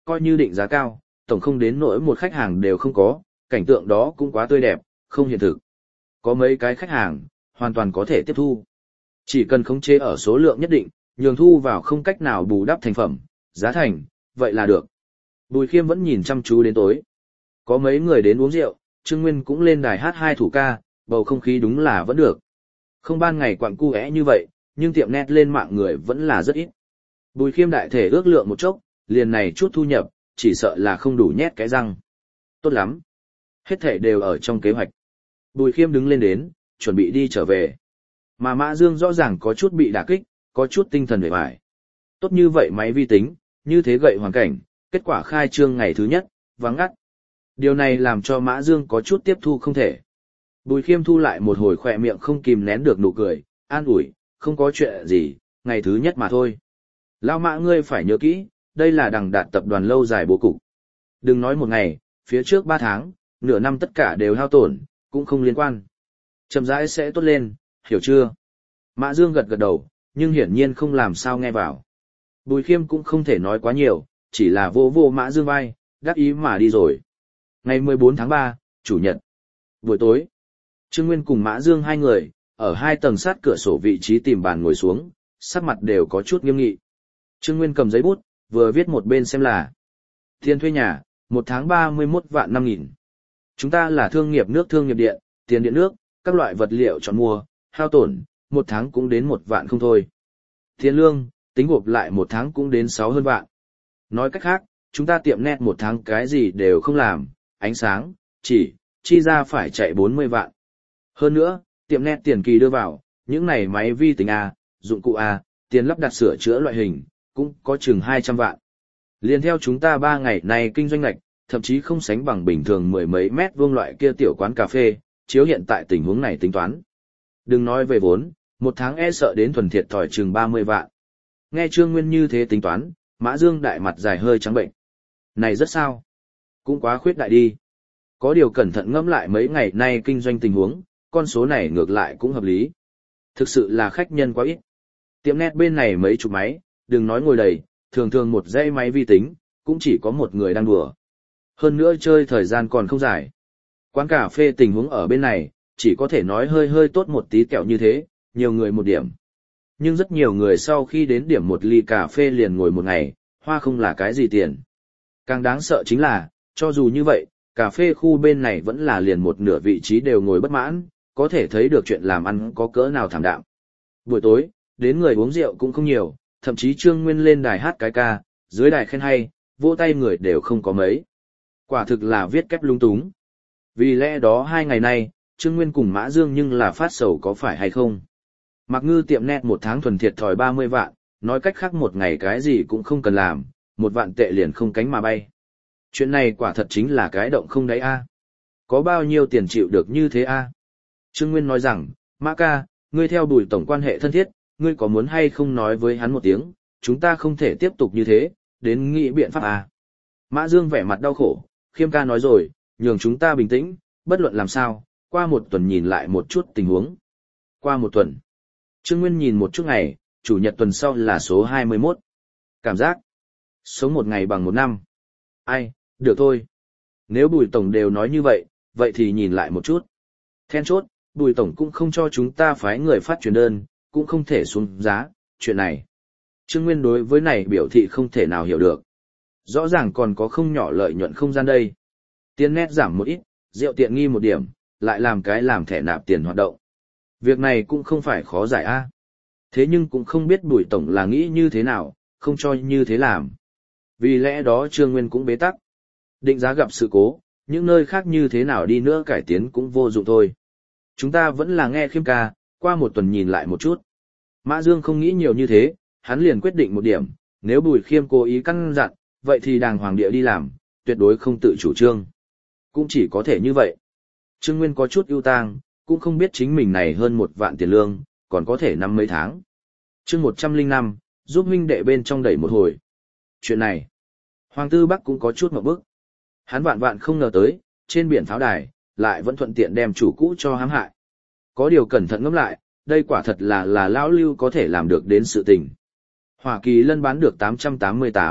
coi như định giá cao, tổng không đến nỗi một khách hàng đều không có, cảnh tượng đó cũng quá tươi đẹp, không hiện thực. Có mấy cái khách hàng, hoàn toàn có thể tiếp thu. Chỉ cần khống chế ở số lượng nhất định, nhường thu vào không cách nào bù đắp thành phẩm, giá thành, vậy là được. Bùi Khiêm vẫn nhìn chăm chú đến tối. Có mấy người đến uống rượu, Trương Nguyên cũng lên đài hát hai thủ ca, bầu không khí đúng là vẫn được. Không ban ngày quặng cu é như vậy, nhưng tiệm net lên mạng người vẫn là rất ít. Bùi Khiêm đại thể ước lượng một chốc, liền này chút thu nhập, chỉ sợ là không đủ nhét cái răng. Tốt lắm. Hết thể đều ở trong kế hoạch. Bùi Khiêm đứng lên đến, chuẩn bị đi trở về. Mà Mã Dương rõ ràng có chút bị đả kích, có chút tinh thần vẻ vải. Tốt như vậy máy vi tính, như thế gậy hoàn cảnh, kết quả khai trương ngày thứ nhất, vắng ngắt. Điều này làm cho Mã Dương có chút tiếp thu không thể. Bùi Khiêm thu lại một hồi khỏe miệng không kìm nén được nụ cười, an ủi, không có chuyện gì, ngày thứ nhất mà thôi. Lao Mã ngươi phải nhớ kỹ, đây là đằng đạt tập đoàn lâu dài bố cục. Đừng nói một ngày, phía trước ba tháng, nửa năm tất cả đều hao tổn, cũng không liên quan. Chậm rãi sẽ tốt lên, hiểu chưa? Mã Dương gật gật đầu, nhưng hiển nhiên không làm sao nghe vào. Bùi Khiêm cũng không thể nói quá nhiều, chỉ là vô vô Mã Dương vai, đáp ý mà đi rồi. Ngày mười bốn tháng ba, Chủ nhật. Buổi tối, Trương Nguyên cùng Mã Dương hai người, ở hai tầng sát cửa sổ vị trí tìm bàn ngồi xuống, sắc mặt đều có chút nghiêm nghị. Trương Nguyên cầm giấy bút, vừa viết một bên xem là tiền thuê nhà, một tháng ba mươi mốt vạn năm nghìn. Chúng ta là thương nghiệp nước thương nghiệp điện, tiền điện nước, các loại vật liệu chọn mua, hao tổn, một tháng cũng đến một vạn không thôi. Tiền lương, tính gộp lại một tháng cũng đến sáu hơn vạn. Nói cách khác, chúng ta tiệm net một tháng cái gì đều không làm, ánh sáng, chỉ, chi ra phải chạy bốn mươi vạn. Hơn nữa, tiệm net tiền kỳ đưa vào, những này máy vi tính A, dụng cụ A, tiền lắp đặt sửa chữa loại hình, cũng có chừng hai trăm vạn. Liên theo chúng ta ba ngày nay kinh doanh ngạch, thậm chí không sánh bằng bình thường mười mấy mét vuông loại kia tiểu quán cà phê, chiếu hiện tại tình huống này tính toán. Đừng nói về vốn, một tháng e sợ đến thuần thiệt thòi chừng ba mươi vạn. Nghe Trương Nguyên như thế tính toán, Mã Dương đại mặt dài hơi trắng bệnh. Này rất sao? Cũng quá khuyết đại đi. Có điều cẩn thận ngẫm lại mấy ngày nay kinh doanh tình huống, con số này ngược lại cũng hợp lý. Thực sự là khách nhân quá ít. Tiệm net bên này mấy chục máy, đừng nói ngồi đầy, thường thường một dãy máy vi tính, cũng chỉ có một người đang đùa. Hơn nữa chơi thời gian còn không dài. Quán cà phê tình huống ở bên này, chỉ có thể nói hơi hơi tốt một tí kẹo như thế, nhiều người một điểm. Nhưng rất nhiều người sau khi đến điểm một ly cà phê liền ngồi một ngày, hoa không là cái gì tiền. Càng đáng sợ chính là, cho dù như vậy, cà phê khu bên này vẫn là liền một nửa vị trí đều ngồi bất mãn, có thể thấy được chuyện làm ăn có cỡ nào thảm đạm. Buổi tối, đến người uống rượu cũng không nhiều, thậm chí Trương Nguyên lên đài hát cái ca, dưới đài khen hay, vỗ tay người đều không có mấy. Quả thực là viết kép lung túng. Vì lẽ đó hai ngày nay, Trương Nguyên cùng Mã Dương nhưng là phát sầu có phải hay không. Mạc Ngư tiệm net một tháng thuần thiệt thòi ba mươi vạn, nói cách khác một ngày cái gì cũng không cần làm, một vạn tệ liền không cánh mà bay. Chuyện này quả thật chính là cái động không đáy a. Có bao nhiêu tiền chịu được như thế a? Trương Nguyên nói rằng, Mã ca, ngươi theo Bùi tổng quan hệ thân thiết, ngươi có muốn hay không nói với hắn một tiếng, chúng ta không thể tiếp tục như thế, đến nghĩ biện pháp a. Mã Dương vẻ mặt đau khổ, Khiêm ca nói rồi, nhường chúng ta bình tĩnh, bất luận làm sao, qua một tuần nhìn lại một chút tình huống. Qua một tuần. Trương Nguyên nhìn một chút ngày, chủ nhật tuần sau là số hai mươi mốt. Cảm giác, sống một ngày bằng một năm. Ai, được thôi. Nếu Bùi tổng đều nói như vậy, vậy thì nhìn lại một chút. Then chốt, Bùi tổng cũng không cho chúng ta phái người phát truyền đơn, cũng không thể xuống giá, chuyện này. Trương Nguyên đối với này biểu thị không thể nào hiểu được. Rõ ràng còn có không nhỏ lợi nhuận không gian đây. Tiền nét giảm một ít, rượu tiện nghi một điểm, lại làm cái làm thẻ nạp tiền hoạt động. Việc này cũng không phải khó giải a. Thế nhưng cũng không biết Bùi tổng là nghĩ như thế nào, không cho như thế làm. Vì lẽ đó Trương Nguyên cũng bế tắc. Định giá gặp sự cố, những nơi khác như thế nào đi nữa cải tiến cũng vô dụng thôi. Chúng ta vẫn là nghe Khiêm ca, qua một tuần nhìn lại một chút. Mã Dương không nghĩ nhiều như thế, hắn liền quyết định một điểm, nếu Bùi Khiêm cố ý căn dặn, vậy thì đàng hoàng địa đi làm, tuyệt đối không tự chủ trương. Cũng chỉ có thể như vậy. Trương Nguyên có chút ưu tang, cũng không biết chính mình này hơn một vạn tiền lương, còn có thể năm mấy tháng. Chương một trăm lẻ năm, giúp huynh đệ bên trong đẩy một hồi. Chuyện này, Hoàng Tư Bắc cũng có chút một bức. Hắn vạn vạn không ngờ tới, trên biển pháo đài, lại vẫn thuận tiện đem chủ cũ cho hãm hại. Có điều cẩn thận ngẫm lại, đây quả thật là là lão Lưu có thể làm được đến sự tình. Hoa Kỳ lân bán được tám trăm tám mươi tám,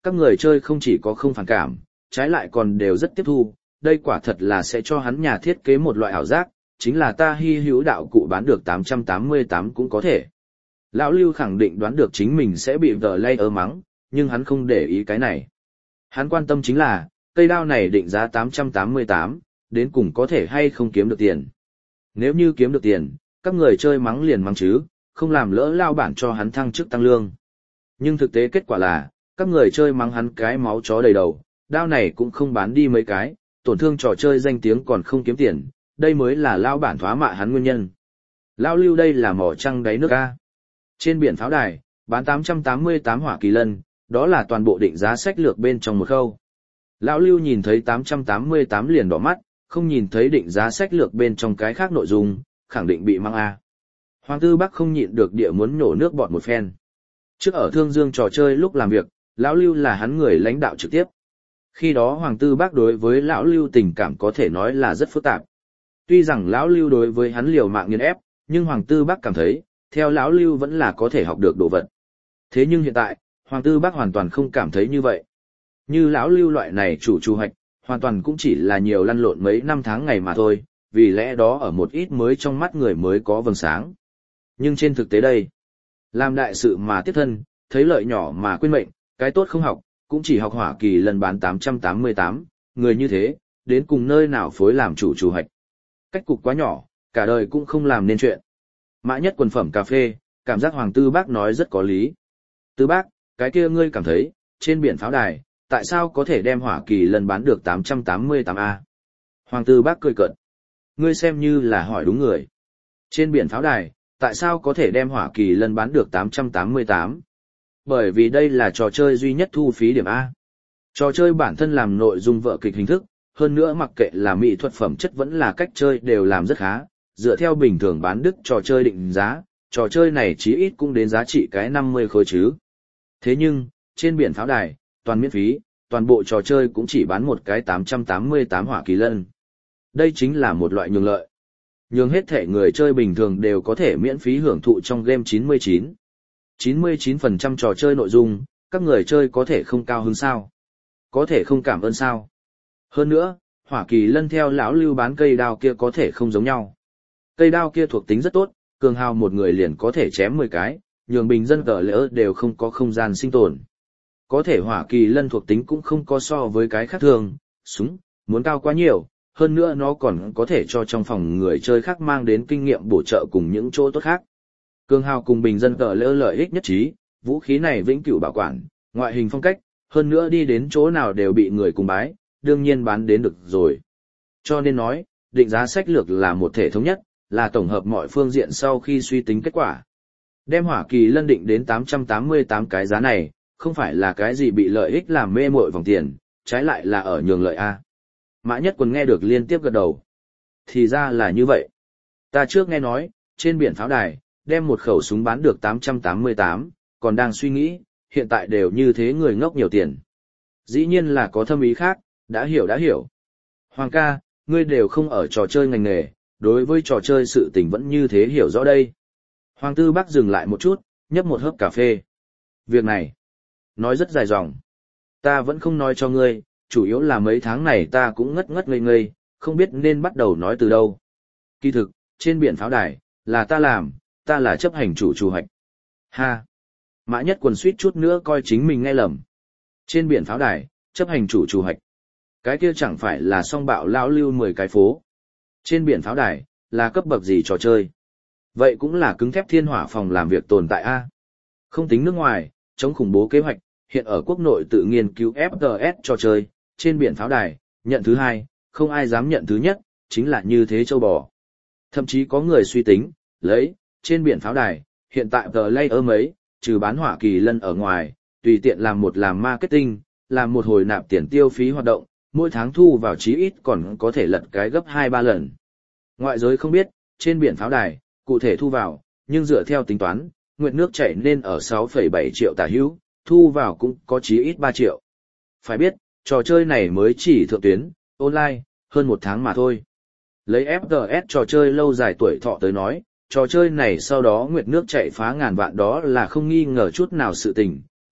các người chơi không chỉ có không phản cảm, trái lại còn đều rất tiếp thu, đây quả thật là sẽ cho hắn nhà thiết kế một loại ảo giác, chính là ta hy hữu đạo cụ bán được tám trăm tám mươi tám cũng có thể. Lão Lưu khẳng định đoán được chính mình sẽ bị vợ lay ơ mắng, nhưng hắn không để ý cái này. Hắn quan tâm chính là, cây đao này định giá tám trăm tám mươi tám, đến cùng có thể hay không kiếm được tiền. Nếu như kiếm được tiền, các người chơi mắng liền mắng chứ, không làm lỡ lao bản cho hắn thăng chức tăng lương. Nhưng thực tế kết quả là, các người chơi mắng hắn cái máu chó đầy đầu, đao này cũng không bán đi mấy cái, tổn thương trò chơi danh tiếng còn không kiếm tiền, đây mới là lao bản thoá mạ hắn nguyên nhân. Lao Lưu đây là mỏ trăng đáy nước A. Trên biển pháo đài, bán tám trăm tám mươi tám hỏa kỳ lân, đó là toàn bộ định giá sách lược bên trong một khâu. Lão Lưu nhìn thấy tám trăm tám mươi tám liền đỏ mắt, không nhìn thấy định giá sách lược bên trong cái khác nội dung, khẳng định bị mang A. Hoàng Tư Bắc không nhịn được địa muốn nhổ nước bọt một phen. Trước ở Thương Dương trò chơi lúc làm việc, Lão Lưu là hắn người lãnh đạo trực tiếp. Khi đó Hoàng Tư Bắc đối với Lão Lưu tình cảm có thể nói là rất phức tạp. Tuy rằng Lão Lưu đối với hắn liều mạng nghiền ép, nhưng Hoàng Tư Bắc cảm thấy, theo Lão Lưu vẫn là có thể học được đồ vật. Thế nhưng hiện tại, Hoàng Tư Bắc hoàn toàn không cảm thấy như vậy. Như Lão Lưu loại này chủ trù hoạch, hoàn toàn cũng chỉ là nhiều lăn lộn mấy năm tháng ngày mà thôi, vì lẽ đó ở một ít mới trong mắt người mới có vầng sáng. Nhưng trên thực tế đây, làm đại sự mà tiếp thân, thấy lợi nhỏ mà quên mệnh, cái tốt không học, cũng chỉ học hỏa kỳ lần bán tám trăm tám mươi tám, người như thế, đến cùng nơi nào phối làm chủ chủ hoạch. Cách cục quá nhỏ, cả đời cũng không làm nên chuyện. Mã Nhất quần phẩm cà phê, cảm giác Hoàng Tư Bác nói rất có lý. Tư Bác, cái kia ngươi cảm thấy, trên biển pháo đài, tại sao có thể đem hỏa kỳ lần bán được tám trăm tám mươi tám A? Hoàng Tư Bác cười cợt. Ngươi xem như là hỏi đúng người. Trên biển pháo đài, tại sao có thể đem hỏa kỳ lần bán được tám trăm tám mươi tám? Bởi vì đây là trò chơi duy nhất thu phí điểm A. Trò chơi bản thân làm nội dung vở kịch hình thức, hơn nữa mặc kệ là mỹ thuật phẩm chất vẫn là cách chơi đều làm rất khá, dựa theo bình thường bán đứt trò chơi định giá, trò chơi này chí ít cũng đến giá trị cái năm mươi khối chứ. Thế nhưng, trên biển pháo đài, toàn miễn phí, toàn bộ trò chơi cũng chỉ bán một cái tám trăm tám mươi tám hỏa kỳ lân. Đây chính là một loại nhường lợi. Nhường hết thể người chơi bình thường đều có thể miễn phí hưởng thụ trong game chín mươi chín. chín mươi chín phần trăm trò chơi nội dung, các người chơi có thể không cao hứng sao? Có thể không cảm ơn sao? Hơn nữa, hỏa kỳ lân theo lão Lưu bán cây đao kia có thể không giống nhau. Cây đao kia thuộc tính rất tốt, cường hào một người liền có thể chém mười cái, nhường bình dân cỡ lỡ đều không có không gian sinh tồn. Có thể hỏa kỳ lân thuộc tính cũng không có so với cái khác thường, súng, muốn cao quá nhiều, hơn nữa nó còn có thể cho trong phòng người chơi khác mang đến kinh nghiệm bổ trợ cùng những chỗ tốt khác. Cường hào cùng bình dân cỡ lỡ lợi ích nhất trí, vũ khí này vĩnh cửu bảo quản, ngoại hình phong cách, hơn nữa đi đến chỗ nào đều bị người cùng bái, đương nhiên bán đến được rồi. Cho nên nói, định giá sách lược là một thể thống nhất, là tổng hợp mọi phương diện sau khi suy tính kết quả. Đem hỏa kỳ lân định đến tám trăm tám mươi tám cái giá này, không phải là cái gì bị lợi ích làm mê muội vòng tiền, trái lại là ở nhường lợi A. Mã Nhất Quần nghe được liên tiếp gật đầu. Thì ra là như vậy. Ta trước nghe nói, trên biển pháo đài, đem một khẩu súng bán được tám trăm tám mươi tám, còn đang suy nghĩ, hiện tại đều như thế người ngốc nhiều tiền. Dĩ nhiên là có thâm ý khác, đã hiểu đã hiểu. Hoàng ca, ngươi đều không ở trò chơi ngành nghề, đối với trò chơi sự tình vẫn như thế hiểu rõ đây. Hoàng Tư Bắc dừng lại một chút, nhấp một hớp cà phê. Việc này, nói rất dài dòng. Ta vẫn không nói cho ngươi, chủ yếu là mấy tháng này ta cũng ngất ngất ngây ngây, không biết nên bắt đầu nói từ đâu. Kỳ thực, trên biển pháo đài, là ta làm, ta là chấp hành chủ chủ hoạch. Ha! Mã Nhất Quần suýt chút nữa coi chính mình nghe lầm. Trên biển pháo đài, chấp hành chủ chủ hoạch. Cái kia chẳng phải là song bạo lão Lưu mười cái phố. Trên biển pháo đài, là cấp bậc gì trò chơi? Vậy cũng là cứng thép thiên hỏa phòng làm việc tồn tại A. Không tính nước ngoài, chống khủng bố kế hoạch, hiện ở quốc nội tự nghiên cứu ép tê ét trò chơi, trên biển pháo đài, nhận thứ hai, không ai dám nhận thứ nhất, chính là như thế châu bò. Thậm chí có người suy tính, lấy, trên biển pháo đài, hiện tại tờ layer mấy, trừ bán hỏa kỳ lân ở ngoài, tùy tiện làm một làm marketing, làm một hồi nạp tiền tiêu phí hoạt động, mỗi tháng thu vào chí ít còn có thể lật cái gấp hai ba lần. Ngoại giới không biết, trên biển pháo đài, cụ thể thu vào, nhưng dựa theo tính toán, nguyệt nước chảy nên ở sáu phẩy bảy triệu tả hữu, thu vào cũng có chí ít ba triệu. Phải biết, trò chơi này mới chỉ thượng tuyến, online, hơn một tháng mà thôi. Lấy ép tê ét trò chơi lâu dài tuổi thọ tới nói, trò chơi này sau đó nguyệt nước chảy phá ngàn vạn đó là không nghi ngờ chút nào sự tình,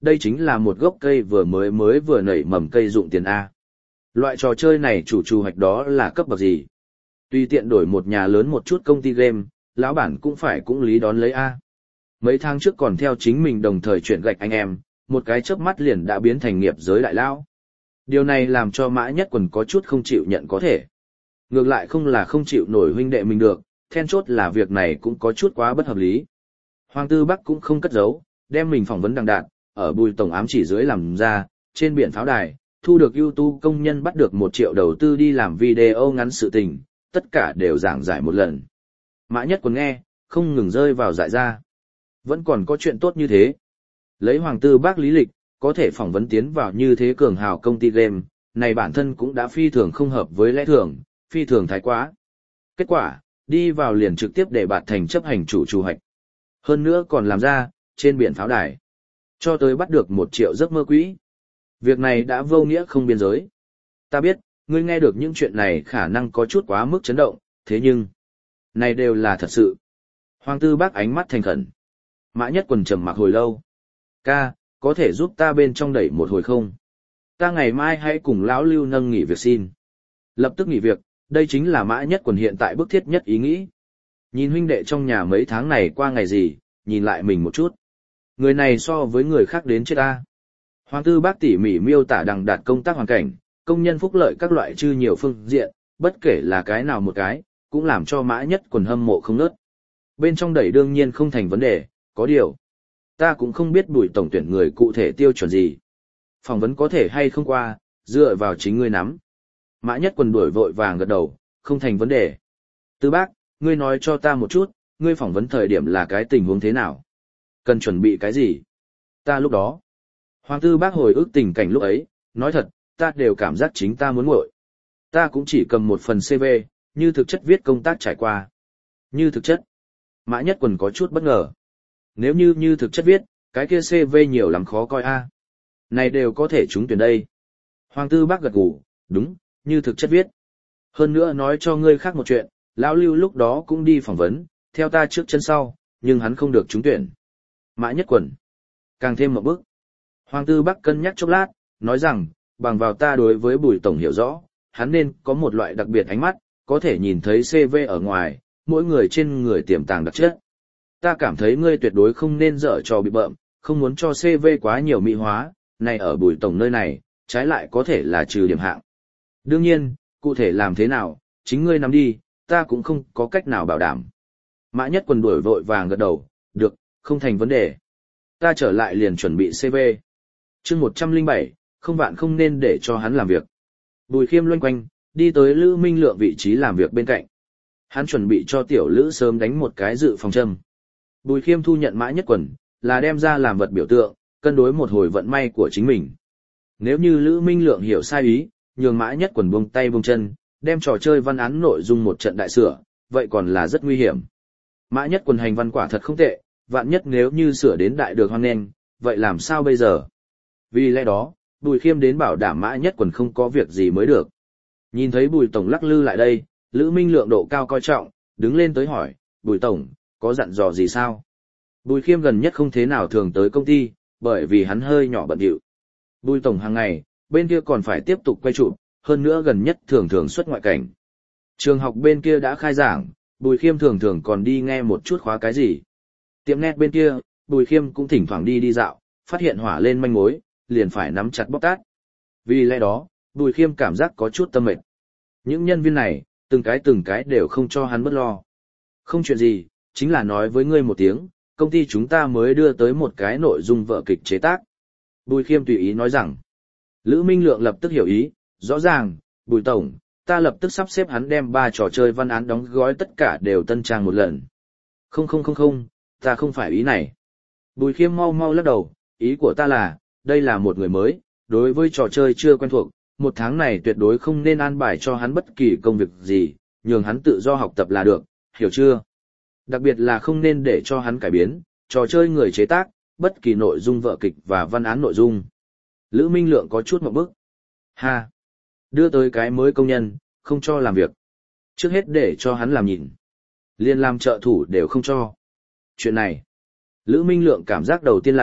đây chính là một gốc cây vừa mới mới vừa nảy mầm cây dụng tiền A. Loại trò chơi này chủ trù hoạch đó là cấp bậc gì? Tùy tiện đổi một nhà lớn một chút công ty game, lão bản cũng phải cũng lý đón lấy A. Mấy tháng trước còn theo chính mình đồng thời chuyển gạch anh em, một cái chớp mắt liền đã biến thành nghiệp giới đại lão. Điều này làm cho Mã Nhất Quần có chút không chịu nhận có thể. Ngược lại không là không chịu nổi huynh đệ mình được, then chốt là việc này cũng có chút quá bất hợp lý. Hoàng Tư Bắc cũng không cất giấu, đem mình phỏng vấn đằng đạn, ở Bùi tổng ám chỉ dưới làm ra, trên biển pháo đài, thu được YouTube công nhân bắt được một triệu đầu tư đi làm video ngắn sự tình, tất cả đều giảng giải một lần. Mã Nhất Quần nghe, không ngừng rơi vào dại ra. Vẫn còn có chuyện tốt như thế. Lấy Hoàng Tư Bắc lý lịch, có thể phỏng vấn tiến vào như thế cường hào công ty game, này bản thân cũng đã phi thường không hợp với lẽ thường, phi thường thái quá. Kết quả, đi vào liền trực tiếp để bạt thành chấp hành chủ chủ hoạch. Hơn nữa còn làm ra, trên biển pháo đài. Cho tới bắt được một triệu giấc mơ quỹ. Việc này đã vô nghĩa không biên giới. Ta biết, ngươi nghe được những chuyện này khả năng có chút quá mức chấn động, thế nhưng, này đều là thật sự. Hoàng Tư Bắc ánh mắt thành khẩn. Mã Nhất Quần trầm mặc hồi lâu. Ca, có thể giúp ta bên trong đẩy một hồi không? Ta ngày mai hãy cùng lão Lưu nâng nghỉ việc xin. Lập tức nghỉ việc, đây chính là Mã Nhất Quần hiện tại bức thiết nhất ý nghĩ. Nhìn huynh đệ trong nhà mấy tháng này qua ngày gì, nhìn lại mình một chút. Người này so với người khác đến chết ta. Hoàng Tư Bắc tỉ mỉ miêu tả đằng đạt công tác hoàn cảnh, công nhân phúc lợi các loại chư nhiều phương diện, bất kể là cái nào một cái, cũng làm cho Mã Nhất Quần hâm mộ không nớt. Bên trong đẩy đương nhiên không thành vấn đề, có điều. Ta cũng không biết Bùi tổng tuyển người cụ thể tiêu chuẩn gì. Phỏng vấn có thể hay không qua, dựa vào chính ngươi nắm. Mã Nhất Quần đuổi vội vàng gật đầu, không thành vấn đề. Tư Bác, ngươi nói cho ta một chút, ngươi phỏng vấn thời điểm là cái tình huống thế nào? Cần chuẩn bị cái gì? Ta lúc đó. Hoàng Tư Bác hồi ức tình cảnh lúc ấy, nói thật, ta đều cảm giác chính ta muốn nguội. Ta cũng chỉ cầm một phần xê vê, như thực chất viết công tác trải qua. Như thực chất. Mã Nhất Quần có chút bất ngờ. Nếu như như thực chất viết, cái kia xê vê nhiều lắm khó coi a. Này đều có thể trúng tuyển đây. Hoàng Tư Bác gật gù, đúng, như thực chất viết. Hơn nữa nói cho ngươi khác một chuyện, lão Lưu lúc đó cũng đi phỏng vấn, theo ta trước chân sau, nhưng hắn không được trúng tuyển. Mã Nhất Quần. Càng thêm một bước. Hoàng Tư Bắc cân nhắc chốc lát, nói rằng, bằng vào ta đối với Bùi tổng hiểu rõ, hắn nên có một loại đặc biệt ánh mắt, có thể nhìn thấy xê vê ở ngoài, mỗi người trên người tiềm tàng đặc chất. Ta cảm thấy ngươi tuyệt đối không nên dở trò bị bợm, không muốn cho xê vê quá nhiều mỹ hóa, này ở Bùi tổng nơi này, trái lại có thể là trừ điểm hạng. Đương nhiên, cụ thể làm thế nào, chính ngươi nắm đi, ta cũng không có cách nào bảo đảm. Mã Nhất Quần đuổi vội vàng gật đầu, được, không thành vấn đề. Ta trở lại liền chuẩn bị xê vê. Chương một trăm lẻ bảy, không vạn không nên để cho hắn làm việc. Bùi Khiêm loanh quanh, đi tới Lữ Minh Lượng vị trí làm việc bên cạnh. Hắn chuẩn bị cho tiểu Lữ sớm đánh một cái dự phòng châm. Bùi Khiêm thu nhận Mã Nhất Quần, là đem ra làm vật biểu tượng, cân đối một hồi vận may của chính mình. Nếu như Lữ Minh Lượng hiểu sai ý, nhường Mã Nhất Quần buông tay buông chân, đem trò chơi văn án nội dung một trận đại sửa, vậy còn là rất nguy hiểm. Mã Nhất Quần hành văn quả thật không tệ, vạn nhất nếu như sửa đến đại được hoan nghênh, vậy làm sao bây giờ? Vì lẽ đó, Bùi Khiêm đến bảo đảm Mã Nhất Quần không có việc gì mới được. Nhìn thấy Bùi tổng lắc lư lại đây, Lữ Minh Lượng độ cao coi trọng, đứng lên tới hỏi, Bùi tổng, có dặn dò gì sao? Bùi Khiêm gần nhất không thế nào thường tới công ty, bởi vì hắn hơi nhỏ bận rộn. Bùi tổng hàng ngày, bên kia còn phải tiếp tục quay chụp, hơn nữa gần nhất thường thường xuất ngoại cảnh. Trường học bên kia đã khai giảng, Bùi Khiêm thường thường còn đi nghe một chút khóa cái gì. Tiệm net bên kia, Bùi Khiêm cũng thỉnh thoảng đi đi dạo, phát hiện hỏa lên manh mối, liền phải nắm chặt bóc tát. Vì lẽ đó, Bùi Khiêm cảm giác có chút tâm mệt. Những nhân viên này, từng cái từng cái đều không cho hắn bớt lo. Không chuyện gì, chính là nói với ngươi một tiếng, công ty chúng ta mới đưa tới một cái nội dung vở kịch chế tác. Bùi Khiêm tùy ý nói rằng. Lữ Minh Lượng lập tức hiểu ý, rõ ràng, Bùi tổng, ta lập tức sắp xếp hắn đem ba trò chơi văn án đóng gói tất cả đều tân trang một lần. Không không không không, ta không phải ý này. Bùi Khiêm mau mau lắc đầu, ý của ta là, đây là một người mới, đối với trò chơi chưa quen thuộc, một tháng này tuyệt đối không nên an bài cho hắn bất kỳ công việc gì, nhường hắn tự do học tập là được, hiểu chưa? Đặc biệt là không nên để cho hắn cải biến, trò chơi người chế tác, bất kỳ nội dung vở kịch và văn án nội dung. Lữ Minh Lượng có chút một bức. Ha! Đưa tới cái mới công nhân, không cho làm việc. Trước hết để cho hắn làm nhìn. Liên làm trợ thủ đều không cho. Chuyện này, Lữ Minh Lượng cảm giác đầu tiên là,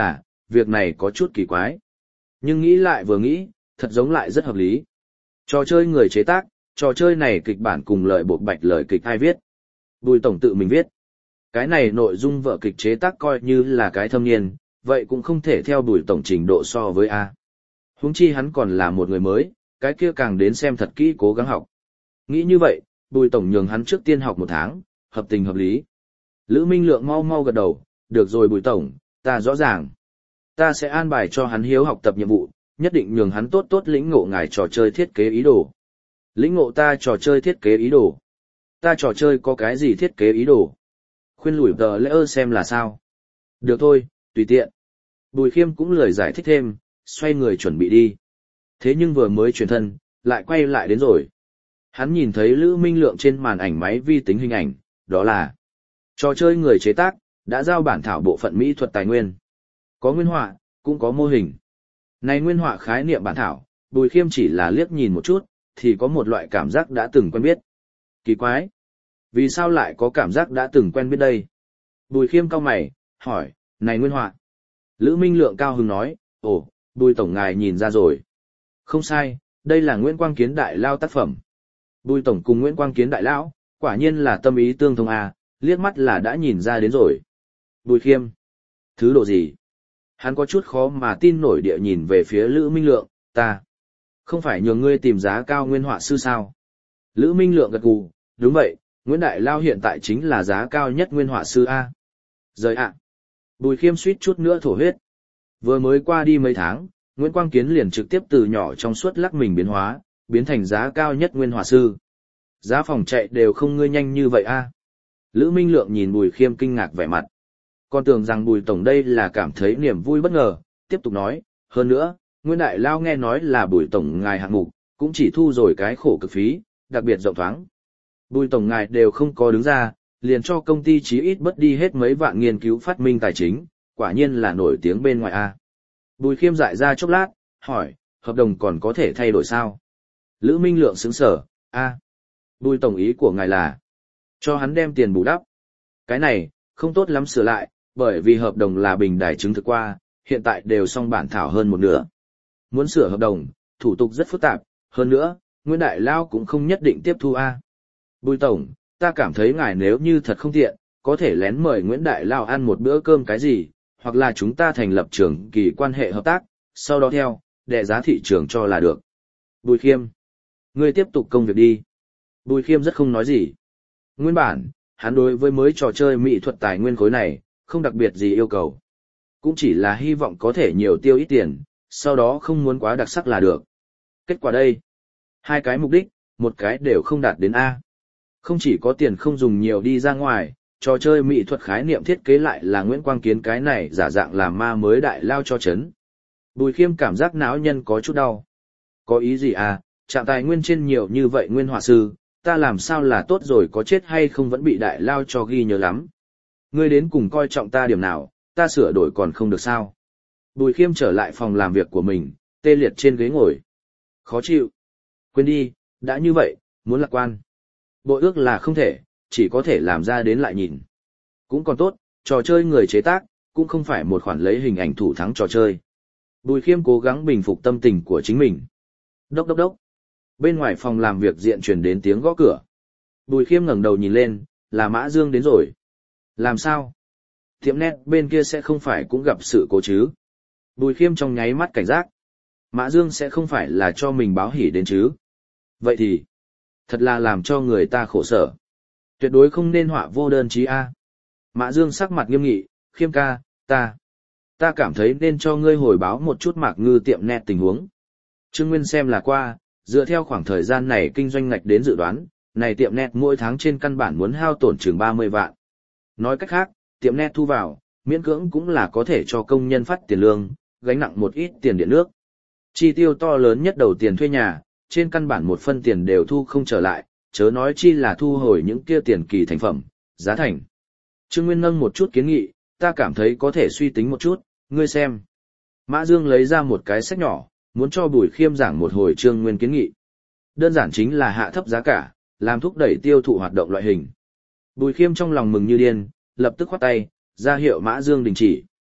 việc này có chút kỳ quái. Nhưng nghĩ lại vừa nghĩ, thật giống lại rất hợp lý. Trò chơi người chế tác, trò chơi này kịch bản cùng lời bộ bạch lời kịch ai viết. Bùi tổng tự mình viết. Cái này nội dung vở kịch chế tác coi như là cái thâm niên, vậy cũng không thể theo Bùi tổng trình độ so với A. Huống chi hắn còn là một người mới, cái kia càng đến xem thật kỹ cố gắng học. Nghĩ như vậy, Bùi tổng nhường hắn trước tiên học một tháng, hợp tình hợp lý. Lữ Minh Lượng mau mau gật đầu, được rồi Bùi tổng, ta rõ ràng. Ta sẽ an bài cho hắn hiếu học tập nhiệm vụ, nhất định nhường hắn tốt tốt lĩnh ngộ ngài trò chơi thiết kế ý đồ. Lĩnh ngộ ta trò chơi thiết kế ý đồ. Ta trò chơi có cái gì thiết kế ý đồ? Khuyên lủi tờ lễ ơ xem là sao? Được thôi, tùy tiện. Bùi Khiêm cũng lười giải thích thêm, xoay người chuẩn bị đi. Thế nhưng vừa mới chuyển thân, lại quay lại đến rồi. Hắn nhìn thấy Lữ Minh Lượng trên màn ảnh máy vi tính hình ảnh, đó là trò chơi người chế tác, đã giao bản thảo bộ phận mỹ thuật tài nguyên. Có nguyên họa, cũng có mô hình. Này nguyên họa khái niệm bản thảo, Bùi Khiêm chỉ là liếc nhìn một chút, thì có một loại cảm giác đã từng quen biết. Kỳ quái! Vì sao lại có cảm giác đã từng quen biết đây? Bùi Khiêm cau mày, hỏi, này nguyên họa. Lữ Minh Lượng cao hứng nói, ồ, Bùi tổng ngài nhìn ra rồi. Không sai, đây là Nguyễn Quang Kiến đại lao tác phẩm. Bùi tổng cùng Nguyễn Quang Kiến đại lão, quả nhiên là tâm ý tương thông à, liếc mắt là đã nhìn ra đến rồi. Bùi Khiêm, thứ độ gì? Hắn có chút khó mà tin nổi địa nhìn về phía Lữ Minh Lượng, ta. Không phải nhường ngươi tìm giá cao nguyên họa sư sao? Lữ Minh Lượng gật gù, đúng vậy, Nguyễn Đại Lao hiện tại chính là giá cao nhất nguyên họa sư A. Rời ạ. Bùi Khiêm suýt chút nữa thổ huyết. Vừa mới qua đi mấy tháng, Nguyễn Quang Kiến liền trực tiếp từ nhỏ trong suốt lắc mình biến hóa, biến thành giá cao nhất nguyên họa sư. Giá phòng chạy đều không ngươi nhanh như vậy A. Lữ Minh Lượng nhìn Bùi Khiêm kinh ngạc vẻ mặt. Con tưởng rằng Bùi tổng đây là cảm thấy niềm vui bất ngờ, tiếp tục nói, hơn nữa, Nguyễn Đại Lao nghe nói là Bùi tổng ngài hạng mục, cũng chỉ thu rồi cái khổ cực phí, đặc biệt rộng thoáng. Bùi tổng ngài đều không có đứng ra, liền cho công ty chí ít bất đi hết mấy vạn nghiên cứu phát minh tài chính, quả nhiên là nổi tiếng bên ngoài A. Bùi Khiêm dại ra chốc lát, hỏi, hợp đồng còn có thể thay đổi sao? Lữ Minh Lượng sững sở, A. Bùi tổng ý của ngài là, cho hắn đem tiền bù đắp. Cái này, không tốt lắm sửa lại, bởi vì hợp đồng là bình đài chứng thực qua, hiện tại đều xong bản thảo hơn một nửa. Muốn sửa hợp đồng, thủ tục rất phức tạp, hơn nữa, Nguyễn Đại Lao cũng không nhất định tiếp thu A. Bùi tổng, ta cảm thấy ngài nếu như thật không tiện, có thể lén mời Nguyễn Đại Lao ăn một bữa cơm cái gì, hoặc là chúng ta thành lập trường kỳ quan hệ hợp tác, sau đó theo, đệ giá thị trường cho là được. Bùi Khiêm, ngươi tiếp tục công việc đi. Bùi Khiêm rất không nói gì. Nguyên bản, hắn đối với mới trò chơi mỹ thuật tài nguyên khối này, không đặc biệt gì yêu cầu. Cũng chỉ là hy vọng có thể nhiều tiêu ít tiền, sau đó không muốn quá đặc sắc là được. Kết quả đây, hai cái mục đích, một cái đều không đạt đến A. Không chỉ có tiền không dùng nhiều đi ra ngoài, trò chơi mỹ thuật khái niệm thiết kế lại là Nguyễn Quang Kiến cái này giả dạng làm ma mới đại lao cho chấn. Bùi Khiêm cảm giác não nhân có chút đau. Có ý gì à, trạng tài nguyên trên nhiều như vậy nguyên họa sư, ta làm sao là tốt rồi có chết hay không vẫn bị đại lao cho ghi nhớ lắm. Ngươi đến cùng coi trọng ta điểm nào, ta sửa đổi còn không được sao. Bùi Khiêm trở lại phòng làm việc của mình, tê liệt trên ghế ngồi. Khó chịu. Quên đi, đã như vậy, muốn lạc quan. Bội ước là không thể, chỉ có thể làm ra đến lại nhìn. Cũng còn tốt, trò chơi người chế tác, cũng không phải một khoản lấy hình ảnh thủ thắng trò chơi. Bùi Khiêm cố gắng bình phục tâm tình của chính mình. Đốc đốc đốc. Bên ngoài phòng làm việc diện truyền đến tiếng gõ cửa. Bùi Khiêm ngẩng đầu nhìn lên, là Mã Dương đến rồi. Làm sao? Tiệm net bên kia sẽ không phải cũng gặp sự cố chứ? Bùi Khiêm trong nháy mắt cảnh giác. Mã Dương sẽ không phải là cho mình báo hỉ đến chứ? Vậy thì, thật là làm cho người ta khổ sở. Tuyệt đối không nên họa vô đơn chí A. Mã Dương sắc mặt nghiêm nghị, Khiêm ca, ta. Ta cảm thấy nên cho ngươi hồi báo một chút Mạc Ngư tiệm net tình huống. Trương Nguyên xem là qua, dựa theo khoảng thời gian này kinh doanh ngạch đến dự đoán, này tiệm net mỗi tháng trên căn bản muốn hao tổn chừng ba mươi vạn. Nói cách khác, tiệm net thu vào, miễn cưỡng cũng là có thể cho công nhân phát tiền lương, gánh nặng một ít tiền điện nước. Chi tiêu to lớn nhất đầu tiền thuê nhà, trên căn bản một phân tiền đều thu không trở lại, chớ nói chi là thu hồi những kia tiền kỳ thành phẩm, giá thành. Trương Nguyên nâng một chút kiến nghị, ta cảm thấy có thể suy tính một chút, ngươi xem. Mã Dương lấy ra một cái sách nhỏ, muốn cho Bùi Khiêm giảng một hồi Trương Nguyên kiến nghị. Đơn giản chính là hạ thấp giá cả, làm thúc đẩy tiêu thụ hoạt động loại hình. Bùi Khiêm trong lòng mừng như điên, lập tức khoát tay, ra hiệu Mã Dương đình chỉ.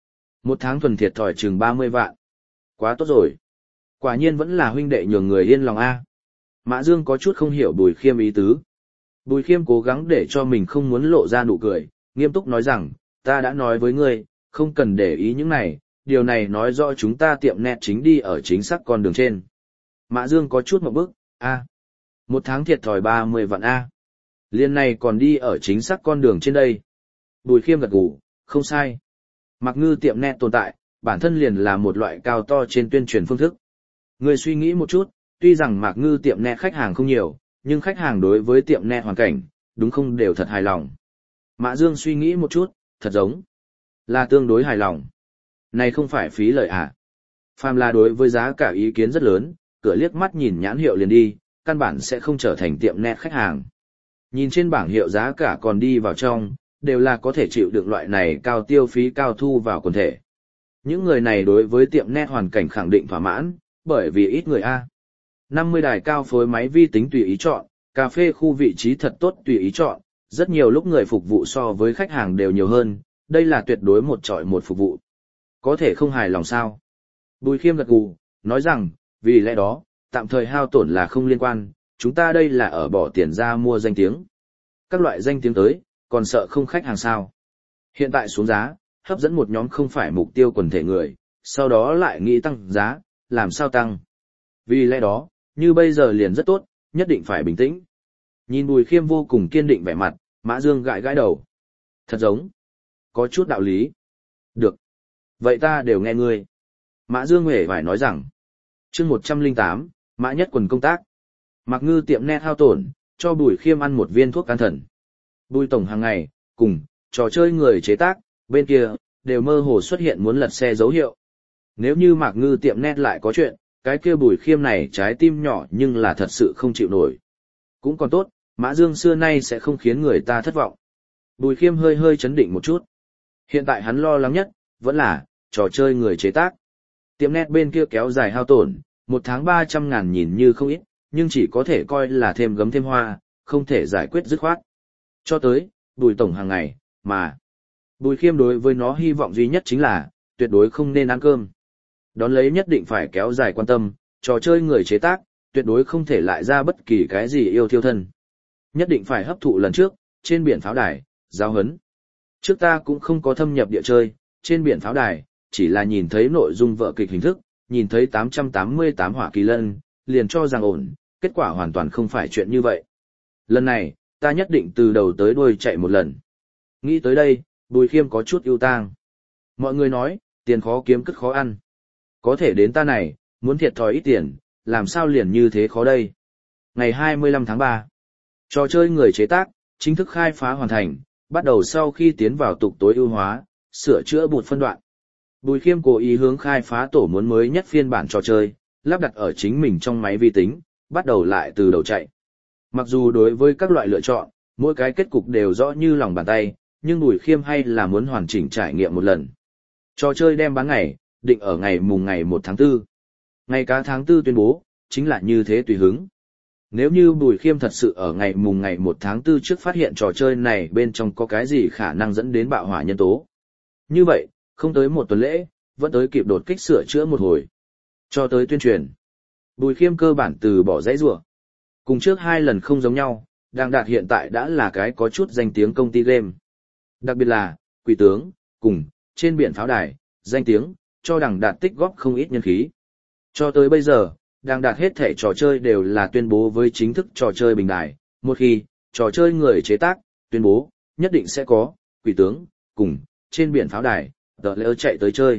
Một tháng thuần thiệt thòi chừng ba mươi vạn. Quá tốt rồi. Quả nhiên vẫn là huynh đệ nhường người yên lòng a. Mã Dương có chút không hiểu Bùi Khiêm ý tứ. Bùi Khiêm cố gắng để cho mình không muốn lộ ra nụ cười, nghiêm túc nói rằng, ta đã nói với ngươi, không cần để ý những này, điều này nói rõ chúng ta tiệm net chính đi ở chính xác con đường trên. Mã Dương có chút một bức, a, một tháng thiệt thòi ba mươi vạn a. Liên này còn đi ở chính xác con đường trên đây. Bùi Khiêm gật gù, không sai. Mạc Ngư tiệm net tồn tại, bản thân liền là một loại cao to trên tuyên truyền phương thức. Ngươi suy nghĩ một chút, tuy rằng Mạc Ngư tiệm net khách hàng không nhiều, nhưng khách hàng đối với tiệm net hoàn cảnh, đúng không đều thật hài lòng. Mã Dương suy nghĩ một chút, thật giống là tương đối hài lòng. Này không phải phí lời à? Phàm là đối với giá cả ý kiến rất lớn, cửa liếc mắt nhìn nhãn hiệu liền đi, căn bản sẽ không trở thành tiệm net khách hàng. Nhìn trên bảng hiệu giá cả còn đi vào trong, đều là có thể chịu được loại này cao tiêu phí cao thu vào quần thể. Những người này đối với tiệm net hoàn cảnh khẳng định thỏa mãn, bởi vì ít người A. năm mươi đài cao phối máy vi tính tùy ý chọn, cà phê khu vị trí thật tốt tùy ý chọn, rất nhiều lúc người phục vụ so với khách hàng đều nhiều hơn, đây là tuyệt đối một chọi một phục vụ. Có thể không hài lòng sao? Bùi Khiêm gật gù, nói rằng, vì lẽ đó, tạm thời hao tổn là không liên quan, chúng ta đây là ở bỏ tiền ra mua danh tiếng. Các loại danh tiếng tới, còn sợ không khách hàng sao. Hiện tại xuống giá, hấp dẫn một nhóm không phải mục tiêu quần thể người, sau đó lại nghĩ tăng giá, làm sao tăng. Vì lẽ đó, như bây giờ liền rất tốt, nhất định phải bình tĩnh. Nhìn Bùi Khiêm vô cùng kiên định vẻ mặt, Mã Dương gãi gãi đầu. Thật giống, có chút đạo lý. Được. Vậy ta đều nghe ngươi. Mã Dương huệ phải nói rằng, chương một trăm lẻ tám, Mã Nhất Quần công tác. Mạc Ngư tiệm net hao tổn, cho Bùi Khiêm ăn một viên thuốc can thần. Bùi tổng hàng ngày, cùng, trò chơi người chế tác, bên kia, đều mơ hồ xuất hiện muốn lật xe dấu hiệu. Nếu như Mạc Ngư tiệm net lại có chuyện, cái kia Bùi Khiêm này trái tim nhỏ nhưng là thật sự không chịu nổi. Cũng còn tốt, Mã Dương xưa nay sẽ không khiến người ta thất vọng. Bùi Khiêm hơi hơi chấn định một chút. Hiện tại hắn lo lắng nhất, vẫn là, trò chơi người chế tác. Tiệm net bên kia kéo dài hao tổn, một tháng ba trăm ngàn nhìn như không ít, nhưng chỉ có thể coi là thêm gấm thêm hoa, không thể giải quyết dứt khoát. Cho tới, Bùi tổng hàng ngày, mà Bùi Khiêm đối với nó hy vọng duy nhất chính là, tuyệt đối không nên ăn cơm. Đón lấy nhất định phải kéo dài quan tâm, trò chơi người chế tác, tuyệt đối không thể lại ra bất kỳ cái gì yêu thiêu thân. Nhất định phải hấp thụ lần trước, trên biển pháo đài, giao hấn. Trước ta cũng không có thâm nhập địa chơi, trên biển pháo đài, chỉ là nhìn thấy nội dung vở kịch hình thức, nhìn thấy tám trăm tám mươi tám hỏa kỳ lân, liền cho rằng ổn, kết quả hoàn toàn không phải chuyện như vậy. Lần này, ta nhất định từ đầu tới đuôi chạy một lần. Nghĩ tới đây, Bùi Khiêm có chút ưu tang. Mọi người nói, tiền khó kiếm cất khó ăn. Có thể đến ta này, muốn thiệt thòi ít tiền, làm sao liền như thế khó đây. Ngày hai mươi lăm tháng ba, trò chơi người chế tác, chính thức khai phá hoàn thành, bắt đầu sau khi tiến vào tục tối ưu hóa, sửa chữa một phân đoạn. Bùi Khiêm cố ý hướng khai phá tổ muốn mới nhất phiên bản trò chơi, lắp đặt ở chính mình trong máy vi tính, bắt đầu lại từ đầu chạy. Mặc dù đối với các loại lựa chọn, mỗi cái kết cục đều rõ như lòng bàn tay, nhưng Bùi Khiêm hay là muốn hoàn chỉnh trải nghiệm một lần. Trò chơi đem bán ngày, định ở ngày mùng ngày một tháng tư. Ngày cá tháng tư tuyên bố, chính là như thế tùy hứng. Nếu như Bùi Khiêm thật sự ở ngày mùng ngày một tháng tư trước phát hiện trò chơi này bên trong có cái gì khả năng dẫn đến bạo hỏa nhân tố. Như vậy, không tới một tuần lễ, vẫn tới kịp đột kích sửa chữa một hồi. Cho tới tuyên truyền. Bùi Khiêm cơ bản từ bỏ dãy rủa. Cùng trước hai lần không giống nhau, Đàng Đạt hiện tại đã là cái có chút danh tiếng công ty game. Đặc biệt là, Quỷ tướng, cùng, trên biển pháo đài, danh tiếng, cho Đàng Đạt tích góp không ít nhân khí. Cho tới bây giờ, Đàng Đạt hết thể trò chơi đều là tuyên bố với chính thức trò chơi bình đài. Một khi, trò chơi người chế tác, tuyên bố, nhất định sẽ có, Quỷ tướng, cùng, trên biển pháo đài, tờ lỡ chạy tới chơi.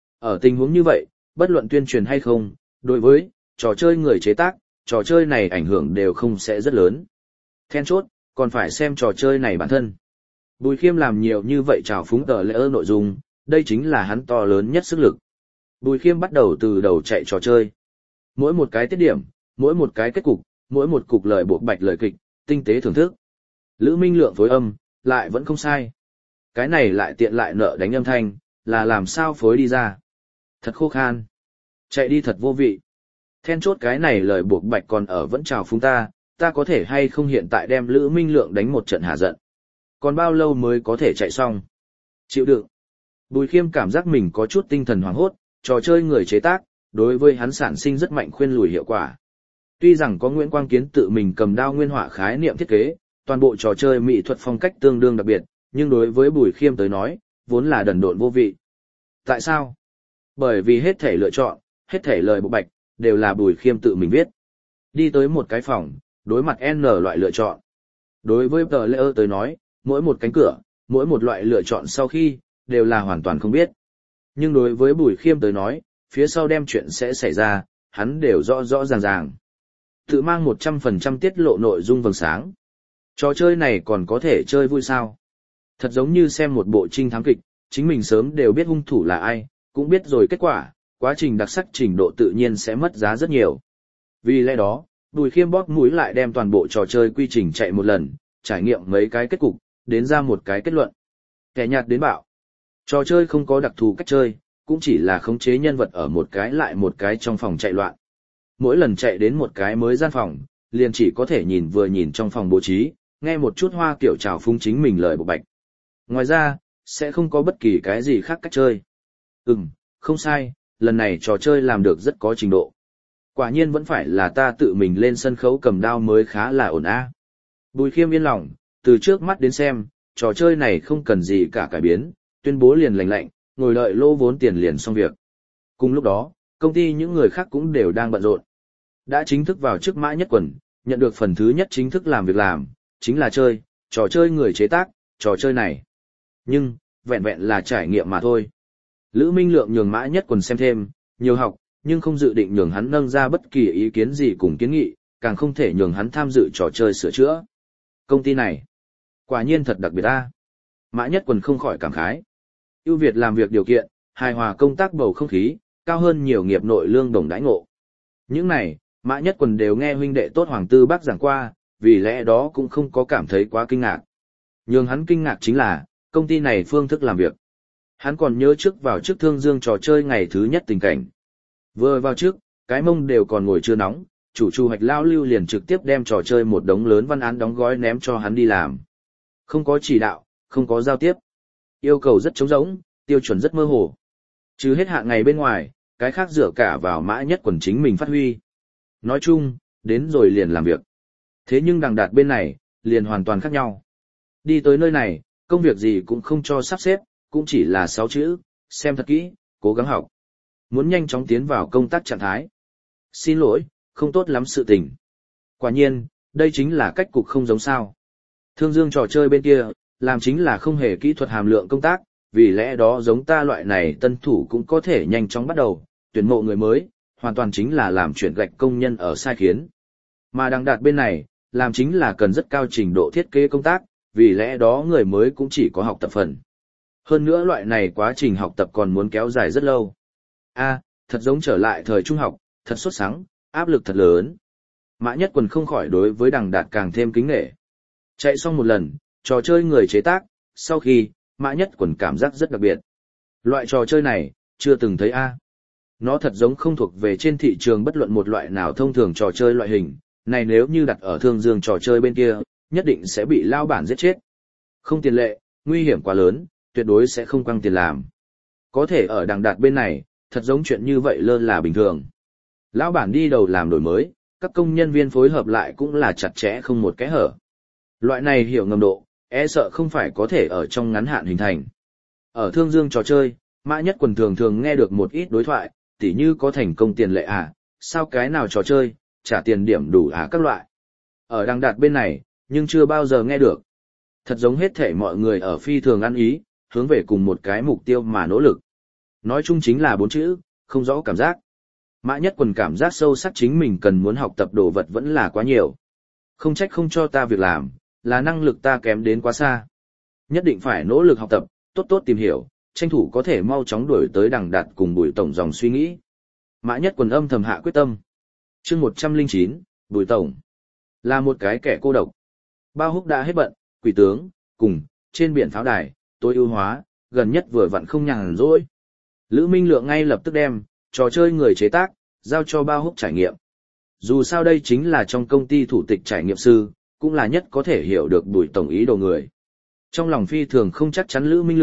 Ở tình huống như vậy, bất luận tuyên truyền hay không, đối với trò chơi người chế tác, trò chơi này ảnh hưởng đều không sẽ rất lớn. Then chốt, còn phải xem trò chơi này bản thân. Bùi Khiêm làm nhiều như vậy trào phúng tờ lỡ nội dung, đây chính là hắn to lớn nhất sức lực. Bùi Khiêm bắt đầu từ đầu chạy trò chơi. Mỗi một cái tiết điểm, mỗi một cái kết cục, mỗi một cục lời buộc bạch lời kịch, tinh tế thưởng thức. Lữ Minh Lượng phối âm, lại vẫn không sai. Cái này lại tiện lại nợ đánh âm thanh, là làm sao phối đi ra. Thật khô khan. Chạy đi thật vô vị. Then chốt cái này lời buộc bạch còn ở vẫn chào phúng ta, ta có thể hay không hiện tại đem Lữ Minh Lượng đánh một trận hạ giận. Còn bao lâu mới có thể chạy xong? Chịu đựng. Bùi Khiêm cảm giác mình có chút tinh thần hoảng hốt, trò chơi người chế tác, đối với hắn sản sinh rất mạnh khuyên lùi hiệu quả. Tuy rằng có Nguyễn Quang Kiến tự mình cầm đao nguyên họa khái niệm thiết kế, toàn bộ trò chơi mỹ thuật phong cách tương đương đặc biệt, nhưng đối với Bùi Khiêm tới nói, vốn là đần độn vô vị. Tại sao? Bởi vì hết thể lựa chọn, hết thể lời bộ bạch, đều là Bùi Khiêm tự mình viết. Đi tới một cái phòng, đối mặt N loại lựa chọn. Đối với tờ lễ tới nói, mỗi một cánh cửa, mỗi một loại lựa chọn sau khi, đều là hoàn toàn không biết. Nhưng đối với Bùi Khiêm tới nói, phía sau đem chuyện sẽ xảy ra, hắn đều rõ rõ ràng ràng. Tự mang một trăm phần trăm tiết lộ nội dung vầng sáng. Trò chơi này còn có thể chơi vui sao? Thật giống như xem một bộ trinh thám kịch, chính mình sớm đều biết hung thủ là ai, cũng biết rồi kết quả, quá trình đặc sắc trình độ tự nhiên sẽ mất giá rất nhiều. Vì lẽ đó, Bùi Khiêm bóp mũi lại đem toàn bộ trò chơi quy trình chạy một lần, trải nghiệm mấy cái kết cục, đến ra một cái kết luận. Kẻ nhạt đến bạo. Trò chơi không có đặc thù cách chơi, cũng chỉ là khống chế nhân vật ở một cái lại một cái trong phòng chạy loạn. Mỗi lần chạy đến một cái mới gian phòng, liền chỉ có thể nhìn vừa nhìn trong phòng bố trí, nghe một chút hoa kiểu trào phúng chính mình lời bộ bạch. Ngoài ra, sẽ không có bất kỳ cái gì khác cách chơi. Ừm, không sai, lần này trò chơi làm được rất có trình độ. Quả nhiên vẫn phải là ta tự mình lên sân khấu cầm đao mới khá là ổn a. Bùi Khiêm yên lòng, từ trước mắt đến xem, trò chơi này không cần gì cả cải biến, tuyên bố liền lành lạnh, ngồi đợi lô vốn tiền liền xong việc. Cùng lúc đó, công ty những người khác cũng đều đang bận rộn. Đã chính thức vào chức Mã Nhất Quần, nhận được phần thứ nhất chính thức làm việc làm, chính là chơi, trò chơi người chế tác, trò chơi này. Nhưng, vẹn vẹn là trải nghiệm mà thôi. Lữ Minh Lượng nhường Mã Nhất Quần xem thêm, nhiều học, nhưng không dự định nhường hắn nâng ra bất kỳ ý kiến gì cùng kiến nghị, càng không thể nhường hắn tham dự trò chơi sửa chữa. Công ty này, quả nhiên thật đặc biệt ta. Mã Nhất Quần không khỏi cảm khái. Ưu việt làm việc điều kiện, hài hòa công tác bầu không khí, cao hơn nhiều nghiệp nội lương đồng đãi ngộ. Những này, Mã Nhất Quần đều nghe huynh đệ tốt Hoàng Tư Bác giảng qua, vì lẽ đó cũng không có cảm thấy quá kinh ngạc. Nhưng hắn kinh ngạc chính là, công ty này phương thức làm việc. Hắn còn nhớ trước vào trước Thương Dương trò chơi ngày thứ nhất tình cảnh. Vừa vào trước, cái mông đều còn ngồi chưa nóng, chủ Chu Hoạch Lao Lưu liền trực tiếp đem trò chơi một đống lớn văn án đóng gói ném cho hắn đi làm. Không có chỉ đạo, không có giao tiếp. Yêu cầu rất trống rỗng, tiêu chuẩn rất mơ hồ. Chứ hết hạn ngày bên ngoài, cái khác dựa cả vào Mã Nhất Quần chính mình phát huy. Nói chung, đến rồi liền làm việc. Thế nhưng Đằng Đạt bên này, liền hoàn toàn khác nhau. Đi tới nơi này, công việc gì cũng không cho sắp xếp, cũng chỉ là sáu chữ, xem thật kỹ, cố gắng học. Muốn nhanh chóng tiến vào công tác trạng thái. Xin lỗi, không tốt lắm sự tình. Quả nhiên, đây chính là cách cục không giống sao. Thương Dương trò chơi bên kia, làm chính là không hề kỹ thuật hàm lượng công tác, vì lẽ đó giống ta loại này tân thủ cũng có thể nhanh chóng bắt đầu, tuyển mộ người mới, hoàn toàn chính là làm chuyển gạch công nhân ở sai khiến. Mà Đằng Đạt bên này, làm chính là cần rất cao trình độ thiết kế công tác, vì lẽ đó người mới cũng chỉ có học tập phần. Hơn nữa loại này quá trình học tập còn muốn kéo dài rất lâu. A, thật giống trở lại thời trung học, thật sốt sắng, áp lực thật lớn. Mã Nhất Quần không khỏi đối với Đằng Đạt càng thêm kính nể. Chạy xong một lần, trò chơi người chế tác, sau khi, Mã Nhất Quần cảm giác rất đặc biệt. Loại trò chơi này, chưa từng thấy A. Nó thật giống không thuộc về trên thị trường bất luận một loại nào thông thường trò chơi loại hình, này nếu như đặt ở Thương Dương trò chơi bên kia, nhất định sẽ bị lao bản giết chết. Không tiền lệ, nguy hiểm quá lớn, tuyệt đối sẽ không quăng tiền làm. Có thể ở Đằng Đạt bên này, thật giống chuyện như vậy lơ là bình thường. Lão bản đi đầu làm đổi mới, các công nhân viên phối hợp lại cũng là chặt chẽ không một kẽ hở. Loại này hiểu ngầm độ, e sợ không phải có thể ở trong ngắn hạn hình thành. Ở Thương Dương trò chơi, Mã Nhất Quần thường thường nghe được một ít đối thoại, tỉ như có thành công tiền lệ à, sao cái nào trò chơi, trả tiền điểm đủ à các loại. Ở Đằng Đạt bên này, nhưng chưa bao giờ nghe được. Thật giống hết thể mọi người ở phi thường ăn ý, hướng về cùng một cái mục tiêu mà nỗ lực. Nói chung chính là bốn chữ, không rõ cảm giác. Mã Nhất Quần cảm giác sâu sắc chính mình cần muốn học tập đồ vật vẫn là quá nhiều. Không trách không cho ta việc làm, là năng lực ta kém đến quá xa. Nhất định phải nỗ lực học tập, tốt tốt tìm hiểu, tranh thủ có thể mau chóng đuổi tới Đằng Đạt cùng Bùi Tổng dòng suy nghĩ. Mã Nhất Quần âm thầm hạ quyết tâm. Chương một trăm lẻ chín, Bùi Tổng là một cái kẻ cô độc. Bao Húc đã hết bận, Quỷ Tướng, cùng, trên biển pháo đài, tối ưu hóa, gần nhất vừa vặn không nhàn rỗi. Lữ Minh Lượng ngay lập tức đem, trò chơi người chế tác, giao cho Bao Húc trải nghiệm. Dù sao đây chính là trong công ty thủ tịch trải nghiệm sư, cũng là nhất có thể hiểu được Bùi Tổng ý đồ người. Trong lòng phi thường không chắc chắn Lữ Minh Lượng,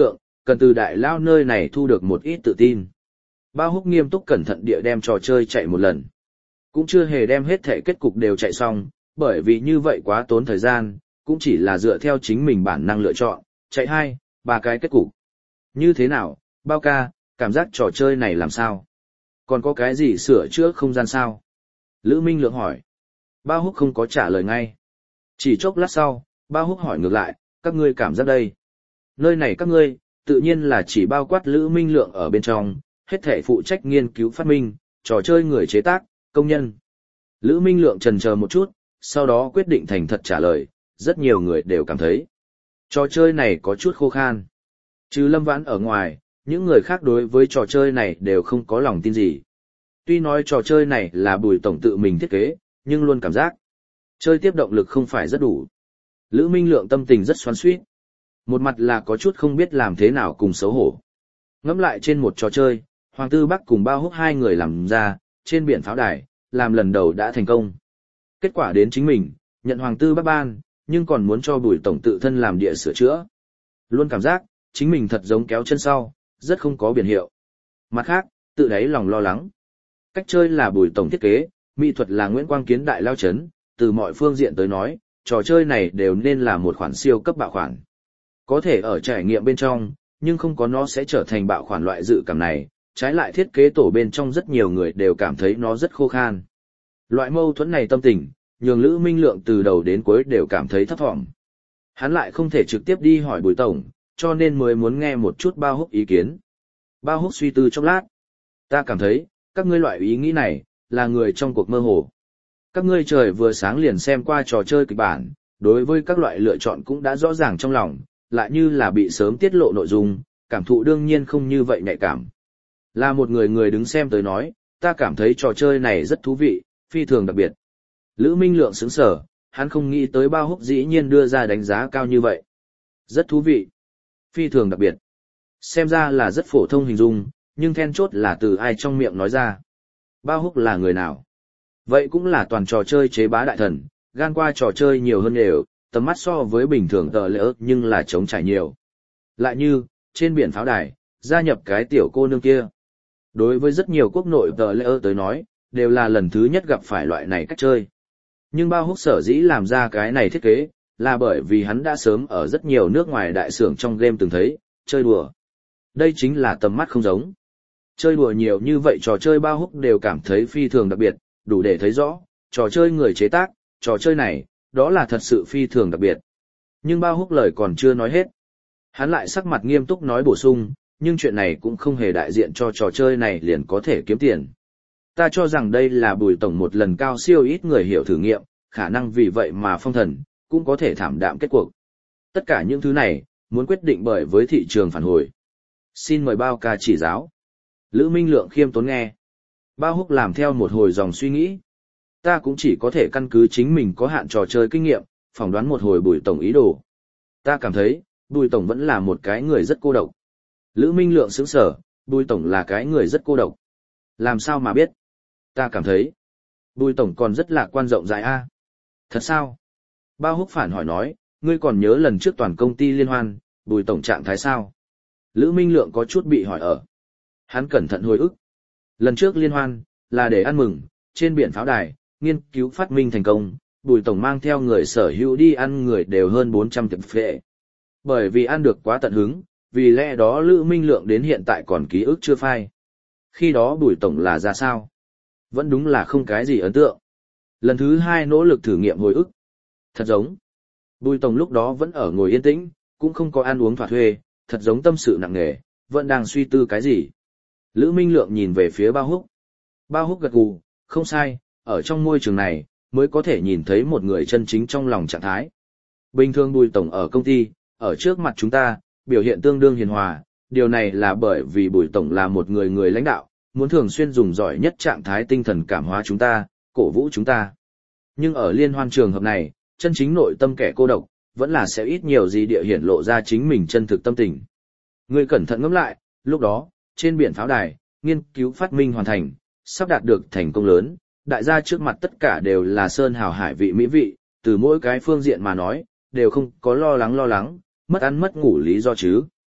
cần từ đại lao nơi này thu được một ít tự tin. Bao Húc nghiêm túc cẩn thận địa đem trò chơi chạy một lần. Cũng chưa hề đem hết thể kết cục đều chạy xong, bởi vì như vậy quá tốn thời gian, cũng chỉ là dựa theo chính mình bản năng lựa chọn, chạy hai, ba cái kết cục. Như thế nào, Bao ca, cảm giác trò chơi này làm sao? Còn có cái gì sửa chữa không gian sao? Lữ Minh Lượng hỏi. Bao Húc không có trả lời ngay. Chỉ chốc lát sau, Bao Húc hỏi ngược lại, các ngươi cảm giác đây. Nơi này các ngươi, tự nhiên là chỉ bao quát Lữ Minh Lượng ở bên trong, hết thể phụ trách nghiên cứu phát minh, trò chơi người chế tác, công nhân. Lữ Minh Lượng chần chờ một chút, sau đó quyết định thành thật trả lời, rất nhiều người đều cảm thấy. Trò chơi này có chút khô khan. Trừ Lâm Vãn ở ngoài, những người khác đối với trò chơi này đều không có lòng tin gì. Tuy nói trò chơi này là Bùi tổng tự mình thiết kế, nhưng luôn cảm giác chơi tiếp động lực không phải rất đủ. Lữ Minh Lượng tâm tình rất xoắn xuýt. Một mặt là có chút không biết làm thế nào cùng xấu hổ. Ngẫm lại trên một trò chơi, Hoàng Tư Bắc cùng Bao Húc hai người làm ra, trên biển pháo đài, làm lần đầu đã thành công. Kết quả đến chính mình, nhận Hoàng Tư Bắc ban, nhưng còn muốn cho Bùi tổng tự thân làm địa sửa chữa. Luôn cảm giác, chính mình thật giống kéo chân sau, rất không có biển hiệu. Mặt khác, tự đáy lòng lo lắng. Cách chơi là Bùi tổng thiết kế, mỹ thuật là Nguyễn Quang Kiến đại lao chấn, từ mọi phương diện tới nói, trò chơi này đều nên là một khoản siêu cấp bạo khoản. Có thể ở trải nghiệm bên trong, nhưng không có nó sẽ trở thành bạo khoản loại dự cảm này, trái lại thiết kế tổ bên trong rất nhiều người đều cảm thấy nó rất khô khan. Loại mâu thuẫn này tâm tình, nhường Lữ Minh Lượng từ đầu đến cuối đều cảm thấy thấp thỏm. Hắn lại không thể trực tiếp đi hỏi Bùi tổng, cho nên mới muốn nghe một chút Bao Húc ý kiến. Bao Húc suy tư chốc lát. Ta cảm thấy, các ngươi loại ý nghĩ này, là người trong cuộc mơ hồ. Các ngươi trời vừa sáng liền xem qua trò chơi kịch bản, đối với các loại lựa chọn cũng đã rõ ràng trong lòng, lại như là bị sớm tiết lộ nội dung, cảm thụ đương nhiên không như vậy nhạy cảm. Là một người người đứng xem tới nói, ta cảm thấy trò chơi này rất thú vị, phi thường đặc biệt. Lữ Minh Lượng sững sờ, hắn không nghĩ tới Bao Húc dĩ nhiên đưa ra đánh giá cao như vậy. Rất thú vị, phi thường đặc biệt. Xem ra là rất phổ thông hình dung, nhưng then chốt là từ ai trong miệng nói ra. Bao Húc là người nào? Vậy cũng là toàn trò chơi chế bá đại thần, gan qua trò chơi nhiều hơn đều, tầm mắt so với bình thường tờ lỡ nhưng là trống trải nhiều. Lại như, trên biển pháo đài, gia nhập cái tiểu cô nương kia. Đối với rất nhiều quốc nội tờ lỡ tới nói, đều là lần thứ nhất gặp phải loại này cách chơi. Nhưng Bao Húc sở dĩ làm ra cái này thiết kế, là bởi vì hắn đã sớm ở rất nhiều nước ngoài đại xưởng trong game từng thấy, chơi đùa. Đây chính là tầm mắt không giống. Chơi đùa nhiều như vậy trò chơi Bao Húc đều cảm thấy phi thường đặc biệt, đủ để thấy rõ, trò chơi người chế tác, trò chơi này, đó là thật sự phi thường đặc biệt. Nhưng Bao Húc lời còn chưa nói hết. Hắn lại sắc mặt nghiêm túc nói bổ sung, nhưng chuyện này cũng không hề đại diện cho trò chơi này liền có thể kiếm tiền. Ta cho rằng đây là Bùi tổng một lần cao siêu ít người hiểu thử nghiệm, khả năng vì vậy mà phong thần, cũng có thể thảm đạm kết cuộc. Tất cả những thứ này, muốn quyết định bởi với thị trường phản hồi. Xin mời Bao ca chỉ giáo. Lữ Minh Lượng khiêm tốn nghe. Bao Húc làm theo một hồi dòng suy nghĩ. Ta cũng chỉ có thể căn cứ chính mình có hạn trò chơi kinh nghiệm, phỏng đoán một hồi Bùi tổng ý đồ. Ta cảm thấy, Bùi tổng vẫn là một cái người rất cô độc. Lữ Minh Lượng sững sờ, Bùi tổng là cái người rất cô độc. Làm sao mà biết? Ta cảm thấy, Bùi tổng còn rất lạc quan rộng rãi a. Thật sao? Bao Húc phản hỏi nói, ngươi còn nhớ lần trước toàn công ty liên hoan, Bùi tổng trạng thái sao? Lữ Minh Lượng có chút bị hỏi ở. Hắn cẩn thận hồi ức. Lần trước liên hoan, là để ăn mừng, trên biển pháo đài, nghiên cứu phát minh thành công, Bùi tổng mang theo người sở hữu đi ăn người đều hơn bốn trăm tiệm phệ. Bởi vì ăn được quá tận hứng, vì lẽ đó Lữ Minh Lượng đến hiện tại còn ký ức chưa phai. Khi đó Bùi tổng là ra sao? Vẫn đúng là không cái gì ấn tượng. Lần thứ hai nỗ lực thử nghiệm hồi ức. Thật giống. Bùi tổng lúc đó vẫn ở ngồi yên tĩnh, cũng không có ăn uống thỏa thuê, thật giống tâm sự nặng nề, vẫn đang suy tư cái gì. Lữ Minh Lượng nhìn về phía Bao Húc. Bao Húc gật gù, không sai, ở trong môi trường này, mới có thể nhìn thấy một người chân chính trong lòng trạng thái. Bình thường Bùi tổng ở công ty, ở trước mặt chúng ta, biểu hiện tương đương hiền hòa, điều này là bởi vì Bùi tổng là một người người lãnh đạo, muốn thường xuyên dùng giỏi nhất trạng thái tinh thần cảm hóa chúng ta, cổ vũ chúng ta. Nhưng ở liên hoan trường hợp này, chân chính nội tâm kẻ cô độc, vẫn là sẽ ít nhiều gì địa hiển lộ ra chính mình chân thực tâm tình. Ngươi cẩn thận ngẫm lại, lúc đó, trên biển pháo đài, nghiên cứu phát minh hoàn thành, sắp đạt được thành công lớn, đại gia trước mặt tất cả đều là sơn hào hải vị mỹ vị, từ mỗi cái phương diện mà nói, đều không có lo lắng lo lắng, mất ăn mất ngủ lý do chứ.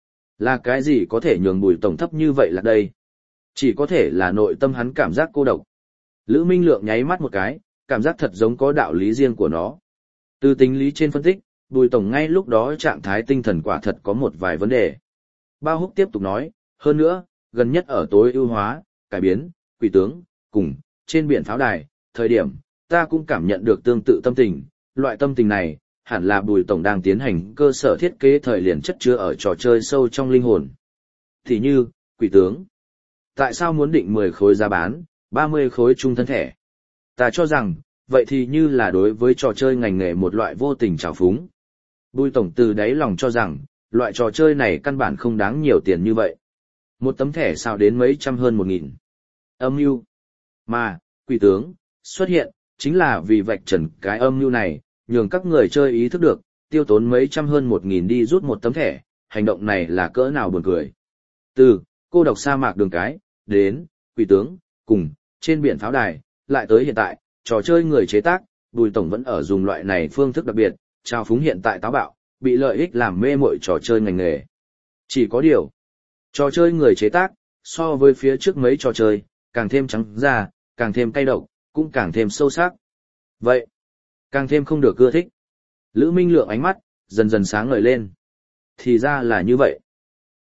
Là cái gì có thể nhường Bùi Tổng thấp như vậy là đây? Chỉ có thể là nội tâm hắn cảm giác cô độc. Lữ Minh Lượng nháy mắt một cái, cảm giác thật giống có đạo lý riêng của nó. Từ tính lý trên phân tích, Bùi Tổng ngay lúc đó trạng thái tinh thần quả thật có một vài vấn đề. Bao Húc tiếp tục nói, hơn nữa, gần nhất ở tối ưu hóa, cải biến, quỷ tướng, cùng, trên biển pháo đài, thời điểm, ta cũng cảm nhận được tương tự tâm tình, loại tâm tình này, hẳn là Bùi Tổng đang tiến hành cơ sở thiết kế thời liền chất chứa ở trò chơi sâu trong linh hồn. Thì như, quỷ tướng. Tại sao muốn định mười khối giá bán, ba mươi khối trung thân thẻ? Ta cho rằng, vậy thì như là đối với trò chơi ngành nghề một loại vô tình trào phúng. Bùi Tổng từ đáy lòng cho rằng, loại trò chơi này căn bản không đáng nhiều tiền như vậy. Một tấm thẻ sao đến mấy trăm hơn một nghìn. Âm mưu mà, quỷ tướng, xuất hiện, chính là vì vạch trần cái âm mưu này, nhường các người chơi ý thức được, tiêu tốn mấy trăm hơn một nghìn đi rút một tấm thẻ, hành động này là cỡ nào buồn cười. Từ, cô độc sa mạc đường cái, đến, quỷ tướng, cùng, trên biển pháo đài, lại tới hiện tại, trò chơi người chế tác, Bùi Tổng vẫn ở dùng loại này phương thức đặc biệt, trao phúng hiện tại táo bạo, bị lợi ích làm mê mội trò chơi ngành nghề. Chỉ có điều, trò chơi người chế tác, so với phía trước mấy trò chơi, càng thêm trắng da, càng thêm cay độc, cũng càng thêm sâu sắc. Vậy, càng thêm không được ưa thích. Lữ Minh Lượng ánh mắt, dần dần sáng ngời lên. Thì ra là như vậy.